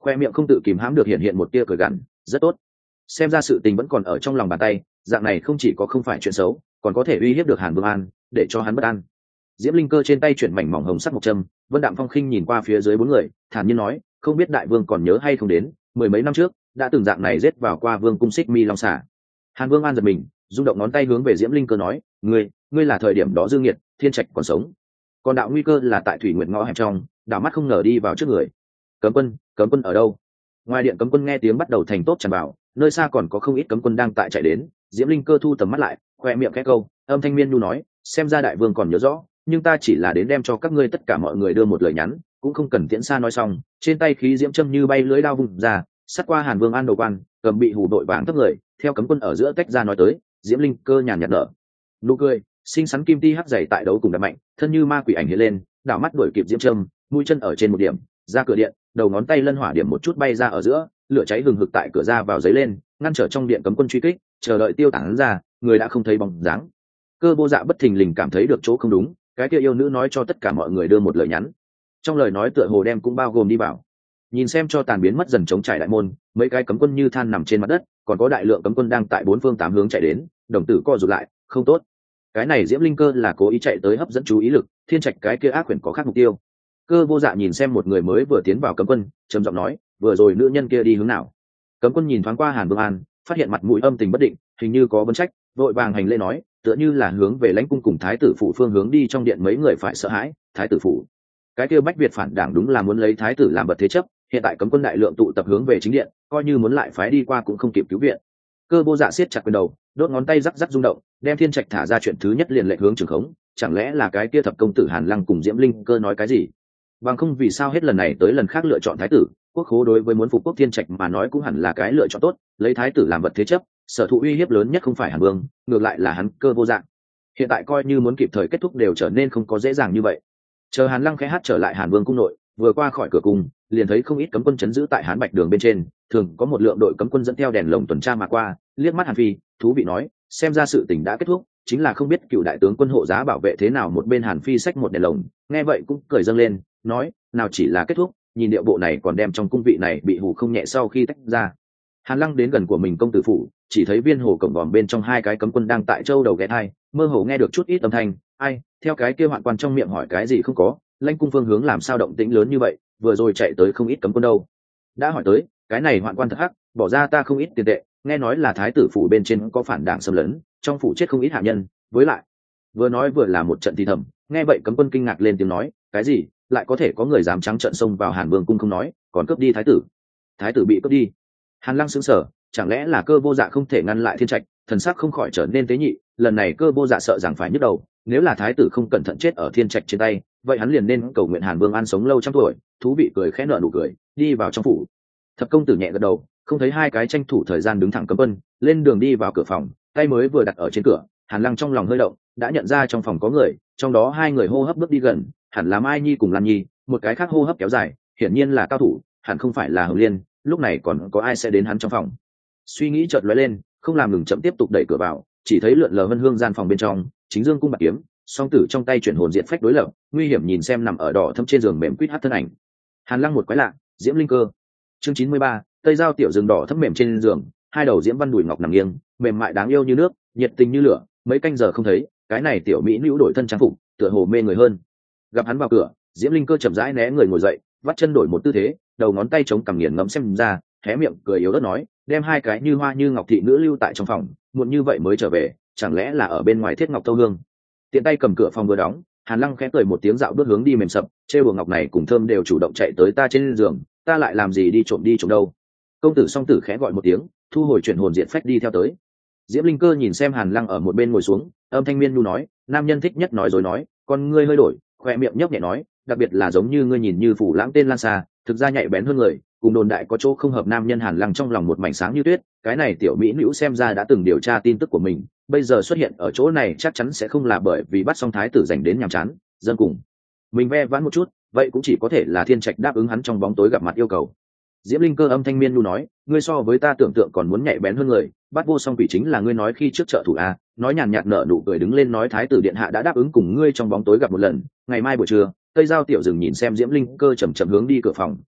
khoe miệng không tự kìm hãm được hiện hiện một tia cười gằn. Rất tốt, xem ra sự tình vẫn còn ở trong lòng bàn tay, dạng này không chỉ có không phải chuyện xấu, còn có thể uy hiếp được Hàn Vương An, để cho hắn bất an. Diễm Linh Cơ trên tay chuyển mảnh mỏng hồng sắc một châm, Vân Đạm Phong khinh nhìn qua phía dưới bốn người, thản nhiên nói, không biết đại vương còn nhớ hay không đến, mười mấy năm trước đã từng dạng này giết vào qua vương cung Xích Mi Long xả. Hàn Vương An giật mình, rung động ngón tay hướng về Diễm Linh Cơ nói, ngươi, ngươi là thời điểm đó Dương Nghiệt, Thiên Trạch còn sống, còn đạo nguy cơ là tại Thủy Nguyệt ngõ hẻm trong, đảo mắt không ngờ đi vào trước người. Cấm quân, cấm quân ở đâu? Ngoài điện cấm quân nghe tiếng bắt đầu thành tốt tràn vào, nơi xa còn có không ít cấm quân đang tại chạy đến. Diễm Linh Cơ thu tầm mắt lại, khoe miệng khẽ câu, âm thanh miên nhu nói, xem ra đại vương còn nhớ rõ, nhưng ta chỉ là đến đem cho các ngươi tất cả mọi người đưa một lời nhắn, cũng không cần tiễn xa. Nói xong, trên tay khí diễm châm như bay lưới đao vùng ra, sát qua Hàn Vương An đầu quan, cầm bị hủ đội vàng thấp người, theo cấm quân ở giữa tách ra nói tới. Diễm Linh Cơ nhàn nhạt nở nụ cười, xinh xắn kim ti hắc dày tại đấu cùng đập mạnh, thân như ma quỷ ảnh hiện lên, đảo mắt đuổi kịp diễm châm, mũi chân ở trên một điểm, ra cửa điện, đầu ngón tay lân hỏa điểm một chút bay ra ở giữa, lửa cháy hừng hực tại cửa ra vào giấy lên, ngăn trở trong điện cấm quân truy kích, chờ đợi tiêu tán ra, người đã không thấy bóng dáng. Cơ Vô Dạ bất thình lình cảm thấy được chỗ không đúng, cái kia yêu nữ nói cho tất cả mọi người đưa một lời nhắn, trong lời nói tựa hồ đem cũng bao gồm đi vào. Nhìn xem cho tàn biến mất dần chống trải đại môn, mấy cái cấm quân như than nằm trên mặt đất, còn có đại lượng cấm quân đang tại bốn phương tám hướng chạy đến. Đồng tử co rụt lại, không tốt, cái này Diễm Linh Cơ là cố ý chạy tới hấp dẫn chú ý lực, Thiên Trạch cái kia ác quyển có khác mục tiêu. Cơ Vô Dạ nhìn xem một người mới vừa tiến vào cấm quân, trầm giọng nói, vừa rồi nữ nhân kia đi hướng nào? Cấm quân nhìn thoáng qua Hàn Vương An, phát hiện mặt mũi âm tình bất định, hình như có vấn trách, vội vàng hành lễ nói, tựa như là hướng về lãnh cung cùng thái tử phủ phương hướng đi. Trong điện mấy người phải sợ hãi, thái tử phủ, cái kia Bách Việt phản đảng đúng là muốn lấy thái tử làm vật thế chấp, hiện tại cấm quân đại lượng tụ tập hướng về chính điện, coi như muốn lại phái đi qua cũng không kịp cứu viện. Cơ Vô Dạ siết chặt quyền đầu, đốt ngón tay rắc rắc rung động, đem Thiên Trạch thả ra chuyện thứ nhất liền lệnh hướng trường khống, chẳng lẽ là cái kia thập công tử Hàn Lăng cùng Diễm Linh Cơ nói cái gì? Bằng không vì sao hết lần này tới lần khác lựa chọn thái tử? Quốc khố đối với muốn phục quốc Thiên Trạch mà nói cũng hẳn là cái lựa chọn tốt, lấy thái tử làm vật thế chấp, sở thụ uy hiếp lớn nhất không phải Hàn Vương, ngược lại là hắn Cơ Vô Dạ. Hiện tại coi như muốn kịp thời kết thúc đều trở nên không có dễ dàng như vậy. Chờ Hàn Lăng khẽ hát trở lại Hàn Vương cung nội, vừa qua khỏi cửa cung, liền thấy không ít cấm quân chấn giữ tại Hán Bạch đường bên trên, thường có một lượng đội cấm quân dẫn theo đèn lồng tuần tra mà qua. Liếc mắt Hàn Phi, thú vị nói, xem ra sự tình đã kết thúc, chính là không biết cựu đại tướng quân hộ giá bảo vệ thế nào. Một bên Hàn Phi xách một đèn lồng, nghe vậy cũng cười dâng lên, nói, nào chỉ là kết thúc, nhìn điệu bộ này còn đem trong cung vị này bị hù không nhẹ. Sau khi tách ra, Hàn Lăng đến gần của mình công tử phủ, chỉ thấy viên hồ cổng vòm bên trong hai cái cấm quân đang tại châu đầu ghé thai, mơ hồ nghe được chút ít âm thanh. Ai? Theo cái kia hoạn quan trong miệng hỏi cái gì không có, lãnh cung phương hướng làm sao động tĩnh lớn như vậy, vừa rồi chạy tới không ít cấm quân đâu. Đã hỏi tới, cái này hoạn quan thật hắc, bỏ ra ta không ít tiền tệ, nghe nói là thái tử phủ bên trên có phản đảng xâm lấn, trong phủ chết không ít hạ nhân, với lại vừa nói vừa là một trận thì thầm. Nghe vậy cấm quân kinh ngạc lên tiếng nói, cái gì, lại có thể có người dám trắng trợn xông vào Hàn Vương cung không nói, còn cướp đi thái tử? Thái tử bị cướp đi? Hàn Lăng sững sờ, chẳng lẽ là Cơ Vô Dạ không thể ngăn lại Thiên Trạch? Thần sắc không khỏi trở nên tế nhị, lần này Cơ Vô Dạ sợ rằng phải nhức đầu, nếu là thái tử không cẩn thận chết ở Thiên Trạch trên tay, vậy hắn liền nên cầu nguyện Hàn Vương An sống lâu trăm tuổi. Thú vị cười khẽ nở nụ cười, đi vào trong phủ. Thập công tử nhẹ gật đầu, không thấy hai cái tranh thủ thời gian đứng thẳng cấm quân, lên đường đi vào cửa phòng, tay mới vừa đặt ở trên cửa, Hàn Lăng trong lòng hơi động, đã nhận ra trong phòng có người, trong đó hai người hô hấp bước đi gần, hẳn là Mai Nhi cùng Lan Nhi, một cái khác hô hấp kéo dài, hiển nhiên là cao thủ, hẳn không phải là Hồng Liên. Lúc này còn có ai sẽ đến hắn trong phòng? Suy nghĩ chợt lóe lên, không làm ngừng chậm tiếp tục đẩy cửa vào, chỉ thấy lượn lờ vân hương gian phòng bên trong, chính dương cung bạc kiếm, song tử trong tay chuyển hồn diện phách đối lập, nguy hiểm nhìn xem nằm ở đỏ thâm trên giường mềm quýt hát thân ảnh. Hàn Lăng một quái lạ, Diễm Linh Cơ. Chương chín mươi ba, tây giao tiểu rừng đỏ thâm mềm trên giường, hai đầu diễm văn đùi ngọc nằm nghiêng, mềm mại đáng yêu như nước, nhiệt tình như lửa. Mấy canh giờ không thấy, cái này tiểu mỹ nữ đổi thân trang phục, tựa hồ mê người hơn. Gặp hắn vào cửa, Diễm Linh Cơ chậm rãi né người ngồi dậy, vắt chân đổi một tư thế, đầu ngón tay chống cằm nghiền ngẫm xem ra, hé miệng cười yếu ớt nói, đem hai cái như hoa như ngọc thị nữ lưu tại trong phòng, muộn như vậy mới trở về, chẳng lẽ là ở bên ngoài thiết ngọc tâu hương? Tiện tay cầm cửa phòng vừa đóng, Hàn Lăng khẽ cười một tiếng, dạo bước hướng đi mềm sập, trêu đùa ngọc này cùng thơm đều chủ động chạy tới ta trên giường, ta lại làm gì đi trộm đi trộm đâu? Công tử song tử khẽ gọi một tiếng, thu hồi chuyển hồn diện phách đi theo tới. Diễm Linh Cơ nhìn xem Hàn Lăng ở một bên ngồi xuống, âm thanh miên nhu nói, nam nhân thích nhất nói dối nói, con ngươi hơi đổi, khoe miệng nhấp nhẹ nói, đặc biệt là giống như ngươi nhìn như phủ lãng tên Lan Sa, thực ra nhạy bén hơn người, cùng đồn đại có chỗ không hợp. Nam nhân Hàn Lăng trong lòng một mảnh sáng như tuyết, cái này tiểu mỹ nữ xem ra đã từng điều tra tin tức của mình, bây giờ xuất hiện ở chỗ này chắc chắn sẽ không là bởi vì bắt xong thái tử dành đến nhàm chán dân cùng mình ve vãn một chút, vậy cũng chỉ có thể là Thiên Trạch đáp ứng hắn trong bóng tối gặp mặt yêu cầu. Diễm Linh Cơ âm thanh miên nhu nói, ngươi so với ta tưởng tượng còn muốn nhạy bén hơn người, bắt vô song quỷ chính là ngươi nói khi trước trợ thủ a. Nói nhàn nhạt nở nụ cười đứng lên nói, thái tử điện hạ đã đáp ứng cùng ngươi trong bóng tối gặp một lần, ngày mai buổi trưa. Tây giao tiểu rừng nhìn xem Diễm Linh Cơ chậm chậm hướng đi cửa phòng,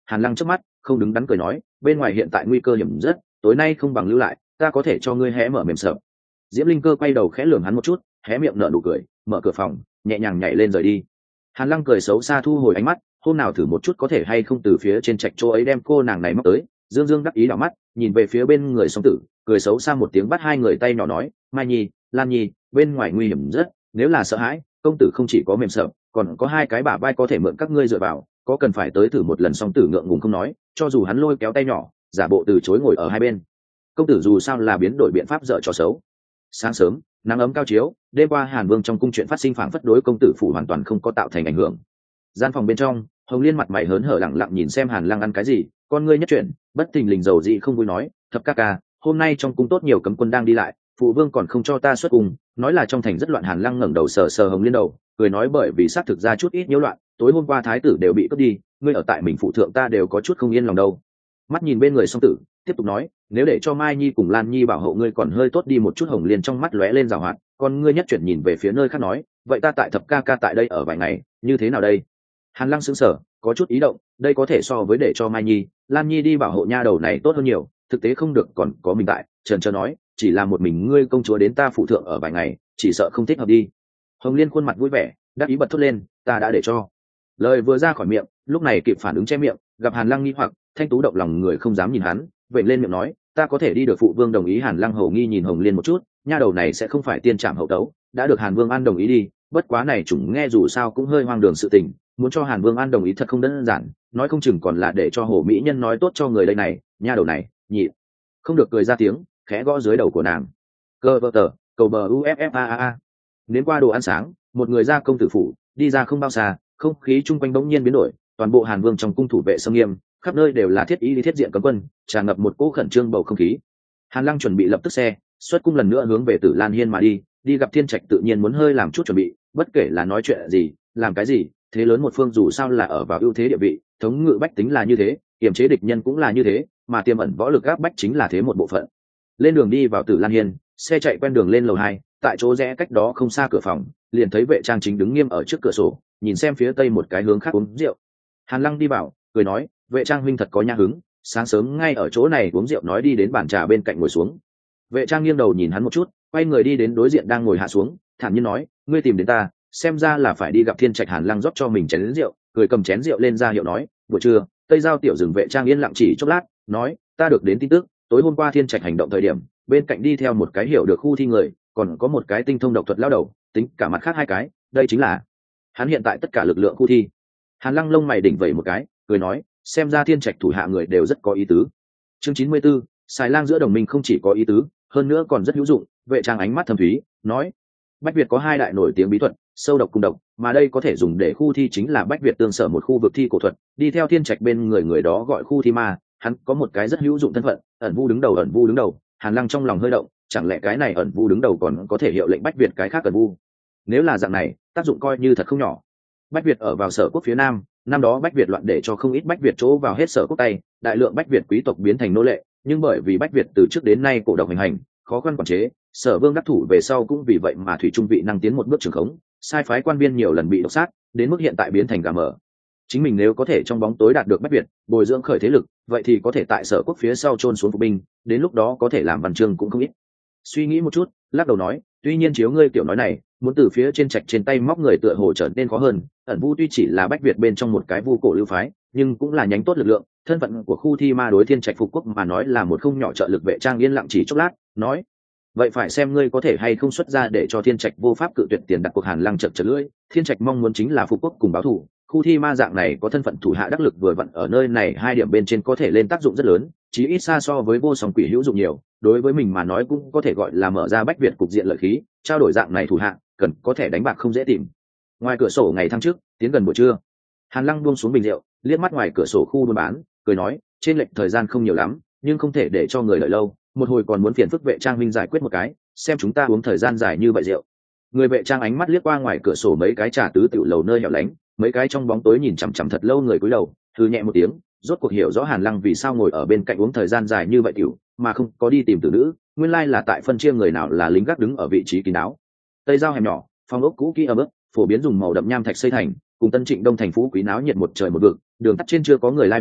Hàn Lăng trước mắt không đứng đắn cười nói, bên ngoài hiện tại nguy cơ hiểm rất, tối nay không bằng lưu lại, ta có thể cho ngươi hé mở mềm sợ. Diễm Linh Cơ quay đầu khẽ lườm hắn một chút, hé miệng nở nụ cười, mở cửa phòng, nhẹ nhàng nhảy lên rời đi. Hàn Lăng cười xấu xa thu hồi ánh mắt, hôm nào thử một chút có thể hay không từ phía trên trạch chỗ ấy đem cô nàng này móc tới. Dương Dương đắc ý đảo mắt, nhìn về phía bên người song tử, cười xấu xa một tiếng bắt hai người tay nhỏ nói, Mai Nhi, Lan Nhi, bên ngoài nguy hiểm rất, nếu là sợ hãi, công tử không chỉ có mềm sợ, còn có hai cái bả vai có thể mượn các ngươi dựa vào, có cần phải tới thử một lần. Song tử ngượng ngùng không nói, cho dù hắn lôi kéo tay nhỏ, giả bộ từ chối ngồi ở hai bên. Công tử dù sao là biến đổi biện pháp dở trò xấu. Sáng sớm, nắng ấm cao chiếu, đêm qua Hàn Vương trong cung chuyện phát sinh phảng phất đối công tử phủ hoàn toàn không có tạo thành ảnh hưởng. Gian phòng bên trong, Hồng Liên mặt mày hớn hở lặng lặng nhìn xem Hàn Lăng ăn cái gì, con ngươi nhất chuyển, bất thình lình dầu dị không vui nói, thập ca ca, hôm nay trong cung tốt nhiều cấm quân đang đi lại, phụ vương còn không cho ta xuất cung, nói là trong thành rất loạn. Hàn Lăng ngẩng đầu sờ sờ Hồng Liên đầu, cười nói bởi vì xác thực ra chút ít nhiễu loạn, tối hôm qua thái tử đều bị cướp đi, ngươi ở tại mình phụ thượng ta đều có chút không yên lòng đâu. Mắt nhìn bên người song tử, tiếp tục nói, nếu để cho Mai Nhi cùng Lan Nhi bảo hộ ngươi còn hơi tốt đi một chút. Hồng Liên trong mắt lóe lên rào hoạt, con ngươi nhất chuyển nhìn về phía nơi khác nói, vậy ta tại thập ca ca tại đây ở vài ngày, như thế nào đây? Hàn Lăng sững sờ, có chút ý động, đây có thể so với để cho Mai Nhi, Lan Nhi đi bảo hộ nha đầu này tốt hơn nhiều, thực tế không được còn có mình tại. Trần Trơ nói, chỉ là một mình ngươi công chúa đến ta phụ thượng ở vài ngày, chỉ sợ không thích hợp đi. Hồng Liên khuôn mặt vui vẻ, đáp ý bật thốt lên, ta đã để cho. Lời vừa ra khỏi miệng, lúc này kịp phản ứng che miệng, gặp Hàn Lăng nghi hoặc, thanh tú động lòng người không dám nhìn hắn, vậy lên miệng nói, ta có thể đi được phụ vương đồng ý. Hàn Lăng hầu nghi nhìn Hồng Liên một chút, nha đầu này sẽ không phải tiên trạm hậu tấu, đã được Hàn Vương An đồng ý đi, bất quá này chủng nghe dù sao cũng hơi hoang đường sự tình, muốn cho Hàn Vương An đồng ý thật không đơn giản, nói không chừng còn là để cho Hồ mỹ nhân nói tốt cho người đây này. Nha đầu này, nhị không được cười ra tiếng, khẽ gõ dưới đầu của nàng. Cơ vợ tờ, cầu bờ uffaa. Đến qua đồ ăn sáng, một người ra công tử phủ, đi ra không bao xa, không khí chung quanh bỗng nhiên biến đổi, toàn bộ Hàn Vương trong cung thủ vệ sông nghiêm, khắp nơi đều là thiết y thiết diện cấm quân, tràn ngập một cỗ khẩn trương bầu không khí. Hàn Lăng chuẩn bị lập tức xe xuất cung lần nữa hướng về Tử Lan Hiên mà đi, đi gặp Thiên Trạch tự nhiên muốn hơi làm chút chuẩn bị, bất kể là nói chuyện gì, làm cái gì, thế lớn một phương dù sao là ở vào ưu thế địa vị, thống ngự bách tính là như thế, kiềm chế địch nhân cũng là như thế, mà tiềm ẩn võ lực áp bách chính là thế một bộ phận. Lên đường đi vào Tử Lan Hiên, xe chạy quen đường lên lầu hai, tại chỗ rẽ cách đó không xa cửa phòng, liền thấy vệ trang chính đứng nghiêm ở trước cửa sổ, nhìn xem phía tây một cái hướng khác uống rượu. Hàn Lăng đi vào, cười nói, vệ trang huynh thật có nhã hứng, sáng sớm ngay ở chỗ này uống rượu. Nói đi đến bàn trà bên cạnh ngồi xuống. Vệ trang nghiêng đầu nhìn hắn một chút, quay người đi đến đối diện đang ngồi hạ xuống, thản nhiên nói, ngươi tìm đến ta, xem ra là phải đi gặp Thiên Trạch. Hàn Lăng rót cho mình chén rượu, cười cầm chén rượu lên ra hiệu nói, buổi trưa. Tây Giao tiểu dừng. Vệ trang yên lặng chỉ chốc lát, nói, ta được đến tin tức, tối hôm qua Thiên Trạch hành động thời điểm, bên cạnh đi theo một cái hiểu được khu thi người, còn có một cái tinh thông độc thuật lao đầu, tính cả mặt khác hai cái, đây chính là hắn hiện tại tất cả lực lượng khu thi. Hàn Lăng lông mày đỉnh vẩy một cái, cười nói, xem ra Thiên Trạch thủ hạ người đều rất có ý tứ. Chương chín mươi 94, xài lang giữa đồng minh không chỉ có ý tứ, hơn nữa còn rất hữu dụng. Vệ trang ánh mắt thâm thúy, nói, Bách Việt có hai đại nổi tiếng bí thuật, sâu độc cùng độc, mà đây có thể dùng để khu thi chính là Bách Việt tương sở một khu vực thi cổ thuật, đi theo Thiên Trạch bên người người đó gọi khu thi ma. Hắn có một cái rất hữu dụng thân phận, ẩn vu đứng đầu. Ẩn vu đứng đầu, Hàn Lăng trong lòng hơi động, chẳng lẽ cái này ẩn vu đứng đầu còn có thể hiệu lệnh Bách Việt cái khác ẩn vu? Nếu là dạng này, tác dụng coi như thật không nhỏ. Bách Việt ở vào Sở quốc phía nam, năm đó Bách Việt loạn để cho không ít Bách Việt chỗ vào hết Sở quốc tay, đại lượng Bách Việt quý tộc biến thành nô lệ, nhưng bởi vì Bách Việt từ trước đến nay cổ độc hành hành, khó khăn quản chế, Sở Vương đắc thủ về sau cũng vì vậy mà thủy trung vị năng tiến một bước trường khống, sai phái quan viên nhiều lần bị độc sát, đến mức hiện tại biến thành gà mờ. Chính mình nếu có thể trong bóng tối đạt được Bách Việt, bồi dưỡng khởi thế lực, vậy thì có thể tại Sở quốc phía sau chôn xuống phục binh, đến lúc đó có thể làm văn chương cũng không ít. Suy nghĩ một chút, lắc đầu nói, tuy nhiên chiếu ngươi kiểu nói này, muốn từ phía trên Trạch trên tay móc người tựa hồ trở nên khó hơn. Ẩn vu tuy chỉ là Bách Việt bên trong một cái vu cổ lưu phái, nhưng cũng là nhánh tốt lực lượng, thân phận của khu thi ma đối Thiên Trạch phục quốc mà nói là một không nhỏ trợ lực. Vệ trang yên lặng chỉ chốc lát, nói, vậy phải xem ngươi có thể hay không xuất ra để cho Thiên Trạch vô pháp cự tuyệt tiền đặt cuộc. Hàn Lăng chật chật lưỡi, Thiên Trạch mong muốn chính là phục quốc cùng báo thù, khu thi ma dạng này có thân phận thủ hạ đắc lực vừa vặn ở nơi này hai điểm bên trên có thể lên tác dụng rất lớn, chí ít xa so với vô song quỷ hữu dụng nhiều. Đối với mình mà nói cũng có thể gọi là mở ra Bách Việt cục diện lợi khí, trao đổi dạng này thủ hạ cần có thể đánh bạc không dễ tìm. Ngoài cửa sổ ngày tháng trước tiến gần buổi trưa, Hàn Lăng buông xuống bình rượu, liếc mắt ngoài cửa sổ khu buôn bán, cười nói, trên lệch thời gian không nhiều lắm, nhưng không thể để cho người đợi lâu, một hồi còn muốn phiền phức Vệ trang minh giải quyết một cái, xem chúng ta uống thời gian dài như vậy rượu. Người Vệ trang ánh mắt liếc qua ngoài cửa sổ mấy cái trà tứ tiểu lầu nơi hẻo lánh, mấy cái trong bóng tối nhìn chằm chằm thật lâu người cúi đầu, thư nhẹ một tiếng, rốt cuộc hiểu rõ Hàn Lăng vì sao ngồi ở bên cạnh uống thời gian dài như vậy tiểu, mà không có đi tìm tử nữ, nguyên lai là tại phân chia người nào là lính gác đứng ở vị trí kín đáo. Tây Giao hẻm nhỏ, phòng ốc cũ kỹ ở bước, phổ biến dùng màu đậm nham thạch xây thành, cùng Tân Trịnh Đông thành phố quý náo nhiệt một trời một vực, đường tắt trên chưa có người lai vãng,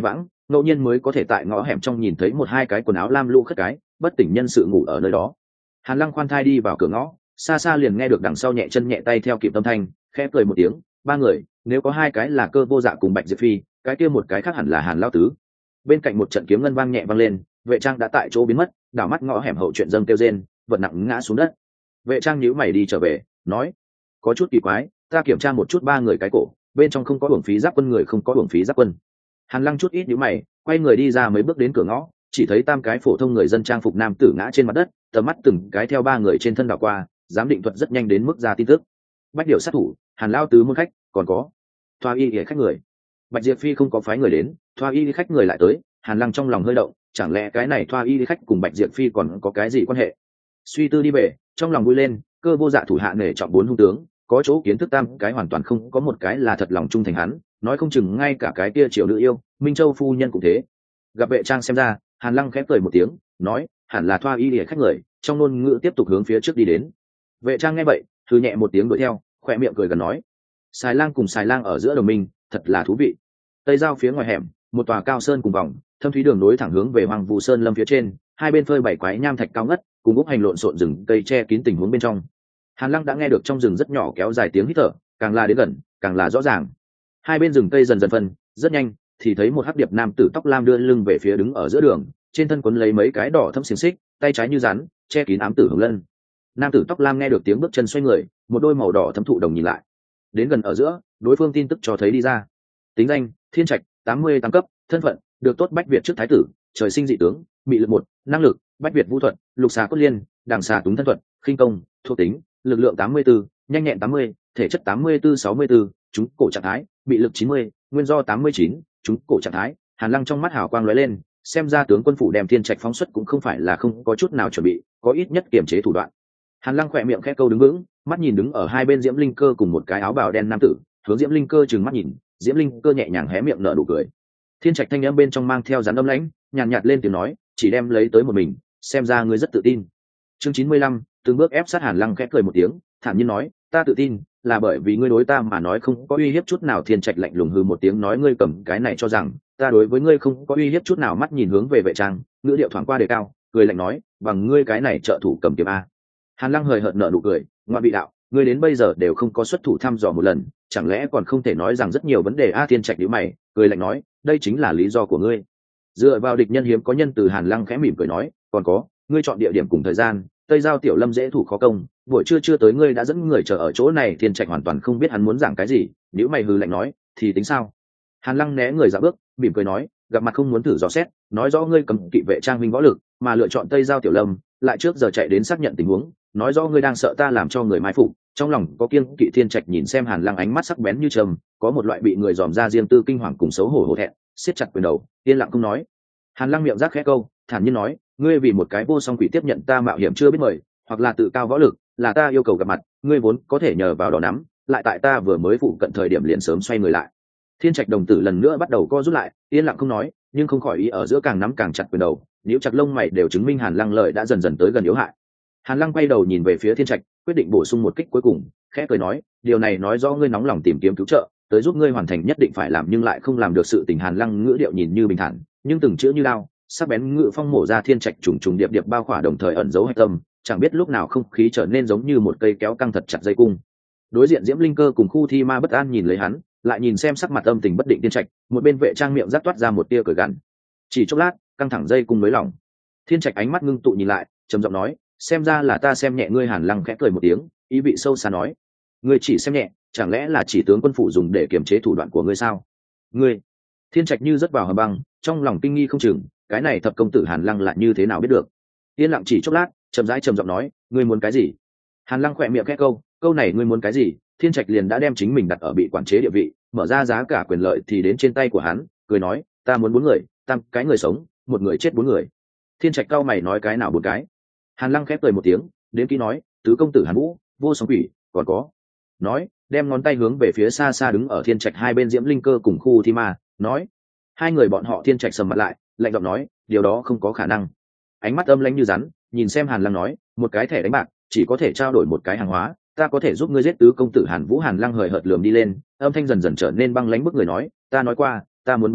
ngẫu nhiên mới có thể tại ngõ hẻm trong nhìn thấy một hai cái quần áo lam lũ khất cái bất tỉnh nhân sự ngủ ở nơi đó. Hàn Lăng khoan thai đi vào cửa ngõ, xa xa liền nghe được đằng sau nhẹ chân nhẹ tay theo kịp âm thanh, khẽ cười một tiếng, ba người, nếu có hai cái là Cơ Vô Dạ cùng Bạch Diệp Phi, cái kia một cái khác hẳn là Hàn lão tứ. Bên cạnh một trận kiếm ngân vang nhẹ vang lên, Vệ Trang đã tại chỗ biến mất, đảo mắt ngõ hẻm hậu chuyện dâng kêu rên, vật nặng ngã xuống đất. Vệ Trang nhíu mày đi trở về, nói: "Có chút kỳ quái, ta kiểm tra một chút ba người cái cổ, bên trong không có uổng phí giáp quân người không có uổng phí giáp quân." Hàn Lăng chút ít nhíu mày, quay người đi ra mấy bước đến cửa ngõ, chỉ thấy tam cái phổ thông người dân trang phục nam tử ngã trên mặt đất, tầm mắt từng cái theo ba người trên thân đảo qua, giám định thuật rất nhanh đến mức ra tin tức. Bách điệu sát thủ, Hàn lão tứ môn khách, còn có thoa y để khách người. Bạch Diệp Phi không có phái người đến, thoa y khách người lại tới, Hàn Lăng trong lòng hơi động, chẳng lẽ cái này thoa y khách cùng Bạch Diệp Phi còn có cái gì quan hệ? Suy tư đi về, trong lòng vui lên, Cơ Vô Dạ thủ hạ nể trọng bốn hung tướng, có chỗ kiến thức tam cái hoàn toàn không có một cái là thật lòng trung thành hắn, nói không chừng ngay cả cái kia triều nữ yêu, Minh Châu phu nhân cũng thế. Gặp Vệ Trang xem ra, Hàn Lăng khẽ cười một tiếng, nói: "Hẳn là thoa y để khách người." Trong ngôn ngữ tiếp tục hướng phía trước đi đến. Vệ Trang nghe vậy, thư nhẹ một tiếng đuổi theo, khỏe miệng cười gần nói: "Xài Lang cùng Xài Lang ở giữa đồng minh, thật là thú vị." Tây giao phía ngoài hẻm, một tòa cao sơn cùng vòng, thâm thúy đường nối thẳng hướng về Hoàng Vũ Sơn lâm phía trên, hai bên phơi bảy quái nham thạch cao ngất, cùng úc hành lộn xộn rừng cây che kín tình huống bên trong. Hàn Lăng đã nghe được trong rừng rất nhỏ kéo dài tiếng hít thở, càng là đến gần, càng là rõ ràng. Hai bên rừng cây dần dần phân, rất nhanh thì thấy một hắc điệp nam tử tóc lam đưa lưng về phía đứng ở giữa đường, trên thân quấn lấy mấy cái đỏ thâm xiềng xích, tay trái như rắn, che kín ám tử hồng lân. Nam tử tóc lam nghe được tiếng bước chân xoay người, một đôi màu đỏ thấm thụ đồng nhìn lại. Đến gần ở giữa, đối phương tin tức cho thấy đi ra. Tính danh: Thiên Trạch, tám mươi tám cấp, thân phận: được tốt Bách Việt trước thái tử, trời sinh dị tướng, mị lực một, năng lực: Bách Việt vũ thuật, lục xà cốt liên, đằng xà túng thân thuật, khinh công, thuộc tính: lực lượng tám mươi b ố, nhanh nhẹn tám mươi, thể chất tám mươi b ố sáu mươi b ố, trúng cổ trạng thái, mị lực chín mươi, nguyên do tám mươi chín, trúng cổ trạng thái. Hàn Lăng trong mắt hào quang lóe lên, xem ra tướng quân phủ đem Thiên Trạch phóng xuất cũng không phải là không có chút nào chuẩn bị, có ít nhất kiềm chế thủ đoạn. Hàn Lăng khỏe miệng khẽ câu đứng vững, mắt nhìn đứng ở hai bên Diễm Linh Cơ cùng một cái áo bào đen nam tử, hướng Diễm Linh Cơ trừng mắt nhìn, Diễm Linh Cơ nhẹ nhàng hé miệng nở nụ cười. Thiên Trạch thanh âm bên trong mang theo dáng âm lãnh, nhàn nhạt, nhạt lên tiếng nói: "Chỉ đem lấy tới một mình, xem ra ngươi rất tự tin." Chương chín mươi lăm, từng bước ép sát. Hàn Lăng khẽ cười một tiếng, thản nhiên nói: "Ta tự tin, là bởi vì ngươi đối ta mà nói không có uy hiếp chút nào." Thiên Trạch lạnh lùng hừ một tiếng nói: "Ngươi cầm cái này cho rằng ta đối với ngươi không có uy hiếp chút nào?" Mắt nhìn hướng về Vệ Trang, ngữ điệu thoáng qua đề cao, cười lạnh nói: "Bằng ngươi cái này trợ thủ cầm kiếm a." Hàn Lăng hời hợt nở nụ cười, ngoại vị đạo: "Ngươi đến bây giờ đều không có xuất thủ thăm dò một lần, chẳng lẽ còn không thể nói rằng rất nhiều vấn đề a?" Thiên Trạch nhíu mày, cười lạnh nói: "Đây chính là lý do của ngươi." Dựa vào địch nhân hiếm có nhân từ. Hàn Lăng khẽ mỉm cười nói: "Còn có, ngươi chọn địa điểm cùng thời gian, Tây giao tiểu lâm dễ thủ khó công, buổi trưa chưa tới ngươi đã dẫn người chờ ở chỗ này." Thiên Trạch hoàn toàn không biết hắn muốn giảng cái gì, nhíu mày hừ lạnh nói: "Thì tính sao?" Hàn Lăng né người ra bước, mỉm cười nói: "Gặp mặt không muốn thử dò xét, nói rõ ngươi cầm kỵ vệ Trang huynh võ lực, mà lựa chọn Tây giao tiểu lâm, lại trước giờ chạy đến xác nhận tình huống, nói rõ ngươi đang sợ ta làm cho người mai phục, trong lòng có kiêng kỵ." Thiên Trạch nhìn xem Hàn Lăng ánh mắt sắc bén như trầm, có một loại bị người dòm ra riêng tư kinh hoàng cùng xấu hổ hổ thẹn, siết chặt quyền đầu, yên lặng không nói. Hàn Lăng miệng rác khẽ câu, thản nhiên nói: "Ngươi vì một cái vô song quỷ tiếp nhận ta mạo hiểm chưa biết mời, hoặc là tự cao võ lực, là ta yêu cầu gặp mặt, ngươi vốn có thể nhờ vào đó nắm, lại tại ta vừa mới phụ cận thời điểm liền sớm xoay người lại." Thiên Trạch đồng tử lần nữa bắt đầu co rút lại, yên lặng không nói, nhưng không khỏi ý ở giữa càng nắm càng chặt quyền đầu, nếu chặt lông mày đều chứng minh Hàn Lăng lời đã dần dần tới gần yếu hại. Hàn Lăng quay đầu nhìn về phía Thiên Trạch, quyết định bổ sung một kích cuối cùng, khẽ cười nói: "Điều này nói rõ ngươi nóng lòng tìm kiếm cứu trợ, tới giúp ngươi hoàn thành nhất định phải làm nhưng lại không làm được sự tình." Hàn Lăng ngữ điệu nhìn như bình thản, nhưng từng chữ như đao, sắc bén ngữ phong mổ ra Thiên Trạch trùng trùng điệp điệp bao khỏa đồng thời ẩn giấu hạch tâm, chẳng biết lúc nào không khí trở nên giống như một cây kéo căng thật chặt dây cung. Đối diện Diễm Linh Cơ cùng Khu Thi Ma bất an nhìn lấy hắn, lại nhìn xem sắc mặt âm tình bất định Thiên Trạch, một bên Vệ Trang miệng rắc toát ra một tia cười gằn. Chỉ chốc lát, căng thẳng dây cung mới lỏng. Thiên Trạch ánh mắt ngưng tụ nhìn lại, trầm giọng nói: "Xem ra là ta xem nhẹ ngươi." Hàn Lăng khẽ cười một tiếng, ý vị sâu xa nói: "Ngươi chỉ xem nhẹ, chẳng lẽ là chỉ tướng quân phủ dùng để kiềm chế thủ đoạn của ngươi sao?" "Ngươi?" Thiên Trạch như rớt vào hầm băng, trong lòng kinh nghi không chừng, cái này thập công tử Hàn Lăng lại như thế nào biết được. Yên lặng chỉ chốc lát, chậm rãi trầm giọng nói: "Ngươi muốn cái gì?" Hàn Lăng khỏe miệng khẽ câu, câu này ngươi muốn cái gì, Thiên Trạch liền đã đem chính mình đặt ở bị quản chế địa vị, mở ra giá cả quyền lợi thì đến trên tay của hắn, cười nói: "Ta muốn bốn người, tam cái người sống, một người chết bốn người." Thiên Trạch cau mày nói: "Cái nào bốn cái?" Hàn Lăng khép cười một tiếng, đến kỹ nói: "Tứ công tử Hàn Vũ, vô song quỷ, còn có." Nói, đem ngón tay hướng về phía xa xa đứng ở Thiên Trạch hai bên Diễm Linh Cơ cùng Khu Thi Ma, nói: "Hai người bọn họ." Thiên Trạch sầm mặt lại, lạnh giọng nói: "Điều đó không có khả năng." Ánh mắt âm lãnh như rắn, nhìn xem Hàn Lăng nói: "Một cái thẻ đánh bạc, chỉ có thể trao đổi một cái hàng hóa, ta có thể giúp ngươi giết tứ công tử Hàn Vũ." Hàn Lăng hời hợt lườm đi lên, âm thanh dần dần trở nên băng lãnh bức người nói: "Ta nói qua, ta muốn bốn cái,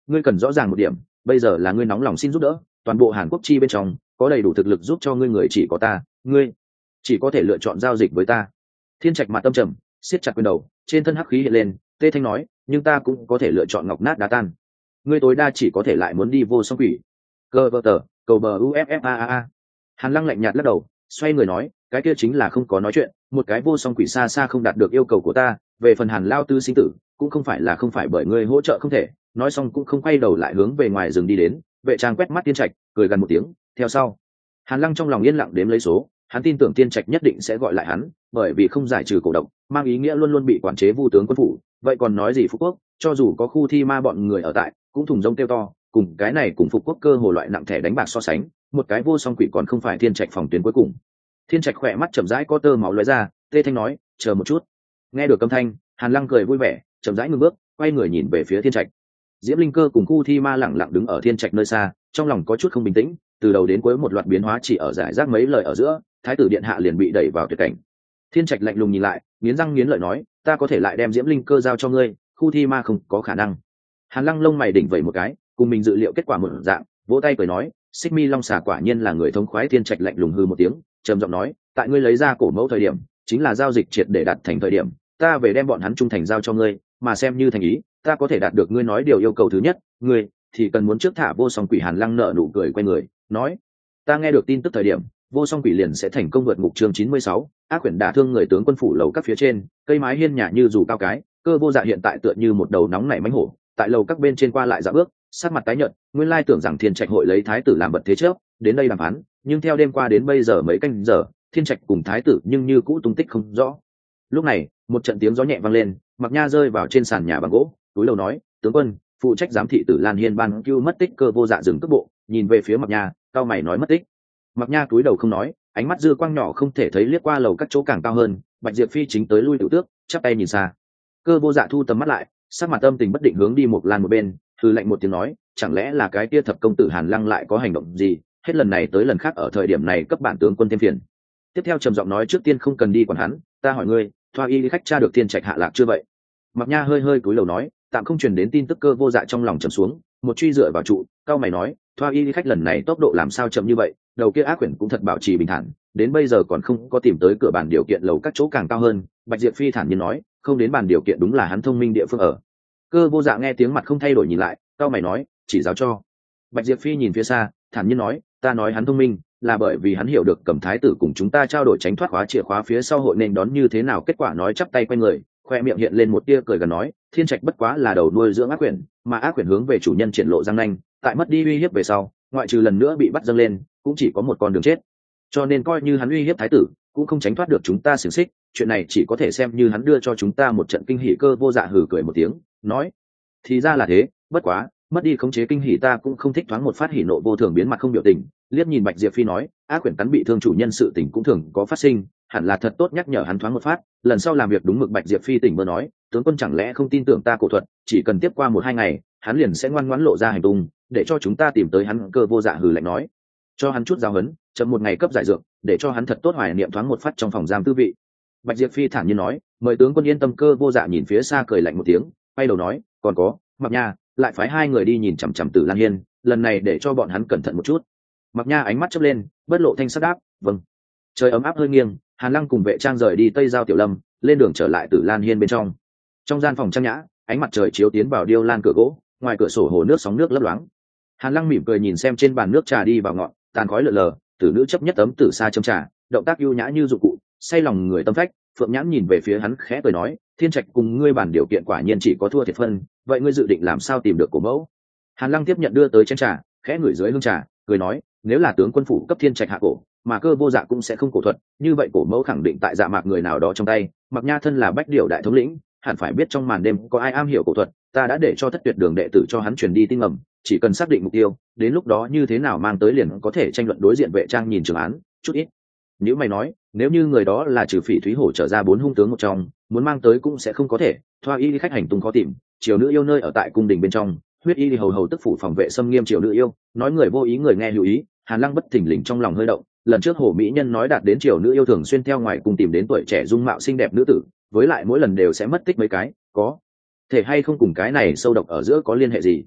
ngươi cần rõ ràng một điểm, bây giờ là ngươi nóng lòng xin giúp đỡ, toàn bộ Hàn Quốc chi bên trong có đầy đủ thực lực giúp cho ngươi người chỉ có ta, ngươi chỉ có thể lựa chọn giao dịch với ta. Thiên Trạch mặt tâm trầm, siết chặt quyền đầu, trên thân hắc khí hiện lên, tê thanh nói, nhưng ta cũng có thể lựa chọn ngọc nát đá tan. Ngươi tối đa chỉ có thể lại muốn đi vô song quỷ. Cơ vợ tờ, cầu bờ uffaa. Hàn Lăng lạnh nhạt lắc đầu, xoay người nói, cái kia chính là không có nói chuyện, một cái vô song quỷ xa xa không đạt được yêu cầu của ta, về phần Hàn lao tư sinh tử, cũng không phải là không phải bởi ngươi hỗ trợ không thể. Nói xong cũng không quay đầu lại hướng về ngoài rừng đi đến. Vệ Trang quét mắt Thiên Trạch, cười gần một tiếng, theo sau. Hàn Lăng trong lòng yên lặng đếm lấy số, hắn tin tưởng Thiên Trạch nhất định sẽ gọi lại hắn, bởi vì không giải trừ cổ độc, mang ý nghĩa luôn luôn bị quản chế vu tướng quân phủ, vậy còn nói gì Phục Quốc, cho dù có khu thi ma bọn người ở tại, cũng thùng rông kêu to, cùng cái này cùng Phục Quốc cơ hồ loại nặng thẻ đánh bạc so sánh, một cái vô song quỷ còn không phải Thiên Trạch phòng tuyến cuối cùng. Thiên Trạch khỏe mắt chậm rãi có tơ máu lóe ra, tê thanh nói, chờ một chút. Nghe được âm thanh, Hàn Lăng cười vui vẻ, chậm rãi ngừng bước, quay người nhìn về phía Thiên Trạch. Diễm Linh Cơ cùng khu thi ma lẳng lặng đứng ở Thiên Trạch nơi xa, trong lòng có chút không bình tĩnh, từ đầu đến cuối một loạt biến hóa chỉ ở giải rác mấy lời ở giữa, thái tử điện hạ liền bị đẩy vào tuyệt cảnh. Thiên Trạch lạnh lùng nhìn lại, nghiến răng nghiến lợi nói, ta có thể lại đem Diễm Linh Cơ giao cho ngươi, khu thi ma không có khả năng. Hàn Lăng lông mày đỉnh vẩy một cái, cùng mình dự liệu kết quả một dạng, vỗ tay cười nói, Xích Mi Long xà quả nhiên là người thống khoái. Thiên Trạch lạnh lùng hư một tiếng, trầm giọng nói, tại ngươi lấy ra cổ mẫu thời điểm, chính là giao dịch triệt để đạt thành thời điểm, ta về đem bọn hắn trung thành giao cho ngươi, mà xem như thành ý, ta có thể đạt được ngươi nói điều yêu cầu thứ nhất, ngươi thì cần muốn trước thả vô song quỷ. Hàn Lăng nở nụ cười quay người, nói, ta nghe được tin tức thời điểm, vô song quỷ liền sẽ thành công vượt ngục. Chương chín mươi sáu, ác quyển đả thương người tướng quân phủ lầu các phía trên, cây mái hiên nhà như dù cao cái, Cơ Vô Dạ hiện tại tựa như một đầu nóng nảy mãnh hổ, tại lầu các bên trên qua lại dạo bước, sắc mặt tái nhợt, nguyên lai tưởng rằng Thiên Trạch hội lấy thái tử làm vật thế trước, đến đây đàm phán, nhưng theo đêm qua đến bây giờ mấy canh giờ, Thiên Trạch cùng thái tử nhưng như cũ tung tích không rõ. Lúc này, một trận tiếng gió nhẹ vang lên, Mặc Nha rơi vào trên sàn nhà bằng gỗ, túi lầu nói, tướng quân, phụ trách giám thị Tử Lan Hiên ban cứu mất tích Cơ Vô Dạ dừng cước bộ, nhìn về phía Mặc Nha, cao mày nói mất tích. Mặc Nha túi đầu không nói, ánh mắt dư quang nhỏ không thể thấy liếc qua lầu các chỗ càng cao hơn, Bạch Diệp Phi chính tới lui tiểu tước, chắp tay nhìn xa. Cơ Vô Dạ thu tầm mắt lại, sắc mặt âm tình bất định hướng đi một lan một bên, thư lạnh một tiếng nói, chẳng lẽ là cái kia thập công tử Hàn Lăng lại có hành động gì, hết lần này tới lần khác ở thời điểm này cấp bản tướng quân thêm phiền. Tiếp theo trầm giọng nói, trước tiên không cần đi quản hắn, ta hỏi ngươi, Thoa Y khách tra được Thiên Trạch hạ lạc chưa vậy? Mặc Nha hơi hơi cúi đầu nói, tạm không truyền đến tin tức. Cơ Vô Dạ trong lòng trầm xuống, một truy dựa vào trụ, cao mày nói, Thoa Y khách lần này tốc độ làm sao chậm như vậy, đầu kia ác quyển cũng thật bảo trì bình thản, đến bây giờ còn không có tìm tới cửa bàn điều kiện lầu các chỗ càng cao hơn. Bạch Diệp Phi thản nhiên nói, không đến bàn điều kiện đúng là hắn thông minh địa phương ở. Cơ Vô Dạ nghe tiếng mặt không thay đổi nhìn lại, cao mày nói, chỉ giáo cho. Bạch Diệp Phi nhìn phía xa, thản nhiên nói, ta nói hắn thông minh là bởi vì hắn hiểu được Cẩm thái tử cùng chúng ta trao đổi tránh thoát khóa chìa khóa phía sau hội nên đón như thế nào. Kết quả nói chắp tay quay người, khoe miệng hiện lên một tia cười gần nói, Thiên Trạch bất quá là đầu nuôi dưỡng ác quyển, mà ác quyển hướng về chủ nhân triển lộ răng nanh, tại mất đi uy hiếp về sau, ngoại trừ lần nữa bị bắt dâng lên, cũng chỉ có một con đường chết. Cho nên coi như hắn uy hiếp thái tử, cũng không tránh thoát được chúng ta xiềng xích, chuyện này chỉ có thể xem như hắn đưa cho chúng ta một trận kinh hỉ. Cơ Vô Dạ hừ cười một tiếng, nói, thì ra là thế, bất quá mất đi khống chế kinh hỉ ta cũng không thích. Thoáng một phát hỉ nộ vô thường biến mặt không biểu tình, liếc nhìn Bạch Diệp Phi nói, ác quyển cắn bị thương chủ nhân sự tình cũng thường có phát sinh, hẳn là thật tốt nhắc nhở hắn thoáng một phát, lần sau làm việc đúng mực. Bạch Diệp Phi tỉnh bơ nói, tướng quân chẳng lẽ không tin tưởng ta cổ thuật, chỉ cần tiếp qua một hai ngày, hắn liền sẽ ngoan ngoãn lộ ra hành tung, để cho chúng ta tìm tới hắn. Cơ Vô Dạ hừ lạnh nói, cho hắn chút giáo huấn, chậm một ngày cấp giải dược, để cho hắn thật tốt hoài niệm thoáng một phát trong phòng giam tư vị. Bạch Diệp Phi thản nhiên nói, mời tướng quân yên tâm. Cơ Vô Dạ nhìn phía xa cười lạnh một tiếng, quay đầu nói, còn có, Mặc Nha, lại phái hai người đi nhìn chằm chằm Tử Lan Hiên, lần này để cho bọn hắn cẩn thận một chút. Mặc Nha ánh mắt chớp lên, bất lộ thanh sắc đáp, vâng. Trời ấm áp hơi nghiêng, Hàn Lăng cùng Vệ Trang rời đi Tây Giao Tiểu Lâm, lên đường trở lại Tử Lan Hiên bên trong. Trong gian phòng trang nhã, ánh mặt trời chiếu tiến vào điêu lan cửa gỗ, ngoài cửa sổ hồ nước sóng nước lấp loáng. Hàn Lăng mỉm cười nhìn xem trên bàn nước trà đi vào ngọn, tàn khói lờ lờ, tử nữ chấp nhất ấm từ xa châm trà, động tác ưu nhã như dụng cụ, say lòng người tâm phách. Phượng Nhãn nhìn về phía hắn khẽ cười nói, Thiên Trạch cùng ngươi bàn điều kiện quả nhiên chỉ có thua thiệt phân, vậy ngươi dự định làm sao tìm được cổ mẫu? Hàn Lăng tiếp nhận đưa tới chén trà, khẽ ngửi dưới hương trà, cười nói, nếu là tướng quân phủ cấp Thiên Trạch hạ cổ, mà Cơ Vô Dạ cũng sẽ không cổ thuật, như vậy cổ mẫu khẳng định tại Dạ Mạc người nào đó trong tay. Mặc Nha thân là bách điểu đại thống lĩnh, hẳn phải biết trong màn đêm có ai am hiểu cổ thuật, ta đã để cho Thất Tuyệt Đường đệ tử cho hắn truyền đi tin ngầm, chỉ cần xác định mục tiêu, đến lúc đó như thế nào mang tới liền có thể tranh luận. Đối diện Vệ Trang nhìn Trường Án chút ít, nếu mày nói, nếu như người đó là trừ Phỉ Thúy Hổ trở ra bốn hung tướng một trong, muốn mang tới cũng sẽ không có thể. Thoa Y khách hành tung khó tìm, triều nữ yêu nơi ở tại cung đình bên trong, huyết y hầu hầu tức phủ phòng vệ xâm nghiêm triều nữ yêu, nói người vô ý người nghe hữu ý. Hàn Lăng bất thình lình trong lòng hơi động, lần trước Hổ mỹ nhân nói đạt đến triều nữ yêu thường xuyên theo ngoài cùng tìm đến tuổi trẻ dung mạo xinh đẹp nữ tử, với lại mỗi lần đều sẽ mất tích mấy cái, có thể hay không cùng cái này sâu độc ở giữa có liên hệ gì?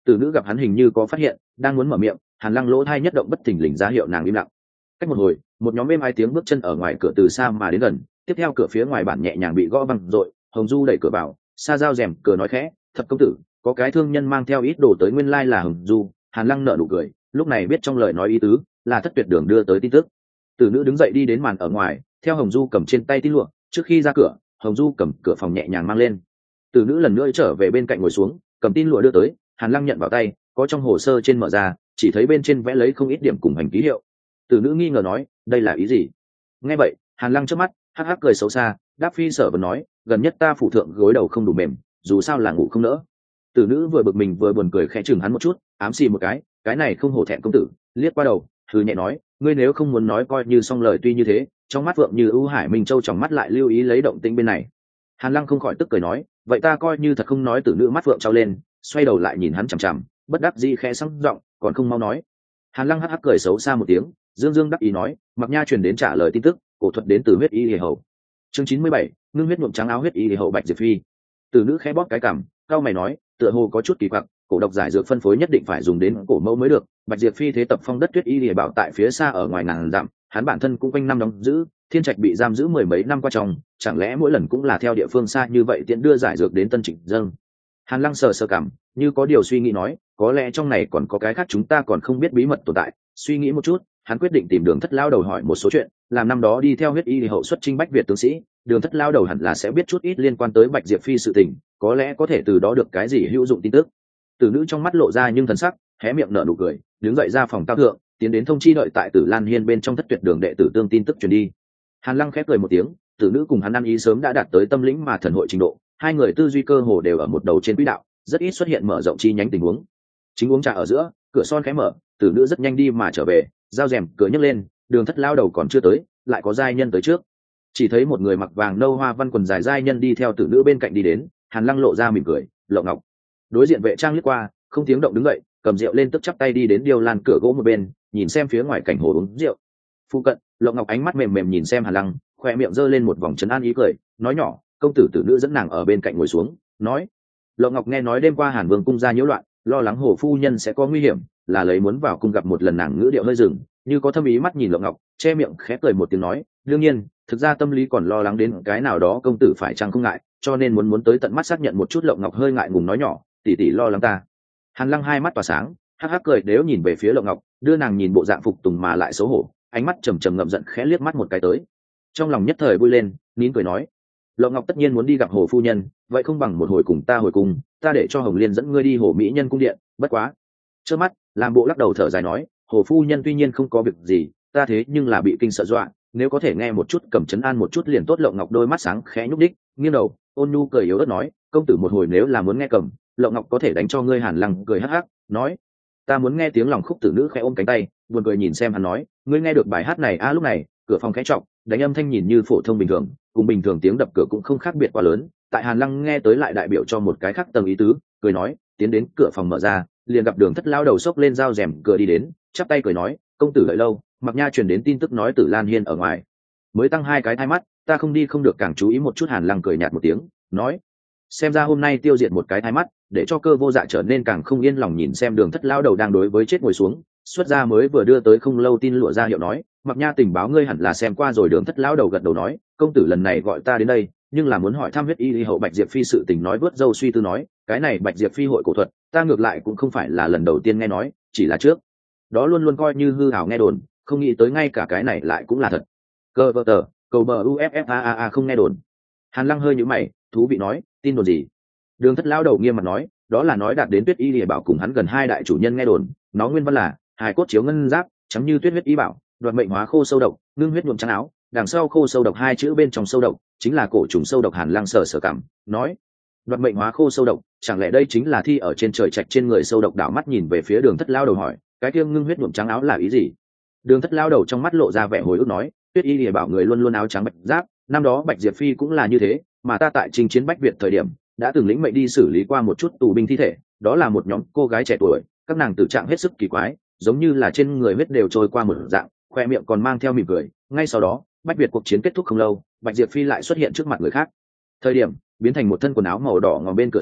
Tử nữ gặp hắn hình như có phát hiện, đang muốn mở miệng, Hàn Lăng lỗ thai nhất động bất thình lình ra hiệu nàng im lặng. Cách một hồi, một nhóm êm hai tiếng bước chân ở ngoài cửa từ xa mà đến gần, tiếp theo cửa phía ngoài bản nhẹ nhàng bị gõ văng rồi, Hồng Du đẩy cửa vào, xa giao rèm cửa nói khẽ, "Thập công tử, có cái thương nhân mang theo ít đồ tới." Nguyên lai là Hồng Du. Hàn Lăng nở nụ cười, lúc này biết trong lời nói ý tứ là Thất Tuyệt Đường đưa tới tin tức. Tử nữ đứng dậy đi đến màn ở ngoài, theo Hồng Du cầm trên tay tin lụa, trước khi ra cửa, Hồng Du cầm cửa phòng nhẹ nhàng mang lên. Tử nữ lần nữa trở về bên cạnh ngồi xuống, cầm tin lụa đưa tới, Hàn Lăng nhận vào tay, có trong hồ sơ trên mở ra, chỉ thấy bên trên vẽ lấy không ít điểm cùng hành ký hiệu. Tử nữ nghi ngờ nói, đây là ý gì? Nghe vậy, Hàn Lăng chớp mắt, hắc hắc cười xấu xa, đáp phi sở vẫn nói, gần nhất ta phụ thượng gối đầu không đủ mềm, dù sao là ngủ không nỡ. Tử nữ vừa bực mình vừa buồn cười khẽ chừng hắn một chút, ám xì một cái, cái này không hổ thẹn công tử, liếc qua đầu, thử nhẹ nói, ngươi nếu không muốn nói coi như xong lời. Tuy như thế, trong mắt vượng như ưu hải minh châu trong mắt lại lưu ý lấy động tĩnh bên này. Hàn Lăng không khỏi tức cười nói, vậy ta coi như thật không nói. Tử nữ mắt vượng trao lên, xoay đầu lại nhìn hắn chằm chằm, bất đắc dĩ khẽ sẵn giọng, còn không mau nói. Hàn Lăng hắc hắc cười xấu xa một tiếng, dương dương đắc ý nói, Mặc Nha truyền đến trả lời tin tức, cổ thuật đến từ huyết y hề hậu. Chương chín mươi bảy, ngưng huyết nhuộm trắng áo huyết y hề hậu Bạch Diệp Phi. Tử nữ khẽ bóp cái cằm, cao mày nói, tựa hồ có chút kỳ quặc, cổ độc giải dược phân phối nhất định phải dùng đến cổ mẫu mới được. Bạch Diệp Phi thế tập phong đất tuyết y lìa bảo tại phía xa ở ngoài ngàn dặm, hắn bản thân cũng quanh năm đóng giữ, Thiên Trạch bị giam giữ mười mấy năm qua trong, chẳng lẽ mỗi lần cũng là theo địa phương xa như vậy tiện đưa giải dược đến Tân Trịnh dâng. Hàn Lăng sờ sờ cảm, như có điều suy nghĩ nói, có lẽ trong này còn có cái khác chúng ta còn không biết bí mật tồn tại. Suy nghĩ một chút, hắn quyết định tìm Đường Thất lao đầu hỏi một số chuyện, làm năm đó đi theo huyết y hậu xuất chinh Bách Việt tướng sĩ, Đường Thất lao đầu hẳn là sẽ biết chút ít liên quan tới Bạch Diệp Phi sự tình, có lẽ có thể từ đó được cái gì hữu dụng tin tức. Tử nữ trong mắt lộ ra nhưng thần sắc, hé miệng nở nụ cười, đứng dậy ra phòng cao thượng, tiến đến thông chi đợi tại Tử Lan Hiên bên trong Thất Tuyệt Đường đệ tử tương tin tức truyền đi. Hàn Lăng khép cười một tiếng, Tử nữ cùng hắn ăn ý sớm đã đạt tới tâm lĩnh mà thần hội trình độ, hai người tư duy cơ hồ đều ở một đầu trên quỹ đạo, rất ít xuất hiện mở rộng chi nhánh tình huống. Chính uống trà ở giữa, cửa son khẽ mở, Tử nữ rất nhanh đi mà trở về, giao rèm cửa nhấc lên, Đường Thất lao đầu còn chưa tới, lại có giai nhân tới trước. Chỉ thấy một người mặc vàng nâu hoa văn quần dài giai nhân đi theo Tử nữ bên cạnh đi đến, Hàn Lăng lộ ra mỉm cười, Lộng Ngọc. Đối diện vệ trang liếc qua, không tiếng động đứng dậy, cầm rượu lên tức chắp tay đi đến điêu lan cửa gỗ một bên, nhìn xem phía ngoài cảnh hồ uống rượu. Phụ cận, Lộng Ngọc ánh mắt mềm mềm nhìn xem Hàn Lăng, khoe miệng giơ lên một vòng trấn an ý cười, nói nhỏ, công tử Tử nữ dẫn nàng ở bên cạnh ngồi xuống, nói. Lộng Ngọc nghe nói đêm qua Hàn Vương cung ra nhiễu loạn, lo lắng hồ phu nhân sẽ có nguy hiểm, là lấy muốn vào cung gặp một lần. Nàng ngữ điệu hơi dừng, như có thâm ý mắt nhìn Lộng Ngọc, che miệng khẽ cười một tiếng nói, đương nhiên, thực ra tâm lý còn lo lắng đến cái nào đó công tử phải chăng không ngại, cho nên muốn muốn tới tận mắt xác nhận một chút. Lộng Ngọc hơi ngại ngùng nói nhỏ, tỷ tỷ lo lắng ta. Hàn Lăng hai mắt tỏa sáng, hắc hắc cười nếu nhìn về phía Lộng Ngọc, đưa nàng nhìn bộ dạng phục tùng mà lại xấu hổ, ánh mắt trầm trầm ngậm giận khẽ liếc mắt một cái tới. Trong lòng nhất thời vui lên, nín cười nói, Lộng Ngọc tất nhiên muốn đi gặp hồ phu nhân, vậy không bằng một hồi cùng ta hồi cung, ta để cho Hồng Liên dẫn ngươi đi hồ mỹ nhân cung điện. Bất quá, trước mắt làm bộ lắc đầu thở dài nói, hồ phu nhân tuy nhiên không có việc gì, ta thế nhưng là bị kinh sợ dọa, nếu có thể nghe một chút cầm trấn an một chút liền tốt. Lộng Ngọc đôi mắt sáng khẽ nhúc đích, nghiêng đầu, ôn nhu cười yếu ớt nói, công tử một hồi nếu là muốn nghe cầm, Lộng Ngọc có thể đánh cho ngươi. Hàn Lăng cười hắc hắc nói, ta muốn nghe tiếng lòng khúc. Tử nữ khẽ ôm cánh tay, buồn cười nhìn xem hắn nói, ngươi nghe được bài hát này a? Lúc này cửa phòng khẽ trọng, đánh âm thanh nhìn như phổ thông bình thường, cùng bình thường tiếng đập cửa cũng không khác biệt quá lớn, tại Hàn Lăng nghe tới lại đại biểu cho một cái khác tầng ý tứ, cười nói, tiến đến cửa phòng mở ra, liền gặp Đường Thất lao đầu xốc lên dao rèm cửa đi đến, chắp tay cười nói, công tử đợi lâu, Mặc Nha truyền đến tin tức nói Tử Lan Hiên ở ngoài mới tăng hai cái thai mắt, ta không đi không được, càng chú ý một chút. Hàn Lăng cười nhạt một tiếng nói, xem ra hôm nay tiêu diệt một cái thai mắt, để cho Cơ Vô Dạ trở nên càng không yên lòng. Nhìn xem Đường Thất lao đầu đang đối với chết ngồi xuống, xuất ra mới vừa đưa tới không lâu tin lụa ra hiệu nói, Mặc Nha tình báo ngươi hẳn là xem qua rồi. Đường Thất lao đầu gật đầu nói, công tử lần này gọi ta đến đây nhưng là muốn hỏi thăm huyết y lý hậu Bạch Diệp Phi sự tình. Nói vớt dâu suy tư nói, cái này Bạch Diệp Phi hội cổ thuật ta ngược lại cũng không phải là lần đầu tiên nghe nói, chỉ là trước đó luôn luôn coi như hư hào nghe đồn, không nghĩ tới ngay cả cái này lại cũng là thật. Cơ vợ tờ cầu bờ uffaa không nghe đồn. Hàn Lăng hơi nhíu mày, thú vị nói, tin đồn gì? Đường Thất lao đầu nghiêm mặt nói, đó là nói đạt đến tuyết y lìa bảo cùng hắn gần hai đại chủ nhân nghe đồn, nó nguyên văn là hài cốt chiếu ngân giáp, trắng như tuyết huyết y bảo, đoạt mệnh hóa khô sâu độc, ngưng huyết nhuộm trắng áo, đằng sau khô sâu độc hai chữ bên trong sâu độc chính là cổ trùng sâu độc. Hàn Lăng sờ sờ cảm nói, đoạt mệnh hóa khô sâu độc, chẳng lẽ đây chính là thi ở trên trời trạch trên người sâu độc? Đảo mắt nhìn về phía Đường Thất lao đầu hỏi, cái kia ngưng huyết nhuộm trắng áo là ý gì? Đường Thất lao đầu trong mắt lộ ra vẻ hồi ức nói, tuyết y lìa bảo người luôn luôn áo trắng bạch giáp, năm đó Bạch Diệp Phi cũng là như thế, mà ta tại chinh chiến Bách Việt thời điểm đã từng lĩnh mệnh đi xử lý qua một chút tù binh thi thể, đó là một nhóm cô gái trẻ tuổi, các nàng tử trạng hết sức kỳ quái, giống như là trên người huyết đều trôi qua một dạng, khoe miệng còn mang theo mỉm cười. Ngay sau đó Bách Việt cuộc chiến kết thúc không lâu, Bạch Diệp Phi lại xuất hiện trước mặt người khác, thời điểm biến thành một thân quần áo màu đỏ ngòm bên cửa sổ,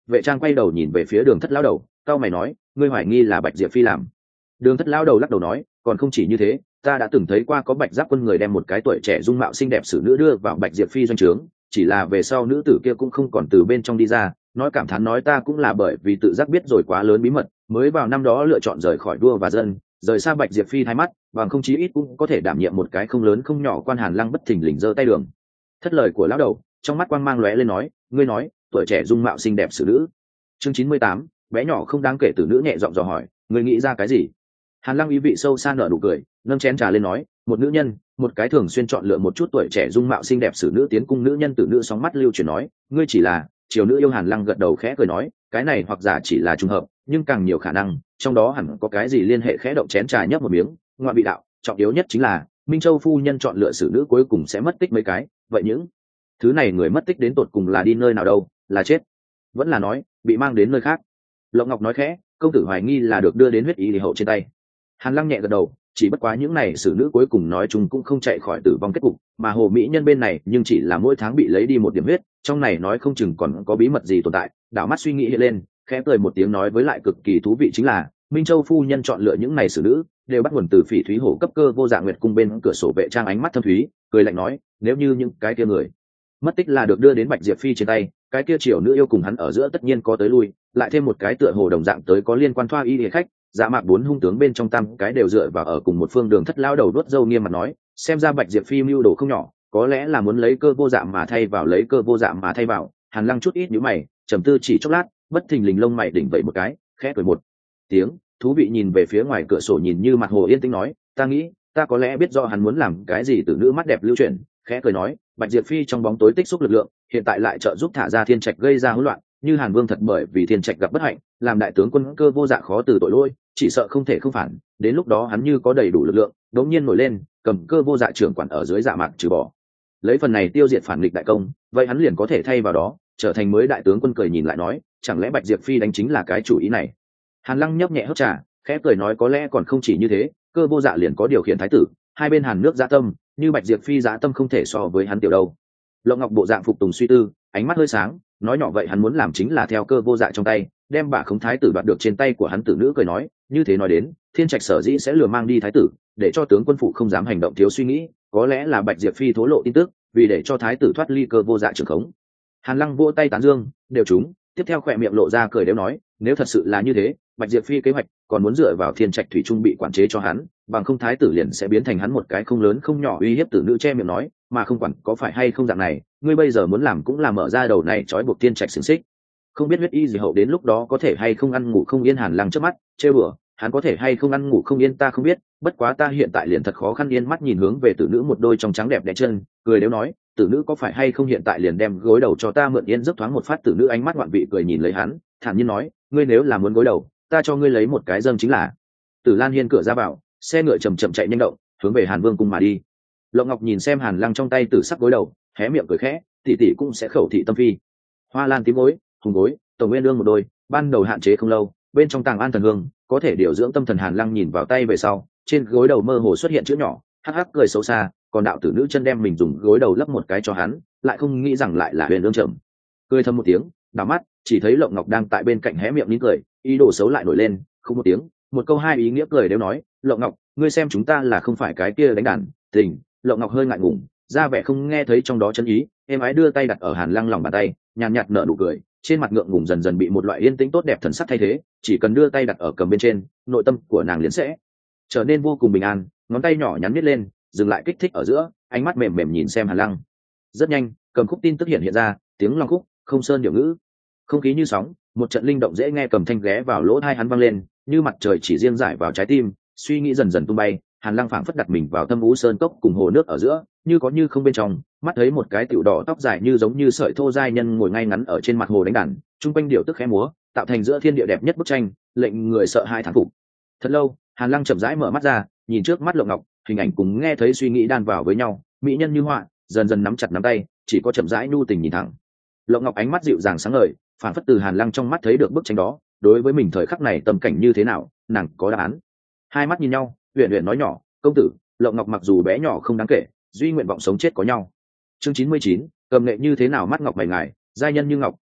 vệ trang quay đầu nhìn về phía đường thất lão đầu, cao mày nói, ngươi hoài nghi là Bạch Diệp Phi làm. Đường thất lão đầu lắc đầu nói, còn không chỉ như thế, ta đã từng thấy qua có Bạch Giáp quân người đem một cái tuổi trẻ dung mạo xinh đẹp xử nữ đưa vào Bạch Diệp Phi doanh trướng, chỉ là về sau nữ tử kia cũng không còn từ bên trong đi ra, nói cảm thán nói ta cũng là bởi vì tự giác biết rồi quá lớn bí mật, mới vào năm đó lựa chọn rời khỏi đua và dân, rời xa Bạch Diệp Phi thái mắt, bằng không chí ít cũng có thể đảm nhiệm một cái không lớn không nhỏ quan. Hàn Lăng bất thình lình giơ tay đường thất lời của lão đầu, trong mắt quang mang lóe lên nói, ngươi nói tuổi trẻ dung mạo xinh đẹp xử nữ. Chương chín mươi tám, bé nhỏ không đáng kể tử nữ nhẹ giọng dò hỏi, ngươi nghĩ ra cái gì? Hàn Lăng ý vị sâu xa nở nụ cười, nâng chén trà lên nói, một nữ nhân, một cái thường xuyên chọn lựa một chút tuổi trẻ dung mạo xinh đẹp xử nữ tiến cung nữ nhân. Tử nữ sóng mắt lưu chuyển nói, ngươi chỉ là triều nữ yêu. Hàn Lăng gật đầu khẽ cười nói, cái này hoặc giả chỉ là trùng hợp, nhưng càng nhiều khả năng trong đó hẳn có cái gì liên hệ. Khẽ động chén trà nhấp một miếng, ngoại bị đạo, trọng yếu nhất chính là Minh Châu phu nhân chọn lựa xử nữ cuối cùng sẽ mất tích mấy cái, vậy những thứ này người mất tích đến tột cùng là đi nơi nào đâu, là chết vẫn là nói bị mang đến nơi khác? Lộng Ngọc nói khẽ, công tử hoài nghi là được đưa đến huyết y thì hậu trên tay. Hàn Lăng nhẹ gật đầu, chỉ bất quá những này xử nữ cuối cùng nói chung cũng không chạy khỏi tử vong kết cục, mà hồ mỹ nhân bên này nhưng chỉ là mỗi tháng bị lấy đi một điểm huyết, trong này nói không chừng còn có bí mật gì tồn tại. Đảo mắt suy nghĩ hiện lên, khẽ cười một tiếng nói, với lại cực kỳ thú vị chính là Minh Châu phu nhân chọn lựa những này xử nữ đều bắt nguồn từ Phỉ Thúy Hổ cấp cơ vô dạ nguyệt cung. Bên cửa sổ vệ trang ánh mắt thâm thúy, cười lạnh nói, nếu như những cái kia người mất tích là được đưa đến Bạch Diệp Phi trên tay, cái kia triều nữ yêu cùng hắn ở giữa tất nhiên có tới lui, lại thêm một cái tựa hồ đồng dạng tới có liên quan thoa y địa khách, dạ mạc bốn hung tướng bên trong tam cái đều dựa vào ở cùng một phương. Đường thất lao đầu đuốt râu nghiêm mặt nói, xem ra Bạch Diệp Phi mưu đồ không nhỏ, có lẽ là muốn lấy cơ vô dạ mà thay vào, lấy cơ vô dạ mà thay vào. Hàn Lăng chút ít nhíu mày, trầm tư chỉ chốc lát, bất thình lình lông mày đỉnh vậy một cái, khẽ cười một tiếng, thú vị nhìn về phía ngoài cửa sổ, nhìn như mặt hồ yên tĩnh nói, ta nghĩ ta có lẽ biết do hắn muốn làm cái gì. Từ nữ mắt đẹp lưu chuyển, khẽ cười nói, Bạch Diệp Phi trong bóng tối tích xúc lực lượng, hiện tại lại trợ giúp thả ra Thiên Trạch gây ra hỗn loạn, như Hàn Vương thật bởi vì Thiên Trạch gặp bất hạnh, làm đại tướng quân cơ vô dạ khó từ tội lỗi, chỉ sợ không thể không phản, đến lúc đó hắn như có đầy đủ lực lượng đống nhiên nổi lên, cầm cơ vô dạ trưởng quản ở dưới dạ mạc trừ bỏ, lấy phần này tiêu diệt phản nghịch đại công, vậy hắn liền có thể thay vào đó trở thành mới đại tướng quân. Cười nhìn lại nói, chẳng lẽ Bạch Diệp Phi đánh chính là cái chủ ý này? Hàn Lăng nhấp nhẹ hớp trà, khẽ cười nói, có lẽ còn không chỉ như thế, cơ vô dạ liền có điều khiển thái tử, hai bên Hàn nước dã tâm, như Bạch Diệp Phi dã tâm không thể so với hắn tiểu đâu. Lộng Ngọc bộ dạng phục tùng suy tư, ánh mắt hơi sáng, nói nhỏ, vậy hắn muốn làm chính là theo cơ vô dạ trong tay đem bả khống thái tử đoạt được trên tay của hắn. Tử nữ cười nói, như thế nói đến, Thiên Trạch sở dĩ sẽ lừa mang đi thái tử, để cho tướng quân phụ không dám hành động thiếu suy nghĩ, có lẽ là Bạch Diệp Phi thố lộ tin tức, vì để cho thái tử thoát ly cơ vô dạ trường khống. Hàn Lăng vỗ tay tán dương, đều trúng. Tiếp theo khỏe miệng lộ ra cười đếu nói, nếu thật sự là như thế, Bạch Diệp Phi kế hoạch còn muốn dựa vào Thiên Trạch thủy trung bị quản chế cho hắn, bằng không thái tử liền sẽ biến thành hắn một cái không lớn không nhỏ uy hiếp. Tử nữ che miệng nói, mà không quản có phải hay không dạng này, ngươi bây giờ muốn làm cũng là mở ra đầu này trói buộc Thiên Trạch xiềng xích, không biết huyết y gì hậu đến lúc đó có thể hay không ăn ngủ không yên. Hàn Lăng trước mắt trêu bừa, hắn có thể hay không ăn ngủ không yên ta không biết, bất quá ta hiện tại liền thật khó khăn. Yên mắt nhìn hướng về tử nữ một đôi trong trắng đẹp đẽ chân, cười đếu nói, tử nữ có phải hay không hiện tại liền đem gối đầu cho ta mượn yên giấc thoáng một phát. Tử nữ ánh mắt ngoạn vị cười nhìn lấy hắn, thản nhiên nói, ngươi nếu là muốn gối đầu, ta cho ngươi lấy một cái dâng chính là. Tử Lan Hiên cửa ra vào, xe ngựa chầm chậm chạy nhanh động, hướng về Hàn Vương cung mà đi. Lộng Ngọc nhìn xem Hàn Lăng trong tay tử sắc gối đầu, hé miệng cười khẽ, tỷ tỷ cũng sẽ khẩu thị tâm phi. Hoa lan tím gối, hùng gối, tổng nguyên lương một đôi, ban đầu hạn chế không lâu, bên trong tàng an thần hương, có thể điều dưỡng tâm thần. Hàn Lăng nhìn vào tay về sau, trên gối đầu mơ hồ xuất hiện chữ nhỏ, hắc hắc cười xấu xa, còn đạo tử nữ chân đem mình dùng gối đầu lấp một cái cho hắn, lại không nghĩ rằng lại là Huyền Lương Trầm. Cười thầm một tiếng, đảo mắt chỉ thấy Lộng Ngọc đang tại bên cạnh hé miệng nín cười, ý đồ xấu lại nổi lên, không một tiếng, một câu hai ý nghĩa cười đều nói, Lộng Ngọc, ngươi xem chúng ta là không phải cái kia đánh đàn tình. Lộng Ngọc hơi ngại ngùng, ra vẻ không nghe thấy trong đó chân ý, em ái đưa tay đặt ở Hàn Lăng lòng bàn tay, nhàn nhạt nở nụ cười, trên mặt ngượng ngùng dần dần bị một loại yên tĩnh tốt đẹp thần sắc thay thế, chỉ cần đưa tay đặt ở cầm bên trên, nội tâm của nàng liền sẽ trở nên vô cùng bình an. Ngón tay nhỏ nhắn miết lên, dừng lại kích thích ở giữa, ánh mắt mềm mềm nhìn xem Hàn Lăng. Rất nhanh, cầm khúc tin tức hiện hiện ra, tiếng long khúc, không sơn điệu ngữ, không khí như sóng, một trận linh động dễ nghe cầm thanh ghé vào lỗ tai hắn vang lên, như mặt trời chỉ riêng rải vào trái tim, suy nghĩ dần dần tung bay. Hàn Lăng phảng phất đặt mình vào thâm vũ sơn cốc cùng hồ nước ở giữa, như có như không bên trong, mắt thấy một cái tiểu đỏ tóc dài như giống như sợi thô giai nhân ngồi ngay ngắn ở trên mặt hồ đánh đàn, trung quanh điệu tức khẽ múa, tạo thành giữa thiên địa đẹp nhất bức tranh, lệnh người sợ hai thán phục. Thật lâu, Hàn Lăng chậm rãi mở mắt ra, nhìn trước mắt Lộng Ngọc, hình ảnh cùng nghe thấy suy nghĩ đan vào với nhau, mỹ nhân như họa, dần dần nắm chặt nắm tay, chỉ có chậm rãi nhu tình nhìn thẳng. Lộng Ngọc ánh mắt dịu dàng sáng ngời, phảng phất từ Hàn Lăng trong mắt thấy được bức tranh đó, đối với mình thời khắc này tâm cảnh như thế nào, nàng có đáp án. Hai mắt nhìn nhau, Uyển Uyển nói nhỏ, công tử, Lộng Ngọc mặc dù bé nhỏ không đáng kể, duy nguyện vọng sống chết có nhau. Chương chín mươi chín, cầm nghệ như thế nào mắt ngọc mày ngài, giai nhân như ngọc,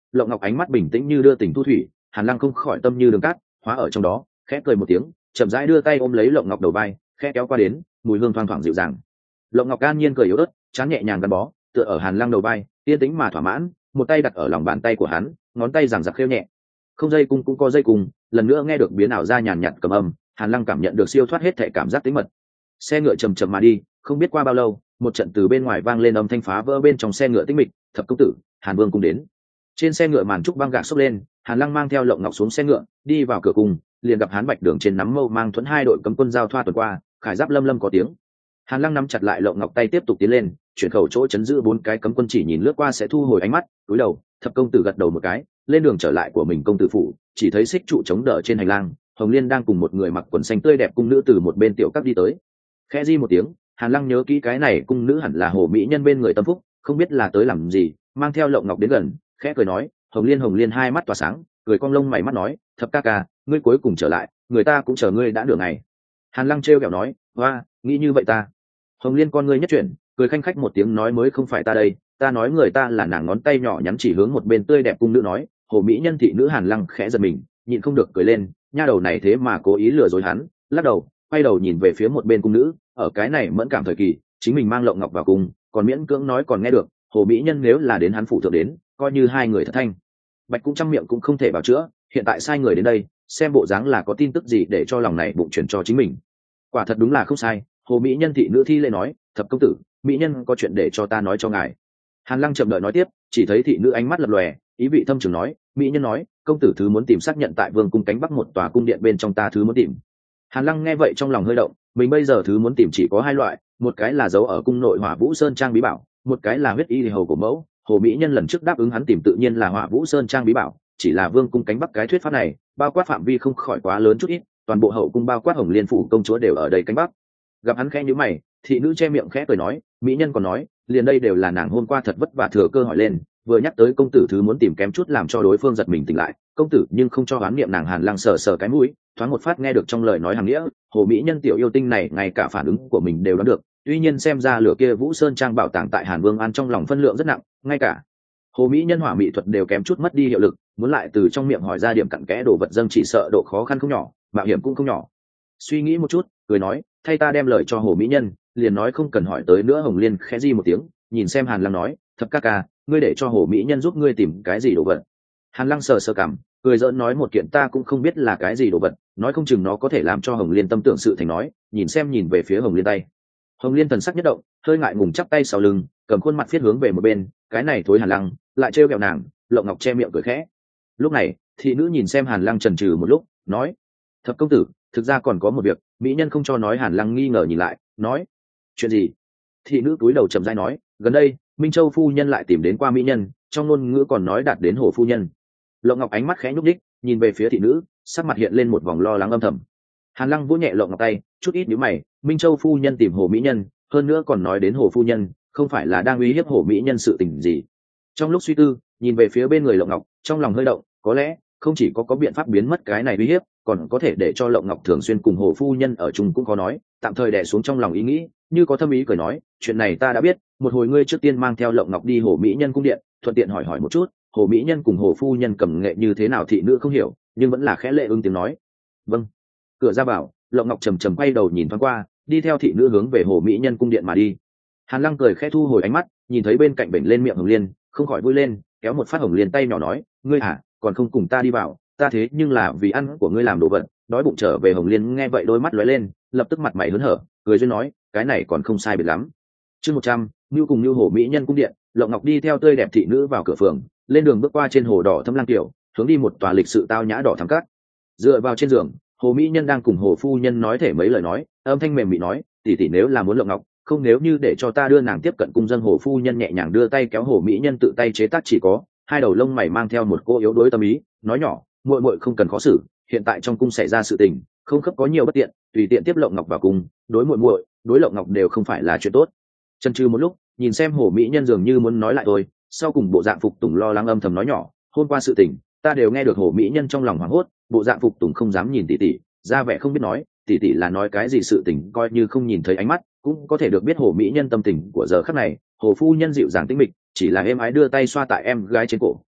Lộng Ngọc ánh mắt bình tĩnh như đưa tình thu thủy, Hàn Lăng không khỏi tâm như đường cát hóa ở trong đó, khẽ cười một tiếng, chậm rãi đưa tay ôm lấy Lộng Ngọc đầu vai, khẽ kéo qua đến, mùi hương thoang thoảng dịu dàng. Lộng Ngọc an nhiên cười yếu ớt, chán nhẹ nhàng gắn bó, tựa ở Hàn Lăng đầu vai, yên tĩnh mà thỏa mãn, một tay đặt ở lòng bàn tay của hắn, ngón tay giằng giặc khêu nhẹ. Không dây cung cũng có dây cung, lần nữa nghe được biến ảo ra nhàn nhạt cầm âm, Hàn Lăng cảm nhận được siêu thoát hết thể cảm giác tĩnh mật. Xe ngựa chầm chậm mà đi, không biết qua bao lâu, một trận từ bên ngoài vang lên âm thanh phá vỡ bên trong xe ngựa tĩnh mịch. Thập công tử, Hàn Vương cùng đến. Trên xe ngựa màn trúc băng gạc xốc lên, Hàn Lăng mang theo Lộng Ngọc xuống xe ngựa, đi vào cửa cung, liền gặp Hán Bạch Đường trên nắm mâu mang thuẫn hai đội cấm quân giao thoa tuần qua, khải giáp lâm lâm có tiếng. Hàn Lăng nắm chặt lại Lộng Ngọc tay tiếp tục tiến lên, chuyển khẩu chỗ chấn giữ bốn cái cấm quân chỉ nhìn lướt qua sẽ thu hồi ánh mắt, cúi đầu, thập công tử gật đầu một cái, lên đường trở lại của mình công tử phủ, chỉ thấy xích trụ chống đỡ trên hành lang, Hồng Liên đang cùng một người mặc quần xanh tươi đẹp cung nữ từ một bên tiểu các đi tới. Khẽ di một tiếng, Hàn Lăng nhớ kỹ cái này cung nữ hẳn là Hồ mỹ nhân bên người tâm phúc, không biết là tới làm gì, mang theo Lộng Ngọc đến gần, khẽ cười nói, Hồng Liên Hồng Liên hai mắt tỏa sáng, cười cong lông mày mắt nói, thập ca ca, ngươi cuối cùng trở lại, người ta cũng chờ ngươi đã nửa ngày. Hàn Lăng trêu ghẹo nói, hoa, nghĩ như vậy ta. Hồng Liên con ngươi nhất chuyển, cười khanh khách một tiếng nói, mới không phải ta đây, ta nói người ta là nàng, ngón tay nhỏ nhắn chỉ hướng một bên tươi đẹp cung nữ nói. Hồ mỹ nhân thị nữ Hàn Lăng khẽ giật mình, nhịn không được cười lên, nha đầu này thế mà cố ý lừa dối hắn, lắc đầu, quay đầu nhìn về phía một bên cung nữ, ở cái này mẫn cảm thời kỳ, chính mình mang Lộng Ngọc vào cung, còn miễn cưỡng nói còn nghe được, Hồ mỹ nhân nếu là đến hắn phủ thượng đến, coi như hai người thật thanh bạch cũng trăm miệng cũng không thể bảo chữa, hiện tại sai người đến đây, xem bộ dáng là có tin tức gì để cho lòng này bụng chuyển cho chính mình. Quả thật đúng là không sai. Hồ mỹ nhân thị nữ thi lễ nói, thập công tử, mỹ nhân có chuyện để cho ta nói cho ngài. Hàn Lăng chậm đợi nói tiếp, chỉ thấy thị nữ ánh mắt lập lòe, ý vị thâm trường nói, mỹ nhân nói, công tử thứ muốn tìm xác nhận tại vương cung cánh bắc một tòa cung điện bên trong ta thứ muốn tìm. Hàn Lăng nghe vậy trong lòng hơi động, mình bây giờ thứ muốn tìm chỉ có hai loại, một cái là giấu ở cung nội Hỏa Vũ Sơn trang bí bảo, một cái là huyết y hầu của mẫu. Hồ mỹ nhân lần trước đáp ứng hắn tìm tự nhiên là Hỏa Vũ Sơn trang bí bảo, chỉ là vương cung cánh bắc cái thuyết pháp này bao quát phạm vi không khỏi quá lớn chút ít, toàn bộ hậu cung bao quát Hồng Liên phủ công chúa đều ở đây cánh bắc. Gặp hắn khẽ nhíu mày, thị nữ che miệng khẽ cười nói, mỹ nhân còn nói, liền đây đều là nàng hôm qua thật vất vả thừa cơ hỏi lên, vừa nhắc tới công tử thứ muốn tìm kém chút làm cho đối phương giật mình tỉnh lại, công tử nhưng không cho oán niệm nàng. Hàn Lăng sờ sờ cái mũi, thoáng một phát nghe được trong lời nói hàng nghĩa, Hồ mỹ nhân tiểu yêu tinh này ngay cả phản ứng của mình đều đoán được, tuy nhiên xem ra lửa kia Vũ Sơn trang bảo tàng tại Hàn Vương An trong lòng phân lượng rất nặng, ngay cả Hồ mỹ nhân hỏa mỹ thuật đều kém chút mất đi hiệu lực, muốn lại từ trong miệng hỏi ra điểm cặn kẽ đồ vật dâng chỉ sợ độ khó khăn không nhỏ, mạo hiểm cũng không nhỏ. Suy nghĩ một chút, cười nói, thay ta đem lời cho Hồ mỹ nhân, liền nói không cần hỏi tới nữa. Hồng Liên khẽ di một tiếng, nhìn xem Hàn Lăng nói, thập ca ca, ngươi để cho Hồ mỹ nhân giúp ngươi tìm cái gì đồ vật. Hàn Lăng sờ sờ cằm, cười giỡn nói, một kiện ta cũng không biết là cái gì đồ vật, nói không chừng nó có thể làm cho Hồng Liên tâm tưởng sự thành. Nói, nhìn xem nhìn về phía Hồng Liên tay. Hồng Liên thần sắc nhất động, hơi ngại ngùng chắp tay sau lưng, cầm khuôn mặt viết hướng về một bên, cái này thối Hàn Lăng lại trêu ghẹo nàng. Lộng Ngọc che miệng cười khẽ. Lúc này thị nữ nhìn xem Hàn Lăng chần chừ một lúc, nói, thập công tử, thực ra còn có một việc. Mỹ nhân không cho nói. Hàn Lăng nghi ngờ nhìn lại, nói, chuyện gì? Thị nữ cúi đầu chậm rãi nói, gần đây Minh Châu phu nhân lại tìm đến qua mỹ nhân, trong ngôn ngữ còn nói đạt đến Hồ phu nhân. Lộng Ngọc ánh mắt khẽ nhúc đích, nhìn về phía thị nữ, sắc mặt hiện lên một vòng lo lắng âm thầm. Hàn Lăng vỗ nhẹ Lộng Ngọc tay, chút ít nhíu mày, Minh Châu phu nhân tìm Hồ mỹ nhân, hơn nữa còn nói đến Hồ phu nhân, không phải là đang uy hiếp Hồ mỹ nhân sự tình gì? Trong lúc suy tư, nhìn về phía bên người Lộng Ngọc, trong lòng hơi động, có lẽ không chỉ có có biện pháp biến mất cái này uy hiếp, còn có thể để cho Lộng Ngọc thường xuyên cùng Hồ phu nhân ở chung cũng có nói. Tạm thời đè xuống trong lòng ý nghĩ, như có thâm ý cười nói, chuyện này ta đã biết, một hồi ngươi trước tiên mang theo Lộng Ngọc đi Hồ mỹ nhân cung điện, thuận tiện hỏi hỏi một chút Hồ mỹ nhân cùng Hồ phu nhân cầm nghệ như thế nào. Thị nữ không hiểu, nhưng vẫn là khẽ lệ ứng tiếng nói, vâng. Cửa ra vào, Lộng Ngọc trầm trầm quay đầu nhìn thoáng qua, đi theo thị nữ hướng về Hồ mỹ nhân cung điện mà đi. Hàn Lăng cười khẽ thu hồi ánh mắt, nhìn thấy bên cạnh bệnh lên miệng Hồng Liên, không khỏi vui lên, kéo một phát Hồng Liên tay nhỏ nói, ngươi hả, còn không cùng ta đi vào, ta thế nhưng là vì ăn của ngươi làm đồ vật, đói bụng trở về. Hồng Liên nghe vậy đôi mắt lóe lên, lập tức mặt mày hớn hở, cười duyên nói, cái này còn không sai biệt lắm. Chương một trăm, Nưu cùng Nưu Hồ mỹ nhân cung điện. Lộng Ngọc đi theo tươi đẹp thị nữ vào cửa phường, lên đường bước qua trên hồ đỏ thâm lang tiểu, hướng đi một tòa lịch sự tao nhã đỏ thắm cát. Dựa vào trên giường, Hồ mỹ nhân đang cùng Hồ phu nhân nói thể mấy lời nói, âm thanh mềm mị nói, tỷ tỷ nếu là muốn Lộng Ngọc, không nếu như để cho ta đưa nàng tiếp cận cung dân. Hồ phu nhân nhẹ nhàng đưa tay kéo Hồ mỹ nhân tự tay chế tác chỉ có hai đầu lông mày mang theo một cô yếu đuối tâm ý, nói nhỏ, muội muội không cần khó xử, hiện tại trong cung xảy ra sự tình, không khớp có nhiều bất tiện, tùy tiện tiếp Lộng Ngọc vào cung, đối muội muội, đối Lộng Ngọc đều không phải là chuyện tốt. Chần chừ một lúc, nhìn xem Hồ mỹ nhân dường như muốn nói lại thôi, sau cùng bộ dạng phục tùng lo lắng âm thầm nói nhỏ, hôm qua sự tình ta đều nghe được. Hồ mỹ nhân trong lòng hoảng hốt, bộ dạng phục tùng không dám nhìn tỷ tỷ, ra vẻ không biết nói, tỷ tỷ là nói cái gì sự tình, coi như không nhìn thấy ánh mắt cũng có thể được biết Hồ mỹ nhân tâm tình của giờ khắc này. Hồ phu nhân dịu dàng tĩnh mịch, chỉ là êm ái đưa tay xoa tại em gái trên cổ,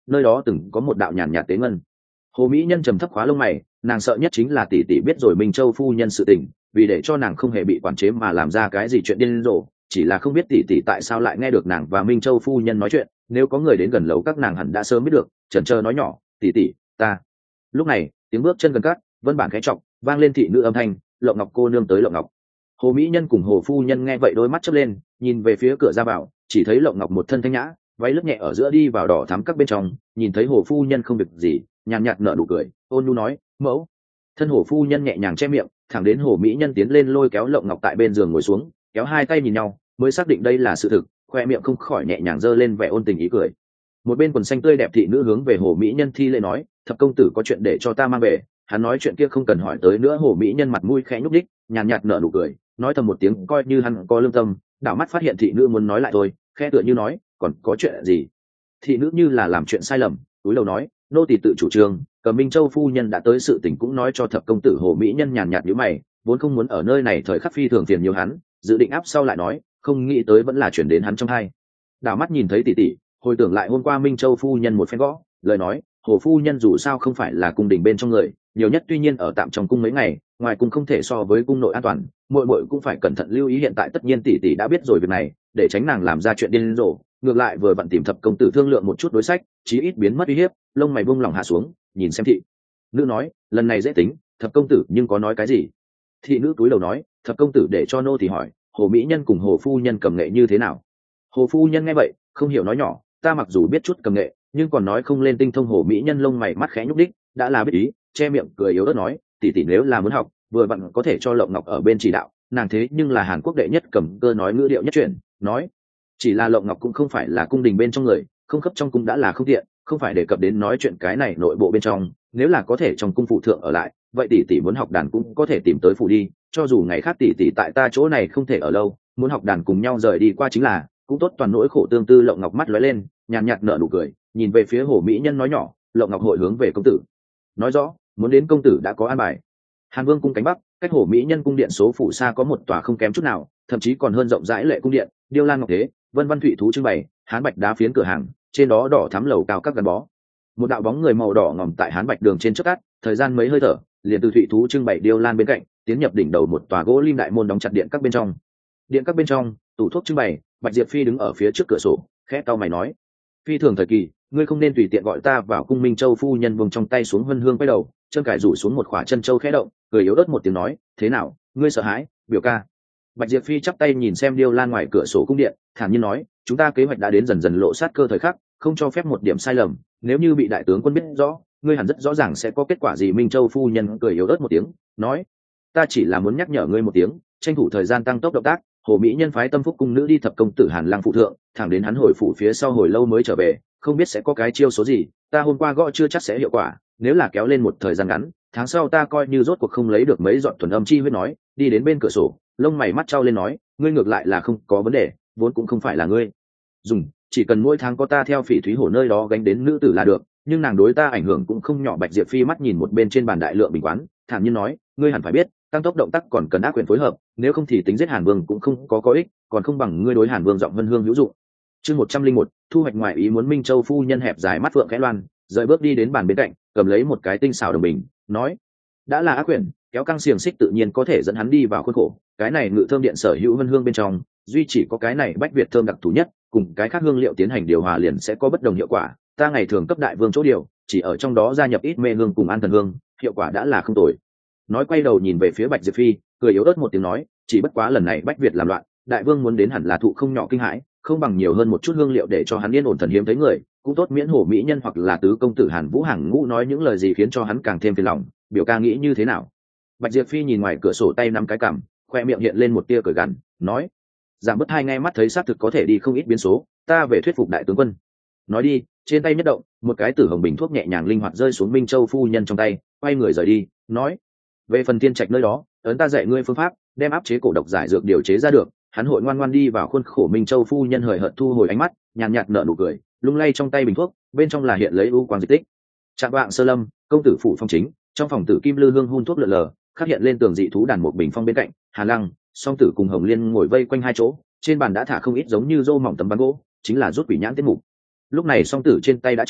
nơi đó từng có một đạo nhàn nhạt tế ngân. Hồ mỹ nhân trầm thấp khóa lông mày, nàng sợ nhất chính là tỷ tỷ biết rồi Minh Châu phu nhân sự tình, vì để cho nàng không hề bị quản chế mà làm ra cái gì chuyện điên rồ, chỉ là không biết tỷ tỷ tại sao lại nghe được nàng và Minh Châu phu nhân nói chuyện, nếu có người đến gần lầu các nàng hẳn đã sớm biết được. Chần chờ nói nhỏ, tỷ tỷ, ta. Lúc này, tiếng bước chân gần cát, vân bản khẽ trọng, vang lên thị nữ âm thanh, Lộng Ngọc cô nương tới. Lộng Ngọc. Hồ mỹ nhân cùng Hồ phu nhân nghe vậy đôi mắt chớp lên, nhìn về phía cửa ra vào, chỉ thấy Lộng Ngọc một thân thanh nhã, váy lướt nhẹ ở giữa đi vào đỏ thắm các bên trong, nhìn thấy Hồ phu nhân không việc gì, nhàn nhạt nở nụ cười, ôn nhu nói, mẫu. Thân Hồ phu nhân nhẹ nhàng che miệng, thẳng đến Hồ mỹ nhân tiến lên lôi kéo Lộng Ngọc tại bên giường ngồi xuống, kéo hai tay nhìn nhau, mới xác định đây là sự thực, khoe miệng không khỏi nhẹ nhàng giơ lên vẻ ôn tình ý cười. Một bên quần xanh tươi đẹp thị nữ hướng về Hồ mỹ nhân thi lễ nói, thập công tử có chuyện để cho ta mang về. Hắn nói chuyện kia không cần hỏi tới nữa. Hồ mỹ nhân mặt mũi khẽ nhúc đích, nhàn nhạt nở nụ cười, nói thầm một tiếng coi như hắn có lương tâm, đảo mắt phát hiện thị nữ muốn nói lại thôi, khẽ tựa như nói, còn có chuyện gì. Thị nữ như là làm chuyện sai lầm, túi đầu nói, nô tỳ tự chủ trương, Cẩm Minh Châu phu nhân đã tới, sự tình cũng nói cho thập công tử. Hồ mỹ nhân nhàn nhạt nhíu mày, vốn không muốn ở nơi này thời khắc phi thường phiền nhiều hắn, dự định áp sau lại nói, không nghĩ tới vẫn là chuyển đến hắn trong hai. Đảo mắt nhìn thấy tỷ tỷ, hồi tưởng lại hôm qua Minh Châu phu nhân một phen gõ, lời nói, Hồ phu nhân dù sao không phải là cung đình bên trong người, nhiều nhất tuy nhiên ở tạm trong cung mấy ngày, ngoài cung không thể so với cung nội an toàn, muội muội cũng phải cẩn thận lưu ý. Hiện tại tất nhiên tỷ tỷ đã biết rồi việc này, để tránh nàng làm ra chuyện điên rồ, ngược lại vừa vặn tìm thập công tử thương lượng một chút đối sách, chí ít biến mất uy hiếp. Lông mày buông lỏng hạ xuống, nhìn xem thị nữ nói, lần này dễ tính, thập công tử nhưng có nói cái gì. Thị nữ túi đầu nói, thập công tử để cho nô thì hỏi, Hồ mỹ nhân cùng Hồ phu nhân cầm nghệ như thế nào. Hồ phu nhân nghe vậy không hiểu nói nhỏ, ta mặc dù biết chút cầm nghệ, nhưng còn nói không lên tinh thông. Hồ mỹ nhân lông mày mắt khẽ nhúc đích, đã là biết ý, che miệng cười yếu ớt nói, tỷ tỷ nếu là muốn học, vừa vặn có thể cho Lộng Ngọc ở bên chỉ đạo, nàng thế nhưng là Hàn Quốc đệ nhất cầm cơ nói ngữ điệu nhất chuyển. Nói chỉ là Lộng Ngọc cũng không phải là cung đình bên trong người, không khớp trong cung đã là không tiện, không phải đề cập đến nói chuyện cái này nội bộ bên trong. Nếu là có thể trong cung phụ thượng ở lại, vậy tỷ tỷ muốn học đàn cũng có thể tìm tới phụ đi, cho dù ngày khác tỷ tỷ tại ta chỗ này không thể ở lâu, muốn học đàn cùng nhau rời đi qua chính là cũng tốt. Toàn nỗi khổ tương tư. Lộng Ngọc mắt lóe lên, nhàn nhạt nở nụ cười, nhìn về phía Hồ mỹ nhân nói nhỏ, Lộng Ngọc hội hướng về công tử nói rõ, muốn đến công tử đã có an bài. Hàn Vương cung cánh bắc, cách Hồ mỹ nhân cung điện số phủ xa có một tòa không kém chút nào, thậm chí còn hơn rộng rãi lệ cung điện, điêu lan ngọc thế, vân văn thụy thú trưng bày, hán bạch đá phiến cửa hàng, trên đó đỏ thắm lầu cao các gắn bó. Một đạo bóng người màu đỏ ngòm tại hán bạch đường trên trước cát, thời gian mấy hơi thở, liền từ thụy thú trưng bày điêu lan bên cạnh tiến nhập đỉnh đầu một tòa gỗ lim đại môn đóng chặt điện các bên trong. Điện các bên trong, tủ thuốc trưng bày, Bạch Diệp Phi đứng ở phía trước cửa sổ, khẽ cau mày nói, phi thường thời kỳ, ngươi không nên tùy tiện gọi ta vào cung. Minh Châu phu nhân vùng trong tay xuống hân hương quay đầu, chân cải rủ xuống một khỏa chân châu khẽ động, cười yếu ớt một tiếng nói, thế nào, ngươi sợ hãi, biểu ca. Bạch Diệp Phi chắp tay nhìn xem điêu lan ngoài cửa sổ cung điện, thản nhiên nói, chúng ta kế hoạch đã đến dần dần lộ sát cơ thời khắc, không cho phép một điểm sai lầm, nếu như bị đại tướng quân biết rõ, ngươi hẳn rất rõ ràng sẽ có kết quả gì. Minh Châu phu nhân cười yếu ớt một tiếng, nói, ta chỉ là muốn nhắc nhở ngươi một tiếng, tranh thủ thời gian tăng tốc động tác. Hồ mỹ nhân phái Tâm Phúc cung nữ đi thập công tử Hàn Lăng phụ thượng, thẳng đến hắn hồi phủ phía sau hồi lâu mới trở về, không biết sẽ có cái chiêu số gì, ta hôm qua gõ chưa chắc sẽ hiệu quả, nếu là kéo lên một thời gian ngắn, tháng sau ta coi như rốt cuộc không lấy được mấy dọn thuần âm chi huyết. Nói đi đến bên cửa sổ, lông mày mắt trao lên nói, ngươi ngược lại là không có vấn đề, vốn cũng không phải là ngươi dùng, chỉ cần mỗi tháng có ta theo Phỉ Thúy Hổ nơi đó gánh đến nữ tử là được, nhưng nàng đối ta ảnh hưởng cũng không nhỏ. Bạch Diệp Phi mắt nhìn một bên trên bàn đại lượng bình quán, thản nhiên nói, ngươi hẳn phải biết, tăng tốc động tác còn cần ác quyền phối hợp, nếu không thì tính giết Hàn Vương cũng không có có ích, còn không bằng ngươi đối Hàn Vương giọng vân hương hữu dụng. Chương một trăm linh một, thu hoạch ngoài ý muốn. Minh Châu phu nhân hẹp dài mắt phượng khẽ loan, rời bước đi đến bàn bên cạnh, cầm lấy một cái tinh xảo đồng bình, nói, đã là ác quyền, kéo căng xiềng xích tự nhiên có thể dẫn hắn đi vào khuôn khổ. Cái này ngự thơm điện sở hữu vân hương bên trong, duy chỉ có cái này bách việt thơm đặc thù nhất, cùng cái khác hương liệu tiến hành điều hòa liền sẽ có bất đồng hiệu quả. Ta ngày thường cấp đại vương chỗ điều, chỉ ở trong đó gia nhập ít mê hương cùng an thần hương, hiệu quả đã là không tồi. Nói quay đầu nhìn về phía Bạch Diệp Phi, cười yếu ớt một tiếng nói, chỉ bất quá lần này bách việt làm loạn, đại vương muốn đến hẳn là thụ không nhỏ kinh hãi, không bằng nhiều hơn một chút hương liệu để cho hắn yên ổn thần hiếm thấy người, cũng tốt miễn Hồ mỹ nhân hoặc là tứ công tử Hàn Vũ Hàng Ngũ nói những lời gì khiến cho hắn càng thêm phiền lòng. Biểu ca nghĩ như thế nào? Bạch Diệp Phi nhìn ngoài cửa sổ tay nắm cái cằm, khoe miệng hiện lên một tia cười gằn, nói, giảm bớt hai nghe mắt thấy xác thực có thể đi không ít biến số, ta về thuyết phục đại tướng quân. Nói đi, trên tay nhất động, một cái tử hồng bình thuốc nhẹ nhàng linh hoạt rơi xuống Minh Châu phu nhân trong tay, quay người rời đi, nói, về phần tiên trạch nơi đó, ấn ta dạy ngươi phương pháp, đem áp chế cổ độc giải dược điều chế ra được. Hắn hội ngoan ngoan đi vào khuôn khổ. Minh Châu phu nhân hời hợt thu hồi ánh mắt, nhàn nhạt nở nụ cười, lung lay trong tay bình thuốc, bên trong là hiện lấy u quang dịch tích. Trạng vạng sơ lâm, công tử phủ phong chính, trong phòng tử kim lư hương hun thuốc lượn lờ, khắc hiện lên tường dị thú đàn một bình phong bên cạnh, Hà Lăng, song tử cùng Hồng Liên ngồi vây quanh hai chỗ, trên bàn đã thả không ít giống như rô mỏng tấm ván gỗ, chính là rút quỷ nhãn tiết mục. Lúc này song tử trên tay đã trống,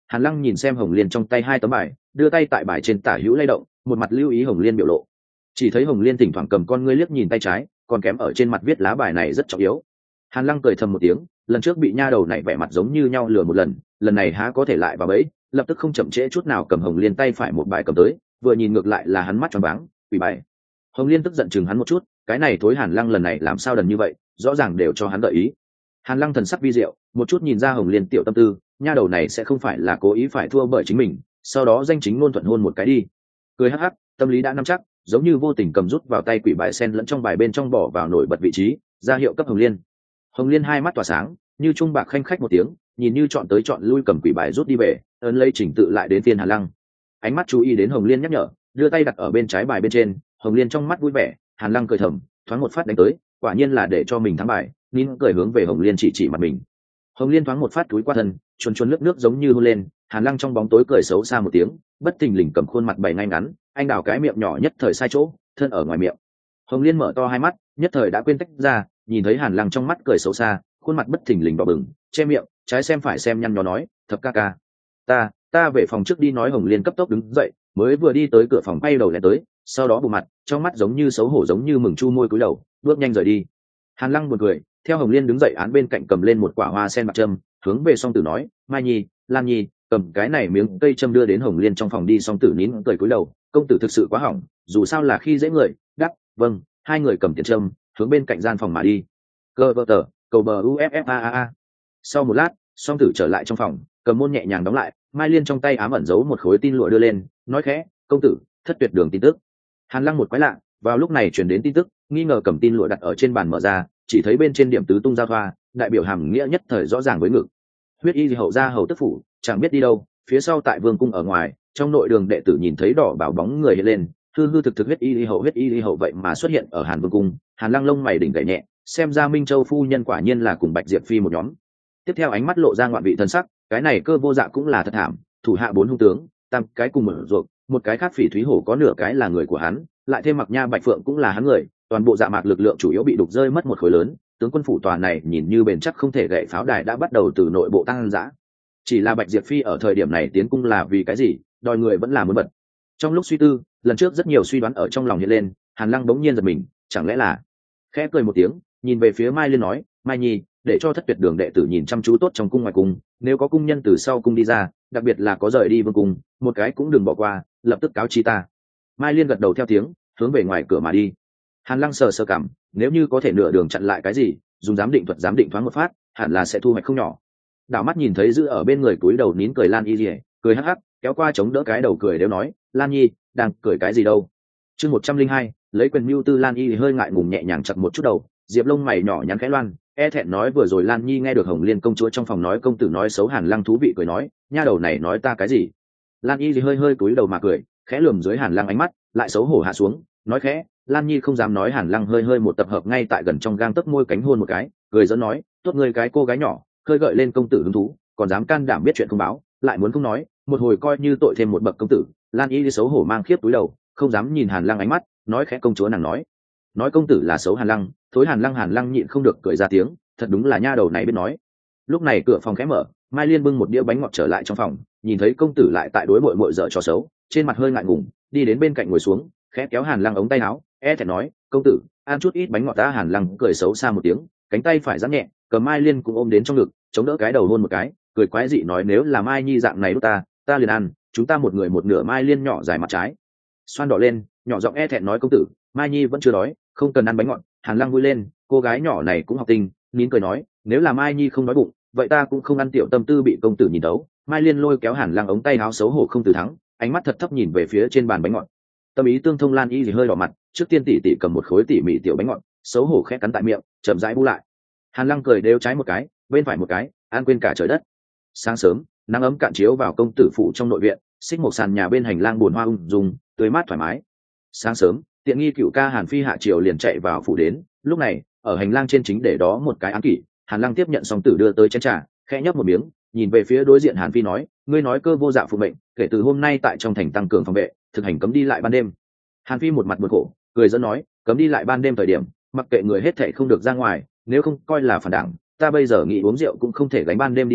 Hàn Lăng nhìn xem Hồng Liên trong tay hai tấm bài, đưa tay tại bài trên tả hữu lay động, một mặt lưu ý Hồng Liên biểu lộ. Chỉ thấy Hồng Liên thỉnh thoảng cầm con ngươi liếc nhìn tay trái, còn kém ở trên mặt viết lá bài này rất trọng yếu. Hàn Lăng cười thầm một tiếng, lần trước bị nha đầu này vẻ mặt giống như nhau lừa một lần, lần này há có thể lại vào bẫy, lập tức không chậm trễ chút nào cầm Hồng Liên tay phải một bài cầm tới, vừa nhìn ngược lại là hắn mắt tròn váng, quỷ bài. Hồng Liên tức giận chừng hắn một chút, cái này thối Hàn Lăng lần này làm sao đần như vậy, rõ ràng đều cho hắn gợi ý. Hàn Lăng thần sắc vi diệu, một chút nhìn ra Hồng Liên tiểu tâm tư, nha đầu này sẽ không phải là cố ý phải thua bởi chính mình, sau đó danh chính ngôn thuận hôn một cái đi. Cười hắc hắc, tâm lý đã nắm chắc, giống như vô tình cầm rút vào tay quỷ bài sen lẫn trong bài bên trong bỏ vào nổi bật vị trí, ra hiệu cấp Hồng Liên. Hồng Liên hai mắt tỏa sáng, như trung bạc khanh khách một tiếng, nhìn như chọn tới chọn lui cầm quỷ bài rút đi về, ấn lấy chỉnh tự lại đến phiên Hàn Lăng. Ánh mắt chú ý đến Hồng Liên nhắc nhở, đưa tay đặt ở bên trái bài bên trên, Hồng Liên trong mắt vui vẻ, Hàn Lăng cười thầm, thoáng một phát đánh tới, quả nhiên là để cho mình thắng bài, nín cười hướng về Hồng Liên chỉ chỉ mặt mình. Hồng Liên thoáng một phát túi qua thân, chuồn chuồn nước nước giống như hôn lên, Hàn Lăng trong bóng tối cười xấu xa một tiếng, bất thình lình cầm khuôn mặt bày ngay ngắn, anh đào cái miệng nhỏ nhất thời sai chỗ, thân ở ngoài miệng. Hồng Liên mở to hai mắt, nhất thời đã quên tách ra, nhìn thấy Hàn Lăng trong mắt cười xấu xa, khuôn mặt bất thình lình đỏ bừng, che miệng, trái xem phải xem nhăn nhó nói, thập ca ca, ta, ta về phòng trước đi nói. Hồng Liên cấp tốc đứng dậy, mới vừa đi tới cửa phòng bay đầu lại tới, sau đó bù mặt, trong mắt giống như xấu hổ giống như mừng chu môi cúi đầu, bước nhanh rời đi. Hàn Lăng buồn cười, theo Hồng Liên đứng dậy án bên cạnh cầm lên một quả hoa sen bạc trâm, hướng về Song Tử nói, Mai Nhi, Lan Nhi, cầm cái này miếng cây châm đưa đến Hồng Liên trong phòng đi. Song Tử nín cười cúi đầu, công tử thực sự quá hỏng, dù sao là khi dễ người, đắc, vâng. Hai người cầm tiền châm, hướng bên cạnh gian phòng mà đi. Cơ vợ tờ, cầu bờ uff a a a. Sau một lát, Song Tử trở lại trong phòng, cầm môn nhẹ nhàng đóng lại, Mai Liên trong tay ám ẩn giấu một khối tin lụa đưa lên, nói khẽ, công tử, thất tuyệt đường tin tức. Hàn Lăng một quái lạ, vào lúc này truyền đến tin tức, nghi ngờ cầm tin lụa đặt ở trên bàn mở ra, chỉ thấy bên trên điểm tứ tung giao thoa, đại biểu hàm nghĩa nhất thời rõ ràng với ngực. Huyết y hậu gia hầu tức phủ, chẳng biết đi đâu, phía sau tại vương cung ở ngoài, trong nội đường đệ tử nhìn thấy đỏ bảo bóng người hiện lên, hư hư thực thực huyết y hậu huyết y hậu vậy mà xuất hiện ở Hàn Vương cung. Hàn Lăng lông mày đỉnh gảy nhẹ, xem ra Minh Châu phu nhân quả nhiên là cùng Bạch Diệp phi một nhóm. Tiếp theo ánh mắt lộ ra ngoạn vị thân sắc, cái này Cơ Vô Dạ cũng là thật thảm, thủ hạ bốn hung tướng, tam cái cùng mở ruột, một cái khác Phỉ Thúy Hổ có nửa cái là người của hắn, lại thêm Mặc Nha Bạch Phượng cũng là hắn người, toàn bộ Dạ Mạc lực lượng chủ yếu bị đục rơi mất một khối lớn. Tướng quân phủ tòa này nhìn như bền chắc không thể gậy pháo đài đã bắt đầu từ nội bộ tăng dã. Chỉ là Bạch Diệp phi ở thời điểm này tiến cung là vì cái gì, đòi người vẫn là muốn bật. Trong lúc suy tư, lần trước rất nhiều suy đoán ở trong lòng hiện lên, Hàn Lăng bỗng nhiên giật mình, chẳng lẽ là... Khẽ cười một tiếng, nhìn về phía Mai Liên nói, Mai Nhi, để cho thất tuyệt đường đệ tử nhìn chăm chú tốt trong cung ngoài cung, nếu có cung nhân từ sau cung đi ra, đặc biệt là có rời đi vương cung, một cái cũng đừng bỏ qua, lập tức cáo chi ta. Mai Liên gật đầu theo tiếng, hướng về ngoài cửa mà đi. Hàn Lăng sờ sờ cảm, nếu như có thể nửa đường chặn lại cái gì, dùng giám định thuật giám định thoáng một phát, hẳn là sẽ thu hoạch không nhỏ. Đảo mắt nhìn thấy giữ ở bên người túi đầu nín cười Lan Y Lìa, cười hắc hắc, kéo qua chống đỡ cái đầu cười đều nói, Lan Nhi, đang cười cái gì đâu? Chương một trăm linh hai, lấy quyền mưu tư. Lan Y hơi ngại ngùng nhẹ nhàng chặt một chút đầu, Diệp lông mày nhỏ nhắn khẽ loan, e thẹn nói vừa rồi Lan Nhi nghe được Hồng Liên công chúa trong phòng nói công tử nói xấu. Hàn Lăng thú vị cười nói, nha đầu này nói ta cái gì? Lan Y hơi hơi cúi đầu mà cười, khẽ lườm dưới Hàn Lăng ánh mắt, lại xấu hổ hạ xuống, nói khẽ, Lan Nhi không dám nói. Hàn Lăng hơi hơi một tập hợp ngay tại gần trong gang tấc môi cánh hôn một cái, cười dẫn nói, tốt người cái cô gái nhỏ, khơi gợi lên công tử hứng thú, còn dám can đảm biết chuyện không báo, lại muốn không nói, một hồi coi như tội thêm một bậc công tử. Lan Y xấu hổ mang khiếp túi đầu, không dám nhìn Hàn Lăng ánh mắt, nói khẽ, công chúa nàng nói, nói công tử là xấu Hàn Lăng, thối Hàn Lăng. Hàn Lăng nhịn không được cười ra tiếng, thật đúng là nha đầu này biết nói. Lúc này cửa phòng khẽ mở, Mai Liên bưng một đĩa bánh ngọt trở lại trong phòng, nhìn thấy công tử lại tại đối mội mội dở trò xấu, trên mặt hơi ngại ngùng, đi đến bên cạnh ngồi xuống, khẽ kéo Hàn Lăng ống tay áo, e thẹn nói, công tử ăn chút ít bánh ngọt ta. Hàn Lăng cười xấu xa một tiếng, cánh tay phải giãn nhẹ, cầm Mai Liên cũng ôm đến trong ngực, chống đỡ cái đầu hôn một cái, cười quái dị nói, nếu là Mai Nhi dạng này đút ta, ta liền ăn, chúng ta một người một nửa. Mai Liên nhỏ dài mặt trái xoan đỏ lên, nhỏ giọng e thẹn nói, công tử, Mai Nhi vẫn chưa đói, không cần ăn bánh ngọt. Hàn Lăng vui lên, cô gái nhỏ này cũng học tinh, nín cười nói, nếu là Mai Nhi không đói bụng, vậy ta cũng không ăn. Tiểu tâm tư bị công tử nhìn đấu, Mai Liên lôi kéo Hàn Lăng ống tay áo xấu hổ không từ thắng, ánh mắt thật thấp nhìn về phía trên bàn bánh ngọt. Tâm ý tương thông, Lan Y thì hơi đỏ mặt, trước tiên tỉ tỉ cầm một khối tỉ mỉ tiểu bánh ngọt, xấu hổ khẽ cắn tại miệng, chậm rãi bu lại. Hàn Lăng cười đều trái một cái, bên phải một cái, ăn quên cả trời đất. Sáng sớm, nắng ấm cạn chiếu vào công tử phủ trong nội viện, xích một sàn nhà bên hành lang buồn hoa ung dung, tươi mát thoải mái. Sáng sớm, tiện nghi cựu ca Hàn Phi hạ triều liền chạy vào phủ đến, lúc này ở hành lang trên chính để đó một cái ám kỷ. Hàn Lăng tiếp nhận xong tử đưa tới chén trà, khẽ nhấp một miếng, nhìn về phía đối diện Hàn Phi nói, ngươi nói Cơ Vô Dạ phụ mệnh, kể từ hôm nay tại trong thành tăng cường phòng vệ, thực hành cấm đi lại ban đêm. Hàn Phi một mặt buồn khổ, cười dẫn nói, cấm đi lại ban đêm thời điểm, mặc kệ người hết thảy không được ra ngoài, nếu không coi là phản đảng, ta bây giờ nghĩ uống rượu cũng không thể gánh ban đêm đi ra,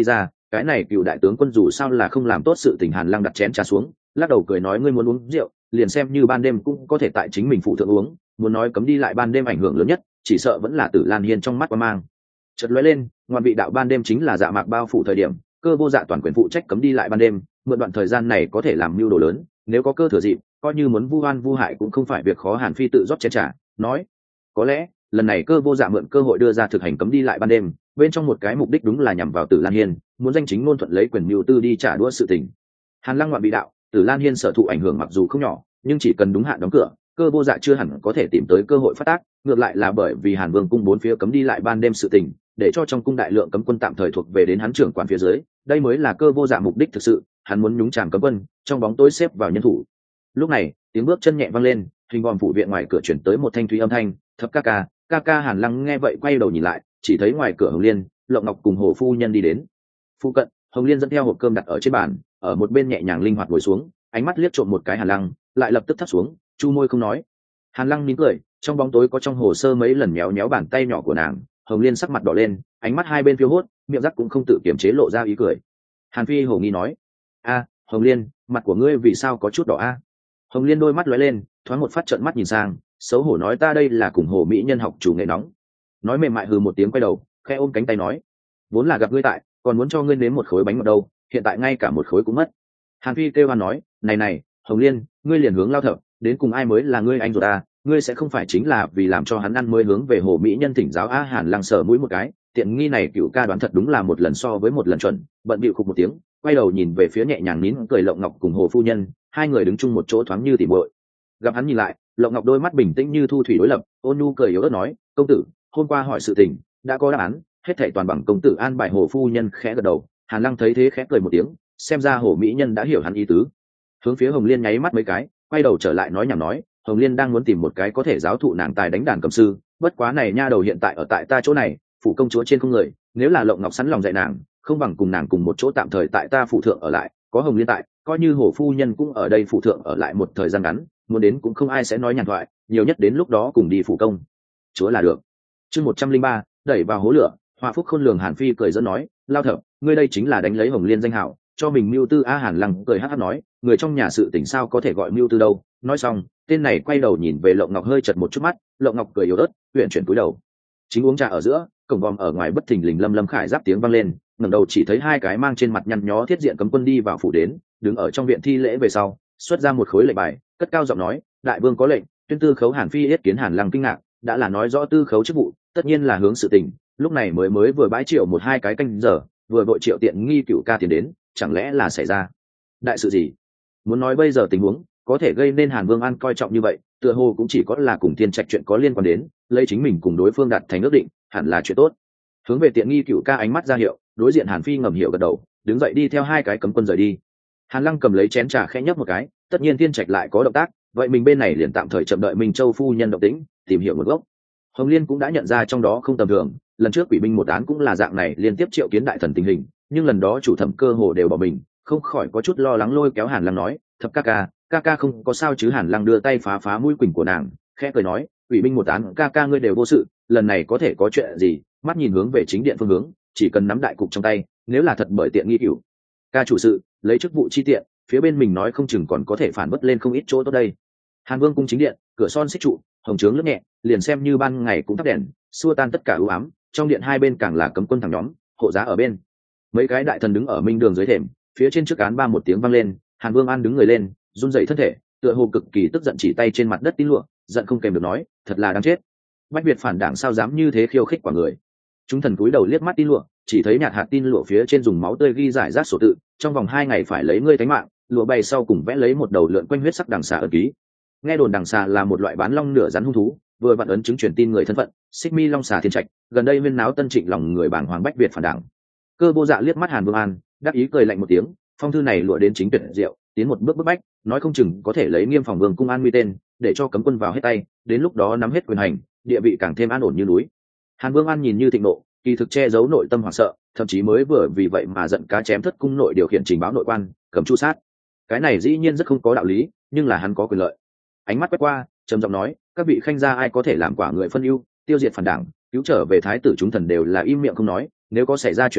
cái này cựu đại tướng quân dù sao là không làm tốt sự tình. Hàn Lăng đặt chén trà xuống, lắc đầu cười nói, ngươi muốn uống rượu liền xem như ban đêm cũng có thể tại chính mình phụ thượng uống, muốn nói cấm đi lại ban đêm ảnh hưởng lớn nhất chỉ sợ vẫn là Tử Lan Hiên trong mắt qua mang. Chợt lóe lên, ngoan vị đạo ban đêm chính là dạ mạc bao phủ thời điểm, Cơ Vô Dạ toàn quyền phụ trách cấm đi lại ban đêm, mượn đoạn thời gian này có thể làm mưu đồ lớn, nếu có cơ thừa dịp, coi như muốn vu oan vu hại cũng không phải việc khó. Hàn Phi tự rót chén trà, nói, có lẽ lần này Cơ Vô Dạ mượn cơ hội đưa ra thực hành cấm đi lại ban đêm, bên trong một cái mục đích đúng là nhằm vào Tử Lan Hiên, muốn danh chính ngôn thuận lấy quyền mưu tư đi trả đũa sự tình. Hàn Lăng ngoạn bị đạo, Tử Lan Hiên sở thụ ảnh hưởng mặc dù không nhỏ, nhưng chỉ cần đúng hạn đóng cửa, Cơ Vô Dạ chưa hẳn có thể tìm tới cơ hội phát tác, ngược lại là bởi vì Hàn Vương cung bốn phía cấm đi lại ban đêm sự tình, để cho trong cung đại lượng cấm quân tạm thời thuộc về đến hắn trưởng quản phía dưới, đây mới là Cơ Vô Dạ mục đích thực sự, hắn muốn nhúng chàm cấm quân, trong bóng tối xếp vào nhân thủ. Lúc này, tiếng bước chân nhẹ vang lên, hình vòm phủ viện ngoài cửa chuyển tới một thanh thúy âm thanh, "Thập ca ca." Ca ca. Hàn Lăng nghe vậy quay đầu nhìn lại, chỉ thấy ngoài cửa Hồng Liên, Lộng Ngọc cùng Hồ phu nhân đi đến. Phụ cận, Hồng Liên dẫn theo hộp cơm đặt ở trên bàn, ở một bên nhẹ nhàng linh hoạt ngồi xuống, ánh mắt liếc trộm một cái Hàn Lăng, lại lập tức thấp xuống, chu môi không nói. Hàn Lăng mỉm cười, trong bóng tối có trong hồ sơ mấy lần méo méo bàn tay nhỏ của nàng. Hồng Liên sắc mặt đỏ lên, ánh mắt hai bên phiêu hốt, miệng rắc cũng không tự kiềm chế lộ ra ý cười. Hàn Phi hồ nghi nói, a Hồng Liên, mặt của ngươi vì sao có chút đỏ a? Hồng Liên đôi mắt lóe lên, thoáng một phát trợn mắt nhìn sang, xấu hổ nói, ta đây là cùng hồ mỹ nhân học chủ nghệ nóng. Nói mềm mại hừ một tiếng, quay đầu khẽ ôm cánh tay nói, vốn là gặp ngươi tại, còn muốn cho ngươi nếm một khối bánh ngọt đâu, hiện tại ngay cả một khối cũng mất. Hàn Phi kêu hoan nói, này này Hồng Liên, ngươi liền hướng lao thợ, đến cùng ai mới là ngươi anh ruột ta, ngươi sẽ không phải chính là vì làm cho hắn ăn mới hướng về hồ mỹ nhân thỉnh giáo a? Hàn Lăng sờ mũi một cái, tiện nghi này cựu ca đoán thật đúng là một lần so với một lần chuẩn, bận bịu khục một tiếng, quay đầu nhìn về phía nhẹ nhàng nín cười Lộng Ngọc cùng Hồ phu nhân, hai người đứng chung một chỗ thoáng như tỉ muội. Gặp hắn nhìn lại, Lộng Ngọc đôi mắt bình tĩnh như thu thủy đối lập, ôn nhu cười yếu ớt nói, công tử, hôm qua hỏi sự tình đã có đáp án, hết thảy toàn bằng công tử an bài. Hồ phu nhân khẽ gật đầu. Hàn Lăng thấy thế khẽ cười một tiếng, xem ra hồ mỹ nhân đã hiểu hắn ý tứ. Hướng phía Hồng Liên nháy mắt mấy cái, quay đầu trở lại nói nhảm nói, Hồng Liên đang muốn tìm một cái có thể giáo thụ nàng tài đánh đàn cầm sư, bất quá này nha đầu hiện tại ở tại ta chỗ này, phủ công chúa trên không người, nếu là Lộng Ngọc sẵn lòng dạy nàng, không bằng cùng nàng cùng một chỗ tạm thời tại ta phủ thượng ở lại, có Hồng Liên tại, coi như hồ phu nhân cũng ở đây phủ thượng ở lại một thời gian ngắn, muốn đến cũng không ai sẽ nói nhàn thoại, nhiều nhất đến lúc đó cùng đi phủ công chúa là được. Chương một trăm linh ba, đẩy vào hố lửa. Hoa phúc khôn lường. Hàn Phi cười dẫn nói, lao thợ, ngươi đây chính là đánh lấy Hồng Liên danh hảo cho mình mưu tư a? Hàn Lăng cười hắc hắc nói, người trong nhà sự tình sao có thể gọi mưu tư đâu. Nói xong, tên này quay đầu nhìn về Lộng Ngọc hơi chật một chút mắt. Lộng Ngọc cười yếu ớt, huyện chuyển cúi đầu. Chính uống trà ở giữa, cổng vòm ở ngoài bất thình lình lâm lâm khải giáp tiếng vang lên, ngẩng đầu chỉ thấy hai cái mang trên mặt nhăn nhó thiết diện cấm quân đi vào phủ đến, đứng ở trong viện thi lễ về sau, xuất ra một khối lệnh bài, cất cao giọng nói, đại vương có lệnh, tuyên tư khấu. Hàn Phi yết kiến Hàn Lăng kinh ngạc, đã là nói rõ tư khấu chức vụ, tất nhiên là hướng sự tình, lúc này mới mới vừa bãi triệu một hai cái canh giờ, vừa vội triệu tiện nghi cựu ca tiền đến, chẳng lẽ là xảy ra đại sự gì? Muốn nói bây giờ tình huống có thể gây nên Hàn Vương An coi trọng như vậy, tựa hồ cũng chỉ có là cùng Thiên Trạch chuyện có liên quan đến, lấy chính mình cùng đối phương đạt thành ước định, hẳn là chuyện tốt. Hướng về tiện nghi cựu ca ánh mắt ra hiệu, đối diện Hàn Phi ngầm hiểu gật đầu, đứng dậy đi theo hai cái cấm quân rời đi. Hàn Lăng cầm lấy chén trà khẽ nhấp một cái, tất nhiên Thiên Trạch lại có động tác, vậy mình bên này liền tạm thời chậm đợi Minh Châu phu nhân động tĩnh, tìm hiểu nguồn gốc. Hồng Liên cũng đã nhận ra trong đó không tầm thường, lần trước quỷ binh một án cũng là dạng này, liên tiếp triệu kiến đại thần tình hình, nhưng lần đó chủ thẩm cơ hồ đều bỏ mình, không khỏi có chút lo lắng, lôi kéo Hàn Lăng nói, thập ca ca, ca ca không có sao chứ? Hàn Lăng đưa tay phá phá mũi quỳnh của nàng, khẽ cười nói, quỷ binh một án ca ca ngươi đều vô sự, lần này có thể có chuyện gì? Mắt nhìn hướng về chính điện phương hướng, chỉ cần nắm đại cục trong tay, nếu là thật bởi tiện nghi cửu ca chủ sự lấy chức vụ chi tiện, phía bên mình nói không chừng còn có thể phản bất lên không ít chỗ tốt đây. Hàn Vương cung chính điện, cửa son xích trụ, hồng trướng lướt nhẹ, liền xem như ban ngày cũng thắp đèn, xua tan tất cả ưu ám. Trong điện hai bên càng là cấm quân thẳng nhóm, hộ giá ở bên. Mấy cái đại thần đứng ở minh đường dưới thềm, phía trên trước án ba một tiếng vang lên, Hàn Vương An đứng người lên, run rẩy thân thể, tựa hồ cực kỳ tức giận, chỉ tay trên mặt đất tín lụa, giận không kèm được nói, thật là đáng chết. Bách Việt phản đảng sao dám như thế khiêu khích quả người. Chúng thần cúi đầu liếc mắt tín lụa, chỉ thấy nhạt hạt tin lụa phía trên dùng máu tươi ghi giải rác sổ tự, trong vòng hai ngày phải lấy ngươi tánh mạng, lụa bay sau cùng vẽ lấy một đầu lượn quanh huyết sắc đằng xà ấn ký. Nghe đồn đằng xà là một loại bán long nửa rắn hung thú, vừa vặn ấn chứng truyền tin người thân phận, xích mi long xà Thiên Trạch, gần đây huyên náo Tân Trịnh lòng người bảng hoàng Bách Việt phản đảng. Cơ Vô Dạ liếc mắt Hàn Vương An, đáp ý cười lạnh một tiếng, phong thư này lụa đến chính tuyệt diệu, tiến một bước bức bách, nói không chừng có thể lấy Nghiêm Phòng Vương cung an nguy tên, để cho cấm quân vào hết tay, đến lúc đó nắm hết quyền hành, địa vị càng thêm an ổn như núi. Hàn Vương An nhìn như thịnh nộ, kỳ thực che giấu nội tâm hoảng sợ, thậm chí mới vừa vì vậy mà giận cá chém thất cung nội điều khiển trình báo nội quan, cầm chu sát. Cái này dĩ nhiên rất không có đạo lý, nhưng là hắn có quyền lợi. Ánh mắt quét qua, trầm giọng nói, các vị khanh gia ai có thể làm quả người phân ưu, tiêu diệt phản đảng, cứu trở về thái tử chúng thần đều là im miệng không nói, nếu có xảy ra chuyện lớn,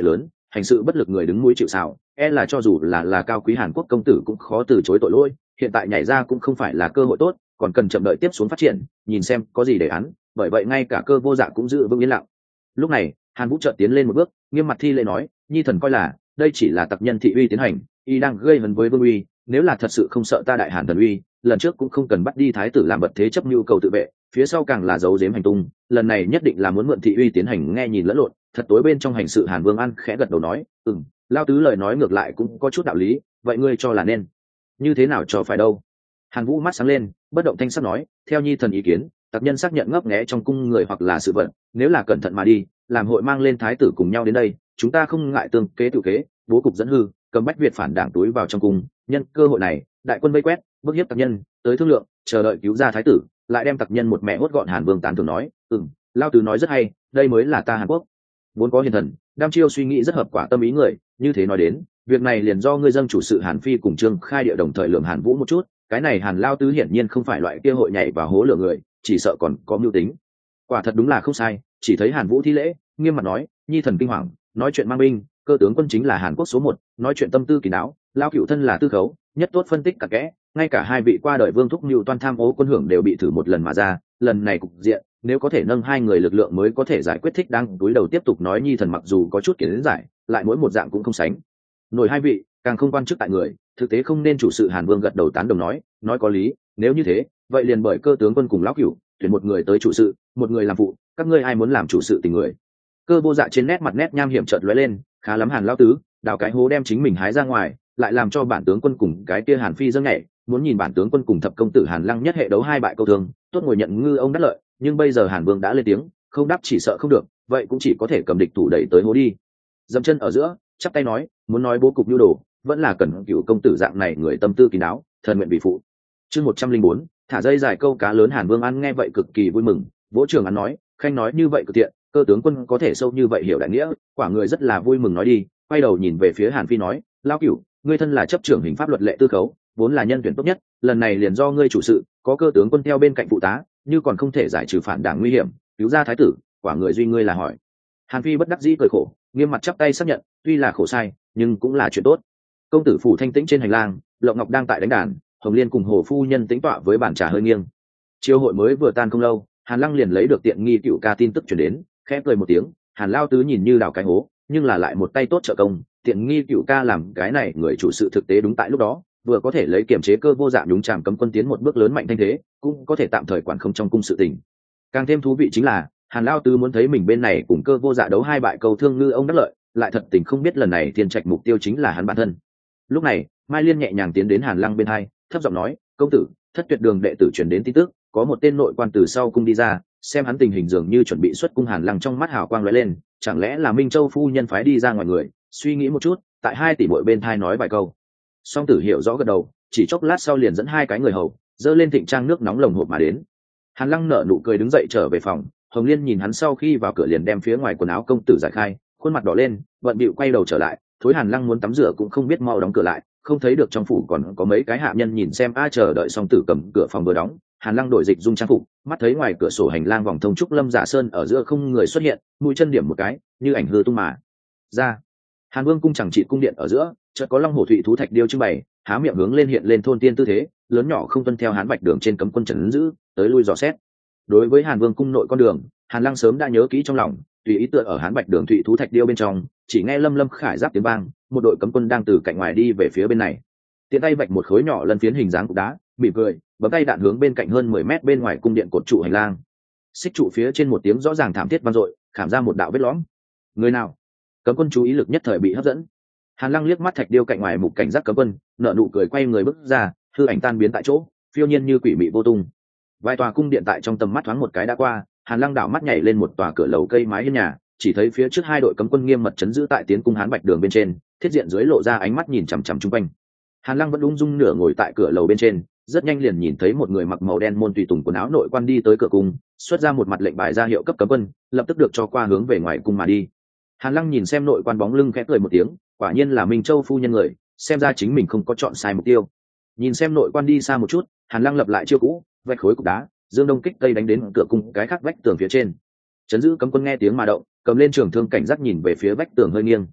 hành sự bất lực người đứng mũi chịu sào, e là cho dù là là cao quý Hàn Quốc công tử cũng khó từ chối tội lỗi. Hiện tại nhảy ra cũng không phải là cơ hội tốt, còn cần chậm đợi tiếp xuống phát triển, nhìn xem có gì để án. Bởi vậy ngay cả Cơ Vô Dạ cũng giữ vững yên lặng. Lúc này Hàn Vũ chợt tiến lên một bước, nghiêm mặt thi lễ nói: nhi thần coi là đây chỉ là tặc nhân thị uy tiến hành, y đang gây hấn với vương uy, nếu là thật sự không sợ ta đại Hàn thần uy, lần trước cũng không cần bắt đi thái tử làm vật thế chấp nhu cầu tự vệ, phía sau càng là giấu giếm hành tung, lần này nhất định là muốn mượn thị uy tiến hành. Nghe nhìn lẫn lộn, thật tối bên trong hành sự Hàn Vương An khẽ gật đầu nói: ừm, lao tứ lời nói ngược lại cũng có chút đạo lý, vậy ngươi cho là nên như thế nào cho phải đâu? Hàn Vũ mắt sáng lên, bất động thanh sắc nói: theo nhi thần ý kiến, tặc nhân xác nhận ngấp nghé trong cung người hoặc là sự vật, nếu là cẩn thận mà đi, làm hội mang lên thái tử cùng nhau đến đây, chúng ta không ngại tương kế tự kế, bố cục dẫn hư, cầm bách Việt phản đảng túi vào trong cung, nhân cơ hội này, đại quân vây quét, bức hiếp tặc nhân, tới thương lượng, chờ đợi cứu ra thái tử, lại đem tặc nhân một mẹ hốt gọn. Hàn Vương tán thưởng nói: ừm, lao tứ nói rất hay, đây mới là ta Hàn Quốc vốn có hiền thần, đam chiêu suy nghĩ rất hợp quả tâm ý người. Như thế nói đến, việc này liền do ngươi dâng chủ sự Hàn Phi cùng Trương Khai địa đồng thời lượng Hàn Vũ một chút, cái này Hàn lao tứ hiển nhiên không phải loại kia hội nhảy vào hố lửa người, chỉ sợ còn có mưu tính. Quả thật đúng là không sai. Chỉ thấy Hàn Vũ thi lễ, nghiêm mặt nói: nhi thần kinh hoàng, nói chuyện mang binh, Cơ tướng quân chính là Hàn Quốc số một, nói chuyện tâm tư kỳ não, lao cựu thân là tư khấu, nhất tốt phân tích cả kẽ, ngay cả hai vị qua đời vương thúc mưu toan tham ô quân hưởng đều bị thử một lần mà ra, lần này cục diện nếu có thể nâng hai người lực lượng mới có thể giải quyết. Thích đang túi đầu tiếp tục nói: nhi thần mặc dù có chút kiến giải, lại mỗi một dạng cũng không sánh nổi hai vị, càng không quan chức tại người, thực tế không nên chủ sự. Hàn Vương gật đầu tán đồng nói: nói có lý, nếu như thế, vậy liền bởi Cơ tướng quân cùng lão cửu tuyển một người tới chủ sự, một người làm phụ, các ngươi ai muốn làm chủ sự tình người. Cơ Vô Dạ trên nét mặt nét nham hiểm chợt lóe lên: khá lắm Hàn lão tứ, đào cái hố đem chính mình hái ra ngoài, lại làm cho bản tướng quân cùng cái kia Hàn Phi dâng nhảy, muốn nhìn bản tướng quân cùng thập công tử Hàn Lăng nhất hệ đấu hai bại câu thương, tốt ngồi nhận ngư ông đắc lợi. Nhưng bây giờ Hàn Vương đã lên tiếng, không đáp chỉ sợ không được, vậy cũng chỉ có thể cầm địch thủ đẩy tới hố đi. Dậm chân ở giữa, chắp tay nói: muốn nói bố cục nhu đồ, vẫn là cần cựu công tử dạng này người tâm tư kín đáo, thần nguyện bị phụ. Chương một trăm linh bốn, thả dây dài câu cá lớn. Hàn Vương ăn nghe vậy cực kỳ vui mừng, vỗ trường ăn nói: khanh nói như vậy cực tiện, Cơ tướng quân có thể sâu như vậy hiểu đại nghĩa, quả người rất là vui mừng. Nói đi, quay đầu nhìn về phía Hàn Phi nói: lao cửu, ngươi thân là chấp trưởng hình pháp luật lệ tư khấu, vốn là nhân tuyển tốt nhất, lần này liền do ngươi chủ sự, có Cơ tướng quân theo bên cạnh phụ tá, như còn không thể giải trừ phản đảng nguy hiểm, cứu ra thái tử, quả người duy ngươi là hỏi. Hàn Phi bất đắc dĩ cười khổ, nghiêm mặt chắp tay xác nhận: tuy là khổ sai, nhưng cũng là chuyện tốt. Công tử phủ thanh tĩnh trên hành lang, Lộng Ngọc đang tại đánh đàn, Hồng Liên cùng Hồ phu nhân tĩnh tọa với bàn trà hơi nghiêng. Chiêu hội mới vừa tan không lâu, Hàn Lăng liền lấy được tiện nghi cựu ca tin tức truyền đến, khẽ cười một tiếng: Hàn lao tứ nhìn như đào cái hố, nhưng là lại một tay tốt trợ công, tiện nghi cựu ca làm cái này người chủ sự thực tế đúng tại lúc đó, vừa có thể lấy kiểm chế Cơ Vô Dạ nhúng chàm cấm quân tiến một bước lớn mạnh thanh thế, cũng có thể tạm thời quản không trong cung sự tình. Càng thêm thú vị chính là, Hàn lao tứ muốn thấy mình bên này cùng Cơ Vô Dạ đấu hai bại câu thương ngư ông đắc lợi, lại thật tình không biết lần này thiên trạch mục tiêu chính là hắn bản thân. Lúc này Mai Liên nhẹ nhàng tiến đến Hàn Lăng bên hai, thấp giọng nói: công tử, thất tuyệt đường đệ tử truyền đến tin tức, có một tên nội quan từ sau cung đi ra, xem hắn tình hình dường như chuẩn bị xuất cung. Hàn Lăng trong mắt hào quang lóe lên, chẳng lẽ là Minh Châu phu nhân phái đi ra ngoài người? Suy nghĩ một chút, tại hai tỷ muội bên thai nói vài câu. Song Tử hiểu rõ gật đầu, chỉ chốc lát sau liền dẫn hai cái người hầu dơ lên thịnh trang nước nóng lồng hộp mà đến. Hàn Lăng nở nụ cười đứng dậy trở về phòng. Hồng Liên nhìn hắn sau khi vào cửa liền đem phía ngoài quần áo công tử giải khai, khuôn mặt đỏ lên, bận bịu quay đầu trở lại. Thối Hàn Lăng muốn tắm rửa cũng không biết mau đóng cửa lại, không thấy được trong phủ còn có mấy cái hạ nhân nhìn xem. A chờ đợi Song Tử cầm cửa phòng vừa đóng, Hàn Lăng đổi dịch dung trang phục, mắt thấy ngoài cửa sổ hành lang vòng thông trúc lâm giả sơn ở giữa không người xuất hiện, mũi chân điểm một cái, như ảnh hư tung mà ra. Hàn Vương cung chẳng trị cung điện ở giữa, chợt có long hổ thụy thú thạch điêu trưng bày, há miệng hướng lên hiện lên thôn tiên tư thế, lớn nhỏ không tuân theo Hán Bạch đường trên cấm quân trấn giữ, tới lui dò xét. Đối với Hàn Vương cung nội con đường, Hàn Lăng sớm đã nhớ kỹ trong lòng, tùy ý tựa ở Hán Bạch đường thụy thú thạch điêu bên trong, chỉ nghe lâm lâm khải giáp tiếng vang, một đội cấm quân đang từ cạnh ngoài đi về phía bên này. Tiện tay vạch một khối nhỏ lân phiến hình dáng cục đá, mỉm cười, bấm tay đạn hướng bên cạnh hơn mười mét bên ngoài cung điện cột trụ hành lang. Xích trụ phía trên một tiếng rõ ràng thảm thiết vang dội, khảm ra một đạo vết lõm. Người nào? Cấm quân chú ý lực nhất thời bị hấp dẫn. Hàn Lăng liếc mắt thạch điêu cạnh ngoài mục cảnh giác cấm quân, nở nụ cười quay người bước ra, hư ảnh tan biến tại chỗ, phiêu nhiên như quỷ mị vô tung. Vài tòa cung điện tại trong tầm mắt thoáng một cái đã qua, Hàn Lăng đảo mắt nhảy lên một tòa cửa lầu cây mái hiên nhà, chỉ thấy phía trước hai đội cấm quân nghiêm mật chấn giữ tại tiến cung Hán Bạch đường bên trên, thiết diện dưới lộ ra ánh mắt nhìn chằm chằm chung quanh. Hàn Lăng vẫn ung dung nửa ngồi tại cửa lầu bên trên, rất nhanh liền nhìn thấy một người mặc màu đen môn tùy tùng quần áo nội quan đi tới cửa cung, xuất ra một mặt lệnh bài ra hiệu cấp cấm quân, lập tức được cho qua hướng về ngoài cung mà đi. Hàn Lăng nhìn xem nội quan bóng lưng khẽ cười một tiếng, quả nhiên là Minh Châu phu nhân người, xem ra chính mình không có chọn sai mục tiêu. Nhìn xem nội quan đi xa một chút, Hàn Lăng lập lại chiêu cũ, vạch khối cục đá, dương đông kích tây đánh đến cửa cung cái khác vách tường phía trên. Chấn giữ cấm quân nghe tiếng mà động, cầm lên trường thương cảnh giác nhìn về phía vách tường hơi nghiêng.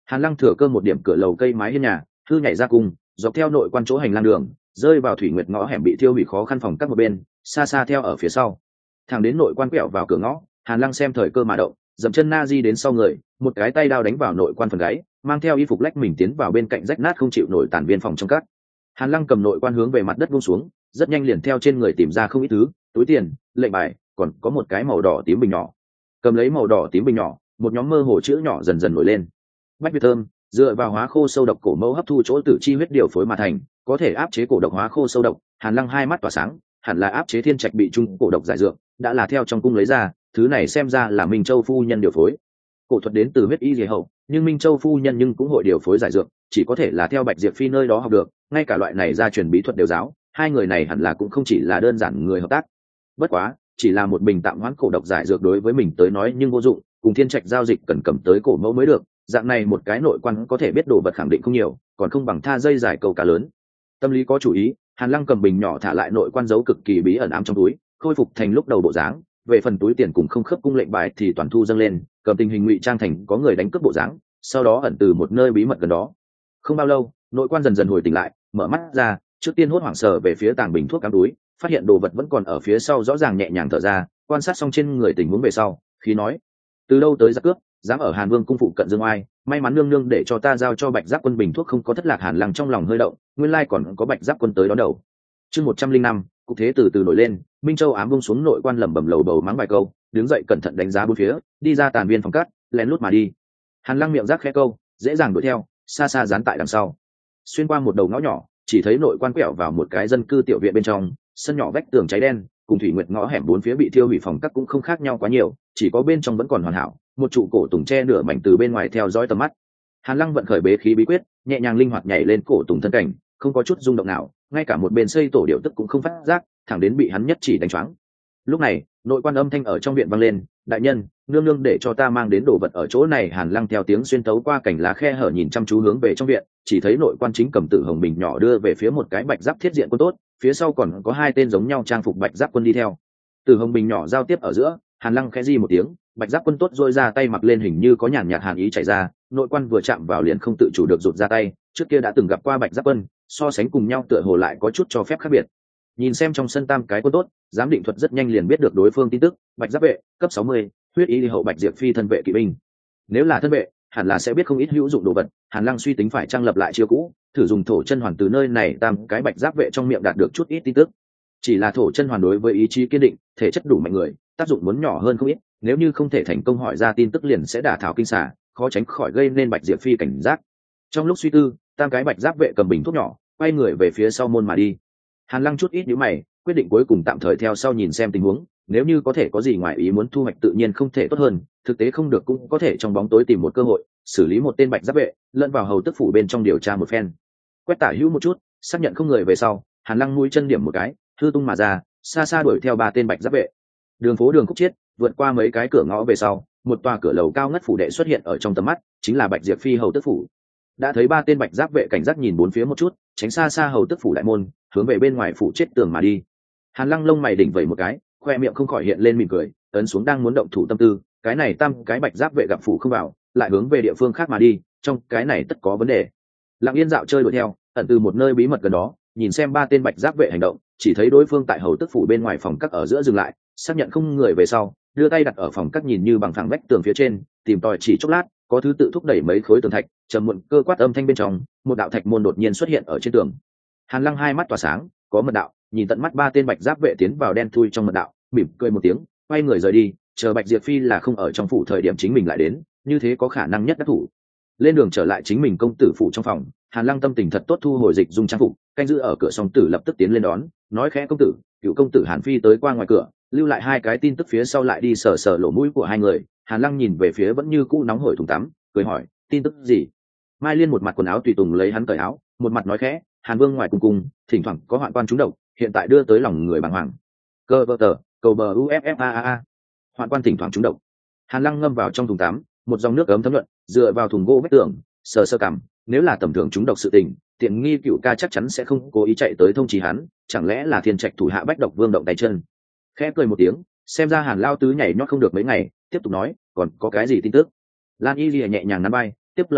Hàn Lăng thừa cơ một điểm cửa lầu cây mái hiên nhà, thư nhảy ra cùng dọc theo nội quan chỗ hành lang đường, rơi vào thủy nguyệt ngõ hẻm bị thiêu hủy khó khăn phòng các một bên, xa xa theo ở phía sau. Thẳng đến nội quan quẹo vào cửa ngõ, Hàn Lăng xem thời cơ mà động, dậm chân na di đến sau người, một cái tay đao đánh vào nội quan phần gáy, mang theo y phục lách mình tiến vào bên cạnh rách nát không chịu nổi tàn viên phòng trong cát. Hàn Lăng cầm nội quan hướng về mặt đất buông xuống, rất nhanh liền theo trên người tìm ra không ít thứ, túi tiền, lệnh bài, còn có một cái màu đỏ tím bình nhỏ. Cầm lấy màu đỏ tím bình nhỏ, một nhóm mơ hồ chữ nhỏ dần dần nổi lên. Bách Việt thơm, dựa vào hóa khô sâu độc cổ mẫu hấp thu chỗ tử chi huyết điều phối mà thành, có thể áp chế cổ độc hóa khô sâu độc. Hàn Lăng hai mắt tỏa sáng, hẳn là áp chế thiên trạch bị trung cổ độc giải dược, đã là theo trong cung lấy ra, thứ này xem ra là Minh Châu phu nhân điều phối. Cổ thuật đến từ huyết y diệ hậu, nhưng Minh Châu phu nhân nhưng cũng hội điều phối giải dược, chỉ có thể là theo Bạch Diệp Phi nơi đó học được, ngay cả loại này ra truyền bí thuật đều giáo, hai người này hẳn là cũng không chỉ là đơn giản người hợp tác. Bất quá, chỉ là một bình tạm hoãn cổ độc giải dược đối với mình tới nói nhưng vô dụng, cùng thiên trạch giao dịch cần cầm tới cổ mẫu mới được, dạng này một cái nội quan có thể biết đồ vật khẳng định không nhiều, còn không bằng tha dây giải câu cá lớn. Tâm lý có chủ ý, Hàn Lăng cầm bình nhỏ thả lại nội quan giấu cực kỳ bí ẩn ám trong túi, khôi phục thành lúc đầu bộ dáng. Về phần túi tiền cùng không khớp cung lệnh bài thì toàn thu dâng lên, cầm tình hình ngụy trang thành có người đánh cướp bộ dáng, sau đó ẩn từ một nơi bí mật gần đó. Không bao lâu, nội quan dần dần hồi tỉnh lại, mở mắt ra, trước tiên hốt hoảng sờ về phía tàng bình thuốc cắm túi, phát hiện đồ vật vẫn còn ở phía sau, rõ ràng nhẹ nhàng thở ra, quan sát xong trên người tình huống về sau, khí nói: từ đâu tới giặc cướp, dám ở Hàn Vương cung phụ cận dương oai, may mắn nương nương để cho ta giao cho Bạch Giáp quân bình thuốc không có thất lạc. Hàn Lăng trong lòng hơi động, nguyên lai còn có Bạch Giáp quân tới đón đầu. Chương một trăm linh năm, cục thế từ từ nổi lên, Minh Châu ám buông xuống nội quan lẩm bẩm lầu bầu mắng vài câu, đứng dậy cẩn thận đánh giá bốn phía, đi ra tàn viên phòng cát, lén lút mà đi. Hàn Lăng miệng rác khẽ câu, dễ dàng đuổi theo, xa xa dán tại đằng sau. Xuyên qua một đầu ngõ nhỏ, chỉ thấy nội quan quẹo vào một cái dân cư tiểu viện bên trong, sân nhỏ vách tường cháy đen, cùng thủy nguyệt ngõ hẻm bốn phía bị thiêu hủy phòng cát cũng không khác nhau quá nhiều, chỉ có bên trong vẫn còn hoàn hảo, một trụ cổ tùng tre nửa mảnh từ bên ngoài theo dõi tầm mắt. Hàn Lăng vận khởi bế khí bí quyết, nhẹ nhàng linh hoạt nhảy lên cổ tùng thân cảnh, không có chút rung động nào, ngay cả một bên xây tổ điệu tức cũng không phát giác, thẳng đến bị hắn nhất chỉ đánh choáng. Lúc này, nội quan âm thanh ở trong viện vang lên: đại nhân, nương nương để cho ta mang đến đồ vật ở chỗ này. Hàn Lăng theo tiếng xuyên tấu qua cảnh lá khe hở nhìn chăm chú hướng về trong viện, chỉ thấy nội quan chính cầm tử hồng bình nhỏ đưa về phía một cái bạch giáp thiết diện quân tốt, phía sau còn có hai tên giống nhau trang phục bạch giáp quân đi theo. Tử hồng bình nhỏ giao tiếp ở giữa, Hàn Lăng khẽ di một tiếng, bạch giáp quân tốt dôi ra tay mặc lên, hình như có nhàn nhạt hàn ý chảy ra, nội quan vừa chạm vào liền không tự chủ được rụt ra tay. Trước kia đã từng gặp qua bạch giáp quân, so sánh cùng nhau tựa hồ lại có chút cho phép khác biệt. Nhìn xem trong sân tam cái quân tốt, giám định thuật rất nhanh liền biết được đối phương tin tức: bạch giáp vệ, cấp sáu mươi, huyết y hậu Bạch Diệp Phi thân vệ kỵ binh. Nếu là thân vệ, hẳn là sẽ biết không ít hữu dụng đồ vật. Hàn Lăng suy tính phải trang lập lại chiêu cũ, thử dùng thổ chân hoàn từ nơi này tam cái bạch giáp vệ trong miệng đạt được chút ít tin tức. Chỉ là thổ chân hoàn đối với ý chí kiên định, thể chất đủ mạnh người, tác dụng muốn nhỏ hơn không ít, nếu như không thể thành công hỏi ra tin tức liền sẽ đả thảo kinh xà, khó tránh khỏi gây nên Bạch Diệp Phi cảnh giác. Trong lúc suy tư, tam cái bạch giáp vệ cầm bình thuốc nhỏ, quay người về phía sau môn mà đi. Hàn Lăng chút ít nhíu mày, quyết định cuối cùng tạm thời theo sau nhìn xem tình huống, nếu như có thể có gì ngoài ý muốn thu hoạch tự nhiên không thể tốt hơn, thực tế không được cũng có thể trong bóng tối tìm một cơ hội xử lý một tên bạch giáp vệ, lẫn vào hầu tức phủ bên trong điều tra một phen. Quét tả hữu một chút, xác nhận không người về sau, Hàn Lăng mũi chân điểm một cái, hư tung mà ra, xa xa đuổi theo ba tên bạch giáp vệ. Đường phố đường khúc chiết, vượt qua mấy cái cửa ngõ về sau, một tòa cửa lầu cao ngất phủ đệ xuất hiện ở trong tầm mắt, chính là Bạch Diệp Phi hầu tức phủ. Đã thấy ba tên bạch giáp vệ cảnh giác nhìn bốn phía một chút, tránh xa xa hầu tức phủ đại môn, hướng về bên ngoài phủ chết tường mà đi. Hàn Lăng lông mày đỉnh vẩy một cái, khoe miệng không khỏi hiện lên mỉm cười, ấn xuống đang muốn động thủ tâm tư, cái này tam cái bạch giáp vệ gặp phủ không vào, lại hướng về địa phương khác mà đi, trong cái này tất có vấn đề. Lặng yên dạo chơi đuổi theo, ẩn từ một nơi bí mật gần đó, nhìn xem ba tên bạch giáp vệ hành động, chỉ thấy đối phương tại hầu tức phủ bên ngoài phòng các ở giữa dừng lại, xác nhận không người về sau, đưa tay đặt ở phòng các nhìn như bằng phẳng vách tường phía trên, tìm tòi chỉ chốc lát, có thứ tự thúc đẩy mấy khối tường thạch, trầm muộn cơ quát âm thanh bên trong, một đạo thạch môn đột nhiên xuất hiện ở trên tường. Hàn Lăng hai mắt tỏa sáng, có mật đạo, nhìn tận mắt ba tên bạch giáp vệ tiến vào đen thui trong mật đạo, mỉm cười một tiếng, quay người rời đi, chờ Bạch Diệp Phi là không ở trong phủ thời điểm chính mình lại đến, như thế có khả năng nhất đắc thủ. Lên đường trở lại chính mình công tử phủ trong phòng, Hàn Lăng tâm tình thật tốt, thu hồi dịch dung trang phục, canh giữ ở cửa song tử lập tức tiến lên đón, nói khẽ: công tử, cựu công tử Hàn Phi tới qua ngoài cửa, lưu lại hai cái tin tức phía sau lại đi sờ sờ lỗ mũi của hai người. Hàn Lăng nhìn về phía vẫn như cũ nóng hổi thùng tắm, cười hỏi: tin tức gì? Mai Liên một mặt quần áo tùy tùng lấy hắn cởi áo, một mặt nói khẽ: Hàn Vương ngoài cùng cùng, thỉnh thoảng có hoạn quan trúng độc, hiện tại đưa tới lòng người bàng hoàng. Cơ vợ tờ, cầu bờ uff a a a. Hoạn quan thỉnh thoảng trúng độc. Hàn Lăng ngâm vào trong thùng tắm, một dòng nước ấm thấm nhuận, dựa vào thùng gỗ vách tường, sờ sơ cằm, nếu là tầm thường trúng độc sự tình, tiện nghi cựu ca chắc chắn sẽ không cố ý chạy tới thông trì hắn, chẳng lẽ là Thiên Trạch thủ hạ Bách Độc Vương động tay chân. Khẽ cười một tiếng, xem ra Hàn lao tứ nhảy nhót không được mấy ngày, tiếp tục nói: còn có cái gì tin tức? Lan Y Lìa nhẹ nhàng nắm bay, tiếp lời nói: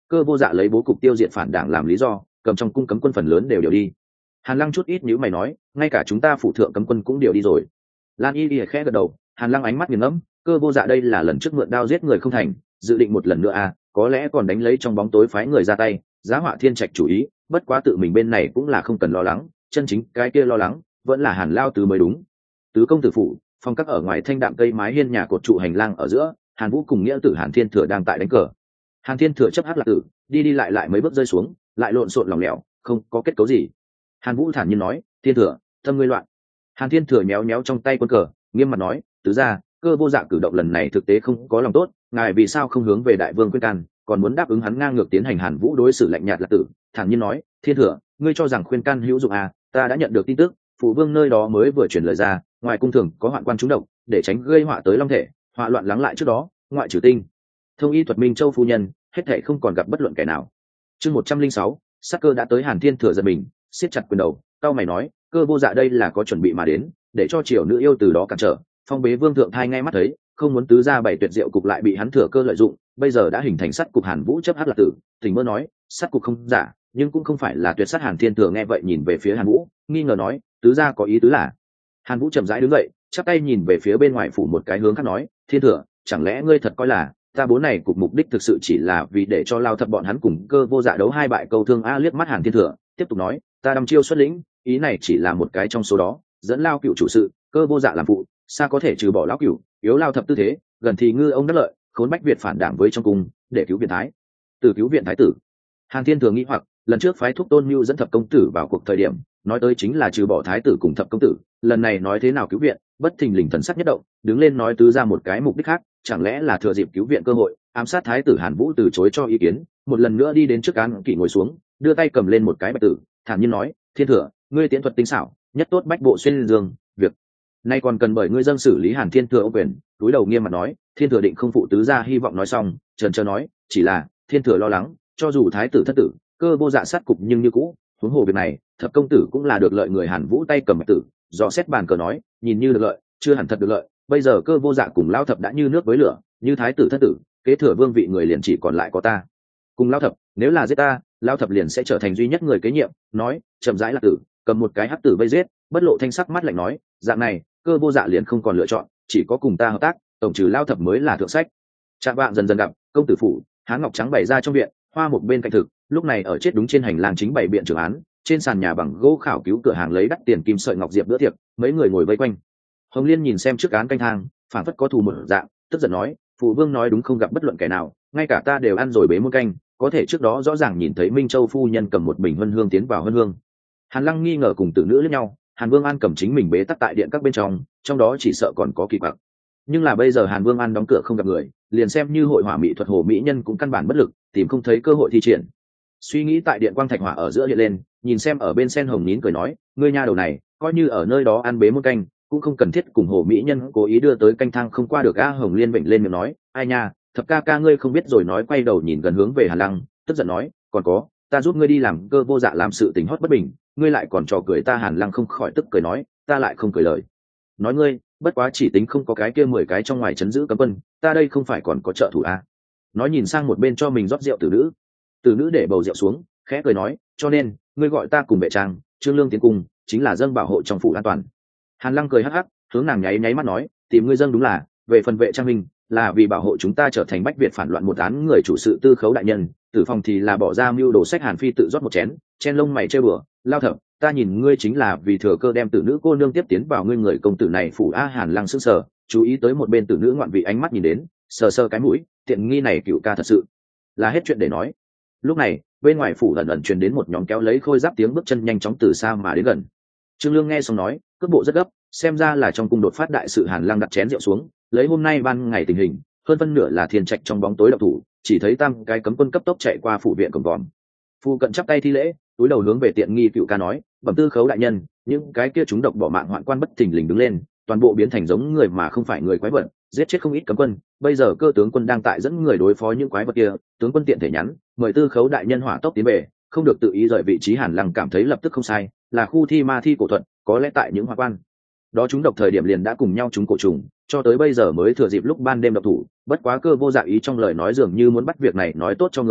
cơ vô dạ lấy bố cục tiêu diệt phản đảng làm lý do, cầm trong cung cấm quân phần lớn đều điều đi. Hàn Lăng chút ít nhíu mày nói, ngay cả chúng ta phụ thượng cấm quân cũng điều đi rồi. Lan Y Y khẽ gật đầu, Hàn Lăng ánh mắt nghiền ngẫm, cơ vô dạ đây là lần trước mượn đao giết người không thành, dự định một lần nữa à, có lẽ còn đánh lấy trong bóng tối phái người ra tay, giá họa thiên trạch chủ ý, bất quá tự mình bên này cũng là không cần lo lắng, chân chính cái kia lo lắng vẫn là Hàn Lao Tứ mới đúng. Tứ công tử phủ, phong các ở ngoài thanh đạm cây mái hiên nhà cột trụ hành lang ở giữa, Hàn Vũ cùng nghĩa tử Hàn Thiên Thừa đang tại đánh cờ. Hàn Thiên Thừa chấp hắc lạc tử, đi đi lại lại mấy bước rơi xuống, lại lộn xộn lỏng lẻo, không có kết cấu gì. Hàn Vũ thản nhiên nói, Thiên Thừa, tâm ngươi loạn. Hàn Thiên Thừa méo méo trong tay quân cờ, nghiêm mặt nói, tứ gia, cơ vô dạ cử động lần này thực tế không có lòng tốt, ngài vì sao không hướng về đại vương khuyên can, còn muốn đáp ứng hắn ngang ngược tiến hành Hàn Vũ đối xử lạnh nhạt lạc tử, thản nhiên nói, Thiên Thừa, ngươi cho rằng khuyên can hữu dụng à? Ta đã nhận được tin tức, phụ vương nơi đó mới vừa chuyển lời ra, ngoài cung thường có hoạn quan trúng độc, để tránh gây họa tới long thể, họa loạn lắng lại trước đó, ngoại trừ tinh thông y thuật Minh Châu phu nhân, hết thảy không còn gặp bất luận kẻ nào. Chương một trăm linh sáu, sắc cơ đã tới. Hàn Thiên Thừa giật mình, siết chặt quyền đầu, cao mày nói, cơ vô dạ đây là có chuẩn bị mà đến, để cho triều nữ yêu từ đó cản trở. Phong bế vương thượng thai ngay mắt thấy, không muốn tứ gia bảy tuyệt diệu cục lại bị hắn thừa cơ lợi dụng, bây giờ đã hình thành sắt cục. Hàn Vũ chấp hắc lạc tử, tỉnh mơ nói, sắt cục không giả, nhưng cũng không phải là tuyệt sát. Hàn Thiên Thừa nghe vậy nhìn về phía Hàn Vũ, nghi ngờ nói, tứ gia có ý tứ là? Hàn Vũ chậm rãi đứng dậy, chắp tay nhìn về phía bên ngoài phủ một cái hướng khác nói, Thiên Thừa, chẳng lẽ ngươi thật coi là ta bố này cục mục đích thực sự chỉ là vì để cho Lao Thập bọn hắn cùng cơ vô dạ đấu hai bại câu thương? A liếc mắt Hàn Thiên Thừa, tiếp tục nói, ta đăm chiêu xuất lĩnh, ý này chỉ là một cái trong số đó, dẫn Lao Cựu chủ sự, cơ vô dạ làm phụ, xa có thể trừ bỏ Lão Cựu, yếu Lao Thập tư thế, gần thì ngư ông đắc lợi, khốn bách Việt phản đảng với trong cung, để cứu viện thái từ cứu viện thái tử. Hàn Thiên Thừa nghĩ hoặc, lần trước phái thúc Tôn Nưu dẫn thập công tử vào cuộc thời điểm, nói tới chính là trừ bỏ thái tử cùng thập công tử, lần này nói thế nào cứu viện? Bất thình lình thần sắc nhất động, đứng lên nói tứ ra một cái mục đích khác, chẳng lẽ là thừa dịp cứu viện cơ hội ám sát thái tử? Hàn Vũ từ chối cho ý kiến, một lần nữa đi đến trước án kỵ ngồi xuống, đưa tay cầm lên một cái bạch tử, thản nhiên nói, Thiên Thừa, ngươi tiến thuật tinh xảo, nhất tốt bách bộ xuyên dương, việc nay còn cần bởi ngươi dâng xử lý. Hàn Thiên Thừa ô quyền, túi đầu nghiêm mặt nói, Thiên Thừa định không phụ tứ gia hy vọng. Nói xong trần trơ nói, chỉ là Thiên Thừa lo lắng, cho dù thái tử thất tử, cơ vô dạ sát cục nhưng như cũ, huống hồ việc này thập công tử cũng là được lợi người. Hàn Vũ tay cầm bạch tử, dò xét bàn cờ nói, nhìn như được lợi, chưa hẳn thật được lợi. Bây giờ cơ vô dạ cùng Lao Thập đã như nước với lửa, như thái tử thất tử, kế thừa vương vị người liền chỉ còn lại có ta cùng Lao Thập, nếu là giết ta, Lao Thập liền sẽ trở thành duy nhất người kế nhiệm. Nói chậm rãi lạc tử, cầm một cái hắc tử vây giết, bất lộ thanh sắc, mắt lạnh nói, dạng này cơ vô dạ liền không còn lựa chọn, chỉ có cùng ta hợp tác, tổng trừ Lao Thập mới là thượng sách. Trạng vạng dần dần gặp công tử phủ, Hán Ngọc Trắng bày ra trong viện, hoa một bên cạnh thực, lúc này ở chết đúng trên hành lang chính bày biện trường án, trên sàn nhà bằng gỗ khảo cứu cửa hàng lấy đắt tiền kim sợi ngọc diệp bữa tiệc, mấy người ngồi vây quanh. Hồng Liên nhìn xem trước án canh thang, phản phất có thù một dạng, tức giận nói, phụ vương nói đúng, không gặp bất luận kẻ nào, ngay cả ta đều ăn rồi bế muôn canh, có thể trước đó rõ ràng nhìn thấy Minh Châu phu nhân cầm một bình huân hương tiến vào huân hương. Hàn Lăng nghi ngờ cùng tử nữ lẫn nhau, Hàn Vương An cầm chính mình bế tắc tại điện các bên trong, trong đó chỉ sợ còn có kỳ quặc. Nhưng là bây giờ Hàn Vương An đóng cửa không gặp người, liền xem như hội hỏa mỹ thuật hồ mỹ nhân cũng căn bản bất lực, tìm không thấy cơ hội thi triển. Suy nghĩ tại điện quang thạch hỏa ở giữa hiện lên, nhìn xem ở bên sen hồng nín cười nói, ngươi nha đầu này, coi như ở nơi đó ăn bế muôn canh, cũng không cần thiết cùng hồ mỹ nhân cố ý đưa tới canh thang không qua được. A Hồng Liên vịnh lên miệng nói, ai nha, thập ca ca ngươi không biết rồi. Nói quay đầu nhìn gần hướng về Hàn Lăng, tức giận nói, còn có, ta giúp ngươi đi làm cơ vô dạ làm sự tình hót bất bình, ngươi lại còn trò cười ta. Hàn Lăng không khỏi tức cười nói, ta lại không cười lời nói ngươi, bất quá chỉ tính không có cái kia mười cái trong ngoài chấn giữ cấm quân, ta đây không phải còn có trợ thủ à? Nói nhìn sang một bên cho mình rót rượu. Tử nữ tử nữ để bầu rượu xuống, khẽ cười nói, cho nên ngươi gọi ta cùng vệ trang trương lương tiến cung, chính là dâng bảo hộ trong phủ an toàn. Hàn Lăng cười hắc hắc, hướng nàng nháy nháy mắt nói, tìm ngươi dâng đúng là, về phần vệ trang minh là vì bảo hộ chúng ta trở thành bách Việt phản loạn một án người chủ sự Tư Khấu đại nhân, Tử Phong thì là bỏ ra mưu đồ sách. Hàn Phi tự rót một chén, chen lông mày chơi bừa, Lao Thập, ta nhìn ngươi chính là vì thừa cơ đem tử nữ cô nương tiếp tiến vào ngươi người công tử này phủ. A Hàn Lăng sững sờ, chú ý tới một bên tử nữ ngoạn vị ánh mắt nhìn đến, sờ sờ cái mũi, tiện nghi này cựu ca thật sự là hết chuyện để nói. Lúc này bên ngoài phủ ẩn ẩn truyền đến một nhóm kéo lấy khôi giáp tiếng bước chân nhanh chóng từ xa mà đến gần. Trương Lương nghe xong nói, cước bộ rất gấp, xem ra là trong cung đột phát đại sự. Hàn Lăng đặt chén rượu xuống, lấy hôm nay ban ngày tình hình, hơn phân nửa là Thiên Trạch trong bóng tối độc thủ, chỉ thấy tam cái cấm quân cấp tốc chạy qua phủ viện cổng vòm. Phu cận chắp tay thi lễ, túi đầu hướng về tiện nghi cựu ca nói, bẩm Tư Khấu đại nhân, những cái kia chúng độc bỏ mạng hoạn quan bất thình lình đứng lên, toàn bộ biến thành giống người mà không phải người quái vật, giết chết không ít cấm quân. Bây giờ cơ tướng quân đang tại dẫn người đối phó những quái vật kia, tướng quân tiện thể nhắn mời Tư Khấu đại nhân hỏa tốc tiến về, không được tự ý rời vị trí. Hàn Lăng cảm thấy lập tức không sai, là khu thi ma thi cổ thuật, có lẽ tại những hoạn quan đó chúng độc thời điểm liền đã cùng nhau chúng cổ trùng, cho tới bây giờ mới thừa dịp lúc ban đêm độc thủ. Bất quá cơ vô dạ ý trong lời nói dường như muốn bắt việc này nói tốt cho người,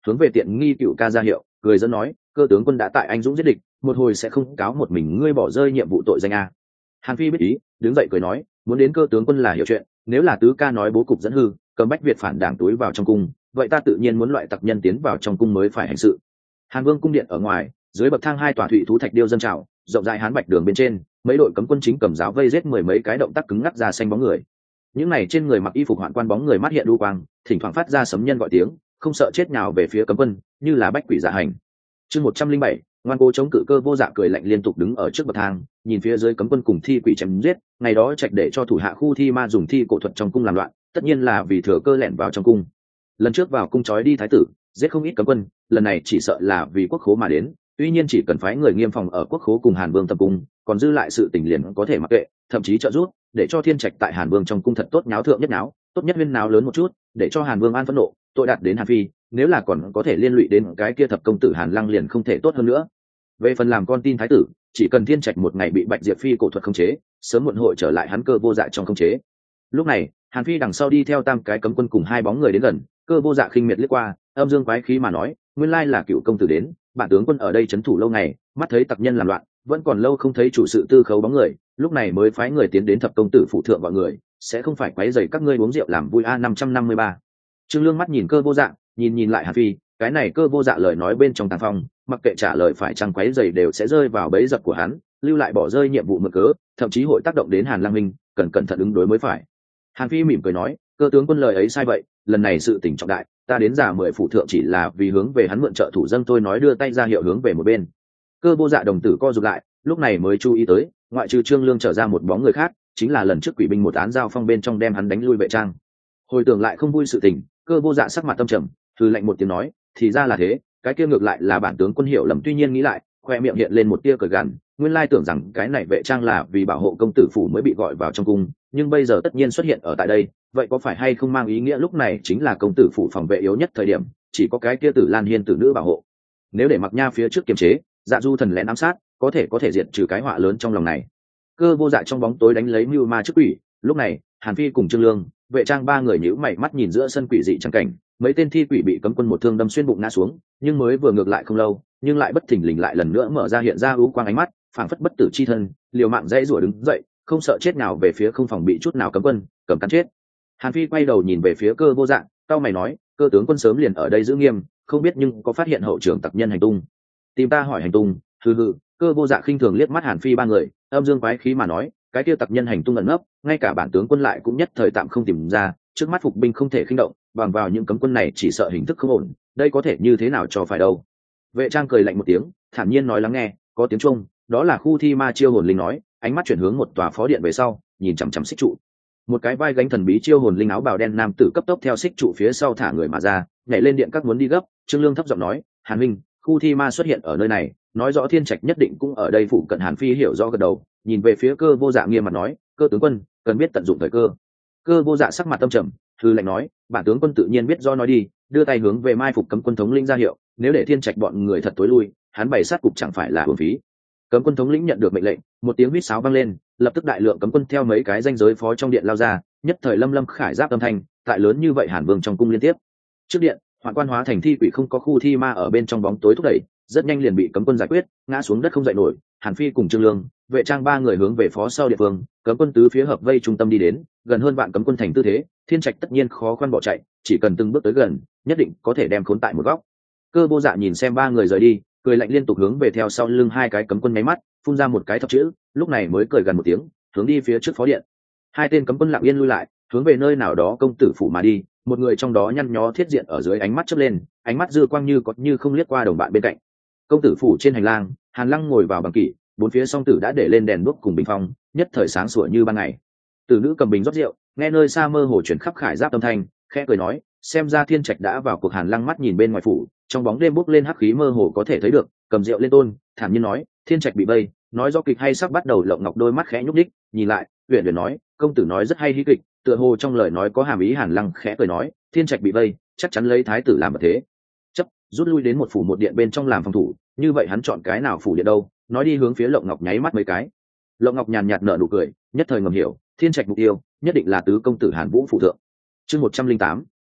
hướng về tiện nghi cựu ca ra hiệu, cười dẫn nói, cơ tướng quân đã tại anh dũng giết địch, một hồi sẽ không cáo một mình ngươi bỏ rơi nhiệm vụ tội danh a. Hàn Phi biết ý, đứng dậy cười nói, muốn đến cơ tướng quân là hiểu chuyện, nếu là tứ ca nói bố cục dẫn hư, cầm Bách Việt phản đảng túi vào trong cung, vậy ta tự nhiên muốn loại tặc nhân tiến vào trong cung mới phải hành sự. Hàn Vương cung điện ở ngoài, dưới bậc thang hai tòa thủy thú thạch điêu dân trào, rộng rãi hán bạch đường bên trên, mấy đội cấm quân chính cầm giáo vây giết mười mấy cái động tác cứng ngắc ra xanh bóng người. Những này trên người mặc y phục hoạn quan bóng người mắt hiện đu quang, thỉnh thoảng phát ra sấm nhân gọi tiếng, không sợ chết nào về phía cấm quân, như là bách quỷ dạ hành. Chương một trăm linh bảy, ngoan cố chống cự cơ vô dạ cười lạnh liên tục đứng ở trước bậc thang, nhìn phía dưới cấm quân cùng thi quỷ chém giết, ngày đó trạch để cho thủ hạ khu thi ma dùng thi cổ thuật trong cung làm loạn, tất nhiên là vì thừa cơ lẻn vào trong cung. Lần trước vào cung trói đi thái tử, giết không ít cấm quân, lần này chỉ sợ là vì quốc khố mà đến, tuy nhiên chỉ cần phái người nghiêm phòng ở quốc khố cùng Hàn Vương tập cung, còn dư lại sự tình liền có thể mặc kệ, thậm chí trợ giúp để cho thiên trạch tại Hàn Vương trong cung thật tốt nháo thượng nhất nháo, tốt nhất viên náo lớn một chút, để cho Hàn Vương an phẫn nộ, tội đạt đến Hàn Phi, nếu là còn có thể liên lụy đến cái kia thập công tử Hàn Lăng liền không thể tốt hơn nữa. Về phần làm con tin thái tử, chỉ cần thiên trạch một ngày bị Bạch Diệp Phi cổ thuật khống chế, sớm muộn hội trở lại hắn cơ vô dạ trong khống chế. Lúc này, Hàn Phi đằng sau đi theo tam cái cấm quân cùng hai bóng người đến gần, cơ vô dạ khinh miệt liếc qua, âm dương quái khí mà nói, nguyên lai là cựu công tử đến, bản tướng quân ở đây trấn thủ lâu ngày, mắt thấy tặc nhân làm loạn, vẫn còn lâu không thấy chủ sự tư khấu bóng người, lúc này mới phái người tiến đến thập công tử phụ thượng gọi người, sẽ không phải quấy rầy các ngươi uống rượu làm vui a. Năm trăm năm mươi ba. Trương Lương mắt nhìn cơ vô dạ, nhìn nhìn lại Hàn Phi, cái này cơ vô dạ lời nói bên trong tàng phong, mặc kệ trả lời phải chăng quấy rầy đều sẽ rơi vào bẫy dập của hắn, lưu lại bỏ rơi nhiệm vụ mượn cớ, thậm chí hội tác động đến Hàn Lăng Minh, cần cẩn thận ứng đối mới phải. Hàn Phi mỉm cười nói, cơ tướng quân lời ấy sai vậy, lần này sự tình trọng đại, ta đến giả mười phủ thượng chỉ là vì hướng về hắn mượn trợ thủ dâng tôi nói đưa tay ra hiệu hướng về một bên. Cơ vô dạ đồng tử co rụt lại, lúc này mới chú ý tới, ngoại trừ Trương Lương trở ra một bóng người khác, chính là lần trước quỷ binh một án giao phong bên trong đem hắn đánh lui vệ trang. Hồi tưởng lại không vui sự tình, cơ vô dạ sắc mặt tâm trầm, thư lạnh một tiếng nói, thì ra là thế, cái kia ngược lại là bản tướng quân hiểu lầm, tuy nhiên nghĩ lại, khoe miệng hiện lên một tia cười gằn, nguyên lai tưởng rằng cái này vệ trang là vì bảo hộ công tử phủ mới bị gọi vào trong cung, nhưng bây giờ tất nhiên xuất hiện ở tại đây, vậy có phải hay không mang ý nghĩa lúc này chính là công tử phủ phòng vệ yếu nhất thời điểm, chỉ có cái kia Tử Lan Hiên tử nữ bảo hộ. Nếu để Mặc Nha phía trước kiềm chế, Dạ Du thần lén ám sát, có thể có thể diệt trừ cái họa lớn trong lòng này. Cơ vô dạ trong bóng tối đánh lấy mưu ma trước quỷ, lúc này Hàn Phi cùng Trương Lương, vệ trang ba người nhíu mày mắt nhìn giữa sân quỷ dị chẳng cảnh, mấy tên thi quỷ bị cấm quân một thương đâm xuyên bụng ngã xuống, nhưng mới vừa ngược lại không lâu, nhưng lại bất thình lình lại lần nữa mở ra hiện ra ưu quang ánh mắt, phảng phất bất tử chi thân, liều mạng dãy rủa đứng dậy, không sợ chết nào về phía không phòng bị chút nào cấm quân, cầm cắn chết. Hàn Phi quay đầu nhìn về phía cơ vô dạ, cao mày nói, cơ tướng quân sớm liền ở đây giữ nghiêm, không biết nhưng có phát hiện hậu trưởng tặc nhân hành tung. Tìm ta hỏi hành tung, hừ hừ. Cơ vô dạ khinh thường liếc mắt Hàn Phi ba người, âm dương quái khí mà nói, cái kia tặc nhân hành tung ẩn nấp, ngay cả bản tướng quân lại cũng nhất thời tạm không tìm ra, trước mắt phục binh không thể khinh động, bằng vào những cấm quân này chỉ sợ hình thức không ổn, đây có thể như thế nào cho phải đâu. Vệ trang cười lạnh một tiếng, thản nhiên nói, lắng nghe, có tiếng chuông, đó là khu thi ma chiêu hồn linh nói, ánh mắt chuyển hướng một tòa phó điện về sau, nhìn chằm chằm xích trụ. Một cái vai gánh thần bí chiêu hồn linh áo bào đen nam tử cấp tốc theo xích trụ phía sau thả người mà ra, nhảy lên điện các muốn đi gấp. Trương Lương thấp giọng nói, Hàn Minh, khu thi ma xuất hiện ở nơi này, nói rõ thiên trạch nhất định cũng ở đây phụ cận. Hàn Phi hiểu rõ gật đầu, nhìn về phía cơ vô dạ nghiêm mặt nói, cơ tướng quân cần biết tận dụng thời cơ. Cơ vô dạ sắc mặt tâm trầm, thư lệnh nói, bản tướng quân tự nhiên biết do nói đi, đưa tay hướng về mai phục cấm quân thống lĩnh ra hiệu, nếu để thiên trạch bọn người thật tối lui, hắn bày sát cục chẳng phải là uổng phí. Cấm quân thống lĩnh nhận được mệnh lệnh, một tiếng huýt sáo vang lên, lập tức đại lượng cấm quân theo mấy cái danh giới phó trong điện lao ra, nhất thời lâm lâm khải giáp âm thanh, tại lớn như vậy Hàn Vương trong cung liên tiếp. Trước điện, hoạn quan hóa thành thi quỷ không có khu thi ma ở bên trong bóng tối thúc đẩy, rất nhanh liền bị cấm quân giải quyết, ngã xuống đất không dậy nổi. Hàn Phi cùng Trương Lương, vệ trang ba người hướng về phó sau địa phương, cấm quân tứ phía hợp vây trung tâm đi đến, gần hơn vạn cấm quân thành tư thế, thiên trạch tất nhiên khó khăn bỏ chạy, chỉ cần từng bước tới gần, nhất định có thể đem khốn tại một góc. Cơ vô dạ nhìn xem ba người rời đi, cười lạnh liên tục hướng về theo sau lưng hai cái cấm quân nháy mắt, phun ra một cái thập chữ, lúc này mới cười gần một tiếng, hướng đi phía trước phó điện. Hai tên cấm quân lặng yên lui lại, hướng về nơi nào đó công tử phủ mà đi, một người trong đó nhăn nhó thiết diện ở dưới ánh mắt chớp lên, ánh mắt dư quang như có như không liếc qua đồng bạn bên cạnh. Công tử phủ trên hành lang, Hàn Lăng ngồi vào bằng kỷ, bốn phía song tử đã để lên đèn đuốc cùng bình phong, nhất thời sáng sủa như ban ngày. Tử nữ cầm bình rót rượu, nghe nơi xa mơ hồ chuyển khắp khải giáp âm thanh, khẽ cười nói, xem ra thiên trạch đã vào cuộc. Hàn Lăng mắt nhìn bên ngoài phủ, trong bóng đêm bốc lên hắc khí mơ hồ có thể thấy được, cầm rượu lên tôn, thản nhiên nói, thiên trạch bị vây, nói do kịch hay sắp bắt đầu. Lộng Ngọc đôi mắt khẽ nhúc đích, nhìn lại, uyển uyển nói, công tử nói rất hay hí kịch, tựa hồ trong lời nói có hàm ý. Hàn Lăng khẽ cười nói, thiên trạch bị vây, chắc chắn lấy thái tử làm vật thế, chấp rút lui đến một phủ một điện bên trong làm phòng thủ, như vậy hắn chọn cái nào phủ điện đâu? Nói đi hướng phía Lộng Ngọc nháy mắt mấy cái. Lộng Ngọc nhàn nhạt nở nụ cười, nhất thời ngầm hiểu, thiên trạch mục tiêu nhất định là tứ công tử Hàn Vũ phụ thượng. Chương một trăm linh tám,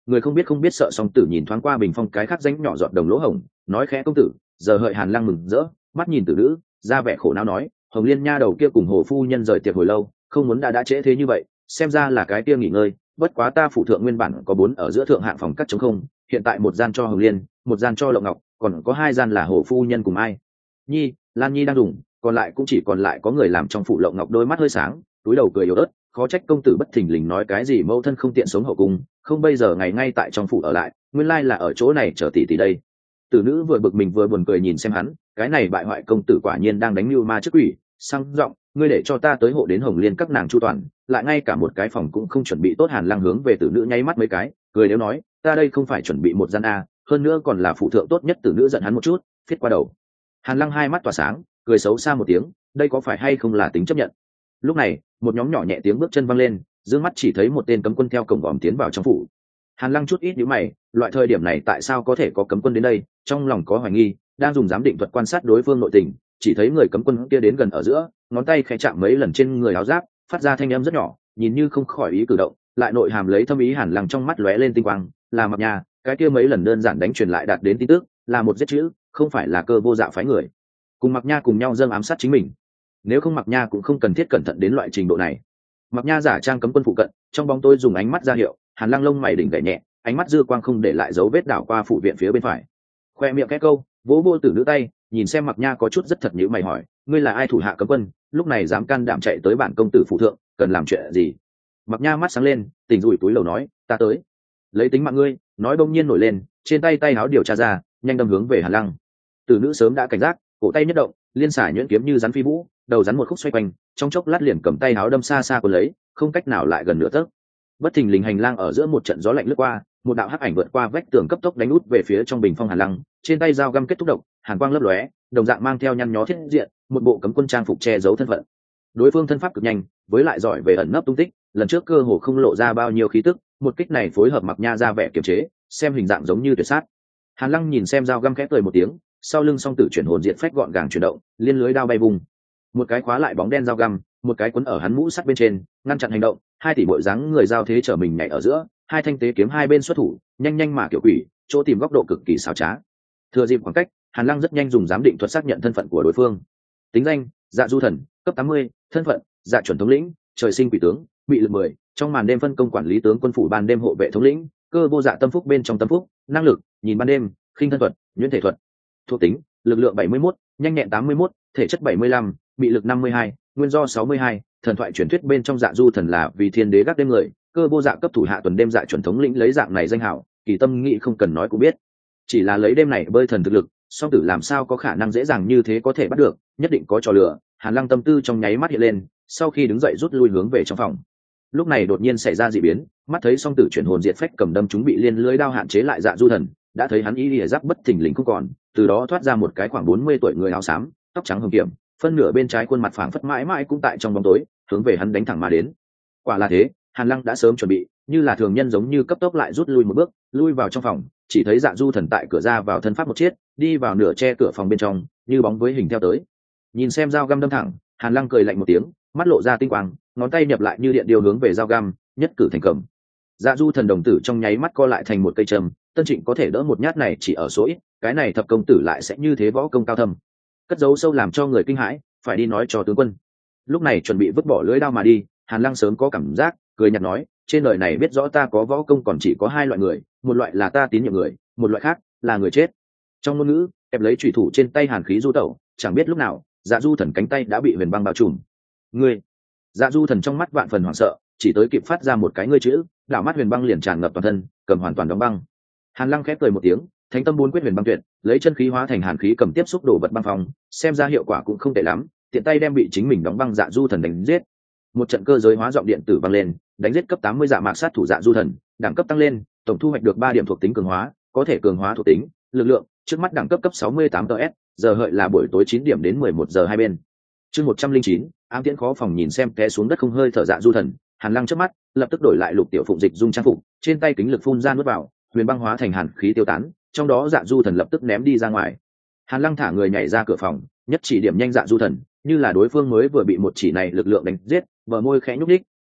Người không biết không biết sợ song tử nhìn thoáng qua bình phong cái khắc danh nhỏ giọt đồng lỗ hổng, nói khẽ công tử. Giờ hợi Hàn Lăng mừng rỡ, mắt nhìn tử nữ, ra vẻ khổ não nói, Hồng Liên nha đầu kia cùng hồ phu nhân rời tiệc hồi lâu, không muốn đã đã trễ thế như vậy, xem ra là cái kia nghỉ ngơi. Bất quá ta phụ thượng nguyên bản có bốn ở giữa thượng hạng phòng cắt trống không, hiện tại một gian cho Hồng Liên, một gian cho Lộng Ngọc, còn có hai gian là hồ phu nhân cùng ai nhi Lan nhi đang dùng, còn lại cũng chỉ còn lại có người làm trong phụ Lộng Ngọc đôi mắt hơi sáng, túi đầu cười yếu ớt, khó trách công tử bất thình lình nói cái gì mẫu thân không tiện sống hậu cung, không bây giờ ngày ngay tại trong phủ ở lại, nguyên lai là ở chỗ này chờ tỷ tỷ đây. Tử nữ vừa bực mình vừa buồn cười nhìn xem hắn, cái này bại hoại công tử quả nhiên đang đánh mưu ma trước quỷ. Sang giọng, ngươi để cho ta tới hộ đến Hồng Liên các nàng chu toàn, lại ngay cả một cái phòng cũng không chuẩn bị tốt. Hàn Lăng hướng về tử nữ nháy mắt mấy cái, cười nếu nói, ta đây không phải chuẩn bị một gian a, hơn nữa còn là phụ thượng tốt nhất. Tử nữ giận hắn một chút, phiết qua đầu. Hàn Lăng hai mắt tỏa sáng, cười xấu xa một tiếng, đây có phải hay không là tính chấp nhận. Lúc này một nhóm nhỏ nhẹ tiếng bước chân văng lên, dương mắt chỉ thấy một tên cấm quân theo cổng vòm tiến vào trong phủ. Hàn Lăng chút ít nhíu mày, loại thời điểm này tại sao có thể có cấm quân đến đây, trong lòng có hoài nghi, đang dùng giám định thuật quan sát đối phương nội tình, chỉ thấy người cấm quân kia đến gần ở giữa, ngón tay khẽ chạm mấy lần trên người áo giáp, phát ra thanh âm rất nhỏ, nhìn như không khỏi ý cử động, lại nội hàm lấy thâm ý. Hàn Lăng trong mắt lóe lên tinh quang, là Mặc Nha, cái kia mấy lần đơn giản đánh truyền lại đạt đến tin tức, là một giết chữ, không phải là Cơ Vô Dạ phái người, cùng Mặc Nha cùng nhau dâng ám sát chính mình. Nếu không Mặc Nha cũng không cần thiết cẩn thận đến loại trình độ này. Mặc Nha giả trang cấm quân phụ cận, trong bóng tối dùng ánh mắt ra hiệu. Hàn Lăng lông mày đỉnh gảy nhẹ, ánh mắt dư quang không để lại dấu vết đảo qua phụ viện phía bên phải, khoe miệng khẽ câu, vỗ vô tử nữ tay, nhìn xem Mặc Nha có chút rất thật nhữ mày hỏi, ngươi là ai thủ hạ cấm quân, lúc này dám can đảm chạy tới bản công tử phụ thượng, cần làm chuyện gì? Mặc Nha mắt sáng lên, tỉnh rủi túi lầu nói, ta tới lấy tính mạng ngươi. Nói bỗng nhiên nổi lên, trên tay tay áo điều tra ra, nhanh đâm hướng về Hàn Lăng. Tử nữ sớm đã cảnh giác, cổ tay nhất động, liên xả nhuyễn kiếm như rắn phi vũ, đầu rắn một khúc xoay quanh, trong chốc lát liền cầm tay áo đâm xa xa cuốn lấy, không cách nào lại gần nửa tấc. Bất thình lình hành lang ở giữa một trận gió lạnh lướt qua, một đạo hắc ảnh vượt qua vách tường cấp tốc đánh út về phía trong bình phong Hàn Lăng, trên tay dao găm kết thúc độc, hàn quang lấp lóe, đồng dạng mang theo nhăn nhó thiết diện, một bộ cấm quân trang phục che giấu thân phận. Đối phương thân pháp cực nhanh, với lại giỏi về ẩn nấp tung tích, lần trước cơ hồ không lộ ra bao nhiêu khí tức, một kích này phối hợp Mặc Nha ra vẻ kiềm chế, xem hình dạng giống như tuyệt sát. Hàn Lăng nhìn xem dao găm khẽ cười một tiếng, sau lưng song tử chuyển hồn diện phách gọn gàng chuyển động, liên lưới đao bay vùng, một cái khóa lại bóng đen dao găm, một cái quấn ở hắn mũ sắt bên trên, ngăn chặn hành động. Hai tỷ bội dáng người giao thế trở mình nhảy ở giữa, hai thanh tế kiếm hai bên xuất thủ, nhanh nhanh mà kiểu quỷ, chỗ tìm góc độ cực kỳ xảo trá. Thừa dịp khoảng cách, Hàn Lăng rất nhanh dùng giám định thuật xác nhận thân phận của đối phương. Tính danh: Dạ Du Thần, cấp tám mươi, thân phận: Dạ chuẩn thống lĩnh, trời sinh quỷ tướng, bị lực mười, trong màn đêm phân công quản lý tướng quân phủ ban đêm hộ vệ thống lĩnh, Cơ Vô Dạ tâm phúc bên trong tâm phúc, năng lực: nhìn ban đêm, khinh thân thuật, nhuyễn thể thuật. Thuộc tính: lực lượng bảy mươi mốt, nhanh nhẹn tám mươi mốt, thể chất bảy mươi lăm, bị lực năm mươi hai, nguyên do sáu mươi hai. Thần thoại truyền thuyết bên trong Dạ Du Thần là vì thiên đế gác đêm người, Cơ Vô Dạ cấp thủ hạ tuần đêm Dạ chuẩn thống lĩnh lấy dạng này danh hảo, kỳ tâm nghĩ không cần nói cũng biết. Chỉ là lấy đêm này bơi thần thực lực, song tử làm sao có khả năng dễ dàng như thế có thể bắt được, nhất định có trò lừa. Hàn Lăng tâm tư trong nháy mắt hiện lên, sau khi đứng dậy rút lui hướng về trong phòng. Lúc này đột nhiên xảy ra dị biến, mắt thấy song tử chuyển hồn diệt phách cầm đâm chúng bị liên lưới đao hạn chế lại Dạ Du Thần, đã thấy hắn y lìa giáp bất thình lình không còn, từ đó thoát ra một cái khoảng bốn mươi tuổi người áo xám, tóc trắng hồng kiểm, phân nửa bên trái khuôn mặt phảng phất mãi mãi cũng tại trong bóng tối, hướng về hắn đánh thẳng mà đến. Quả là thế, Hàn Lăng đã sớm chuẩn bị, như là thường nhân giống như cấp tốc lại rút lui một bước, lui vào trong phòng, chỉ thấy Dạ Du Thần tại cửa ra vào thân pháp một chiết, đi vào nửa che cửa phòng bên trong, như bóng với hình theo tới. Nhìn xem dao găm đâm thẳng, Hàn Lăng cười lạnh một tiếng, mắt lộ ra tinh quang, ngón tay nhập lại như điện điều hướng về dao găm, nhất cử thành cầm. Dạ Du Thần đồng tử trong nháy mắt co lại thành một cây châm, Tân Trịnh có thể đỡ một nhát này chỉ ở số ít, cái này thập công tử lại sẽ như thế võ công cao thâm, cất giấu sâu làm cho người kinh hãi, phải đi nói cho tướng quân. Lúc này chuẩn bị vứt bỏ lưỡi đao mà đi, Hàn Lăng sớm có cảm giác, cười nhạt nói, trên đời này biết rõ ta có võ công còn chỉ có hai loại người, một loại là ta tín nhiệm người, một loại khác là người chết. Trong ngôn ngữ kẹp lấy chủy thủ trên tay hàn khí du tẩu, chẳng biết lúc nào Dạ Du Thần cánh tay đã bị huyền băng bao trùm. Ngươi! Dạ Du Thần trong mắt vạn phần hoảng sợ, chỉ tới kịp phát ra một cái ngươi chữ, đảo mắt huyền băng liền tràn ngập toàn thân, cầm hoàn toàn đóng băng. Hàn Lăng khép cười một tiếng, thánh tâm bốn quyết huyền băng tuyệt, lấy chân khí hóa thành hàn khí cầm tiếp xúc đổ vật băng phòng, xem ra hiệu quả cũng không tệ lắm, tiện tay đem bị chính mình đóng băng Dạ Du Thần đánh giết. Một trận cơ giới hóa giọng điện tử vang lên, đánh giết cấp tám mươi dạ mạc sát thủ Dạ Du Thần, đẳng cấp tăng lên, tổng thu hoạch được ba điểm thuộc tính cường hóa, có thể cường hóa thuộc tính, lực lượng, trước mắt đẳng cấp cấp sáu mươi tám tê ét, giờ hợi là buổi tối chín điểm đến mười một giờ hai bên. Chương một trăm linh chín, ám tiễn khó phòng. Nhìn xem té xuống đất không hơi thở Dạ Du Thần, Hàn Lăng chớp mắt, lập tức đổi lại lục tiểu phụng dịch dung trang phục, trên tay kính lực phun ra nuốt vào, huyền băng hóa thành hàn khí tiêu tán, trong đó Dạ Du Thần lập tức ném đi ra ngoài. Hàn Lăng thả người nhảy ra cửa phòng, nhất chỉ điểm nhanh Dạ Du Thần, như là đối phương mới vừa bị một chỉ này lực lượng đánh giết, bờ môi khẽ nhúc nhích,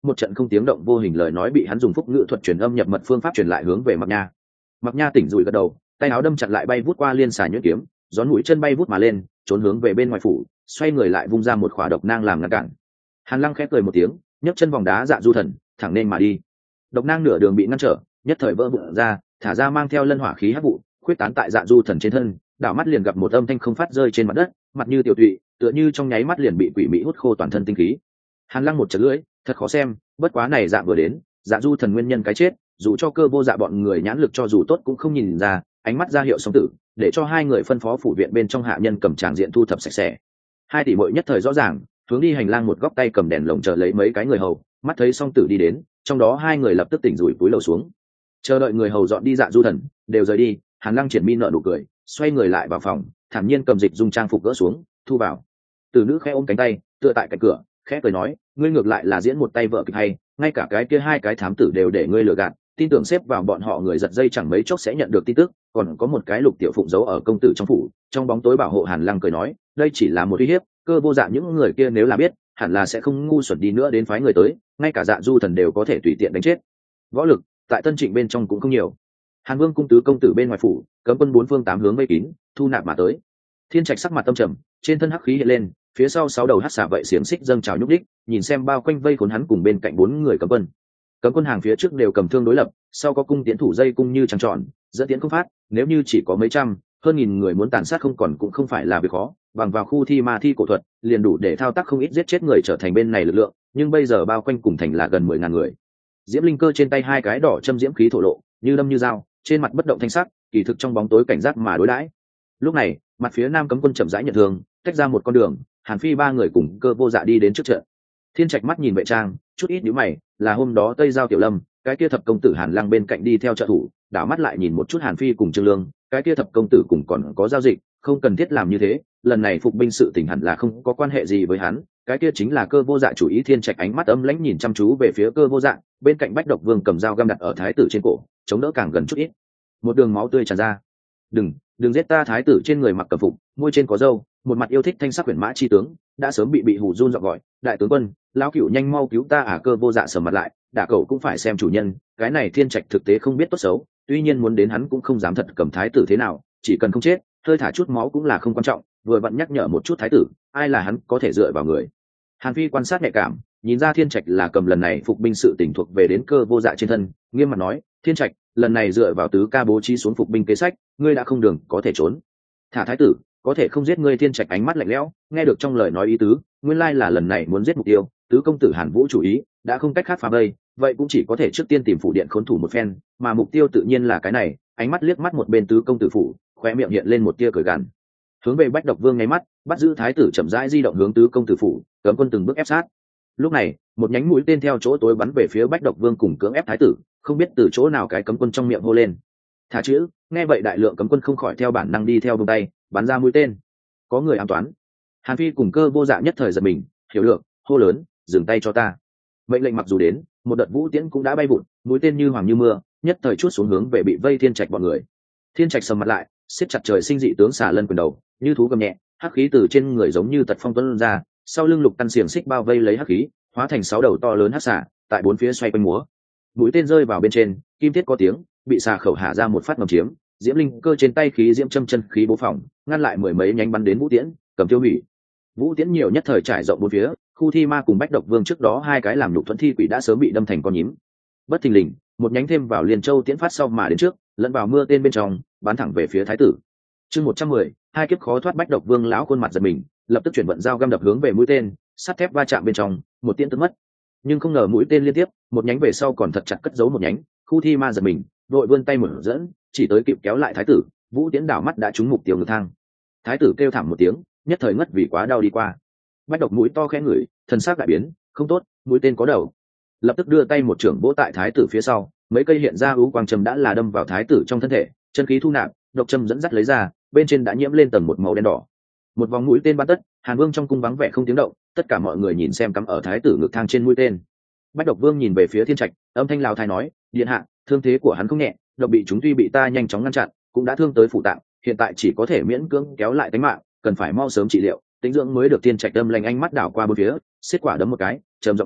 một trận không tiếng động vô hình lời nói bị hắn dùng phúc ngữ thuật truyền âm nhập mật phương pháp truyền lại hướng về Mặc Nha. Mặc Nha tỉnh rủi gật đầu, tay áo đâm chặt lại bay vút qua liên xà nhuyễn kiếm, gión mũi chân bay vút mà lên, trốn hướng về bên ngoài phủ, xoay người lại vung ra một khỏa độc nang làm ngăn cản. Hàn Lăng khẽ cười một tiếng, nhấc chân vòng đá Dạ Du Thần, thẳng nên mà đi. Độc nang nửa đường bị ngăn trở, nhất thời vỡ vụn ra, thả ra mang theo lân hỏa khí hắc vụ, khuyết tán tại Dạ Du Thần trên thân, đảo mắt liền gặp một âm thanh không phát rơi trên mặt đất, mặt như tiểu tụy, tựa như trong nháy mắt liền bị quỷ mỹ hút khô toàn thân tinh khí. Hàn Lăng một chật lưỡi, thật khó xem, bất quá này dạng vừa đến, Dạ Du Thần nguyên nhân cái chết, dù cho Cơ Vô Dạ bọn người nhãn lực cho dù tốt cũng không nhìn ra, ánh mắt ra hiệu song tử, để cho hai người phân phó phủ viện bên trong hạ nhân cầm tràng diện thu thập sạch sẽ. Hai tỷ muội nhất thời rõ ràng, hướng đi hành lang một góc tay cầm đèn lồng chờ lấy mấy cái người hầu, mắt thấy song tử đi đến, trong đó hai người lập tức tỉnh rủi cúi lầu xuống. Chờ đợi người hầu dọn đi Dạ Du Thần, đều rời đi, Hàn Lăng triển mi nở nụ cười, xoay người lại vào phòng, thản nhiên cầm dịch dung trang phục gỡ xuống, thu vào. Từ nữ khẽ ôm cánh tay, tựa tại cạnh cửa, khẽ cười nói, ngươi ngược lại là diễn một tay vợ kịch hay, ngay cả cái kia hai cái thám tử đều để ngươi lừa gạt, tin tưởng xếp vào bọn họ người giật dây chẳng mấy chốc sẽ nhận được tin tức, còn có một cái Lục Tiểu Phụng giấu ở công tử trong phủ, trong bóng tối bảo hộ. Hàn Lăng cười nói, đây chỉ là một uy hiếp, Cơ Vô Dạ những người kia nếu là biết, hẳn là sẽ không ngu xuẩn đi nữa đến phái người tới, ngay cả Dạ Du Thần đều có thể tùy tiện đánh chết. Võ lực tại Tân Trịnh bên trong cũng không nhiều. Hàn Vương cung tứ công tử bên ngoài phủ, cấm quân bốn phương tám hướng vây kín, thu nạp mà tới. Thiên Trạch sắc mặt tâm trầm, trên thân hắc khí hiện lên, phía sau sáu đầu hắc xà vậy xiềng xích dâng trào nhúc đích, nhìn xem bao quanh vây khốn hắn cùng bên cạnh bốn người cấm quân. Cấm quân hàng phía trước đều cầm thương đối lập, sau có cung tiễn thủ dây cung như trăng tròn, dẫn tiễn không phát, nếu như chỉ có mấy trăm, hơn nghìn người muốn tàn sát không còn cũng không phải là việc khó, bằng vào khu thi ma thi cổ thuật, liền đủ để thao tác không ít giết chết người trở thành bên này lực lượng, nhưng bây giờ bao quanh cùng thành là gần mười ngàn người. Diễm Linh Cơ trên tay hai cái đỏ châm diễm khí thổ lộ, như đâm như dao, trên mặt bất động thanh sắc, kỳ thực trong bóng tối cảnh giác mà đối đãi. Lúc này, mặt phía nam cấm quân chậm rãi nhận thương, tách ra một con đường, Hàn Phi ba người cùng Cơ Vô Dạ đi đến trước trận. Thiên Trạch mắt nhìn vệ trang, chút ít nhíu mày, là hôm đó Tây Giao Tiểu Lâm, cái kia thập công tử Hàn Lăng bên cạnh đi theo trợ thủ, đảo mắt lại nhìn một chút Hàn Phi cùng Trương Lương, cái kia thập công tử cùng còn có giao dịch, không cần thiết làm như thế, lần này phục binh sự tình hẳn là không có quan hệ gì với hắn, cái kia chính là Cơ Vô Dạ chủ ý. Thiên Trạch ánh mắt âm lãnh nhìn chăm chú về phía Cơ Vô Dạ, bên cạnh Bách Độc Vương cầm dao găm đặt ở thái tử trên cổ, chống đỡ càng gần chút ít. Một đường máu tươi tràn ra. "Đừng, đừng giết ta!" Thái tử trên người mặc cẩm phục, môi trên có râu, một mặt yêu thích thanh sắc huyền mã chi tướng, đã sớm bị bị hù run giọng gọi, "Đại tướng quân, lão cửu nhanh mau cứu ta à!" Cơ Vô Dạ sầm mặt lại, đả cậu cũng phải xem chủ nhân, cái này Thiên Trạch thực tế không biết tốt xấu, tuy nhiên muốn đến hắn cũng không dám thật cầm thái tử thế nào, chỉ cần không chết, hơi thả chút máu cũng là không quan trọng, vừa vặn nhắc nhở một chút thái tử, ai là hắn có thể dựa vào người. Hàn Phi quan sát nhạy cảm, nhìn ra Thiên Trạch là cầm lần này phục binh sự tình thuộc về đến Cơ Vô Dạ trên thân, nghiêm mặt nói, "Thiên Trạch, lần này dựa vào tứ ca bố trí xuống phục binh kế sách, ngươi đã không đường có thể trốn. Thả thái tử, có thể không giết ngươi." Thiên Trạch ánh mắt lạnh lẽo, nghe được trong lời nói ý tứ, nguyên lai là lần này muốn giết mục tiêu, tứ công tử Hàn Vũ chủ ý, đã không cách khác phá vây, vậy cũng chỉ có thể trước tiên tìm phủ điện khốn thủ một phen, mà mục tiêu tự nhiên là cái này. Ánh mắt liếc mắt một bên tứ công tử phủ, khóe miệng hiện lên một tia cười gằn. Hướng về Bách Độc Vương nháy mắt, bắt giữ thái tử chậm rãi di động hướng tứ công tử phủ, cấm quân từng bước ép sát. Lúc này, một nhánh mũi tên theo chỗ tối bắn về phía Bách Độc Vương cùng cưỡng ép thái tử, không biết từ chỗ nào cái cấm quân trong miệng hô lên, "Thả chữ!" Nghe vậy đại lượng cấm quân không khỏi theo bản năng đi theo vung tay, bắn ra mũi tên. Có người ám toán. Hàn Phi cùng Cơ Vô Dạ nhất thời giật mình, hiểu được, hô lớn, "Dừng tay cho ta!" Mệnh lệnh mặc dù đến, một đợt vũ tiễn cũng đã bay vụt, mũi tên như hoàng như mưa, nhất thời chuốt xuống hướng về bị vây Thiên Trạch bọn người. Thiên Trạch sầm mặt lại, siết chặt trời sinh dị tướng xả lân quyền đầu, như thú gầm nhẹ, hắc khí từ trên người giống như tật phong tuôn ra, sau lưng lục căn xiềng xích bao vây lấy hắc khí, hóa thành sáu đầu to lớn hắc xả, tại bốn phía xoay quanh múa. Mũi tên rơi vào bên trên, kim thiết có tiếng, bị xà khẩu hạ ra một phát ngầm chiếm. Diễm Linh Cơ trên tay khí diễm châm chân khí bố phòng, ngăn lại mười mấy nhánh bắn đến vũ tiễn, cầm tiêu hủy. Vũ tiễn nhiều nhất thời trải rộng bốn phía, khu thi ma cùng Bách Độc Vương trước đó hai cái làm nhục thuẫn thi quỷ đã sớm bị đâm thành con nhím. Bất thình lình, một nhánh thêm vào Liên Châu tiễn phát sau mà đến trước, lẫn vào mưa tên bên trong, bắn thẳng về phía thái tử. Chương một trăm mười, hai kiếp khó thoát. Bách Độc Vương lão khuôn mặt giật mình, lập tức chuyển vận dao găm đập hướng về mũi tên, sắt thép va chạm bên trong, một tiễn tức mất. Nhưng không ngờ mũi tên liên tiếp, một nhánh về sau còn thật chặt cất giấu một nhánh, khu thi ma giật mình, đội vươn tay mở dẫn, chỉ tới kịp kéo lại thái tử, vũ tiễn đảo mắt đã trúng mục tiêu ngực thang. Thái tử kêu thảm một tiếng, nhất thời ngất vì quá đau đi qua. Bách Độc mũi to khẽ ngửi, thần sắc đại biến, không tốt, mũi tên có đầu. Lập tức đưa tay một trưởng vỗ tại thái tử phía sau, mấy cây hiện ra ưu quang châm đã là đâm vào thái tử trong thân thể, chân khí thu nạp, độc châm dẫn dắt lấy ra, bên trên đã nhiễm lên tầng một màu đen đỏ. Một vòng mũi tên bắn tất, Hàn Vương trong cung vắng vẻ không tiếng động, tất cả mọi người nhìn xem cắm ở thái tử ngực thang trên mũi tên. Bách Độc Vương nhìn về phía Thiên Trạch, âm thanh lao thái nói, "Điện hạ, thương thế của hắn không nhẹ, độc bị chúng tuy bị ta nhanh chóng ngăn chặn, cũng đã thương tới phủ tạng, hiện tại chỉ có thể miễn cưỡng kéo lại tính mạng, cần phải mau sớm trị liệu, tính dưỡng mới được." Thiên Trạch âm lanh ánh mắt đảo qua bốn phía, xiết quả đấm một cái, trầm giọng nói,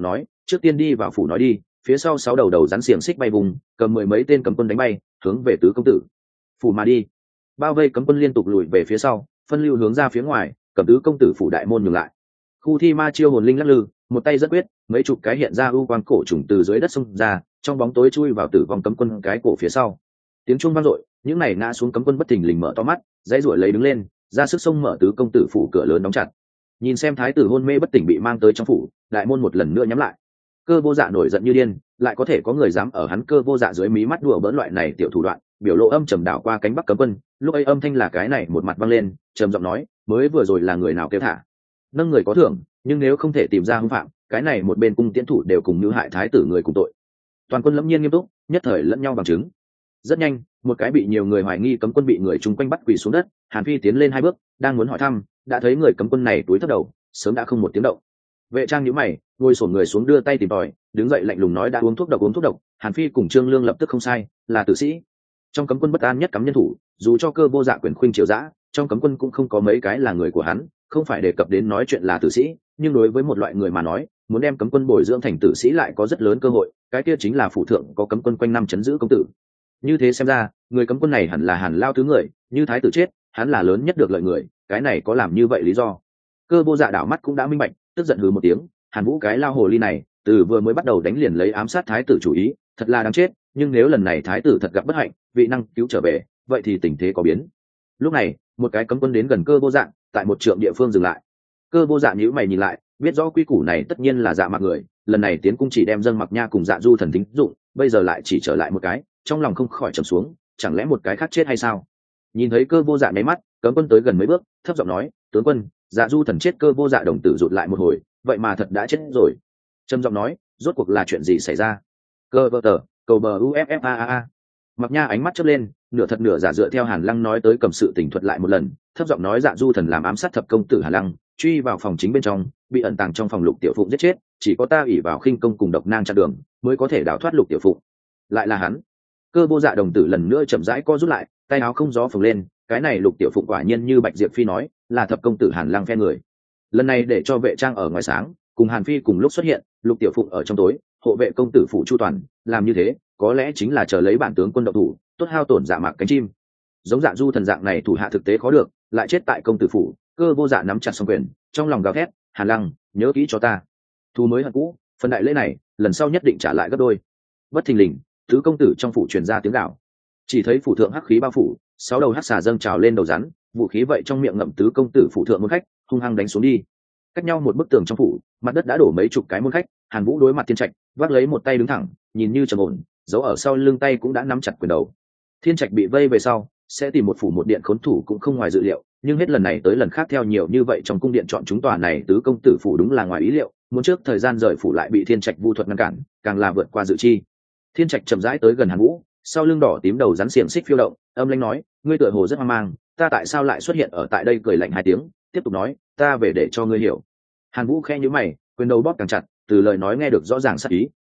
trước tiên đi vào phủ nói đi, phía sau sáu đầu đầu rắn xiềng xích bay vùng, cầm mười mấy tên cấm quân đánh bay hướng về tứ công tử phủ mà đi. Bao vây cấm quân liên tục lùi về phía sau, phân lưu hướng ra phía ngoài, cầm tứ công tử phủ đại môn nhường lại. Khu thi ma chiêu hồn linh lắc lư, một tay rất quyết, mấy chục cái hiện ra ưu quang cổ trùng từ dưới đất xông ra, trong bóng tối chui vào tử vong cấm quân cái cổ phía sau. Tiếng chuông vang dội, những này ngã xuống cấm quân bất thình lình mở to mắt, dãy ruổi lấy đứng lên, ra sức xông mở tứ công tử phủ cửa lớn đóng chặt. Nhìn xem thái tử hôn mê bất tỉnh bị mang tới trong phủ, đại môn một lần nữa nhắm lại. Cơ Vô Dạ nổi giận như điên, lại có thể có người dám ở hắn Cơ Vô Dạ dưới mí mắt đùa bỡn loại này tiểu thủ đoạn, biểu lộ âm trầm đảo qua cánh bắc cấm quân. Lúc ấy âm thanh là cái này một mặt vang lên, trầm giọng nói, mới vừa rồi là người nào kêu thả, nâng người có thưởng, nhưng nếu không thể tìm ra hung phạm, cái này một bên cung tiễn thủ đều cùng như hại thái tử người cùng tội. Toàn quân lẫm nhiên nghiêm túc, nhất thời lẫn nhau bằng chứng. Rất nhanh, một cái bị nhiều người hoài nghi cấm quân bị người chung quanh bắt quỳ xuống đất. Hàn Phi tiến lên hai bước, đang muốn hỏi thăm, đã thấy người cấm quân này túi thấp đầu, sớm đã không một tiếng động. Vệ Trang nhíu mày, ngồi xổm người xuống đưa tay tìm tòi, đứng dậy lạnh lùng nói, đã uống thuốc độc uống thuốc độc. Hàn Phi cùng Trương Lương lập tức không sai, là tử sĩ. Trong cấm quân bất an nhất cấm nhân thủ, dù cho Cơ Vô Dạ quyền khuynh triều dã, trong cấm quân cũng không có mấy cái là người của hắn, không phải đề cập đến nói chuyện là tử sĩ, nhưng đối với một loại người mà nói, muốn đem cấm quân bồi dưỡng thành tử sĩ lại có rất lớn cơ hội, cái kia chính là phủ thượng có cấm quân quanh năm chấn giữ công tử. Như thế xem ra, người cấm quân này hẳn là Hàn Lao tứ người, như thái tử chết, hắn là lớn nhất được lợi người, cái này có làm như vậy lý do. Cơ Vô Dạ đảo mắt cũng đã minh bạch, tức giận hừ một tiếng, Hàn Vũ cái lao hồ ly này, từ vừa mới bắt đầu đánh liền lấy ám sát thái tử chủ ý, thật là đáng chết, nhưng nếu lần này thái tử thật gặp bất hạnh, vị năng cứu trở về, vậy thì tình thế có biến. Lúc này, một cái cấm quân đến gần Cơ Vô Dạ, tại một trượng địa phương dừng lại. Cơ Vô Dạ nhíu mày nhìn lại, biết rõ quy củ này tất nhiên là Dạ Mạc người, lần này tiến cung chỉ đem dâng Mặc Nha cùng Dạ Du thần thính dụng, bây giờ lại chỉ trở lại một cái, trong lòng không khỏi trầm xuống, chẳng lẽ một cái khác chết hay sao? Nhìn thấy Cơ Vô Dạ nháy mắt, cấm quân tới gần mấy bước, thấp giọng nói, tướng quân, Dạ Du thần chết. Cơ Vô Dạ đồng tử rụt lại một hồi, vậy mà thật đã chết rồi. Trầm giọng nói, rốt cuộc là chuyện gì xảy ra? Cơ vợ tờ, cầu bờ uffaa. Mặc Nha ánh mắt chớp lên, nửa thật nửa giả dựa theo Hàn Lăng nói tới cầm sự tình thuật lại một lần, thấp giọng nói, Dạ Du thần làm ám sát thập công tử Hàn Lăng, truy vào phòng chính bên trong, bị ẩn tàng trong phòng Lục Tiểu Phụng giết chết, chỉ có ta ỷ vào khinh công cùng độc nang chặn đường, mới có thể đào thoát Lục Tiểu Phụng. Lại là hắn. Cơ Vô Dạ đồng tử lần nữa chậm rãi co rút lại, tay áo không gió phồng lên, cái này Lục Tiểu Phụng quả nhiên như Bạch Diệp Phi nói, là thập công tử Hàn Lăng phe người. Lần này để cho Vệ Trang ở ngoài sáng, cùng Hàn Phi cùng lúc xuất hiện, Lục Tiểu Phụng ở trong tối, hộ vệ công tử phủ chu toàn, làm như thế, có lẽ chính là chờ lấy bản tướng quân động thủ, tốt hao tổn Dạ Mạc cánh chim. Giống Dạ Du thần dạng này thủ hạ thực tế khó được, lại chết tại công tử phủ. Cơ Vô Dạ nắm chặt song quyền, trong lòng gào thét, Hàn Lăng, nhớ kỹ cho ta, thù mới hận cũ, phần đại lễ này, lần sau nhất định trả lại gấp đôi. Bất thình lình, tứ công tử trong phủ truyền ra tiếng gào, chỉ thấy phủ thượng hắc khí bao phủ, sáu đầu hắc xà dâng trào lên đầu rắn, vũ khí vậy trong miệng ngậm tứ công tử phủ thượng môn khách, hung hăng đánh xuống đi. Cách nhau một bức tường trong phủ, mặt đất đã đổ mấy chục cái môn khách. Hàn Vũ đối mặt Thiên Trạch, vác lấy một tay đứng thẳng, nhìn như trầm ổn, giấu ở sau lưng tay cũng đã nắm chặt quyền đầu. Thiên Trạch bị vây về sau, sẽ tìm một phủ một điện khốn thủ cũng không ngoài dự liệu, nhưng hết lần này tới lần khác theo nhiều như vậy trong cung điện chọn chúng tòa này tứ công tử phủ đúng là ngoài ý liệu, muốn trước thời gian rời phủ lại bị Thiên Trạch vu thuật ngăn cản, càng là vượt qua dự chi. Thiên Trạch chậm rãi tới gần Hàn Vũ, sau lưng đỏ tím đầu rắn xiềng xích phiêu động, âm lãnh nói, ngươi tựa hồ rất hoang mang, ta tại sao lại xuất hiện ở tại đây? Cười lạnh hai tiếng, tiếp tục nói, ta về để cho ngươi hiểu. Hàn Vũ khẽ nhíu mày, quyền đầu bóp càng chặt, từ lời nói nghe được rõ ràng sát ý,